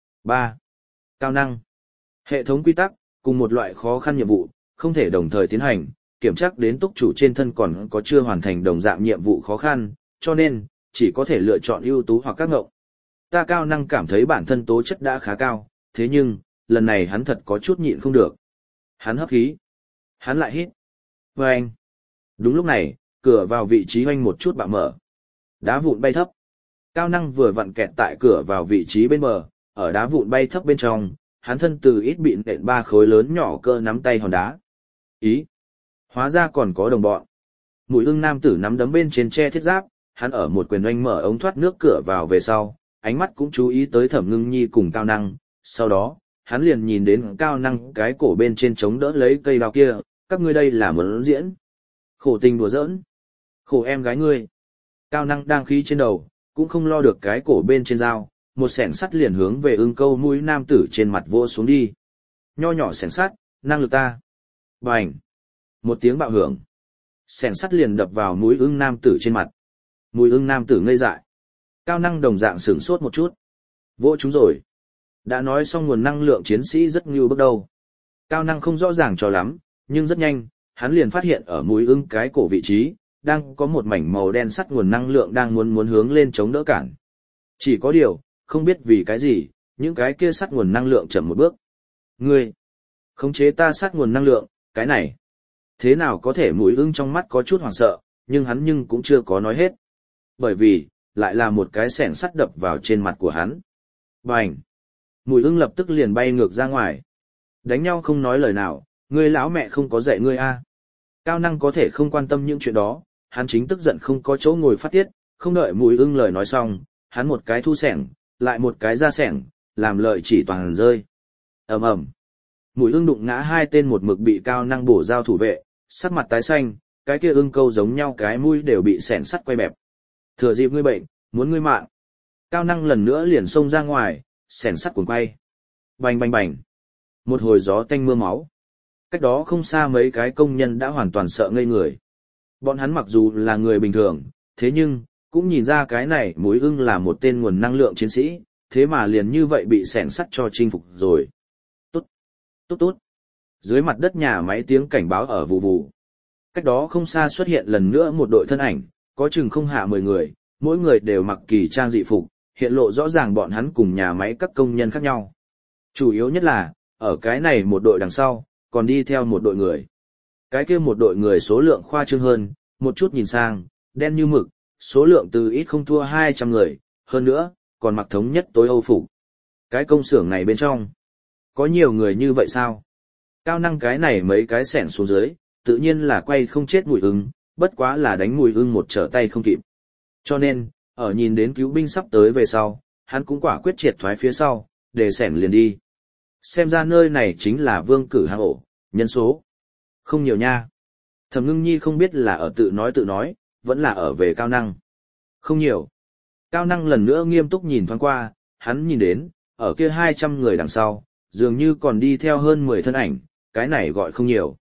3. Cao Năng. Hệ thống quy tắc, cùng một loại khó khăn nhiệm vụ, không thể đồng thời tiến hành, kiểm tra đến túc chủ trên thân còn có chưa hoàn thành đồng dạng nhiệm vụ khó khăn, cho nên, chỉ có thể lựa chọn ưu tú hoặc các ngộng. Ta Cao Năng cảm thấy bản thân tố chất đã khá cao, thế nhưng, lần này hắn thật có chút nhịn không được. Hắn hấp khí. Hắn lại hít. Và anh. Đúng lúc này, cửa vào vị trí hoanh một chút bạo mở. Đá vụn bay thấp. Cao Năng vừa vặn kẹt tại cửa vào vị trí bên bờ, ở đá vụn bay thấp bên trong, hắn thân từ ít bị nện 3 khối lớn nhỏ cơ nắm tay hòn đá. Ý. Hóa ra còn có đồng bọn. Mùi ưng nam tử nắm đấm bên trên che thiết giáp, hắn ở một quyền oanh mở ống thoát nước cửa vào về sau, ánh mắt cũng chú ý tới Thẩm Ngưng Nhi cùng Cao Năng, sau đó, hắn liền nhìn đến Cao Năng cái cổ bên trên chống đỡ lấy cây đao kia, các ngươi đây là muốn diễn. Khổ tình đùa giỡn. Khổ em gái ngươi. Cao Năng đang khí trên đầu, cũng không lo được cái cổ bên trên dao, một xẻng sắt liền hướng về ưng câu mũi nam tử trên mặt vỗ xuống đi. Nho nhỏ xẻng sắt, năng lực ta. Bành. Một tiếng bạo hưởng. Xẻng sắt liền đập vào mũi ưng nam tử trên mặt. Mũi ưng nam tử ngây dại. Cao Năng đồng dạng sửng sốt một chút. Vỗ chúng rồi. Đã nói xong nguồn năng lượng chiến sĩ rất ngưu bước đầu. Cao Năng không rõ ràng cho lắm, nhưng rất nhanh, hắn liền phát hiện ở mũi ưng cái cổ vị trí, đang có một mảnh màu đen sắt nguồn năng lượng đang muốn hướng lên chống đỡ cản. Chỉ có điều, không biết vì cái gì, những cái kia sắt nguồn năng lượng chậm một bước. Ngươi, khống chế ta sắt nguồn năng lượng, cái này. Thế nào có thể mũi ưng trong mắt có chút hoảng sợ, nhưng hắn cũng chưa có nói hết. Bởi vì, lại là một cái xẻng sắt đập vào trên mặt của hắn. Bành! Mũi ưng lập tức liền bay ngược ra ngoài. Đánh nhau không nói lời nào, ngươi lão mẹ không có dạy ngươi a. Cao Năng có thể không quan tâm những chuyện đó, hắn chính tức giận không có chỗ ngồi phát tiết, không đợi mũi ưng lời nói xong, hắn một cái thu xẻng, lại một cái ra xẻng, làm lợi chỉ toàn rơi. Ầm ầm. Mũi ưng đụng ngã 2 tên một mực bị Cao Năng bổ giao thủ vệ, sắc mặt tái xanh, cái kia ưng câu giống nhau cái mũi đều bị xẻng sắt quay bẹp. Thừa dịp ngươi bệnh, muốn ngươi mạng. Cao Năng lần nữa liền xông ra ngoài, xẻng sắt cuồng quay. Bành bành bành. Một hồi gió tanh mưa máu. Cách đó không xa mấy cái công nhân đã hoàn toàn sợ ngây người. Bọn hắn mặc dù là người bình thường, thế nhưng, cũng nhìn ra cái này mũi ưng là một tên nguồn năng lượng chiến sĩ, thế mà liền như vậy bị xẻng sắt cho chinh phục rồi. Tốt, tốt tốt. Dưới mặt đất nhà máy tiếng cảnh báo ở vù vù. Cách đó không xa xuất hiện lần nữa một đội thân ảnh, có chừng không hạ 10 người, mỗi người đều mặc kỳ trang dị phục, hiện lộ rõ ràng bọn hắn cùng nhà máy các công nhân khác nhau. Chủ yếu nhất là, ở cái này một đội đằng sau, còn đi theo một đội người. Cái kia một đội người số lượng khoa trương hơn, một chút nhìn sang, đen như mực, số lượng từ ít không thua 200 người, hơn nữa, còn mặc thống nhất tối Âu phục. Cái công xưởng này bên trong, có nhiều người như vậy sao? Cao Năng cái này mấy cái xẻng xuống dưới, tự nhiên là quay không chết mùi ưng, bất quá là đánh mùi ưng một trở tay không kịp. Cho nên, ở nhìn đến cứu binh sắp tới về sau, hắn cũng quả quyết triệt thoái phía sau, để xẻng liền đi. Xem ra nơi này chính là vương cử hang ổ, nhân số. Không nhiều nha. Thẩm Ngưng Nhi không biết là ở tự nói, vẫn là ở về Cao Năng. Không nhiều. Cao Năng lần nữa nghiêm túc nhìn thoáng qua, hắn nhìn đến, ở kia 200 người đằng sau, dường như còn đi theo hơn 10 thân ảnh, cái này gọi không nhiều.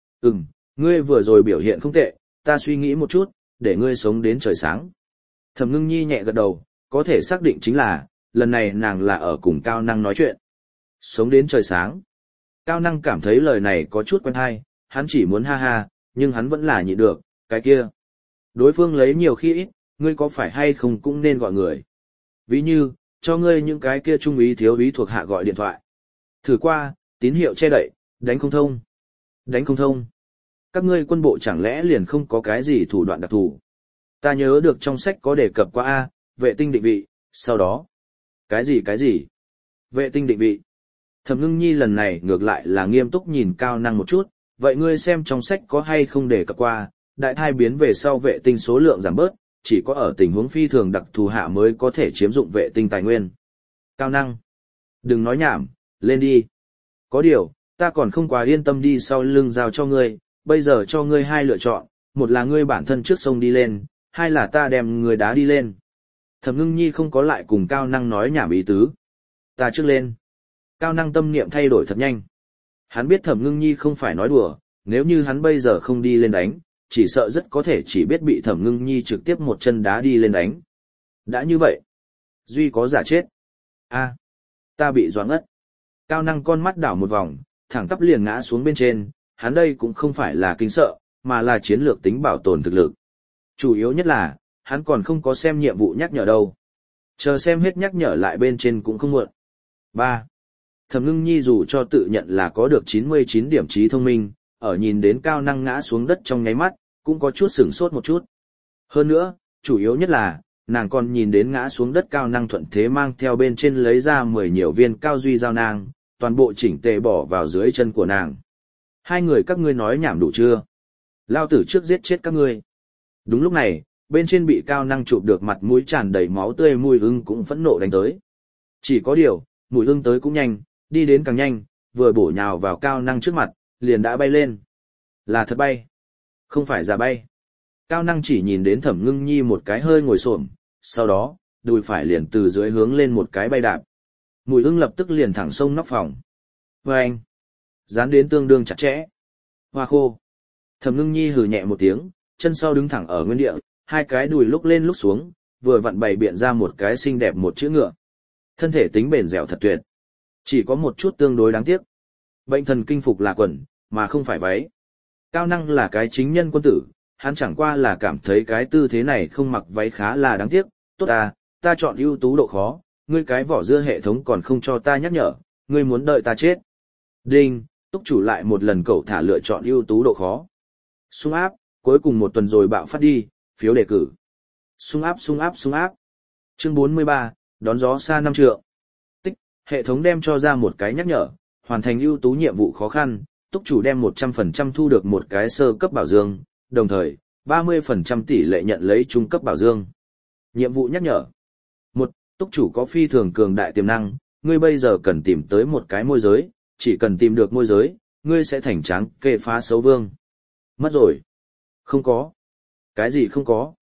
Ngươi vừa rồi biểu hiện không tệ, ta suy nghĩ một chút, để ngươi sống đến trời sáng. Thẩm Ngưng Nhi nhẹ gật đầu, có thể xác định chính là, lần này nàng là ở cùng Cao Năng nói chuyện. Sống đến trời sáng. Cao Năng cảm thấy lời này có chút quen hay, hắn chỉ muốn ha ha, nhưng hắn vẫn là nhịn được, cái kia. Đối phương lấy nhiều khi ít, ngươi có phải hay không cũng nên gọi người. Ví như, cho ngươi những cái kia trung úy thiếu úy thuộc hạ gọi điện thoại. Thử qua, tín hiệu che đậy, đánh không thông. Đánh không thông. Các ngươi quân bộ chẳng lẽ liền không có cái gì thủ đoạn đặc thù. Ta nhớ được trong sách có đề cập qua A, vệ tinh định vị, sau đó. Cái gì? Vệ tinh định vị. Thẩm Ngưng Nhi lần này ngược lại là nghiêm túc nhìn Cao Năng một chút, vậy ngươi xem trong sách có hay không đề cập qua, đại thai biến về sau vệ tinh số lượng giảm bớt, chỉ có ở tình huống phi thường đặc thù hạ mới có thể chiếm dụng vệ tinh tài nguyên. Cao Năng. Đừng nói nhảm, lên đi. Có điều, ta còn không quá yên tâm đi sau lưng giao cho ngươi, bây giờ cho ngươi hai lựa chọn, một là ngươi bản thân trước sông đi lên, hai là ta đem ngươi đá đi lên. Thẩm Ngưng Nhi không có lại cùng Cao Năng nói nhảm ý tứ. Ta trước lên. Cao Năng tâm niệm thay đổi thật nhanh. Hắn biết Thẩm Ngưng Nhi không phải nói đùa, nếu như hắn bây giờ không đi lên đánh, chỉ sợ rất có thể chỉ biết bị Thẩm Ngưng Nhi trực tiếp một chân đá đi lên đánh. Đã như vậy, duy có giả chết. A, ta bị doãn ngất. Cao Năng con mắt đảo một vòng, thẳng tắp liền ngã xuống bên trên, hắn đây cũng không phải là kinh sợ, mà là chiến lược tính bảo tồn thực lực. Chủ yếu nhất là, hắn còn không có xem nhiệm vụ nhắc nhở đâu. Chờ xem hết nhắc nhở lại bên trên cũng không muộn. 3. Thẩm Ngưng Nhi dù cho tự nhận là có được 99 điểm trí thông minh, ở nhìn đến Cao Năng ngã xuống đất trong nháy mắt, cũng có chút sửng sốt một chút. Hơn nữa, chủ yếu nhất là, nàng còn nhìn đến ngã xuống đất Cao Năng thuận thế mang theo bên trên lấy ra 10 nhiều viên cao duy giao nang, toàn bộ chỉnh tề bỏ vào dưới chân của nàng. Hai người các ngươi nói nhảm đủ chưa? Lao tử trước giết chết các ngươi. Đúng lúc này, bên trên bị Cao Năng chụp được mặt mũi tràn đầy máu tươi Mùi Ưng cũng phẫn nộ đánh tới. Chỉ có điều, Mùi Ưng tới cũng nhanh, đi đến càng nhanh, vừa bổ nhào vào Cao Năng trước mặt, liền đã bay lên. Là thật bay, không phải giả bay. Cao Năng chỉ nhìn đến Thẩm Ngưng Nhi một cái hơi ngồi xổm, sau đó, đùi phải liền từ dưới hướng lên một cái bay đạp. Mùi Ưng lập tức liền thẳng sông nóc phòng. Vâng! Dán đến tương đương chặt chẽ. Hoa khô! Thẩm Ngưng Nhi hừ nhẹ một tiếng, chân sau đứng thẳng ở nguyên địa, hai cái đùi lúc lên lúc xuống, vừa vặn bày biện ra một cái xinh đẹp một chữ ngựa. Thân thể tính bền dẻo thật tuyệt. Chỉ có một chút tương đối đáng tiếc. Bệnh thần kinh phục là quần, mà không phải váy. Cao Năng là cái chính nhân quân tử, hắn chẳng qua là cảm thấy cái tư thế này không mặc váy khá là đáng tiếc. Tốt ta chọn ưu tú độ khó, ngươi cái vỏ dưa hệ thống còn không cho ta nhắc nhở, ngươi muốn đợi ta chết. Đinh, túc chủ lại một lần cậu thả lựa chọn ưu tú độ khó. Sung áp, cuối cùng một tuần rồi bạo phát đi, phiếu đề cử. Sung áp. Chương 43, đón gió xa 5 trượng. Tích, hệ thống đem cho ra một cái nhắc nhở, hoàn thành ưu tú nhiệm vụ khó khăn, túc chủ đem 100% thu được một cái sơ cấp bảo dương, đồng thời, 30% tỷ lệ nhận lấy trung cấp bảo dương. Nhiệm vụ nhắc nhở. 1. Túc chủ có phi thường cường đại tiềm năng, ngươi bây giờ cần tìm tới một cái môi giới, chỉ cần tìm được môi giới, ngươi sẽ thành tráng kê phá xấu vương. Mất rồi. Không có. Cái gì không có?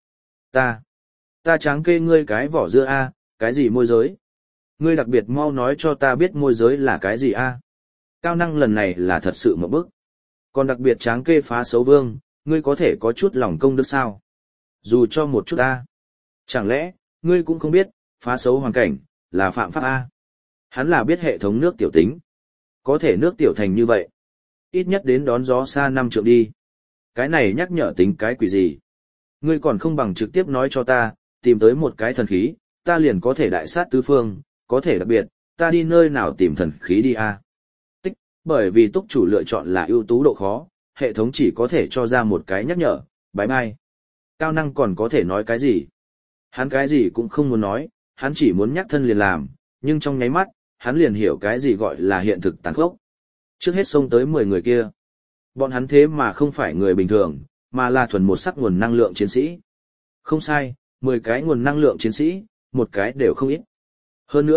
Ta tráng kê ngươi cái vỏ dưa a, cái gì môi giới? Ngươi đặc biệt mau nói cho ta biết môi giới là cái gì a? Cao Năng lần này là thật sự một bức. Còn đặc biệt tráng kê phá xấu vương, ngươi có thể có chút lòng công đức sao? Dù cho một chút a. Chẳng lẽ, ngươi cũng không biết, phá xấu hoàn cảnh, là phạm pháp a? Hắn là biết hệ thống nước tiểu tính. Có thể nước tiểu thành như vậy. Ít nhất đến đón gió xa 5 trượng đi. Cái này nhắc nhở tính cái quỷ gì? Ngươi còn không bằng trực tiếp nói cho ta, tìm tới một cái thần khí, ta liền có thể đại sát tứ phương, có thể đặc biệt, ta đi nơi nào tìm thần khí đi a? Tích, bởi vì túc chủ lựa chọn là ưu tú độ khó, hệ thống chỉ có thể cho ra một cái nhắc nhở, bye bye. Cao Năng còn có thể nói cái gì? Hắn cái gì cũng không muốn nói, hắn chỉ muốn nhắc thân liền làm, nhưng trong nháy mắt, hắn liền hiểu cái gì gọi là hiện thực tàn khốc. Trước hết xông tới 10 người kia. Bọn hắn thế mà không phải người bình thường, mà là thuần một sắc nguồn năng lượng chiến sĩ. Không sai, 10 cái nguồn năng lượng chiến sĩ, một cái đều không ít. Hơn nữa,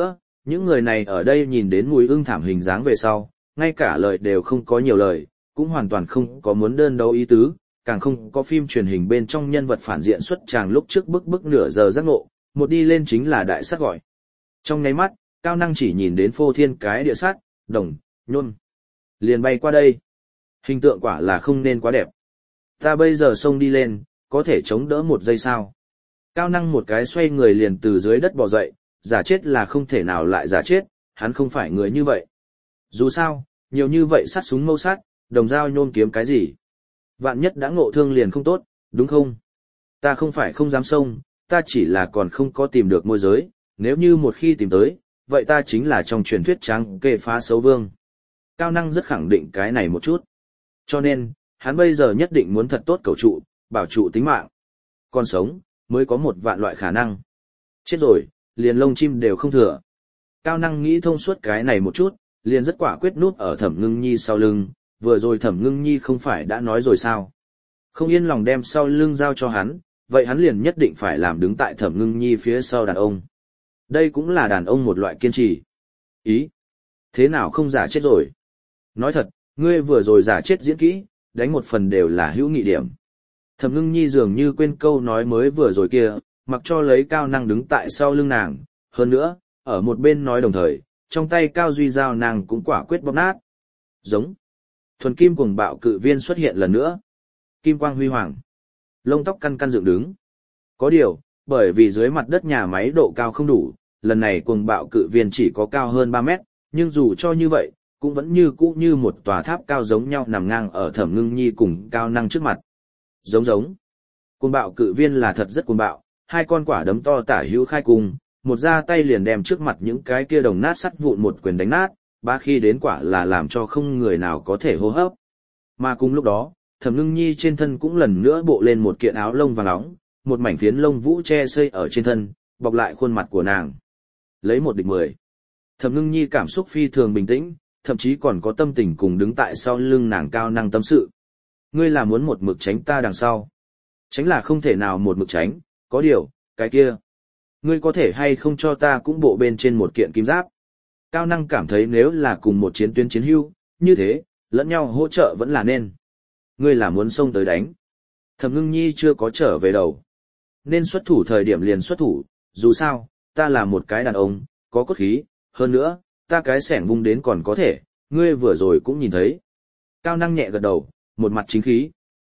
những người này ở đây nhìn đến Mùi Ưng thảm hình dáng về sau, ngay cả lời đều không có nhiều lời, cũng hoàn toàn không có muốn đơn đấu ý tứ, càng không có phim truyền hình bên trong nhân vật phản diện xuất tràng lúc trước bức nửa giờ giác ngộ, một đi lên chính là đại sát gọi. Trong nháy mắt, Cao Năng chỉ nhìn đến phô thiên cái địa sát, đồng, nhôn. Liền bay qua đây. Hình tượng quả là không nên quá đẹp. Ta bây giờ xông đi lên, có thể chống đỡ một giây sao. Cao Năng một cái xoay người liền từ dưới đất bò dậy, giả chết là không thể nào lại giả chết, hắn không phải người như vậy. Dù sao, nhiều như vậy sát súng mâu sát, đồng dao nhôn kiếm cái gì. Vạn nhất đã ngộ thương liền không tốt, đúng không? Ta không phải không dám xông, ta chỉ là còn không có tìm được môi giới, nếu như một khi tìm tới, vậy ta chính là trong truyền thuyết trắng kê phá xấu vương. Cao Năng rất khẳng định cái này một chút. Cho nên, hắn bây giờ nhất định muốn thật tốt cầu trụ, bảo trụ tính mạng. Còn sống, mới có một vạn loại khả năng. Chết rồi, liền lông chim đều không thừa. Cao Năng nghĩ thông suốt cái này một chút, liền rất quả quyết núp ở Thẩm Ngưng Nhi sau lưng, vừa rồi Thẩm Ngưng Nhi không phải đã nói rồi sao. Không yên lòng đem sau lưng giao cho hắn, vậy hắn liền nhất định phải làm đứng tại Thẩm Ngưng Nhi phía sau đàn ông. Đây cũng là đàn ông một loại kiên trì. Ý? Thế nào không giả chết rồi? Nói thật, ngươi vừa rồi giả chết diễn kỹ, đánh một phần đều là hữu nghị điểm. Thẩm Ngưng Nhi dường như quên câu nói mới vừa rồi kia, mặc cho lấy Cao Năng đứng tại sau lưng nàng, hơn nữa, ở một bên nói đồng thời, trong tay Cao Duy dao nàng cũng quả quyết bóp nát. Giống. Thuần kim cuồng bạo cự viên xuất hiện lần nữa. Kim quang huy hoàng. Lông tóc căn căn dựng đứng. Có điều, bởi vì dưới mặt đất nhà máy độ cao không đủ, lần này cuồng bạo cự viên chỉ có cao hơn 3 mét, nhưng dù cho như vậy, cũng vẫn như cũ như một tòa tháp cao giống nhau nằm ngang ở Thẩm Ngưng Nhi cùng Cao Năng trước mặt. Giống. Cuồng bạo cự viên là thật rất cuồng bạo, hai con quả đấm to tả hữu khai cùng, một ra tay liền đem trước mặt những cái kia đồng nát sắt vụn một quyền đánh nát, ba khi đến quả là làm cho không người nào có thể hô hấp. Mà cùng lúc đó, Thẩm Ngưng Nhi trên thân cũng lần nữa bộ lên một kiện áo lông vàng óng, một mảnh phiến lông vũ che xây ở trên thân, bọc lại khuôn mặt của nàng. Lấy 1 địch 10. Thẩm Ngưng Nhi cảm xúc phi thường bình tĩnh, thậm chí còn có tâm tình cùng đứng tại sau lưng nàng Cao Năng tâm sự. Ngươi là muốn một mực tránh ta đằng sau. Tránh là không thể nào một mực tránh, có điều, cái kia. Ngươi có thể hay không cho ta cũng bộ bên trên một kiện kim giáp. Cao Năng cảm thấy nếu là cùng một chiến tuyến chiến hữu, như thế, lẫn nhau hỗ trợ vẫn là nên. Ngươi là muốn xông tới đánh. Thẩm Ngưng Nhi chưa có trở về đầu. Nên xuất thủ thời điểm liền xuất thủ, dù sao, ta là một cái đàn ông, có cốt khí, hơn nữa, ta cái xẻng vung đến còn có thể, ngươi vừa rồi cũng nhìn thấy. Cao Năng nhẹ gật đầu, một mặt chính khí.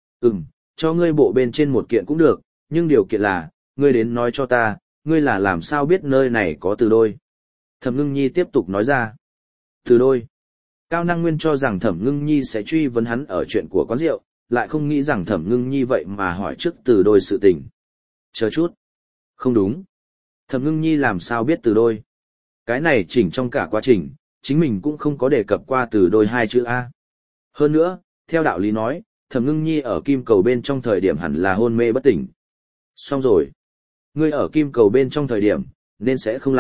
Cho ngươi bộ bên trên một kiện cũng được, nhưng điều kiện là, ngươi đến nói cho ta, ngươi là làm sao biết nơi này có từ đôi. Thẩm Ngưng Nhi tiếp tục nói ra. Từ đôi. Cao Năng nguyên cho rằng Thẩm Ngưng Nhi sẽ truy vấn hắn ở chuyện của quán rượu, lại không nghĩ rằng Thẩm Ngưng Nhi vậy mà hỏi trước từ đôi sự tình. Chờ chút. Không đúng. Thẩm Ngưng Nhi làm sao biết từ đôi. Cái này chỉnh trong cả quá trình, chính mình cũng không có đề cập qua từ đôi 2 chữ A. Hơn nữa, theo đạo lý nói, Thẩm Ngưng Nhi ở kim cầu bên trong thời điểm hẳn là hôn mê bất tỉnh. Xong rồi. Ngươi ở kim cầu bên trong thời điểm, nên sẽ không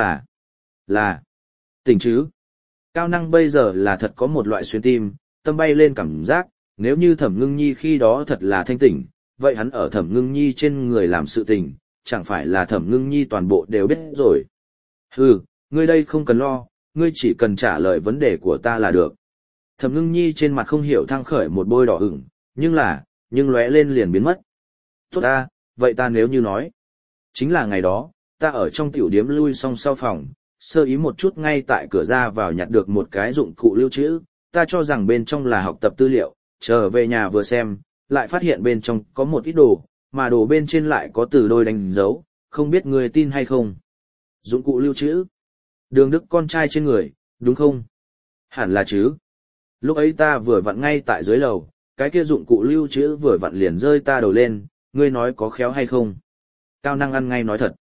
là tỉnh chứ. Cao Năng bây giờ là thật có một loại xuyên tim, tâm bay lên cảm giác, nếu như Thẩm Ngưng Nhi khi đó thật là thanh tỉnh, vậy hắn ở Thẩm Ngưng Nhi trên người làm sự tình, chẳng phải là Thẩm Ngưng Nhi toàn bộ đều biết rồi. Ngươi đây không cần lo, ngươi chỉ cần trả lời vấn đề của ta là được. Thẩm Ngưng Nhi trên mặt không hiểu thăng khởi một bôi đỏ ửng, nhưng lóe lên liền biến mất. Tốt ta, vậy ta nếu như nói. Chính là ngày đó, ta ở trong tiểu điếm lui xong sau phòng, sơ ý một chút ngay tại cửa ra vào nhặt được một cái dụng cụ lưu trữ, ta cho rằng bên trong là học tập tư liệu, trở về nhà vừa xem, lại phát hiện bên trong có một ít đồ, mà đồ bên trên lại có từ đôi đánh dấu, không biết người tin hay không. Dụng cụ lưu trữ. Đường Đức con trai trên người, đúng không? Hẳn là chứ. Lúc ấy ta vừa vặn ngay tại dưới lầu, cái kia dụng cụ lưu trữ vừa vặn liền rơi ta đầu lên, ngươi nói có khéo hay không? Cao Năng ăn ngay nói thật.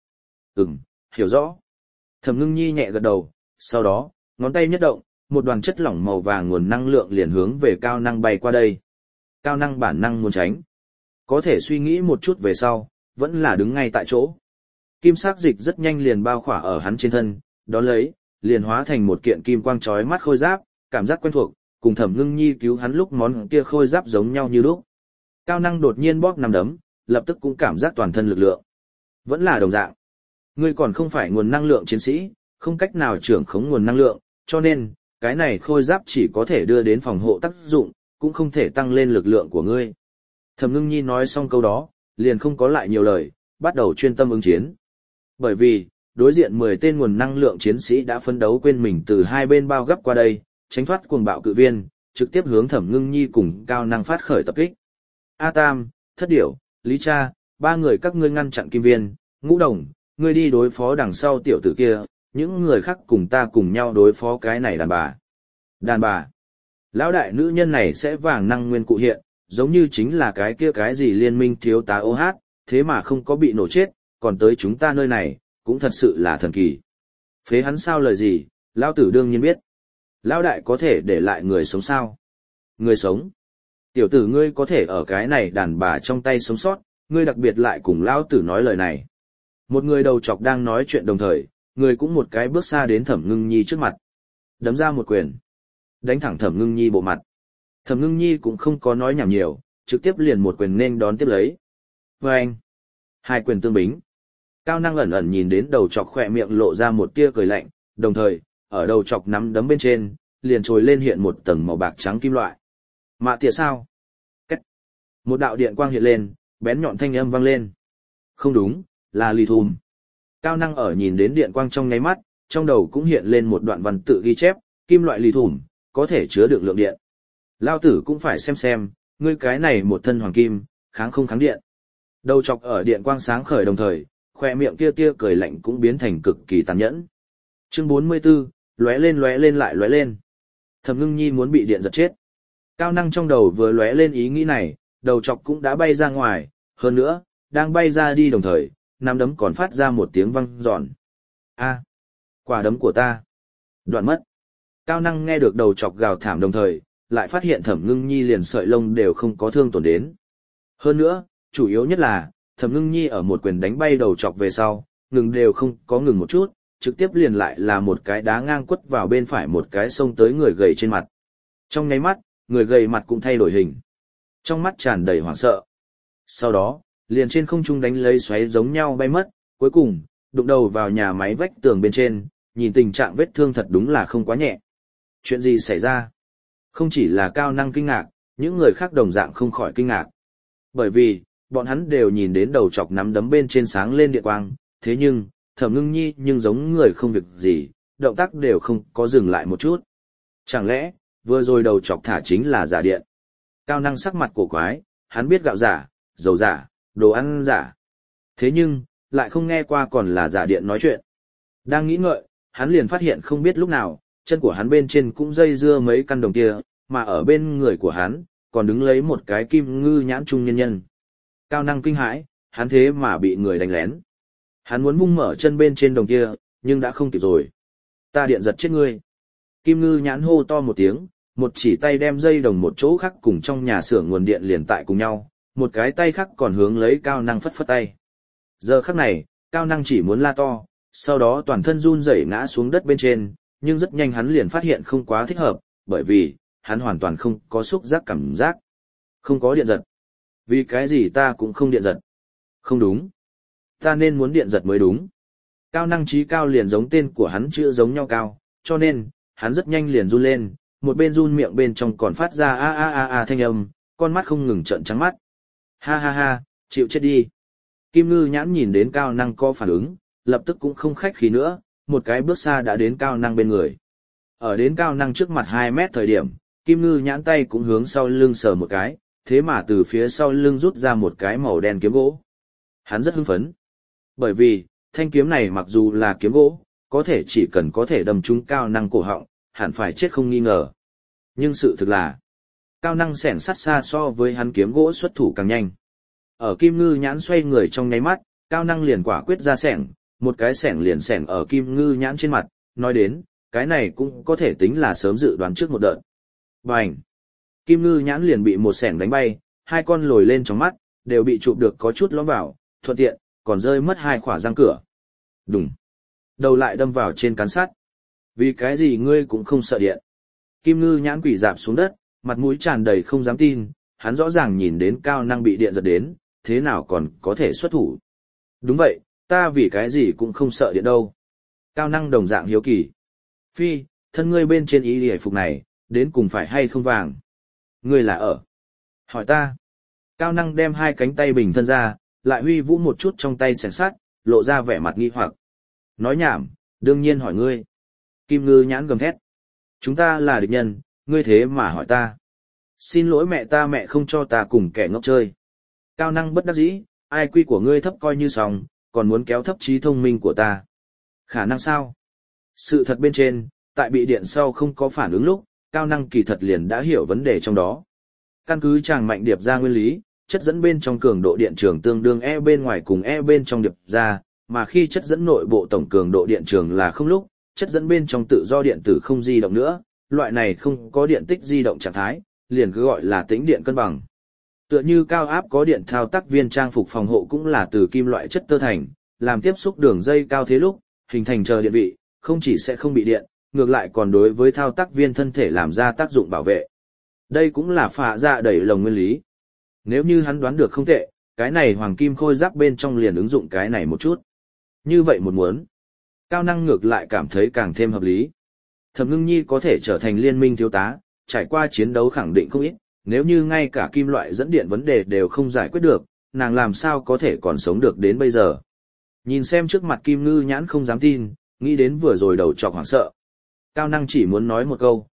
Hiểu rõ. Thẩm Ngưng Nhi nhẹ gật đầu, sau đó, ngón tay nhất động, một đoàn chất lỏng màu vàng nguồn năng lượng liền hướng về Cao Năng bay qua đây. Cao Năng bản năng muốn tránh. Có thể suy nghĩ một chút về sau, vẫn là đứng ngay tại chỗ. Kim sắc dịch rất nhanh liền bao khỏa ở hắn trên thân, đón lấy, liền hóa thành một kiện kim quang chói mắt khôi giáp, cảm giác quen thuộc, cùng Thẩm Ngưng Nhi cứu hắn lúc món kia khôi giáp giống nhau như lúc. Cao Năng đột nhiên bóp nắm đấm, lập tức cũng cảm giác toàn thân lực lượng. Vẫn là đồng dạng. Ngươi còn không phải nguồn năng lượng chiến sĩ, không cách nào trưởng khống nguồn năng lượng, cho nên, cái này khôi giáp chỉ có thể đưa đến phòng hộ tác dụng, cũng không thể tăng lên lực lượng của ngươi. Thẩm Ngưng Nhi nói xong câu đó, liền không có lại nhiều lời, bắt đầu chuyên tâm ứng chiến. Bởi vì, đối diện 10 tên nguồn năng lượng chiến sĩ đã phấn đấu quên mình từ hai bên bao gấp qua đây, tránh thoát cuồng bạo cự viên, trực tiếp hướng Thẩm Ngưng Nhi cùng Cao Năng phát khởi tập kích. A Tam, Thất Điểu, Lý Cha, ba người các ngươi ngăn chặn Kim Viên, Ngũ Đồng, ngươi đi đối phó đằng sau tiểu tử kia, những người khác cùng ta cùng nhau đối phó cái này đàn bà. Đàn bà. Lão đại nữ nhân này sẽ vàng năng nguyên cụ hiện, giống như chính là cái kia cái gì liên minh thiếu tá OH, thế mà không có bị nổ chết, còn tới chúng ta nơi này, cũng thật sự là thần kỳ. Phế hắn sao lời gì, lão tử đương nhiên biết. Lão đại có thể để lại người sống sao? Người sống. Tiểu tử ngươi có thể ở cái này đàn bà trong tay sống sót, ngươi đặc biệt lại cùng lão tử nói lời này. Một người đầu chọc đang nói chuyện đồng thời, người cũng một cái bước xa đến Thẩm Ngưng Nhi trước mặt. Đấm ra một quyền. Đánh thẳng Thẩm Ngưng Nhi bộ mặt. Thẩm Ngưng Nhi cũng không có nói nhảm nhiều, trực tiếp liền một quyền nên đón tiếp lấy. Và anh. Hai quyền tương bính. Cao Năng ẩn ẩn nhìn đến đầu chọc khỏe miệng lộ ra một tia cười lạnh, đồng thời, ở đầu chọc nắm đấm bên trên, liền trồi lên hiện một tầng màu bạc trắng kim loại. Mạ tỉa sao? Cách. Một đạo điện quang hiện lên, bén nhọn thanh âm vang lên. Không đúng, là lì thùm. Cao Năng ở nhìn đến điện quang trong nháy mắt, trong đầu cũng hiện lên một đoạn văn tự ghi chép, kim loại lì thùm, có thể chứa được lượng điện. Lao tử cũng phải xem, ngươi cái này một thân hoàng kim, kháng không kháng điện. Đầu chọc ở điện quang sáng khởi đồng thời, khoe miệng kia tia cười lạnh cũng biến thành cực kỳ tàn nhẫn. Chương 44, lóe lên lại lóe lên. Thẩm Ngưng Nhi muốn bị điện giật chết. Cao Năng trong đầu vừa lóe lên ý nghĩ này, đầu chọc cũng đã bay ra ngoài, hơn nữa, đang bay ra đi đồng thời, nắm đấm còn phát ra một tiếng vang giòn. A, quả đấm của ta. Đoạn mất. Cao Năng nghe được đầu chọc gào thảm đồng thời, lại phát hiện Thẩm Ngưng Nhi liền sợi lông đều không có thương tổn đến. Hơn nữa, chủ yếu nhất là, Thẩm Ngưng Nhi ở một quyền đánh bay đầu chọc về sau, ngừng đều không có ngừng một chút, trực tiếp liền lại là một cái đá ngang quất vào bên phải một cái xông tới người gầy trên mặt. Trong nháy mắt, người gầy mặt cũng thay đổi hình. Trong mắt tràn đầy hoảng sợ. Sau đó, liền trên không trung đánh lấy xoáy giống nhau bay mất, cuối cùng, đụng đầu vào nhà máy vách tường bên trên, nhìn tình trạng vết thương thật đúng là không quá nhẹ. Chuyện gì xảy ra? Không chỉ là Cao Năng kinh ngạc, những người khác đồng dạng không khỏi kinh ngạc. Bởi vì, bọn hắn đều nhìn đến đầu chọc nắm đấm bên trên sáng lên điện quang, thế nhưng, Thẩm Ngưng Nhi nhưng giống người không việc gì, động tác đều không có dừng lại một chút. Chẳng lẽ, vừa rồi đầu chọc thả chính là giả điện? Cao Năng sắc mặt cổ quái, hắn biết gạo giả, dầu giả, đồ ăn giả. Thế nhưng, lại không nghe qua còn là giả điện nói chuyện. Đang nghĩ ngợi, hắn liền phát hiện không biết lúc nào, chân của hắn bên trên cũng dây dưa mấy căn đồng kia, mà ở bên người của hắn, còn đứng lấy một cái kim ngư nhãn trung nhân nhân. Cao Năng kinh hãi, hắn thế mà bị người đánh lén. Hắn muốn vung mở chân bên trên đồng kia, nhưng đã không kịp rồi. Ta điện giật chết ngươi. Kim ngư nhãn hô to một tiếng, một chỉ tay đem dây đồng một chỗ khác cùng trong nhà xưởng nguồn điện liền tại cùng nhau, một cái tay khác còn hướng lấy Cao Năng phất phất tay. Giờ khắc này, Cao Năng chỉ muốn la to, sau đó toàn thân run rẩy ngã xuống đất bên trên, nhưng rất nhanh hắn liền phát hiện không quá thích hợp, bởi vì, hắn hoàn toàn không có xúc giác cảm giác. Không có điện giật. Vì cái gì ta cũng không điện giật? Không đúng. Ta nên muốn điện giật mới đúng. Cao Năng trí cao liền giống tên của hắn chữ giống nhau cao, cho nên, hắn rất nhanh liền run lên, một bên run miệng bên trong còn phát ra a thanh âm, con mắt không ngừng trợn trắng mắt. Ha ha ha, chịu chết đi. Kim ngư nhãn nhìn đến Cao Năng có phản ứng, lập tức cũng không khách khí nữa, một cái bước xa đã đến Cao Năng bên người. Ở đến Cao Năng trước mặt 2 mét thời điểm, Kim ngư nhãn tay cũng hướng sau lưng sờ một cái, thế mà từ phía sau lưng rút ra một cái màu đen kiếm gỗ. Hắn rất hưng phấn. Bởi vì, thanh kiếm này mặc dù là kiếm gỗ, có thể chỉ cần có thể đâm trúng Cao Năng cổ họng, hẳn phải chết không nghi ngờ. Nhưng sự thực là, Cao Năng xẻng sắt xa so với hắn kiếm gỗ xuất thủ càng nhanh. Ở Kim ngư nhãn xoay người trong nháy mắt, Cao Năng liền quả quyết ra xẻng, một cái xẻng liền xẻng ở Kim ngư nhãn trên mặt, nói đến, cái này cũng có thể tính là sớm dự đoán trước một đợt. Bành! Kim ngư nhãn liền bị một xẻng đánh bay, 2 con lồi lên trong mắt, đều bị chụp được có chút lõm vào, thuận tiện, còn rơi mất 2 khỏa răng cửa. Đùng! Đầu lại đâm vào trên cán sắt. Vì cái gì ngươi cũng không sợ điện? Kim ngư nhãn quỳ rạp xuống đất, mặt mũi tràn đầy không dám tin, hắn rõ ràng nhìn đến Cao Năng bị điện giật đến, thế nào còn có thể xuất thủ? Đúng vậy, ta vì cái gì cũng không sợ điện đâu. Cao năng đồng dạng hiếu kỳ. Phi, thân ngươi bên trên y hề phục này, đến cùng phải hay không vàng? Ngươi là ở. Hỏi ta. Cao năng đem hai cánh tay bình thân ra, lại huy vũ một chút trong tay xẻng sắt, lộ ra vẻ mặt nghi hoặc. Nói nhảm, đương nhiên hỏi ngươi. Kim Ngư nhãn gầm thét. Chúng ta là địch nhân, ngươi thế mà hỏi ta. Xin lỗi mẹ không cho ta cùng kẻ ngốc chơi. Cao năng bất đắc dĩ, ai quy của ngươi thấp coi như xong, còn muốn kéo thấp trí thông minh của ta. Khả năng sao? Sự thật bên trên, tại bị điện sau không có phản ứng lúc, cao năng kỳ thật liền đã hiểu vấn đề trong đó. Căn cứ tràng mạnh điệp ra nguyên lý, chất dẫn bên trong cường độ điện trường tương đương E bên ngoài cùng E bên trong điệp ra, mà khi chất dẫn nội bộ tổng cường độ điện trường là không lúc, chất dẫn bên trong tự do điện tử không di động nữa, loại này không có điện tích di động trạng thái, liền cứ gọi là tĩnh điện cân bằng. Tựa như cao áp có điện thao tác viên trang phục phòng hộ cũng là từ kim loại chất tơ thành, làm tiếp xúc đường dây cao thế lúc, hình thành chờ điện vị, không chỉ sẽ không bị điện, ngược lại còn đối với thao tác viên thân thể làm ra tác dụng bảo vệ. Đây cũng là phạ dạ đẩy lồng nguyên lý. Nếu như hắn đoán được không tệ, cái này hoàng kim khôi giáp bên trong liền ứng dụng cái này một chút. Như vậy một muốn, cao năng ngược lại cảm thấy càng thêm hợp lý. Thẩm Ngưng Nhi có thể trở thành liên minh thiếu tá, trải qua chiến đấu khẳng định không ít, nếu như ngay cả kim loại dẫn điện vấn đề đều không giải quyết được, nàng làm sao có thể còn sống được đến bây giờ. Nhìn xem trước mặt Kim Ngư nhãn không dám tin, nghĩ đến vừa rồi đầu chọc hoảng sợ. Cao năng chỉ muốn nói một câu,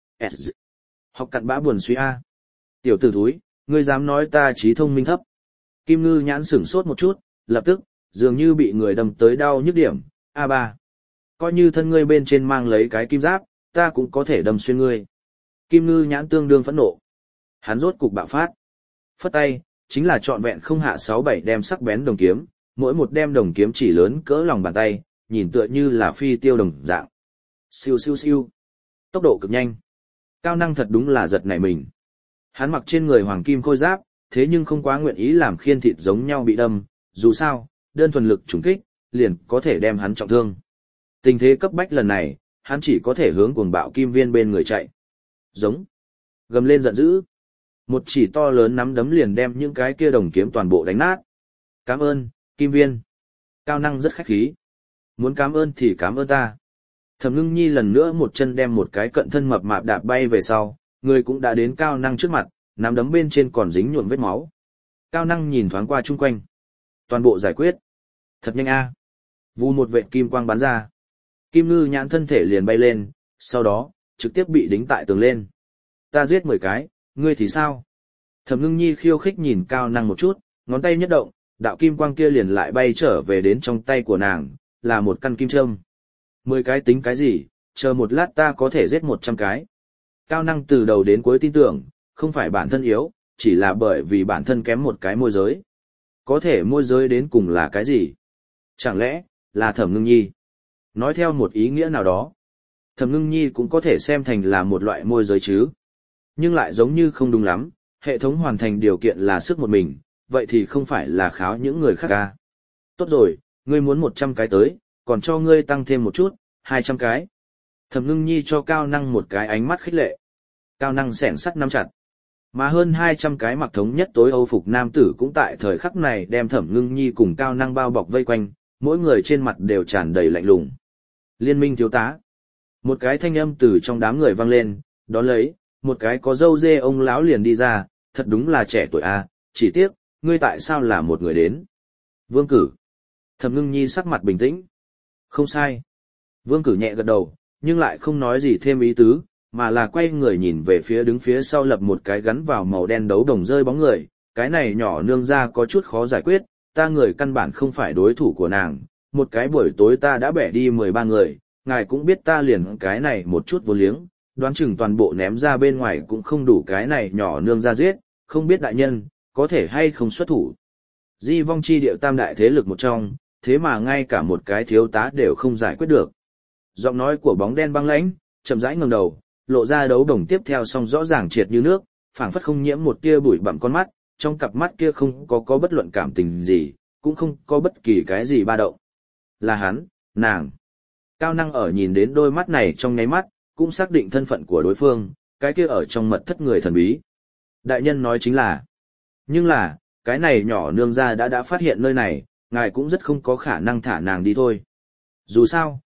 học cặn bã buồn suy a. Tiểu tử thúi, ngươi dám nói ta trí thông minh thấp. Kim Ngư nhãn sửng sốt một chút, lập tức, dường như bị người đâm tới đau nhức điểm, A3. Coi như thân ngươi bên trên mang lấy cái kim giáp, ta cũng có thể đâm xuyên ngươi. Kim Ngư nhãn tương đương phẫn nộ. Hắn rốt cục bạo phát. Phất tay, chính là trọn vẹn không hạ 6-7 đem sắc bén đồng kiếm, mỗi một đem đồng kiếm chỉ lớn cỡ lòng bàn tay, nhìn tựa như là phi tiêu đồng dạng. Siêu siêu siêu. Tốc độ cực nhanh. Cao năng thật đúng là giật nảy mình. Hắn mặc trên người hoàng kim khôi giáp, thế nhưng không quá nguyện ý làm khiên thịt giống nhau bị đâm, dù sao, đơn thuần lực trùng kích, liền có thể đem hắn trọng thương. Tình thế cấp bách lần này, hắn chỉ có thể hướng cuồng bạo kim viên bên người chạy. Giống. Gầm lên giận dữ. Một chỉ to lớn nắm đấm liền đem những cái kia đồng kiếm toàn bộ đánh nát. Cảm ơn, kim viên. Cao năng rất khách khí. Muốn cảm ơn thì cảm ơn ta. Thẩm Ngưng Nhi lần nữa một chân đem một cái cận thân mập mạp đạp bay về sau, người cũng đã đến cao năng trước mặt, nắm đấm bên trên còn dính nhuộm vết máu. Cao năng nhìn thoáng qua chung quanh. Toàn bộ giải quyết. Thật nhanh a. Vù một vệt kim quang bắn ra. Kim Ngư nhãn thân thể liền bay lên, sau đó, trực tiếp bị đính tại tường lên. Ta giết 10 cái, ngươi thì sao? Thẩm Ngưng Nhi khiêu khích nhìn cao năng một chút, ngón tay nhất động, đạo kim quang kia liền lại bay trở về đến trong tay của nàng, là một căn kim châm. 10 cái tính cái gì, chờ một lát ta có thể giết 100 cái. Cao năng từ đầu đến cuối tin tưởng, không phải bản thân yếu, chỉ là bởi vì bản thân kém một cái môi giới. Có thể môi giới đến cùng là cái gì? Chẳng lẽ, là Thẩm Ngưng Nhi? Nói theo một ý nghĩa nào đó, Thẩm Ngưng Nhi cũng có thể xem thành là một loại môi giới chứ. Nhưng lại giống như không đúng lắm, hệ thống hoàn thành điều kiện là sức một mình, vậy thì không phải là kháo những người khác ca. Tốt rồi, ngươi muốn 100 cái tới, còn cho ngươi tăng thêm một chút, 200 cái. Thẩm Ngưng Nhi cho Cao năng một cái ánh mắt khích lệ. Cao năng xẻng sắt nắm chặt. Mà hơn 200 cái mặc thống nhất tối Âu phục nam tử cũng tại thời khắc này đem Thẩm Ngưng Nhi cùng Cao năng bao bọc vây quanh, mỗi người trên mặt đều tràn đầy lạnh lùng. Liên minh thiếu tá. Một cái thanh âm từ trong đám người vang lên, đón lấy, một cái có râu dê ông lão liền đi ra, thật đúng là trẻ tuổi a, chỉ tiếc, ngươi tại sao là một người đến? Vương Cử. Thẩm Ngưng Nhi sắc mặt bình tĩnh. Không sai. Vương Cử nhẹ gật đầu, nhưng lại không nói gì thêm ý tứ, mà là quay người nhìn về phía đứng phía sau lập một cái gắn vào màu đen đấu đồng rơi bóng người, cái này nhỏ nương ra có chút khó giải quyết, ta người căn bản không phải đối thủ của nàng, một cái buổi tối ta đã bẻ đi 13 người, ngài cũng biết ta liền cái này một chút vô liếng, đoán chừng toàn bộ ném ra bên ngoài cũng không đủ cái này nhỏ nương ra giết, không biết đại nhân, có thể hay không xuất thủ. Di vong chi điệu tam đại thế lực một trong, thế mà ngay cả một cái thiếu tá đều không giải quyết được. Giọng nói của bóng đen băng lãnh, chậm rãi ngẩng đầu, lộ ra đấu đồng tiếp theo song rõ ràng triệt như nước, phảng phất không nhiễm một tia bụi bặm con mắt, trong cặp mắt kia không có bất luận cảm tình gì, cũng không có bất kỳ cái gì ba động. Là hắn, nàng. Cao năng ở nhìn đến đôi mắt này trong nháy mắt, cũng xác định thân phận của đối phương, cái kia ở trong mật thất người thần bí. Đại nhân nói chính là, nhưng là, cái này nhỏ nương gia đã phát hiện nơi này, ngài cũng rất không có khả năng thả nàng đi thôi. Dù sao,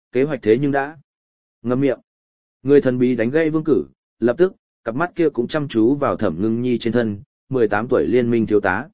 kế hoạch thế nhưng đã. Ngậm miệng. Người thần bí đánh gây Vương Cử, lập tức, cặp mắt kia cũng chăm chú vào Thẩm Ngưng Nhi trên thân, 18 tuổi liên minh thiếu tá.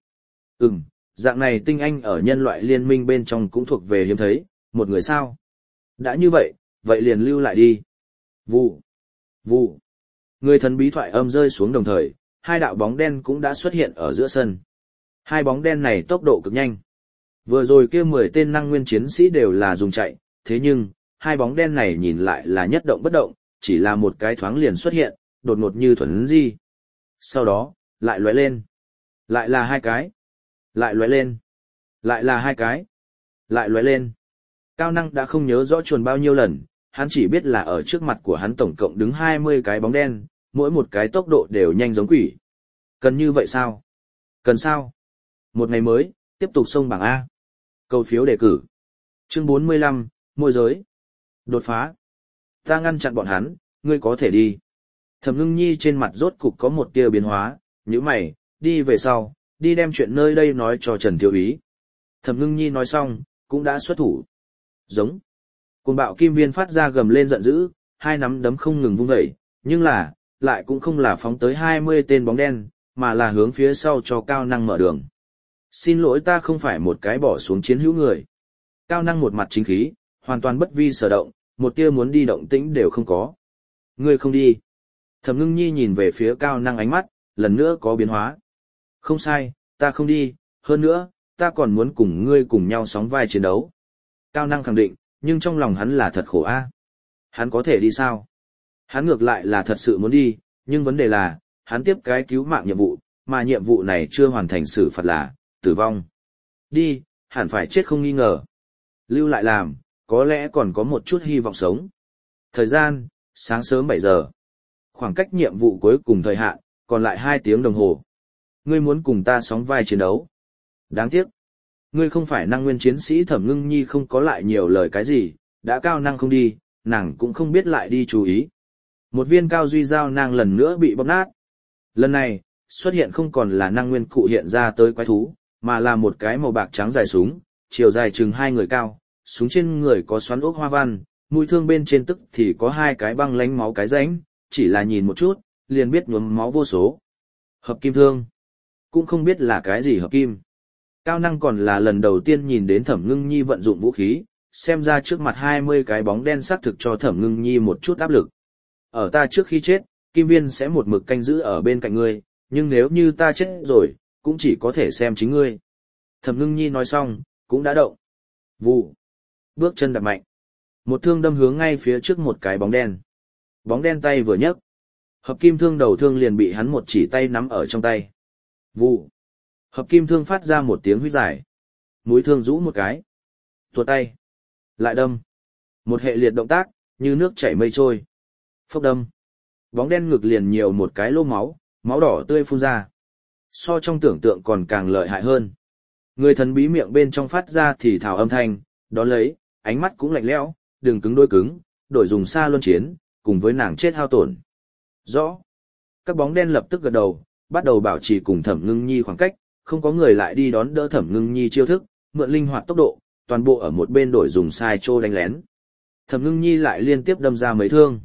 Dạng này tinh anh ở nhân loại liên minh bên trong cũng thuộc về hiếm thấy, một người sao. Đã như vậy, vậy liền lưu lại đi. Vụ. Vụ. Người thần bí thoại âm rơi xuống đồng thời, hai đạo bóng đen cũng đã xuất hiện ở giữa sân. Hai bóng đen này tốc độ cực nhanh. Vừa rồi kia 10 tên năng nguyên chiến sĩ đều là dùng chạy, thế nhưng, hai bóng đen này nhìn lại là nhất động bất động, chỉ là một cái thoáng liền xuất hiện, đột ngột như thuần di. Sau đó, lại lóe lên. Lại là hai cái. Lại lóe lên. Lại là hai cái. Lại lóe lên. Cao Năng đã không nhớ rõ chuồn bao nhiêu lần, hắn chỉ biết là ở trước mặt của hắn tổng cộng đứng 20 cái bóng đen, mỗi một cái tốc độ đều nhanh giống quỷ. Cần như vậy sao? Cần sao? Một ngày mới, tiếp tục xông bảng A. Cầu phiếu đề cử. Chương 45, môi giới. Đột phá. Ta ngăn chặn bọn hắn, ngươi có thể đi. Thẩm Ngưng Nhi trên mặt rốt cục có một tia biến hóa, nhíu mày, đi về sau, đi đem chuyện nơi đây nói cho Trần Thiếu Úy. Thẩm Ngưng Nhi nói xong, cũng đã xuất thủ. Giống. Cuồng bạo kim viên phát ra gầm lên giận dữ, hai nắm đấm không ngừng vung vẩy, nhưng là, lại cũng không là phóng tới 20 tên bóng đen, mà là hướng phía sau cho Cao Năng mở đường. Xin lỗi, ta không phải một cái bỏ xuống chiến hữu người. Cao Năng một mặt chính khí, hoàn toàn bất vi sở động, một tia muốn đi động tĩnh đều không có. Ngươi không đi. Thẩm Ngưng Nhi nhìn về phía Cao Năng, ánh mắt lần nữa có biến hóa. Không sai, ta không đi, hơn nữa, ta còn muốn cùng ngươi cùng nhau sóng vai chiến đấu. Cao Năng khẳng định, nhưng trong lòng hắn là thật khổ a. Hắn có thể đi sao? Hắn ngược lại là thật sự muốn đi, nhưng vấn đề là, hắn tiếp cái cứu mạng nhiệm vụ, mà nhiệm vụ này chưa hoàn thành, xử phạt là tử vong. Đi, hẳn phải chết không nghi ngờ. Lưu lại làm, có lẽ còn có một chút hy vọng sống. Thời gian, sáng sớm 7 giờ. Khoảng cách nhiệm vụ cuối cùng thời hạn, còn lại 2 tiếng đồng hồ. Ngươi muốn cùng ta sóng vai chiến đấu. Đáng tiếc. Ngươi không phải năng nguyên chiến sĩ. Thẩm Ngưng Nhi không có lại nhiều lời cái gì, đã Cao Năng không đi, nàng cũng không biết lại đi chú ý. Một viên cao duy dao nàng lần nữa bị bóp nát. Lần này, xuất hiện không còn là năng nguyên cụ hiện ra tới quái thú, mà là một cái màu bạc trắng dài súng, chiều dài chừng 2 người cao, súng trên người có xoắn ốc hoa văn, mũi thương bên trên tức thì có 2 cái băng lánh máu cái rãnh, chỉ là nhìn một chút, liền biết nhuốm máu vô số. Hợp kim thương. Cũng không biết là cái gì hợp kim. Cao Năng còn là lần đầu tiên nhìn đến Thẩm Ngưng Nhi vận dụng vũ khí, xem ra trước mặt 20 cái bóng đen xác thực cho Thẩm Ngưng Nhi một chút áp lực. Ở ta trước khi chết, Kim Viên sẽ một mực canh giữ ở bên cạnh ngươi, nhưng nếu như ta chết rồi, cũng chỉ có thể xem chính ngươi. Thẩm Ngưng Nhi nói xong, cũng đã động. Vụ. Bước chân đạp mạnh. Một thương đâm hướng ngay phía trước một cái bóng đen. Bóng đen tay vừa nhấc, hợp kim thương đầu thương liền bị hắn một chỉ tay nắm ở trong tay. Vụ. Hợp kim thương phát ra một tiếng huýt dài. Mũi thương rũ một cái. Tuột tay. Lại đâm. Một hệ liệt động tác, như nước chảy mây trôi. Phốc đâm. Bóng đen ngực liền nhiều một cái lô máu, máu đỏ tươi phun ra. So trong tưởng tượng còn càng lợi hại hơn. Người thần bí miệng bên trong phát ra thì thào âm thanh, đón lấy, ánh mắt cũng lạnh lẽo, đừng cứng đôi cứng, đổi dùng xa luân chiến, cùng với nàng chết hao tổn. Rõ. Các bóng đen lập tức gật đầu, bắt đầu bảo trì cùng Thẩm Ngưng Nhi khoảng cách, không có người lại đi đón đỡ Thẩm Ngưng Nhi chiêu thức, mượn linh hoạt tốc độ, toàn bộ ở một bên đổi dùng sai trô đánh lén. Thẩm Ngưng Nhi lại liên tiếp đâm ra mấy thương.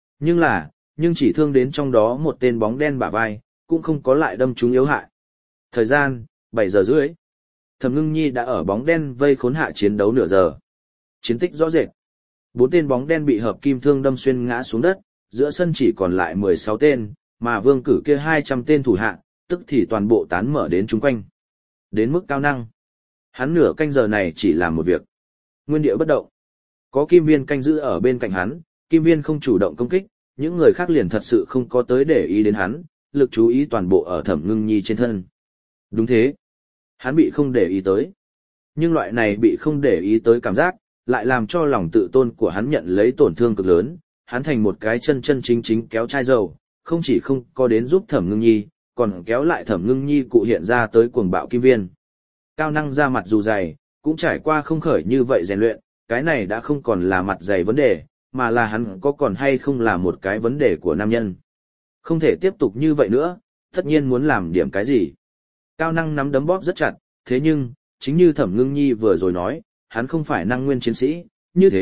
Nhưng chỉ thương đến trong đó một tên bóng đen bả vai, cũng không có lại đâm trúng yếu hại. Thời gian, 7 giờ rưỡi. Thẩm Ngưng Nhi đã ở bóng đen vây khốn hạ chiến đấu nửa giờ. Chiến tích rõ rệt. 4 tên bóng đen bị hợp kim thương đâm xuyên ngã xuống đất, giữa sân chỉ còn lại 16 tên, mà Vương Cử kia 200 tên thủ hạ, tức thì toàn bộ tán mở đến chung quanh. Đến mức Cao Năng. Hắn nửa canh giờ này chỉ làm một việc. Nguyên địa bất động. Có Kim Viên canh giữ ở bên cạnh hắn, Kim Viên không chủ động công kích, những người khác liền thật sự không có tới để ý đến hắn, lực chú ý toàn bộ ở Thẩm Ngưng Nhi trên thân. Đúng thế. Hắn bị không để ý tới. Nhưng loại này bị không để ý tới cảm giác, lại làm cho lòng tự tôn của hắn nhận lấy tổn thương cực lớn, hắn thành một cái chân chân chính chính kéo chai dầu, không chỉ không có đến giúp Thẩm Ngưng Nhi, còn kéo lại Thẩm Ngưng Nhi cụ hiện ra tới cuồng bạo Kim Viên. Cao Năng ra mặt dù dày, cũng trải qua không khởi như vậy rèn luyện, cái này đã không còn là mặt dày vấn đề, mà là hắn có còn hay không là một cái vấn đề của nam nhân. Không thể tiếp tục như vậy nữa, tất nhiên muốn làm điểm cái gì. Cao Năng nắm đấm bóp rất chặt, thế nhưng, chính như Thẩm Ngưng Nhi vừa rồi nói, hắn không phải năng nguyên chiến sĩ, như thế,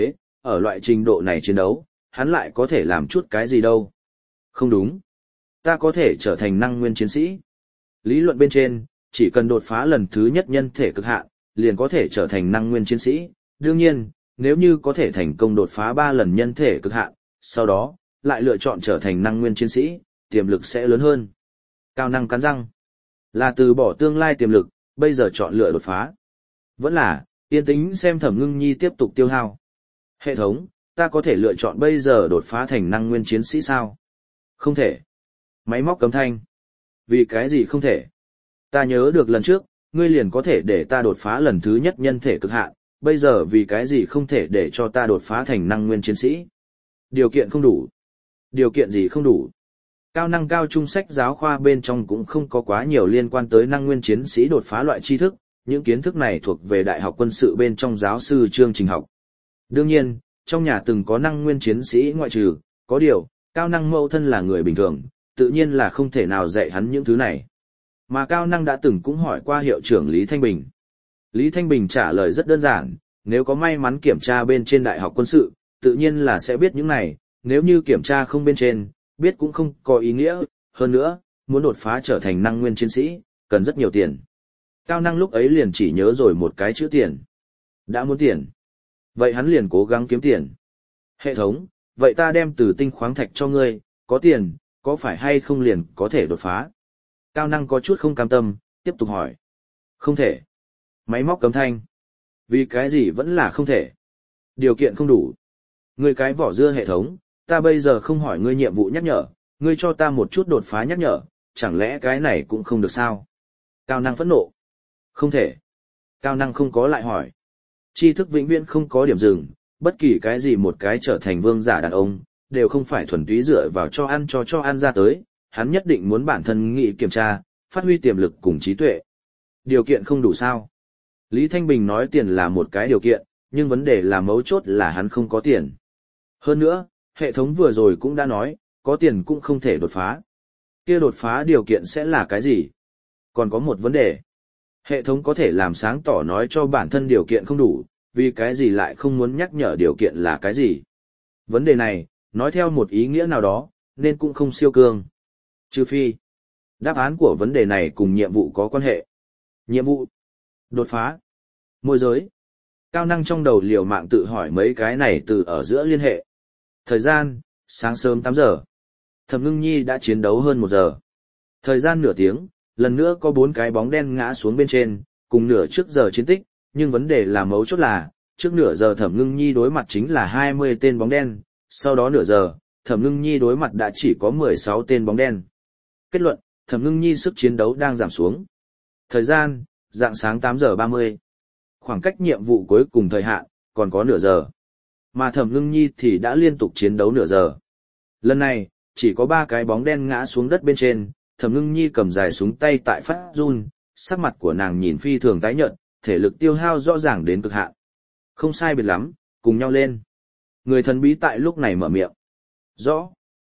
ở loại trình độ này chiến đấu, hắn lại có thể làm chút cái gì đâu. Không đúng. Ta có thể trở thành năng nguyên chiến sĩ. Lý luận bên trên, chỉ cần đột phá lần thứ nhất nhân thể cực hạn, liền có thể trở thành năng nguyên chiến sĩ. Đương nhiên, nếu như có thể thành công đột phá 3 lần nhân thể cực hạn, sau đó, lại lựa chọn trở thành năng nguyên chiến sĩ, tiềm lực sẽ lớn hơn. Cao năng cắn răng. Là từ bỏ tương lai tiềm lực, bây giờ chọn lựa đột phá. Vẫn là, yên tĩnh xem Thẩm Ngưng Nhi tiếp tục tiêu hao. Hệ thống, ta có thể lựa chọn bây giờ đột phá thành năng nguyên chiến sĩ sao? Không thể. Máy móc cấm thanh. Vì cái gì không thể? Ta nhớ được lần trước, ngươi liền có thể để ta đột phá lần thứ nhất nhân thể cực hạn, bây giờ vì cái gì không thể để cho ta đột phá thành năng nguyên chiến sĩ? Điều kiện không đủ. Điều kiện gì không đủ? Cao năng cao trung sách giáo khoa bên trong cũng không có quá nhiều liên quan tới năng nguyên chiến sĩ đột phá loại tri thức, những kiến thức này thuộc về đại học quân sự bên trong giáo sư chương trình học. Đương nhiên, trong nhà từng có năng nguyên chiến sĩ ngoại trừ, có điều, cao năng mẫu thân là người bình thường, tự nhiên là không thể nào dạy hắn những thứ này. Mà cao năng đã từng cũng hỏi qua hiệu trưởng Lý Thanh Bình. Lý Thanh Bình trả lời rất đơn giản, nếu có may mắn kiểm tra bên trên đại học quân sự, tự nhiên là sẽ biết những này, nếu như kiểm tra không bên trên, biết cũng không có ý nghĩa, hơn nữa, muốn đột phá trở thành năng nguyên chiến sĩ, cần rất nhiều tiền. Cao năng lúc ấy liền chỉ nhớ rồi một cái chữ tiền. Đã muốn tiền. Vậy hắn liền cố gắng kiếm tiền. Hệ thống, vậy ta đem từ tinh khoáng thạch cho ngươi, có tiền, có phải hay không liền có thể đột phá? Cao năng có chút không cam tâm, tiếp tục hỏi. Không thể. Máy móc cấm thanh. Vì cái gì vẫn là không thể. Điều kiện không đủ. Ngươi cái vỏ dưa hệ thống, ta bây giờ không hỏi ngươi nhiệm vụ nhắc nhở, ngươi cho ta một chút đột phá nhắc nhở, chẳng lẽ cái này cũng không được sao? Cao năng phẫn nộ. Không thể. Cao năng không có lại hỏi. Tri thức vĩnh viễn không có điểm dừng, bất kỳ cái gì một cái trở thành vương giả đàn ông, đều không phải thuần túy dựa vào cho ăn ra tới, hắn nhất định muốn bản thân nghị kiểm tra, phát huy tiềm lực cùng trí tuệ. Điều kiện không đủ sao? Lý Thanh Bình nói tiền là một cái điều kiện, nhưng vấn đề là mấu chốt là hắn không có tiền. Hơn nữa, hệ thống vừa rồi cũng đã nói, có tiền cũng không thể đột phá. Kia đột phá điều kiện sẽ là cái gì? Còn có một vấn đề. Hệ thống có thể làm sáng tỏ nói cho bản thân điều kiện không đủ, vì cái gì lại không muốn nhắc nhở điều kiện là cái gì? Vấn đề này, nói theo một ý nghĩa nào đó, nên cũng không siêu cương. Trừ phi, đáp án của vấn đề này cùng nhiệm vụ có quan hệ. Nhiệm vụ, đột phá, môi giới. Cao năng trong đầu liều mạng tự hỏi mấy cái này từ ở giữa liên hệ. Thời gian, sáng sớm 8 giờ. Thẩm Ngưng Nhi đã chiến đấu hơn 1 giờ. Thời gian nửa tiếng, lần nữa có 4 cái bóng đen ngã xuống bên trên, cùng nửa trước giờ chiến tích, nhưng vấn đề là mấu chốt là, trước nửa giờ Thẩm Ngưng Nhi đối mặt chính là 20 tên bóng đen, sau đó nửa giờ, Thẩm Ngưng Nhi đối mặt đã chỉ có 16 tên bóng đen. Kết luận, Thẩm Ngưng Nhi sức chiến đấu đang giảm xuống. Thời gian, rạng sáng 8 giờ 30. Khoảng cách nhiệm vụ cuối cùng thời hạn, còn có nửa giờ. Mà Thẩm Ngưng Nhi thì đã liên tục chiến đấu nửa giờ. Lần này, chỉ có 3 cái bóng đen ngã xuống đất bên trên, Thẩm Ngưng Nhi cầm dài súng tay tại phát run, sắc mặt của nàng nhìn phi thường tái nhợt, thể lực tiêu hao rõ ràng đến cực hạn. Không sai biệt lắm, cùng nhau lên. Người thần bí tại lúc này mở miệng. Rõ.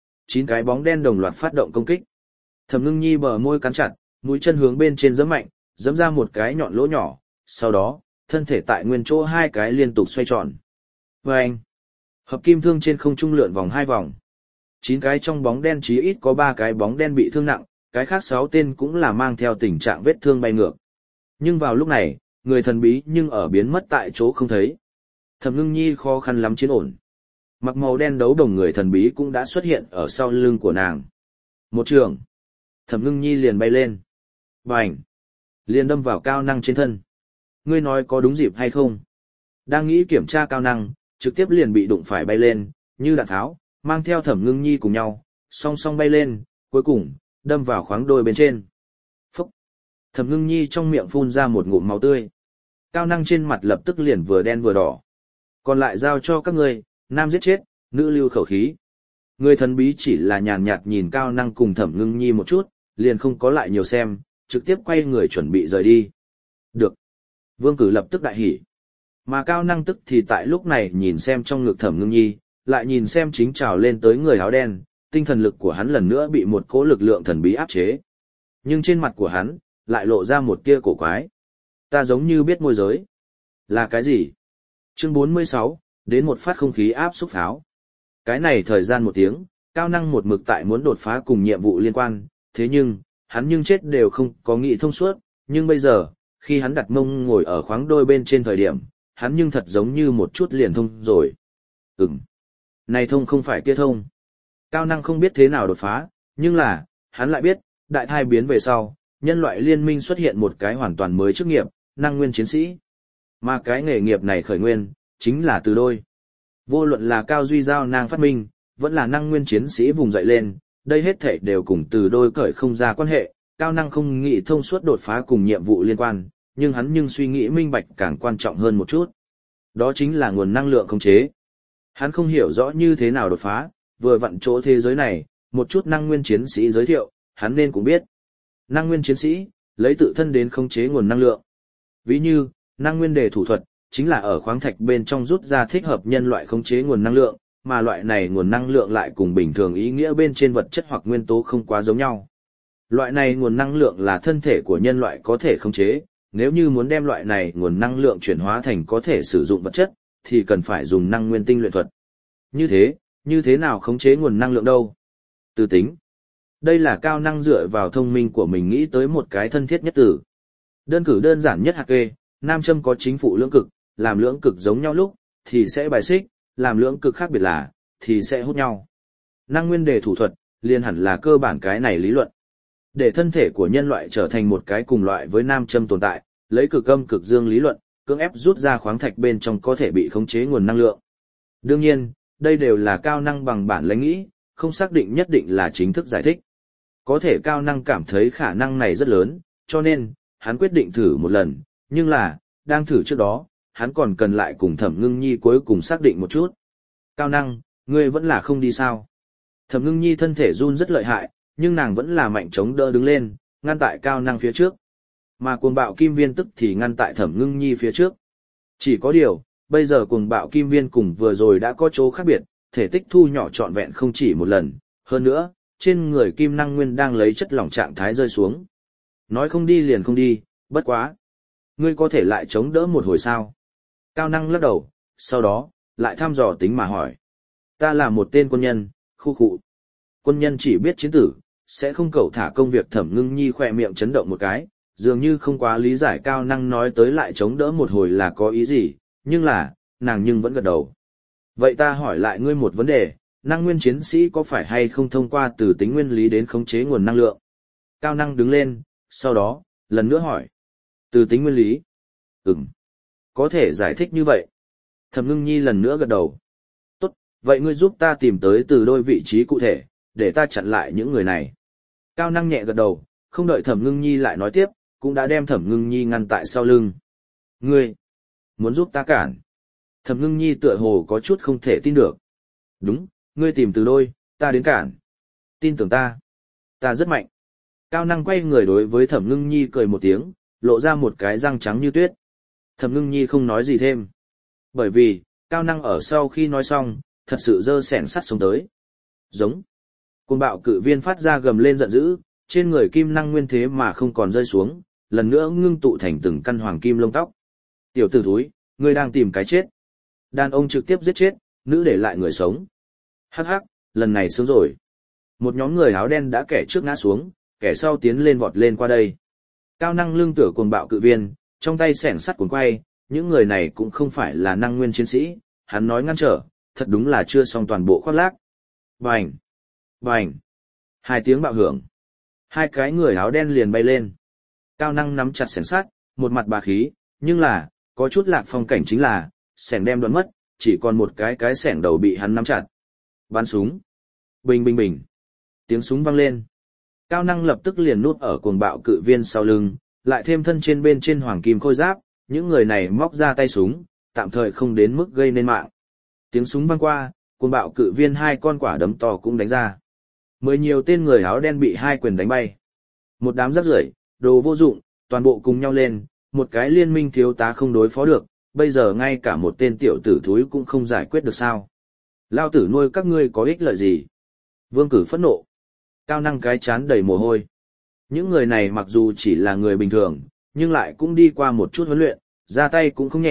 9 cái bóng đen đồng loạt phát động công kích. Thẩm Ngưng Nhi bờ môi cắn chặt, mũi chân hướng bên trên giẫm mạnh, giẫm ra một cái nhọn lỗ nhỏ, sau đó, thân thể tại nguyên chỗ 2 cái liên tục xoay tròn. Vâng! Hợp kim thương trên không trung lượn vòng 2 vòng. 9 cái trong bóng đen chí ít có 3 cái bóng đen bị thương nặng, cái khác 6 tên cũng là mang theo tình trạng vết thương bay ngược. Nhưng vào lúc này, người thần bí nhưng ở biến mất tại chỗ không thấy. Thẩm Ngưng Nhi khó khăn lắm chiến ổn. Mặc màu đen đấu đồng người thần bí cũng đã xuất hiện ở sau lưng của nàng. Một trường. Thẩm Ngưng Nhi liền bay lên. Bành! Liền đâm vào cao năng trên thân. Ngươi nói có đúng dịp hay không? Đang nghĩ kiểm tra cao năng, trực tiếp liền bị đụng phải bay lên, như đạn tháo, mang theo Thẩm Ngưng Nhi cùng nhau, song song bay lên, cuối cùng, đâm vào khoáng đôi bên trên. Phúc! Thẩm Ngưng Nhi trong miệng phun ra một ngụm máu tươi. Cao năng trên mặt lập tức liền vừa đen vừa đỏ. Còn lại giao cho các ngươi, nam giết chết, nữ lưu khẩu khí. Người thần bí chỉ là nhàn nhạt nhìn cao năng cùng Thẩm Ngưng Nhi một chút, liền không có lại nhiều xem, trực tiếp quay người chuẩn bị rời đi. Được. Vương Cử lập tức đại hỉ. Mà cao năng tức thì tại lúc này nhìn xem trong ngực Thẩm Ngưng Nhi, lại nhìn xem chính trào lên tới người áo đen, tinh thần lực của hắn lần nữa bị một cỗ lực lượng thần bí áp chế. Nhưng trên mặt của hắn, lại lộ ra một tia cổ quái. Ta giống như biết môi giới. Là cái gì? Chương 46, Đến một phát không khí áp xúc pháo. Cái này thời gian 1 tiếng, Cao Năng một mực tại muốn đột phá cùng nhiệm vụ liên quan, thế nhưng, hắn nhưng chết đều không có nghĩ thông suốt, nhưng bây giờ, khi hắn đặt mông ngồi ở khoáng đôi bên trên thời điểm, hắn nhưng thật giống như một chút liền thông rồi. Này thông không phải kia thông. Cao Năng không biết thế nào đột phá, nhưng là, hắn lại biết, đại thai biến về sau, nhân loại liên minh xuất hiện một cái hoàn toàn mới chức nghiệp, năng nguyên chiến sĩ. Mà cái nghề nghiệp này khởi nguyên, chính là từ đôi. Vô luận là Cao Duy Giao nàng phát minh, vẫn là năng nguyên chiến sĩ vùng dậy lên, đây hết thảy đều cùng từ đôi cởi không ra quan hệ, Cao Năng không nghĩ thông suốt đột phá cùng nhiệm vụ liên quan, nhưng hắn nhưng suy nghĩ minh bạch càng quan trọng hơn một chút. Đó chính là nguồn năng lượng khống chế. Hắn không hiểu rõ như thế nào đột phá, vừa vặn chỗ thế giới này, một chút năng nguyên chiến sĩ giới thiệu, hắn nên cũng biết. Năng nguyên chiến sĩ, lấy tự thân đến khống chế nguồn năng lượng. Ví như, năng nguyên đề thủ thuật, chính là ở khoáng thạch bên trong rút ra thích hợp nhân loại khống chế nguồn năng lượng, mà loại này nguồn năng lượng lại cùng bình thường ý nghĩa bên trên vật chất hoặc nguyên tố không quá giống nhau. Loại này nguồn năng lượng là thân thể của nhân loại có thể khống chế, nếu như muốn đem loại này nguồn năng lượng chuyển hóa thành có thể sử dụng vật chất, thì cần phải dùng năng nguyên tinh luyện thuật. Như thế nào khống chế nguồn năng lượng đâu? Từ tính. Đây là Cao Năng dựa vào thông minh của mình nghĩ tới một cái thân thiết nhất từ. Đơn cử đơn giản nhất hạt kê, nam châm có chính phụ lưỡng cực, làm lưỡng cực giống nhau lúc, thì sẽ bài xích, làm lưỡng cực khác biệt là, thì sẽ hút nhau. Năng nguyên đề thủ thuật, liền hẳn là cơ bản cái này lý luận. Để thân thể của nhân loại trở thành một cái cùng loại với nam châm tồn tại, lấy cực âm cực dương lý luận, cưỡng ép rút ra khoáng thạch bên trong có thể bị khống chế nguồn năng lượng. Đương nhiên, đây đều là Cao Năng bằng bản lãnh nghĩ, không xác định nhất định là chính thức giải thích. Có thể Cao Năng cảm thấy khả năng này rất lớn, cho nên, hắn quyết định thử một lần, nhưng là, đang thử trước đó, hắn còn cần lại cùng Thẩm Ngưng Nhi cuối cùng xác định một chút. Cao Năng, ngươi vẫn là không đi sao? Thẩm Ngưng Nhi thân thể run rất lợi hại, nhưng nàng vẫn là mạnh chống đỡ đứng lên, ngăn tại Cao Năng phía trước. Mà cuồng bạo kim viên tức thì ngăn tại Thẩm Ngưng Nhi phía trước. Chỉ có điều, bây giờ cuồng bạo kim viên cùng vừa rồi đã có chỗ khác biệt, thể tích thu nhỏ trọn vẹn không chỉ một lần, hơn nữa, trên người kim năng nguyên đang lấy chất lỏng trạng thái rơi xuống. Nói không đi liền không đi, bất quá. Ngươi có thể lại chống đỡ một hồi sao? Cao Năng lắc đầu, sau đó, lại thăm dò tính mà hỏi. Ta là một tên quân nhân, khu khụ. Quân nhân chỉ biết chiến tử, sẽ không cẩu thả công việc. Thẩm Ngưng Nhi khỏe miệng chấn động một cái, dường như không quá lý giải Cao Năng nói tới lại chống đỡ một hồi là có ý gì, nhưng là, nàng nhưng vẫn gật đầu. Vậy ta hỏi lại ngươi một vấn đề, năng nguyên chiến sĩ có phải hay không thông qua từ tính nguyên lý đến khống chế nguồn năng lượng? Cao Năng đứng lên, sau đó, lần nữa hỏi. Từ tính nguyên lý? Có thể giải thích như vậy. Thẩm Ngưng Nhi lần nữa gật đầu. Tốt, vậy ngươi giúp ta tìm tới từ đôi vị trí cụ thể, để ta chặn lại những người này. Cao Năng nhẹ gật đầu, không đợi Thẩm Ngưng Nhi lại nói tiếp, cũng đã đem Thẩm Ngưng Nhi ngăn tại sau lưng. Ngươi, muốn giúp ta cản? Thẩm Ngưng Nhi tựa hồ có chút không thể tin được. Đúng, ngươi tìm từ đôi, ta đến cản. Tin tưởng ta rất mạnh. Cao Năng quay người đối với Thẩm Ngưng Nhi cười một tiếng, lộ ra một cái răng trắng như tuyết. Thẩm Ngưng Nhi không nói gì thêm. Bởi vì, Cao Năng ở sau khi nói xong, thật sự giơ xẻng sắt xuống tới. Giống. Cuồng bạo cự viên phát ra gầm lên giận dữ, trên người kim năng nguyên thế mà không còn rơi xuống, lần nữa ngưng tụ thành từng căn hoàng kim lông tóc. Tiểu tử thúi, ngươi đang tìm cái chết. Đàn ông trực tiếp giết chết, nữ để lại người sống. Hắc hắc, lần này sướng rồi. Một nhóm người áo đen đã kẻ trước ngã xuống, kẻ sau tiến lên vọt lên qua đây. Cao Năng lưng tựa cuồng bạo cự viên, trong tay xẻng sắt cuốn quay, những người này cũng không phải là năng nguyên chiến sĩ, hắn nói ngăn trở, thật đúng là chưa xong toàn bộ khoác lác. Bành! Bành! Hai tiếng bạo hưởng. Hai cái người áo đen liền bay lên. Cao Năng nắm chặt xẻng sắt, một mặt bá khí, nhưng là, có chút lạc phong cảnh chính là, xẻng đem đoạn mất, chỉ còn một cái xẻng đầu bị hắn nắm chặt. Bắn súng. Bình bình bình. Tiếng súng vang lên. Cao Năng lập tức liền núp ở cuồng bạo cự viên sau lưng, lại thêm thân trên bên trên hoàng kim khôi giáp, những người này móc ra tay súng, tạm thời không đến mức gây nên mạng. Tiếng súng vang qua, cuồng bạo cự viên hai con quả đấm to cũng đánh ra. Mười nhiều tên người áo đen bị hai quyền đánh bay. Một đám rác rưởi, đồ vô dụng, toàn bộ cùng nhau lên, một cái liên minh thiếu tá không đối phó được, bây giờ ngay cả một tên tiểu tử thúi cũng không giải quyết được sao. Lao tử nuôi các ngươi có ích lợi gì? Vương Cử phẫn nộ. Cao Năng cái chán đầy mồ hôi. Những người này mặc dù chỉ là người bình thường, nhưng lại cũng đi qua một chút huấn luyện, ra tay cũng không nhẹ,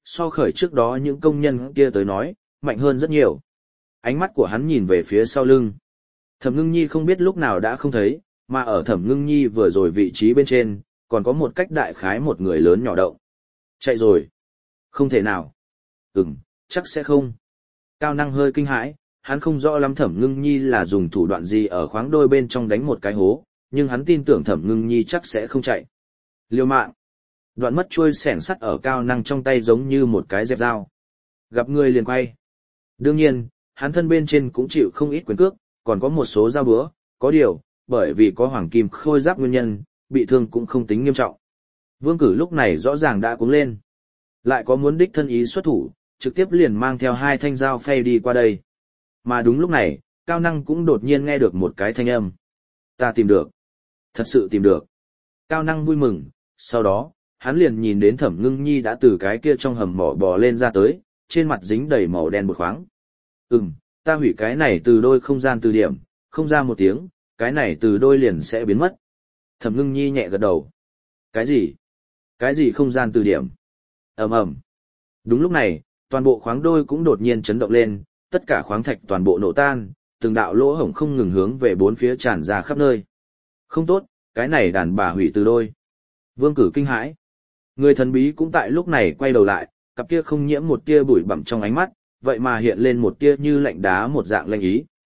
so khởi trước đó những công nhân kia tới nói, mạnh hơn rất nhiều. Ánh mắt của hắn nhìn về phía sau lưng. Thẩm Ngưng Nhi không biết lúc nào đã không thấy, mà ở Thẩm Ngưng Nhi vừa rồi vị trí bên trên, còn có một cách đại khái một người lớn nhỏ động. Chạy rồi. Không thể nào. Chắc sẽ không. Cao Năng hơi kinh hãi, hắn không rõ lắm Thẩm Ngưng Nhi là dùng thủ đoạn gì ở khoáng đôi bên trong đánh một cái hố, nhưng hắn tin tưởng Thẩm Ngưng Nhi chắc sẽ không chạy. Liều mạng. Đoạn mất chuôi xẻng sắt ở Cao Năng trong tay giống như một cái dẹp dao. Gặp người liền quay. Đương nhiên, hắn thân bên trên cũng chịu không ít quyền cước, còn có một số dao búa, có điều, bởi vì có hoàng kim khôi giáp nguyên nhân, bị thương cũng không tính nghiêm trọng. Vương Cử lúc này rõ ràng đã cuống lên. Lại có muốn đích thân ý xuất thủ, trực tiếp liền mang theo hai thanh dao phay đi qua đây. Mà đúng lúc này, Cao Năng cũng đột nhiên nghe được một cái thanh âm. Ta tìm được. Thật sự tìm được. Cao Năng vui mừng, sau đó, hắn liền nhìn đến Thẩm Ngưng Nhi đã từ cái kia trong hầm mỏ bò lên ra tới, trên mặt dính đầy màu đen bột khoáng. Ta hủy cái này từ đôi không gian từ điểm, không ra một tiếng, cái này từ đôi liền sẽ biến mất. Thẩm Ngưng Nhi nhẹ gật đầu. Cái gì? Cái gì không gian từ điểm? Ầm ầm. Đúng lúc này, toàn bộ khoáng đôi cũng đột nhiên chấn động lên, tất cả khoáng thạch toàn bộ nổ tan, từng đạo lỗ hổng không ngừng hướng về bốn phía tràn ra khắp nơi. Không tốt, cái này đàn bà hủy từ đôi. Vương Cử kinh hãi. Người thần bí cũng tại lúc này quay đầu lại, cặp kia không nhiễm một tia bụi bặm trong ánh mắt, vậy mà hiện lên một tia như lạnh đá một dạng lanh ý.